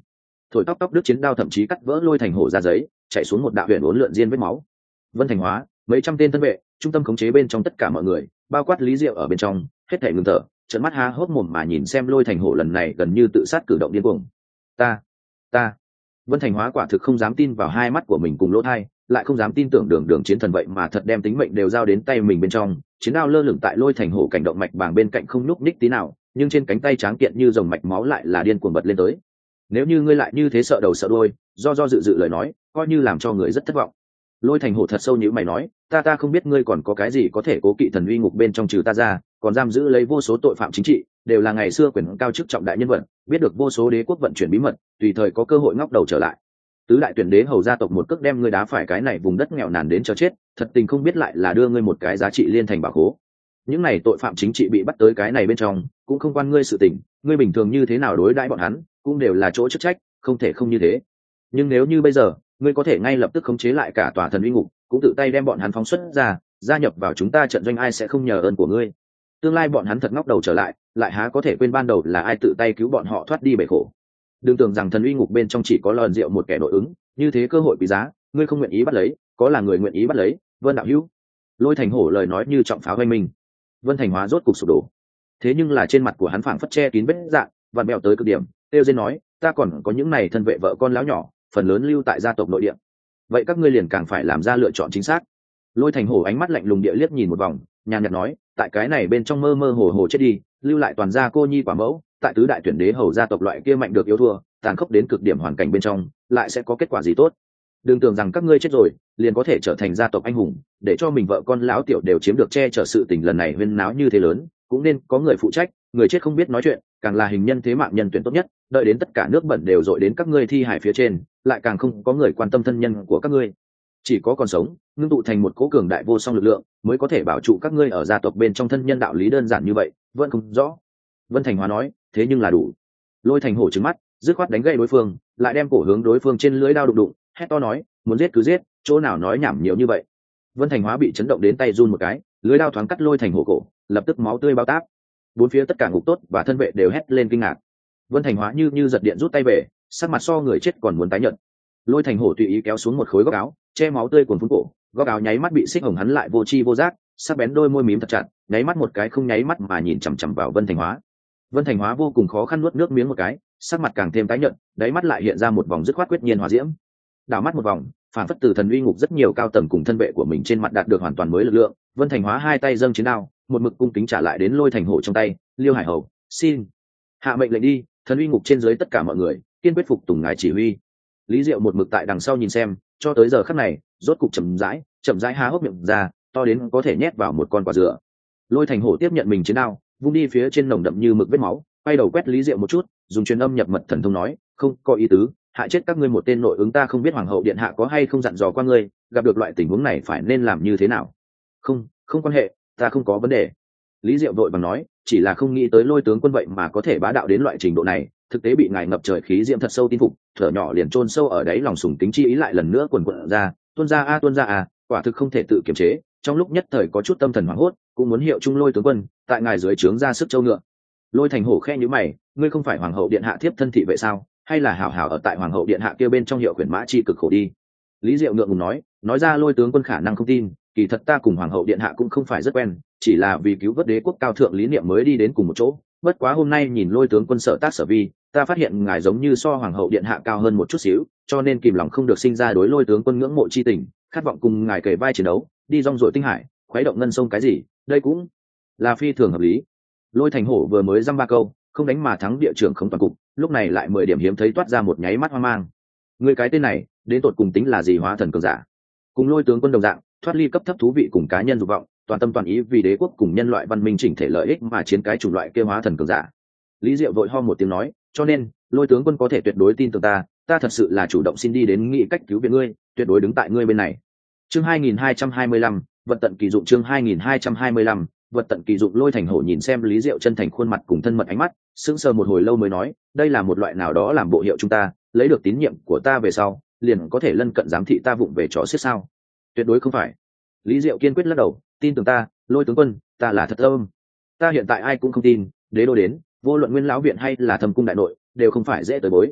thổi tóc tóc đứt chiến đao thậm chí cắt vỡ lôi thành hổ ra giấy, chạy xuống một đạo huyền uốn lượn diên vết máu. Vân Thành Hóa, mấy trăm tên thân vệ, trung tâm khống chế bên trong tất cả mọi người, bao quát Lý Diệu ở bên trong, hết thảy ngừng thở, trợn mắt há hốc mồm mà nhìn xem lôi thành hổ lần này gần như tự sát cử động điên cuồng. Ta, ta. Vân Thành Hóa quả thực không dám tin vào hai mắt của mình cùng lỗ tai, lại không dám tin tưởng đường đường chiến thần vậy mà thật đem tính mệnh đều giao đến tay mình bên trong. Chiến đao lơ lửng tại lôi thành hổ cảnh động mạch bàng bên cạnh không nhúc nhích tí nào, nhưng trên cánh tay tráng kiện như dòng mạch máu lại là điên cuồng bật lên tới. Nếu như ngươi lại như thế sợ đầu sợ đuôi, do do dự dự lời nói, coi như làm cho người rất thất vọng. Lôi thành hổ thật sâu như mày nói, ta ta không biết ngươi còn có cái gì có thể cố kỵ thần uy ngục bên trong trừ ta ra, còn giam giữ lấy vô số tội phạm chính trị, đều là ngày xưa quyền cao chức trọng đại nhân vật, biết được vô số đế quốc vận chuyển bí mật, tùy thời có cơ hội ngóc đầu trở lại. Tứ đại tuyển đế hầu gia tộc một cước đem ngươi đá phải cái này vùng đất nghèo nàn đến cho chết, thật tình không biết lại là đưa ngươi một cái giá trị liên thành bảo khố. Những này tội phạm chính trị bị bắt tới cái này bên trong, cũng không quan ngươi sự tình, ngươi bình thường như thế nào đối đãi bọn hắn, cũng đều là chỗ chức trách, không thể không như thế. Nhưng nếu như bây giờ, ngươi có thể ngay lập tức khống chế lại cả tòa thần uy ngục, cũng tự tay đem bọn hắn phóng xuất ra, gia nhập vào chúng ta trận doanh, ai sẽ không nhờ ơn của ngươi. Tương lai bọn hắn thật ngóc đầu trở lại, lại há có thể quên ban đầu là ai tự tay cứu bọn họ thoát đi bể khổ. Đừng tưởng rằng thần uy ngục bên trong chỉ có lần rượu một kẻ nội ứng, như thế cơ hội quý giá, ngươi không nguyện ý bắt lấy, có là người nguyện ý bắt lấy. Vân đạo hữu. Lôi thành hổ lời nói như trọng pháo vang minh. Vân Thành Hóa rốt cục sụp đổ. Thế nhưng là trên mặt của hắn phảng phất che kín vết dạn, vặn bèo tới cực điểm, tiêu diên nói, ta còn có những này thân vệ vợ con lão nhỏ, phần lớn lưu tại gia tộc nội địa. Vậy các ngươi liền càng phải làm ra lựa chọn chính xác. Lôi thành hổ ánh mắt lạnh lùng địa liếc nhìn một vòng, nhàn nhạt nói, tại cái này bên trong mơ mơ hồ hồ chết đi, lưu lại toàn gia cô nhi quả mẫu, tại tứ đại tuyển đế hầu gia tộc loại kia mạnh được yếu thua, tàn khốc đến cực điểm hoàn cảnh bên trong, lại sẽ có kết quả gì tốt. Đừng tưởng rằng các ngươi chết rồi liền có thể trở thành gia tộc anh hùng, để cho mình vợ con lão tiểu đều chiếm được che chở sự tình lần này huyên náo như thế lớn, cũng nên có người phụ trách, người chết không biết nói chuyện, càng là hình nhân thế mạng nhân tuyển tốt nhất, đợi đến tất cả nước bẩn đều dội đến các ngươi thi hải phía trên, lại càng không có người quan tâm thân nhân của các ngươi. Chỉ có còn sống, ngưng tụ thành một cố cường đại vô song lực lượng, mới có thể bảo trụ các ngươi ở gia tộc bên trong thân nhân đạo lý đơn giản như vậy, vẫn không rõ. Vân Thành Hóa nói, thế nhưng là đủ. Lôi thành hổ trừng mắt, dứt khoát đánh gậy đối phương, lại đem cổ hướng đối phương trên lưỡi đao đụng đụng, hét to nói, muốn giết cứ giết, chỗ nào nói nhảm nhiều như vậy. Vân Thành Hóa bị chấn động đến tay run một cái, lưỡi đao thoáng cắt lôi thành hổ cổ, lập tức máu tươi bao táp. Bốn phía tất cả ngục tốt và thân vệ đều hét lên kinh ngạc. Vân Thành Hóa như như giật điện rút tay về, sắc mặt so người chết còn muốn tái nhợt. Lôi thành hổ tùy ý kéo xuống một khối góc áo, che máu tươi cuồn phun cổ, góc áo nháy mắt bị xích hồng hắn lại vô chi vô giác, sắc bén đôi môi mím thật chặt, nháy mắt một cái không nháy mắt mà nhìn chằm chằm vào Vân Thành Hóa. Vân Thành Hóa vô cùng khó khăn nuốt nước miếng một cái, sắc mặt càng thêm tái nhợt, đáy mắt lại hiện ra một vòng dứt khoát quyết nhiên hỏa diễm. Đảo mắt một vòng, phản phất từ thần uy ngục rất nhiều cao tầng cùng thân vệ của mình trên mặt đạt được hoàn toàn mới lực lượng. Vân Thành Hóa hai tay dâng chiến đao, một mực cung kính trả lại đến lôi thành hổ trong tay. Liêu Hải Hầu, xin hạ mệnh lệnh đi, thần uy ngục trên dưới tất cả mọi người kiên quyết phục tùng ngài chỉ huy. Lý Diệu một mực tại đằng sau nhìn xem, cho tới giờ khắc này, rốt cục chậm rãi, chậm rãi há hốc miệng ra, to đến có thể nhét vào một con quả dừa. Lôi thành hổ tiếp nhận mình chiến đao, vung đi phía trên nồng đậm như mực vết máu, quay đầu quét Lý Diệu một chút, dùng truyền âm nhập mật thần thông nói, không có ý tứ, hại chết các ngươi một tên nội ứng, ta không biết hoàng hậu điện hạ có hay không dặn dò qua ngươi, gặp được loại tình huống này phải nên làm như thế nào. Không, không quan hệ, ta không có vấn đề. Lý Diệu vội vàng nói, chỉ là không nghĩ tới lôi tướng quân vậy mà có thể bá đạo đến loại trình độ này, thực tế bị ngài ngập trời khí diễm thật sâu tin phục, thở nhỏ liền chôn sâu ở đáy lòng sùng kính chi ý lại lần nữa quần quật ra, tuôn ra a tuôn ra a, quả thực không thể tự kiềm chế, trong lúc nhất thời có chút tâm thần hoảng hốt, cũng muốn hiệu trung lôi tướng quân, tại ngài dưới trướng ra sức châu ngựa. Lôi thành hổ khe nhíu mày, ngươi không phải hoàng hậu điện hạ thiếp thân thị vệ sao, hay là hảo hảo ở tại hoàng hậu điện hạ kia bên trong hiệu quyền mã chi cực khổ đi. Lý Diệu ngượng ngùng nói, nói ra lôi tướng quân khả năng không tin, kỳ thật ta cùng hoàng hậu điện hạ cũng không phải rất quen, chỉ là vì cứu vớt đế quốc cao thượng lý niệm mới đi đến cùng một chỗ. Bất quá hôm nay nhìn lôi tướng quân sở tác sở vi, ta phát hiện ngài giống như so hoàng hậu điện hạ cao hơn một chút xíu, cho nên kìm lòng không được sinh ra đối lôi tướng quân ngưỡng mộ chi tình, khát vọng cùng ngài kề vai chiến đấu, đi rong ruổi tinh hải, khuấy động ngân sông cái gì, đây cũng là phi thường hợp lý. Lôi thành hổ vừa mới dăm ba câu, không đánh mà thắng địa trưởng không toàn cục, lúc này lại mười điểm hiếm thấy toát ra một nháy mắt hoang mang. Người cái tên này, đến tột cùng tính là gì hóa thần cường giả? Cùng lôi tướng quân đồng dạng, thoát ly cấp thấp thú vị cùng cá nhân dục vọng, toàn tâm toàn ý vì đế quốc cùng nhân loại văn minh chỉnh thể lợi ích mà chiến cái chủng loại kia hóa thần cường giả. Lý Diệu vội ho một tiếng nói, cho nên lôi tướng quân có thể tuyệt đối tin tưởng ta, ta thật sự là chủ động xin đi đến nghị cách cứu viện ngươi, tuyệt đối đứng tại ngươi bên này. Chương hai nghìn hai trăm hai mươi lăm, vật tận kỳ dụng. Chương hai nghìn hai trăm hai mươi lăm, vật tận kỳ dụng. Lôi thành hổ nhìn xem Lý Diệu chân thành khuôn mặt cùng thân mật ánh mắt, sững sờ một hồi lâu mới nói, đây là một loại nào đó làm bộ hiệu chúng ta, lấy được tín nhiệm của ta về sau, liền có thể lân cận giám thị ta vụng về trò xiết sao? Tuyệt đối không phải. Lý Diệu kiên quyết lắc đầu, tin tưởng ta, lôi tướng quân, ta là thật tâm. Ta hiện tại ai cũng không tin, đế đô đến, vô luận nguyên lão viện hay là thâm cung đại nội, đều không phải dễ tới bối.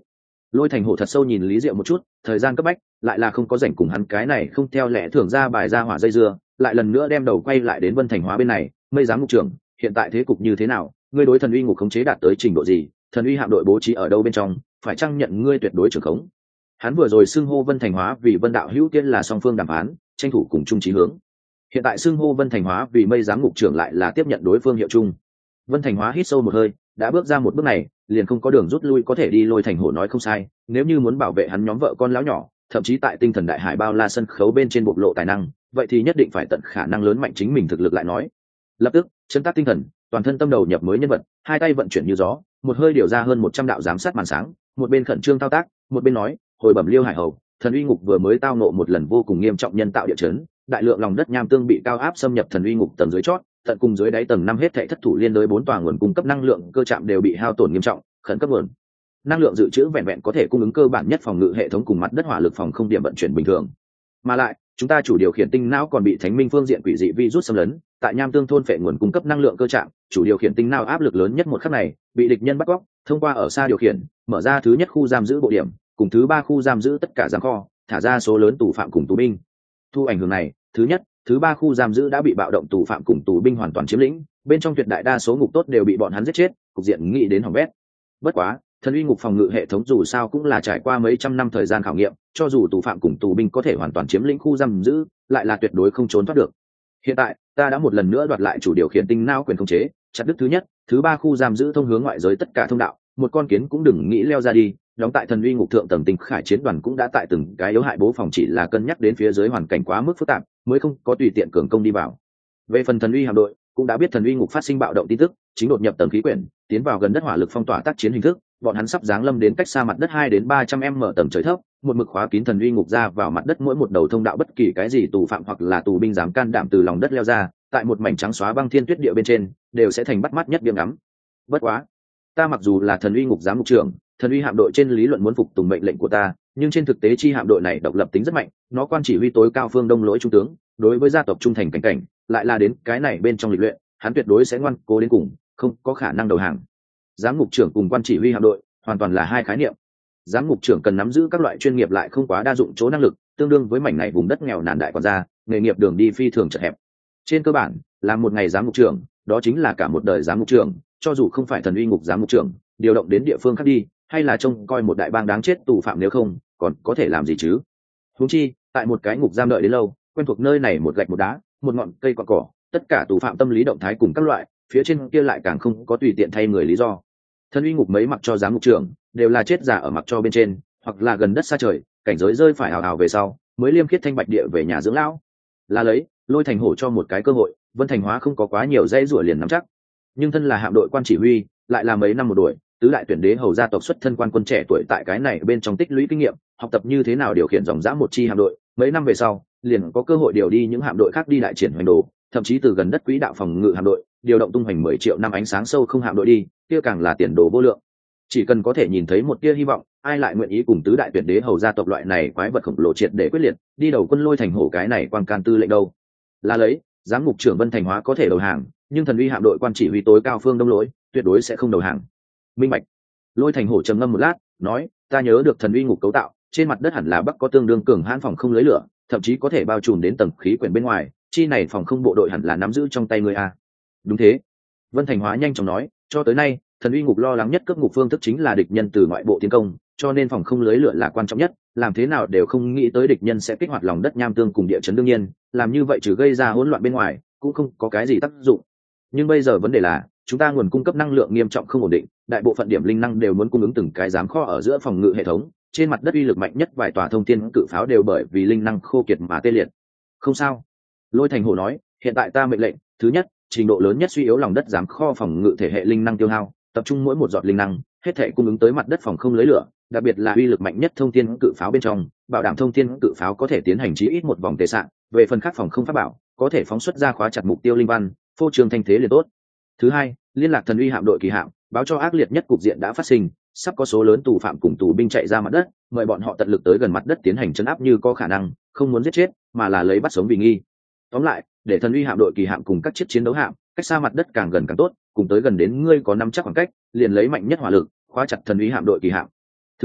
Lôi Thành Hổ thật sâu nhìn Lý Diệu một chút, thời gian cấp bách, lại là không có rảnh cùng hắn cái này không theo lẽ thường ra bài ra hỏa dây dưa, lại lần nữa đem đầu quay lại đến Vân Thành Hóa bên này. Mây giám ngục trưởng, hiện tại thế cục như thế nào? Ngươi đối thần uy ngục khống chế đạt tới trình độ gì? Thần uy hạm đội bố trí ở đâu bên trong? Phải chăng nhận ngươi tuyệt đối trưởng khống? Hắn vừa rồi xưng hô Vân Thành Hóa vì Vân đạo hữu tiên là song phương đàm phán, tranh thủ cùng chung chí hướng. Hiện tại xưng hô Vân Thành Hóa vì Mây giám ngục trưởng lại là tiếp nhận đối phương hiệu chung. Vân Thành Hóa hít sâu một hơi, đã bước ra một bước này, liền không có đường rút lui có thể đi. Lôi Thành Hổ nói không sai, nếu như muốn bảo vệ hắn nhóm vợ con lão nhỏ, thậm chí tại tinh thần đại hải bao la sân khấu bên trên bộc lộ tài năng, vậy thì nhất định phải tận khả năng lớn mạnh chính mình thực lực lại nói. Lập tức, chân tác tinh thần, toàn thân tâm đầu nhập mới nhân vật, hai tay vận chuyển như gió, một hơi điều ra hơn một trăm đạo giám sát màn sáng, một bên khẩn trương thao tác, một bên nói, hồi bẩm Liêu Hải Hầu, thần uy ngục vừa mới tao nộ một lần vô cùng nghiêm trọng nhân tạo địa chấn, đại lượng lòng đất nham tương bị cao áp xâm nhập thần uy ngục tầng dưới chót, tận cùng dưới đáy tầng năm hết thảy thất thủ liên đối bốn tòa nguồn cung cấp năng lượng cơ trạm đều bị hao tổn nghiêm trọng, khẩn cấp nguồn năng lượng dự trữ vẹn vẹn có thể cung ứng cơ bản nhất phòng ngự hệ thống cùng mặt đất hỏa lực phòng không điểm vận chuyển bình thường. Mà lại, chúng ta chủ điều khiển tinh não còn bị Thánh Minh phương diện quỷ dị virus xâm lấn, tại nham tương thôn phệ nguồn cung cấp năng lượng cơ trạm, chủ điều khiển tinh não áp lực lớn nhất một khắc này, bị địch nhân bắt cóc, thông qua ở xa điều khiển, mở ra thứ nhất khu giam giữ bộ điểm, cùng thứ ba khu giam giữ tất cả giam kho, thả ra số lớn tù phạm cùng tù binh. Thu ảnh hưởng này, thứ nhất, thứ ba khu giam giữ đã bị bạo động tù phạm cùng tù binh hoàn toàn chiếm lĩnh, bên trong tuyệt đại đa số ngục tốt đều bị bọn hắn giết chết, cục diện nghĩ đến hỏng bét. Bất quá, thần uy ngục phòng ngự hệ thống dù sao cũng là trải qua mấy trăm năm thời gian khảo nghiệm, cho dù tù phạm cùng tù binh có thể hoàn toàn chiếm lĩnh khu giam giữ, lại là tuyệt đối không trốn thoát được. Hiện tại, ta đã một lần nữa đoạt lại chủ điều khiển tinh não quyền khống chế, chặt đứt thứ nhất, thứ ba khu giam giữ thông hướng ngoại giới tất cả thông đạo, một con kiến cũng đừng nghĩ leo ra đi. Đóng tại thần uy ngục thượng tầng tinh khải chiến đoàn cũng đã tại từng cái yếu hại bố phòng, chỉ là cân nhắc đến phía dưới hoàn cảnh quá mức phức tạp, mới không có tùy tiện cường công đi vào. Về phần thần uy hạm đội, cũng đã biết thần uy ngục phát sinh bạo động tin tức, chính đột nhập tầng khí quyển, tiến vào gần đất hỏa lực phong tỏa tác chiến hình thức, bọn hắn sắp giáng lâm đến cách xa mặt đất hai đến ba trăm m tầng trời thấp, một mực khóa kín thần uy ngục ra vào mặt đất mỗi một đầu thông đạo, bất kỳ cái gì tù phạm hoặc là tù binh dám can đảm từ lòng đất leo ra, tại một mảnh trắng xóa băng thiên tuyết địa bên trên, đều sẽ thành bắt mắt nhất điểm ngắm. Bất quá, ta mặc dù là thần uy ngục giám ngục trưởng, thần uy hạm đội trên lý luận muốn phục tùng mệnh lệnh của ta, nhưng trên thực tế chi hạm đội này độc lập tính rất mạnh, nó quan chỉ huy tối cao phương đông lỗi trung tướng, đối với gia tộc trung thành cảnh cảnh, lại là đến cái này bên trong lịch luyện, hắn tuyệt đối sẽ ngoan cố đến cùng, không có khả năng đầu hàng. Giám ngục trưởng cùng quan chỉ huy hạm đội hoàn toàn là hai khái niệm. Giám ngục trưởng cần nắm giữ các loại chuyên nghiệp lại không quá đa dụng chỗ năng lực, tương đương với mảnh này vùng đất nghèo nàn đại quản gia, nghề nghiệp đường đi phi thường chật hẹp. Trên cơ bản, làm một ngày giám ngục trưởng, đó chính là cả một đời giám ngục trưởng, cho dù không phải thần uy ngục giám ngục trưởng, điều động đến địa phương khác đi, hay là trông coi một đại bang đáng chết tù phạm, nếu không còn có thể làm gì chứ. Huống chi tại một cái ngục giam đợi đến lâu, quen thuộc nơi này một gạch một đá, một ngọn cây cọn cỏ, tất cả tù phạm tâm lý động thái cùng các loại, phía trên kia lại càng không có tùy tiện thay người lý do. Thần uy ngục mấy mặc cho giám ngục trưởng đều là chết giả ở mặc cho bên trên, hoặc là gần đất xa trời, cảnh giới rơi phải hào hào về sau mới liêm khiết thanh bạch địa về nhà dưỡng lão. Là lấy Lôi Thành Hổ cho một cái cơ hội, Vân Thành Hóa không có quá nhiều dây rủa liền nắm chắc, nhưng thân là hạm đội quan chỉ huy, lại là mấy năm một đuổi, tứ đại tuyển đế hầu gia tộc xuất thân quan quân trẻ tuổi, tại cái này bên trong tích lũy kinh nghiệm, học tập như thế nào điều khiển dòng dã một chi hạm đội, mấy năm về sau liền có cơ hội điều đi những hạm đội khác đi đại triển hoành đồ, thậm chí từ gần đất quỹ đạo phòng ngự hạm đội điều động tung hoành mười triệu năm ánh sáng sâu không hạm đội đi, kia càng là tiền đồ vô lượng. Chỉ cần có thể nhìn thấy một tia hy vọng, ai lại nguyện ý cùng tứ đại tuyển đế hầu gia tộc loại này quái vật khổng lồ triệt để quyết liệt đi đầu quân Lôi Thành Hổ cái này quan can tư lệnh đâu. Là lấy giám ngục trưởng Vân Thành Hóa có thể đầu hàng, nhưng thần uy hạm đội quan chỉ huy tối cao phương đông lỗi tuyệt đối sẽ không đầu hàng. Minh bạch. Lôi Thành Hổ trầm ngâm một lát, nói, ta nhớ được thần uy ngục cấu tạo, trên mặt đất hẳn là bắc có tương đương cường hãn phòng không lưới lửa, thậm chí có thể bao trùm đến tầng khí quyển bên ngoài, chi này phòng không bộ đội hẳn là nắm giữ trong tay người a. Đúng thế. Vân Thành Hóa nhanh chóng nói, cho tới nay thần uy ngục lo lắng nhất cướp ngục phương thức chính là địch nhân từ ngoại bộ tiến công, cho nên phòng không lưới lửa là quan trọng nhất, làm thế nào đều không nghĩ tới địch nhân sẽ kích hoạt lòng đất nham tương cùng địa chấn, đương nhiên làm như vậy trừ gây ra hỗn loạn bên ngoài cũng không có cái gì tác dụng. Nhưng bây giờ vấn đề là chúng ta nguồn cung cấp năng lượng nghiêm trọng không ổn định, đại bộ phận điểm linh năng đều muốn cung ứng từng cái giám kho ở giữa phòng ngự hệ thống, trên mặt đất uy lực mạnh nhất vài tòa thông thiên cự pháo đều bởi vì linh năng khô kiệt mà tê liệt. Không sao. Lôi Thành Hổ nói, hiện tại ta mệnh lệnh, thứ nhất, trình độ lớn nhất suy yếu lòng đất giám kho phòng ngự thể hệ linh năng tiêu hao, tập trung mỗi một giọt linh năng hết thể cung ứng tới mặt đất phòng không lưới lửa, đặc biệt là uy lực mạnh nhất thông thiên cự pháo bên trong, bảo đảm thông thiên cự pháo có thể tiến hành chí ít một vòng tề sạn, về phần khác phòng không pháp bảo có thể phóng xuất ra khóa chặt mục tiêu linh văn, phô trương thanh thế liền tốt. Thứ hai, liên lạc thần uy hạm đội kỳ hạm, báo cho ác liệt nhất cục diện đã phát sinh, sắp có số lớn tù phạm cùng tù binh chạy ra mặt đất, mời bọn họ tận lực tới gần mặt đất tiến hành trấn áp như có khả năng, không muốn giết chết mà là lấy bắt sống vì nghi. Tóm lại, để thần uy hạm đội kỳ hạm cùng các chiếc chiến đấu hạm cách xa mặt đất càng gần càng tốt, cùng tới gần đến ngươi có năm chắc khoảng cách, liền lấy mạnh nhất hỏa lực khóa chặt thần uy hạm đội kỳ hạm. Thứ ba,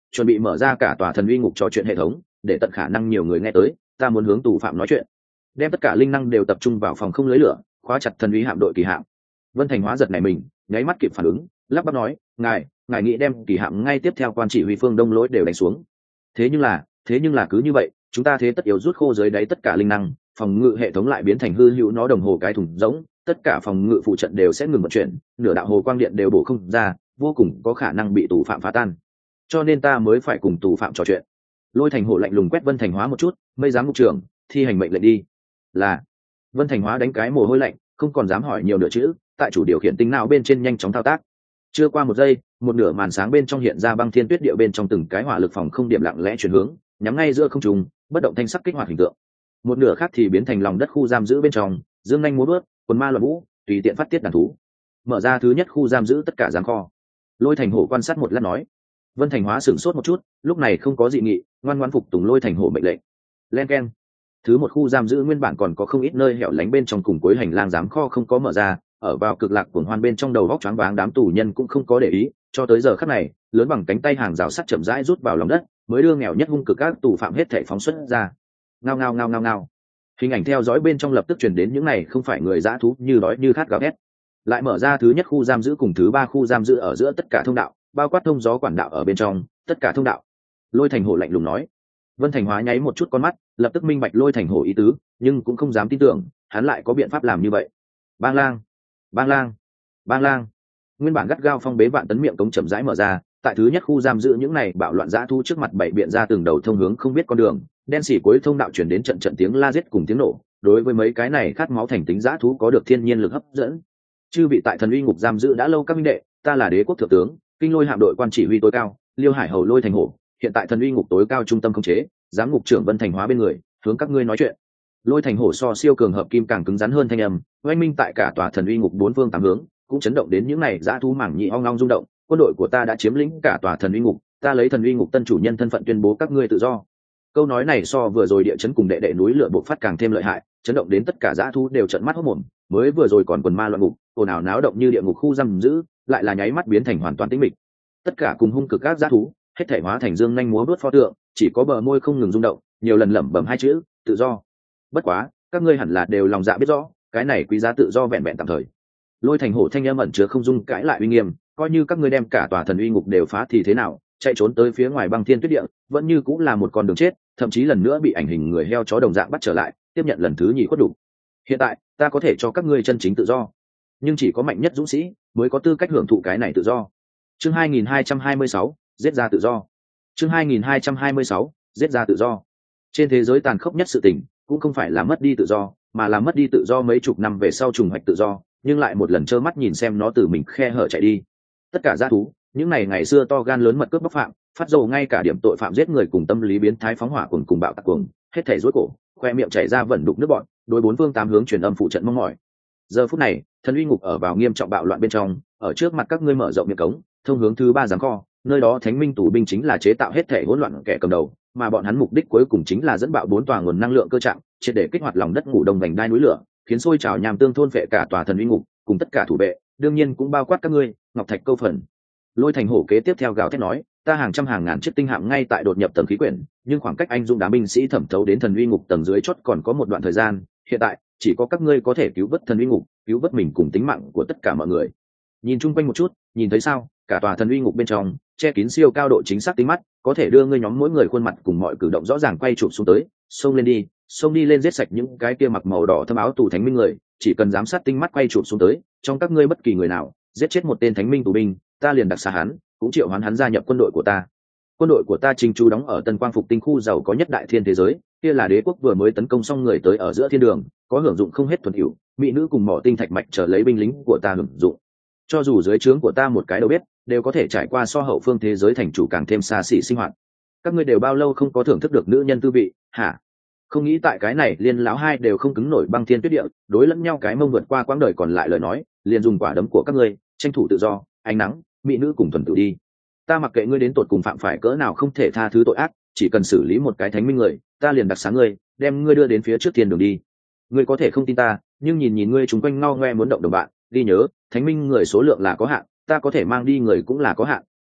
chuẩn bị mở ra cả tòa thần uy ngục trò chuyện hệ thống để tận khả năng nhiều người nghe tới. Ta muốn hướng tù phạm nói chuyện, đem tất cả linh năng đều tập trung vào phòng không lưới lửa, khóa chặt thần uy hạm đội kỳ hạm. Vân Thành Hóa giật này mình, nháy mắt kịp phản ứng, lắp bắp nói, ngài ngài nghĩ đem kỳ hạm ngay tiếp theo quan chỉ huy phương đông lối đều đánh xuống. Thế nhưng là thế nhưng là cứ như vậy, chúng ta thế tất yếu rút khô dưới đáy tất cả linh năng, phòng ngự hệ thống lại biến thành hư hữu nó đồng hồ cái thùng rỗng, tất cả phòng ngự phụ trận đều sẽ ngừng vận chuyển, nửa đạo hồ quang điện đều bổ không ra, vô cùng có khả năng bị tù phạm phá tan. Cho nên ta mới phải cùng tù phạm trò chuyện. Lôi Thành Hổ lạnh lùng quét Vân Thành Hóa một chút, mây giám ngục trưởng, thi hành mệnh lệnh đi. Là. Vân Thành Hóa đánh cái mồ hôi lạnh, không còn dám hỏi nhiều nữa chữ, tại chủ điều khiển tinh não bên trên nhanh chóng thao tác. Chưa qua một giây, một nửa màn sáng bên trong hiện ra băng thiên tuyết địa bên trong từng cái hỏa lực phòng không điểm lặng lẽ chuyển hướng, nhắm ngay giữa không trung, bất động thanh sắc kích hoạt hình tượng. Một nửa khác thì biến thành lòng đất khu giam giữ bên trong, dương nhanh múa bước, quần ma loạn vũ, tùy tiện phát tiết đàn thú. Mở ra thứ nhất khu giam giữ tất cả giám kho. Lôi Thành Hổ quan sát một lát nói. Vân Thành Hóa sửng sốt một chút, lúc này không có dị nghị, ngoan ngoãn phục tùng Lôi Thành Hổ mệnh lệnh. Len keng. Thứ một khu giam giữ nguyên bản còn có không ít nơi hẻo lánh bên trong cùng cuối hành lang giám kho không có mở ra, ở vào cực lạc cuồng hoan bên trong đầu góc choáng váng đám tù nhân cũng không có để ý, cho tới giờ khắc này, lớn bằng cánh tay hàng rào sắt chậm rãi rút vào lòng đất, mới đưa nghèo nhất hung cực các tù phạm hết thể phóng xuất ra. Ngao ngao ngao ngao ngao. Hình ảnh theo dõi bên trong lập tức truyền đến những này không phải người dã thú như đói như khát gào thét. Lại mở ra thứ nhất khu giam giữ cùng thứ ba khu giam giữ ở giữa tất cả thông đạo, bao quát thông gió quản đạo ở bên trong, tất cả thông đạo. Lôi Thành Hổ lạnh lùng nói. Vân Thành Hóa nháy một chút con mắt, lập tức minh bạch Lôi Thành Hổ ý tứ, nhưng cũng không dám tin tưởng, hắn lại có biện pháp làm như vậy. Bang lang, bang lang, bang lang. Nguyên bản gắt gao phong bế vạn tấn miệng cống chậm rãi mở ra, tại thứ nhất khu giam giữ những này bạo loạn dã thu trước mặt bảy biện ra từng đầu thông hướng không biết con đường, đen xỉ cuối thông đạo truyền đến trận trận tiếng la giết cùng tiếng nổ. Đối với mấy cái này khát máu thành tính dã thú có được thiên nhiên lực hấp dẫn. Chư vị tại thần uy ngục giam giữ đã lâu các minh đệ, ta là Đế quốc thượng tướng, kinh lôi hạm đội quan chỉ huy tối cao, Liêu Hải Hầu Lôi Thành Hổ, hiện tại thần uy ngục tối cao trung tâm khống chế, giám ngục trưởng Vân Thành Hóa bên người, hướng các ngươi nói chuyện. Lôi Thành Hổ so siêu cường hợp kim càng cứng rắn hơn thanh âm, oanh minh tại cả tòa thần uy ngục bốn phương tám hướng, cũng chấn động đến những này dã thú mảng nhị ong ong rung động. Quân đội của ta đã chiếm lĩnh cả tòa thần uy ngục, ta lấy thần uy ngục tân chủ nhân thân phận tuyên bố các ngươi tự do. Câu nói này so vừa rồi địa chấn cùng đệ đệ núi lửa bộc phát càng thêm lợi hại, chấn động đến tất cả dã thú đều trợn mắt hốt mồm. Mới vừa rồi còn quần ma loạn ngục, ồn ào náo động như địa ngục khu giam giữ, lại là nháy mắt biến thành hoàn toàn tĩnh mịch. Tất cả cùng hung cực các dã thú, hết thể hóa thành dương nhanh múa vuốt pho tượng, chỉ có bờ môi không ngừng rung động, nhiều lần lẩm bẩm hai chữ, tự do. Bất quá, các ngươi hẳn là đều lòng dạ biết rõ, cái này quý giá tự do vẹn vẹn tạm thời. Lôi Thành Hổ thanh âm ẩn chứa không dung cãi lại uy nghiêm, coi như các ngươi đem cả tòa thần uy ngục đều phá thì thế nào, chạy trốn tới phía ngoài băng thiên tuyết địa, vẫn như cũng là một con đường chết, thậm chí lần nữa bị ảnh hình người heo chó đồng dạng bắt trở lại, tiếp nhận lần thứ nhì khuất đủ. Hiện tại, ta có thể cho các ngươi chân chính tự do, nhưng chỉ có mạnh nhất dũng sĩ mới có tư cách hưởng thụ cái này tự do. Chương hai nghìn hai trăm hai mươi sáu, giết ra tự do. Chương hai nghìn hai trăm hai mươi sáu, giết ra tự do. Trên thế giới tàn khốc nhất sự tình, cũng không phải là mất đi tự do, mà là mất đi tự do mấy chục năm về sau trùng hoạch tự do, nhưng lại một lần trơ mắt nhìn xem nó từ mình khe hở chạy đi. Tất cả dã thú, những này ngày xưa to gan lớn mật cướp bóc phạm, phát dầu ngay cả điểm tội phạm giết người cùng tâm lý biến thái phóng hỏa cuồng cùng bạo tạc cuồng, hết thảy rối cổ, khoe miệng chảy ra vẩn đục nước bọn, đối bốn phương tám hướng truyền âm phụ trận mong mỏi. Giờ phút này, thần uy ngục ở vào nghiêm trọng bạo loạn bên trong, ở trước mặt các ngươi mở rộng miệng cống, thông hướng thứ ba giám kho, nơi đó thánh minh tù binh chính là chế tạo hết thể hỗn loạn kẻ cầm đầu, mà bọn hắn mục đích cuối cùng chính là dẫn bạo bốn tòa nguồn năng lượng cơ trạng, triệt để kích hoạt lòng đất ngủ đông vành đai núi lửa, khiến sôi trào nham tương thôn phệ cả tòa thần uy ngục, cùng tất cả thủ vệ, đương nhiên cũng bao quát các ngươi, Ngọc Thạch câu phần. Lôi Thành Hổ kế tiếp theo gào thét nói, ta hàng trăm hàng ngàn chiếc tinh hạm ngay tại đột nhập tầng khí quyển, nhưng khoảng cách anh dũng đám binh sĩ thẩm thấu đến thần uy ngục tầng dưới chót còn có một đoạn thời gian, hiện tại chỉ có các ngươi có thể cứu vớt thần uy ngục, cứu vớt mình cùng tính mạng của tất cả mọi người. Nhìn chung quanh một chút, nhìn thấy sao, cả tòa thần uy ngục bên trong che kín siêu cao độ chính xác tính mắt, có thể đưa ngươi nhóm mỗi người khuôn mặt cùng mọi cử động rõ ràng quay chụp xuống tới, xông lên đi, xông đi lên giết sạch những cái kia mặc màu đỏ thâm áo tù thánh minh người, chỉ cần giám sát tinh mắt quay chụp xuống tới, trong các ngươi bất kỳ người nào giết chết một tên thánh minh tù binh, ta liền đặc xá hắn, cũng triệu hoán hắn gia nhập quân đội của ta. Quân đội của ta chính chú đóng ở Tân Quang Phục Tinh khu giàu có nhất đại thiên thế giới, kia là đế quốc vừa mới tấn công xong người tới ở giữa thiên đường, có hưởng dụng không hết thuần hữu, mỹ nữ cùng mỏ tinh thạch mạch trở lấy binh lính của ta hưởng dụng. Cho dù dưới trướng của ta một cái đâu biết, đều có thể trải qua so hậu phương thế giới thành chủ càng thêm xa xỉ sinh hoạt. Các ngươi đều bao lâu không có thưởng thức được nữ nhân tư vị, hả? Không nghĩ tại cái này liên lão hai đều không cứng nổi băng thiên tuyết địa, đối lẫn nhau cái mông vượt qua quãng đời còn lại lời nói, liền dùng quả đấm của các ngươi tranh thủ tự do, ánh nắng, mỹ nữ cùng thuần tự đi. Ta mặc kệ ngươi đến tột cùng phạm phải cỡ nào không thể tha thứ tội ác, chỉ cần xử lý một cái thánh minh người, ta liền đặc xá ngươi, đem ngươi đưa đến phía trước thiên đường đi. Ngươi có thể không tin ta, nhưng nhìn nhìn ngươi chúng quanh ngao ngoe muốn động đồng bạn, ghi nhớ, thánh minh người số lượng là có hạn, ta có thể mang đi người cũng là có hạn,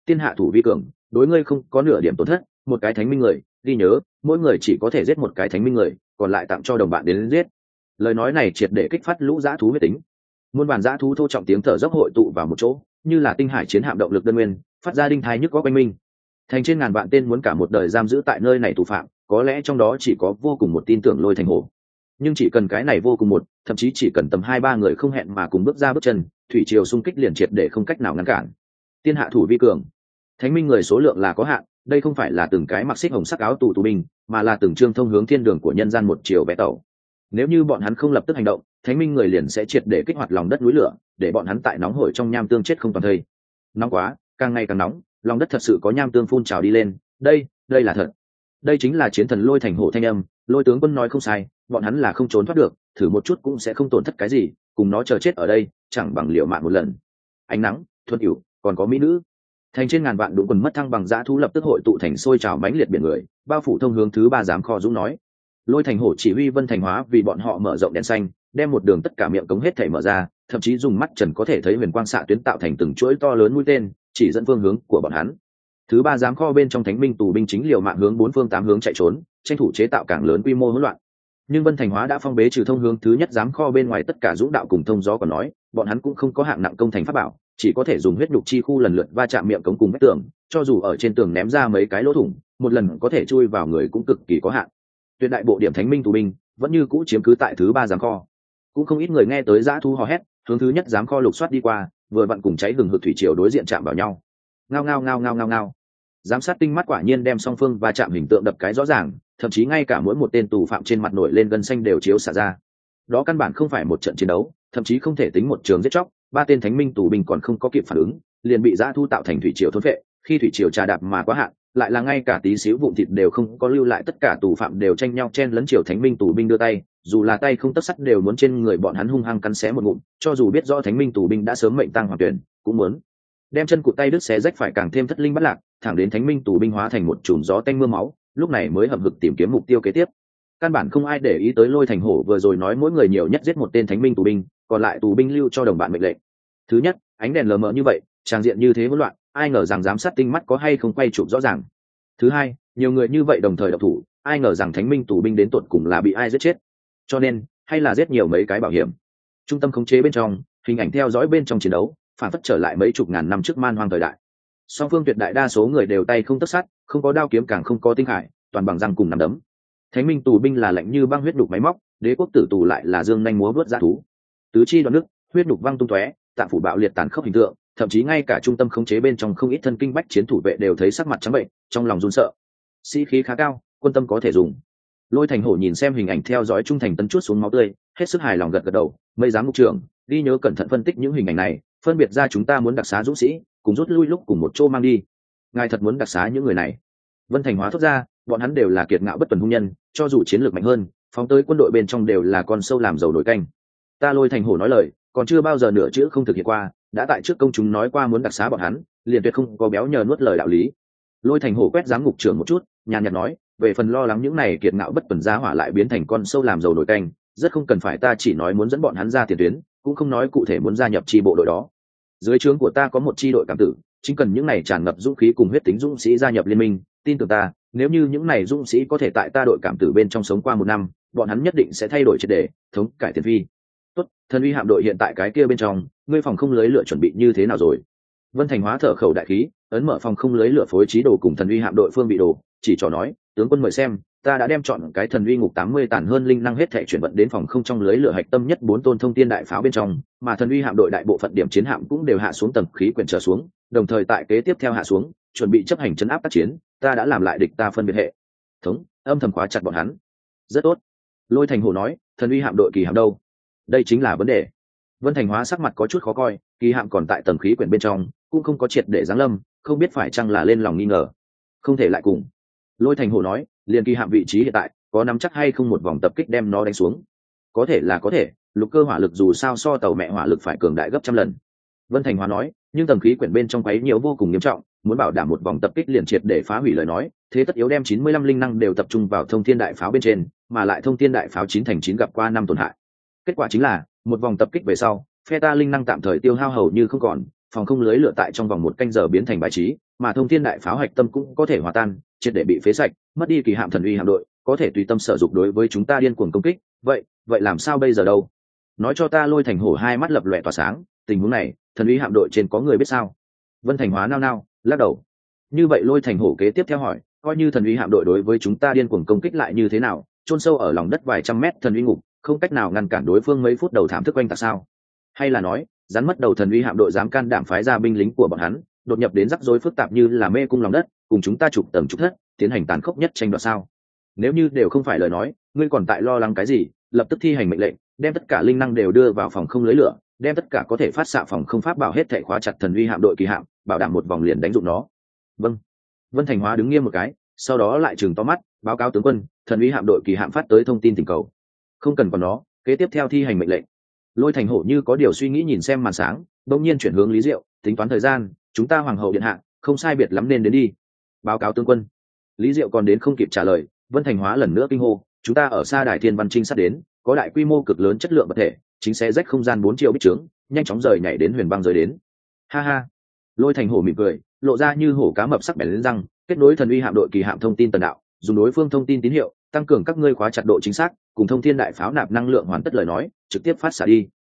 tiên hạ thủ vi cường, đối ngươi không có nửa điểm tổn thất, một cái thánh minh người, ghi nhớ, mỗi người chỉ có thể giết một cái thánh minh người, còn lại tặng cho đồng bạn đến giết. Lời nói này triệt để kích phát lũ dã thú huyết tính. Muôn bản dã thú thô trọng tiếng thở dốc hội tụ vào một chỗ, như là tinh hải chiến hạm động lực đơn nguyên, phát ra đinh thái nhức góc quanh minh. Thành trên ngàn vạn tên muốn cả một đời giam giữ tại nơi này tù phạm, có lẽ trong đó chỉ có vô cùng một tin tưởng Lôi Thành Hổ. Nhưng chỉ cần cái này vô cùng một, thậm chí chỉ cần tầm hai ba người không hẹn mà cùng bước ra bước chân, thủy triều xung kích liền triệt để không cách nào ngăn cản. Tiên hạ thủ vi cường, thánh minh người số lượng là có hạn, đây không phải là từng cái mặc xích hồng sắc áo tù tù binh, mà là từng trương thông hướng thiên đường của nhân gian một chiều vé tàu. Nếu như bọn hắn không lập tức hành động, thánh minh người liền sẽ triệt để kích hoạt lòng đất núi lửa, để bọn hắn tại nóng hổi trong nham tương chết không toàn thây. Nóng quá, càng ngày càng nóng, lòng đất thật sự có nham tương phun trào đi lên. Đây, đây là thật. Đây chính là chiến thần Lôi Thành Hổ thanh âm. Lôi tướng quân nói không sai, bọn hắn là không trốn thoát được, thử một chút cũng sẽ không tổn thất cái gì, cùng nó chờ chết ở đây, chẳng bằng liều mạng một lần. Ánh nắng, thuần ỉu, còn có mỹ nữ. Thành trên ngàn vạn đụng quần mất thăng bằng dã thú lập tức hội tụ thành sôi trào mãnh liệt biển người, bao phủ thông hướng thứ ba giám kho dũng nói. Lôi Thành Hổ chỉ huy Vân Thành Hóa vì bọn họ mở rộng đèn xanh, đem một đường tất cả miệng cống hết thảy mở ra, thậm chí dùng mắt trần có thể thấy huyền quang xạ tuyến tạo thành từng chuỗi to lớn mũi tên, chỉ dẫn phương hướng của bọn hắn. Thứ ba giám kho bên trong thánh minh tù binh chính liều mạng hướng bốn phương tám hướng chạy trốn, tranh thủ chế tạo càng lớn quy mô hỗn loạn. Nhưng Vân Thành Hóa đã phong bế trừ thông hướng thứ nhất giám kho bên ngoài tất cả dũng đạo cùng thông gió, còn nói, bọn hắn cũng không có hạng nặng công thành pháp bảo, chỉ có thể dùng huyết nhục chi khu lần lượt va chạm miệng cống cùng vách tường, cho dù ở trên tường ném ra mấy cái lỗ thủng, một lần có thể chui vào người cũng cực kỳ có hạn. Tuyệt đại bộ điểm thánh minh tù binh vẫn như cũ chiếm cứ tại thứ ba giám kho. Cũng không ít người nghe tới dã thu hò hét, hướng thứ nhất giám kho lục soát đi qua, vừa vặn cùng cháy hừng hực thủy triều đối diện chạm vào nhau. Ngao ngao ngao ngao ngao ngao. Giám sát tinh mắt quả nhiên đem song phương va chạm hình tượng đập cái rõ ràng, thậm chí ngay cả mỗi một tên tù phạm trên mặt nổi lên gân xanh đều chiếu xả ra. Đó căn bản không phải một trận chiến đấu, thậm chí không thể tính một trường giết chóc, ba tên thánh minh tù binh còn không có kịp phản ứng, liền bị dã thu tạo thành thủy triều thôn phệ. Khi thủy triều trà đạp mà quá hạn, lại là ngay cả tí xíu vụn thịt đều không có lưu lại, tất cả tù phạm đều tranh nhau chen lấn triều thánh minh tù binh đưa tay, dù là tay không tấc sắt đều muốn trên người bọn hắn hung hăng cắn xé một ngụm, cho dù biết rõ thánh minh tù binh đã sớm mệnh tang hoàng tuyển, cũng muốn đem chân cụt tay đứt xé rách phải càng thêm thất linh bất lạc, thẳng đến thánh minh tù binh hóa thành một chùm gió tanh mưa máu, lúc này mới hậm hực tìm kiếm mục tiêu kế tiếp. Căn bản không ai để ý tới Lôi Thành Hổ vừa rồi nói mỗi người nhiều nhất giết một tên thánh minh tù binh, còn lại tù binh lưu cho đồng bạn mệnh lệnh. Thứ nhất, ánh đèn lờ mờ như vậy, tràng diện như thế hỗn loạn, ai ngờ rằng giám sát tinh mắt có hay không quay chụp rõ ràng. Thứ hai, nhiều người như vậy đồng thời độc thủ, ai ngờ rằng thánh minh tù binh đến tận cùng là bị ai giết chết. Cho nên, hay là giết nhiều mấy cái bảo hiểm. Trung tâm khống chế bên trong, hình ảnh theo dõi bên trong chiến đấu, phản phất trở lại mấy chục ngàn năm trước man hoang thời đại. Song phương tuyệt đại đa số người đều tay không tấc sắt, không có đao kiếm càng không có tinh hải, toàn bằng răng cùng nắm đấm. Thánh minh tù binh là lạnh như băng huyết đục máy móc, đế quốc tử tù lại là dương nhanh múa vớt dã thú. Tứ chi đoạn nước, huyết đục văng tung tóe, tạng phủ bạo liệt tàn khốc hình tượng, thậm chí ngay cả trung tâm khống chế bên trong không ít thân kinh bách chiến thủ vệ đều thấy sắc mặt trắng bệnh, trong lòng run sợ. Sĩ khí khá cao, quân tâm có thể dùng. Lôi Thành Hổ nhìn xem hình ảnh theo dõi trung thành tấn chuốt xuống máu tươi, hết sức hài lòng gật gật đầu. Mây giám mục trưởng, ghi nhớ cẩn thận phân tích những hình ảnh này, phân biệt ra chúng ta muốn đặc xá dũng sĩ, cùng rút lui lúc cùng một chỗ mang đi. Ngài thật muốn đặc xá những người này? Vân Thành Hóa thốt ra, bọn hắn đều là kiệt ngạo bất tuần hung nhân, cho dù chiến lược mạnh hơn, phóng tới quân đội bên trong đều là con sâu làm dầu nổi canh. Ta Lôi Thành Hổ nói lời, còn chưa bao giờ nửa chữ không thực hiện qua, đã tại trước công chúng nói qua muốn đặc xá bọn hắn, liền tuyệt không có béo nhờ nuốt lời đạo lý. Lôi Thành Hổ quét giám ngục trưởng một chút, nhàn nhạt nói, về phần lo lắng những này kiệt ngạo bất tuần giá hỏa lại biến thành con sâu làm dầu nổi canh, rất không cần phải, ta chỉ nói muốn dẫn bọn hắn ra tiền tuyến, cũng không nói cụ thể muốn gia nhập chi bộ đội đó. Dưới trướng của ta có một chi đội cảm tử, chính cần những này tràn ngập dũng khí cùng huyết tính dũng sĩ gia nhập liên minh, tin tưởng ta, nếu như những này dũng sĩ có thể tại ta đội cảm tử bên trong sống qua một năm, bọn hắn nhất định sẽ thay đổi triệt để, thống cải tiền phi. Tốt, thần uy hạm đội hiện tại cái kia bên trong, ngươi phòng không lưới lửa chuẩn bị như thế nào rồi? Vân Thành Hóa thở khẩu đại khí, ấn mở phòng không lưới lửa phối trí đồ cùng thần uy hạm đội phương bị đồ, chỉ trò nói, tướng quân mời xem, ta đã đem chọn cái thần uy ngục tám mươi tản hơn linh năng hết thảy chuyển vận đến phòng không trong lưới lửa hạch tâm nhất bốn tôn thông tiên đại pháo bên trong, mà thần uy hạm đội đại bộ phận điểm chiến hạm cũng đều hạ xuống tầng khí quyển trở xuống, đồng thời tại kế tiếp theo hạ xuống, chuẩn bị chấp hành chấn áp tác chiến, ta đã làm lại địch ta phân biệt hệ thống, âm thầm khóa chặt bọn hắn. Rất tốt. Lôi Thành Hổ nói, thần uy hạm đội kỳ hạm đâu? Đây chính là vấn đề. Vân Thành Hóa sắc mặt có chút khó coi, kỳ hạm còn tại tầng khí quyển bên trong, cũng không có triệt để giáng lâm, không biết phải chăng là lên lòng nghi ngờ, không thể lại cùng. Lôi Thành Hổ nói, liền kỳ hạm vị trí hiện tại, có nắm chắc hay không một vòng tập kích đem nó đánh xuống? Có thể là có thể, lục cơ hỏa lực dù sao so tàu mẹ hỏa lực phải cường đại gấp trăm lần. Vân Thành Hóa nói, nhưng tầng khí quyển bên trong quấy nhiều vô cùng nghiêm trọng, muốn bảo đảm một vòng tập kích liền triệt để phá hủy lời nói, thế tất yếu đem chín mươi lăm linh năng đều tập trung vào thông thiên đại pháo bên trên, mà lại thông thiên đại pháo chín thành chín gặp qua năm tổn hại. Kết quả chính là, một vòng tập kích về sau, phe ta linh năng tạm thời tiêu hao hầu như không còn, phòng không lưới lửa tại trong vòng một canh giờ biến thành bài trí, mà thông thiên đại pháo hạch tâm cũng có thể hòa tan, triệt để bị phế sạch, mất đi kỳ hạm thần uy hạm đội có thể tùy tâm sở dục đối với chúng ta điên cuồng công kích. Vậy, vậy làm sao bây giờ đâu? Nói cho ta. Lôi Thành Hổ hai mắt lập lòe tỏa sáng, tình huống này, thần uy hạm đội trên có người biết sao? Vân Thành Hóa nao nao, lắc đầu. Như vậy Lôi Thành Hổ kế tiếp theo hỏi, coi như thần uy hạm đội đối với chúng ta điên cuồng công kích lại như thế nào, chôn sâu ở lòng đất vài trăm mét thần uy ngục, không cách nào ngăn cản đối phương mấy phút đầu thảm thức quanh ta sao? Hay là nói, rắn mất đầu thần uy hạm đội dám can đảm phái ra binh lính của bọn hắn, đột nhập đến rắc rối phức tạp như là mê cung lòng đất, cùng chúng ta chụp tầng chụp thất, tiến hành tàn khốc nhất tranh đoạt sao? Nếu như đều không phải lời nói, ngươi còn tại lo lắng cái gì? Lập tức thi hành mệnh lệnh, đem tất cả linh năng đều đưa vào phòng không lưới lửa, đem tất cả có thể phát xạ phòng không pháp bảo hết thể khóa chặt thần uy hạm đội kỳ hạm, bảo đảm một vòng liền đánh dụng nó. Vâng. Vân Thành Hóa đứng nghiêm một cái, sau đó lại trừng to mắt, báo cáo tướng quân, thần uy hạm đội kỳ hạm phát tới thông tin tình cầu. Không cần còn nó, kế tiếp theo thi hành mệnh lệnh. Lôi Thành Hổ như có điều suy nghĩ nhìn xem màn sáng, bỗng nhiên chuyển hướng Lý Diệu, tính toán thời gian, chúng ta hoàng hậu điện hạ, không sai biệt lắm nên đến đi. Báo cáo tướng quân. Lý Diệu còn đến không kịp trả lời, Vân Thành Hóa lần nữa kinh hô, chúng ta ở xa đài thiên văn trinh sát đến, có đại quy mô cực lớn chất lượng vật thể, chính sẽ rách không gian bốn triệu bích trướng, nhanh chóng rời nhảy đến huyền băng rời đến. Ha ha. Lôi Thành Hổ mỉm cười, lộ ra như hổ cá mập sắc bén lên răng, kết nối thần uy hạm đội kỳ hạm thông tin tần đạo, dùng đối phương thông tin tín hiệu, tăng cường các ngươi khóa chặt độ chính xác, cùng thông thiên đại pháo nạp năng lượng hoàn tất lời nói, trực tiếp phát xạ đi.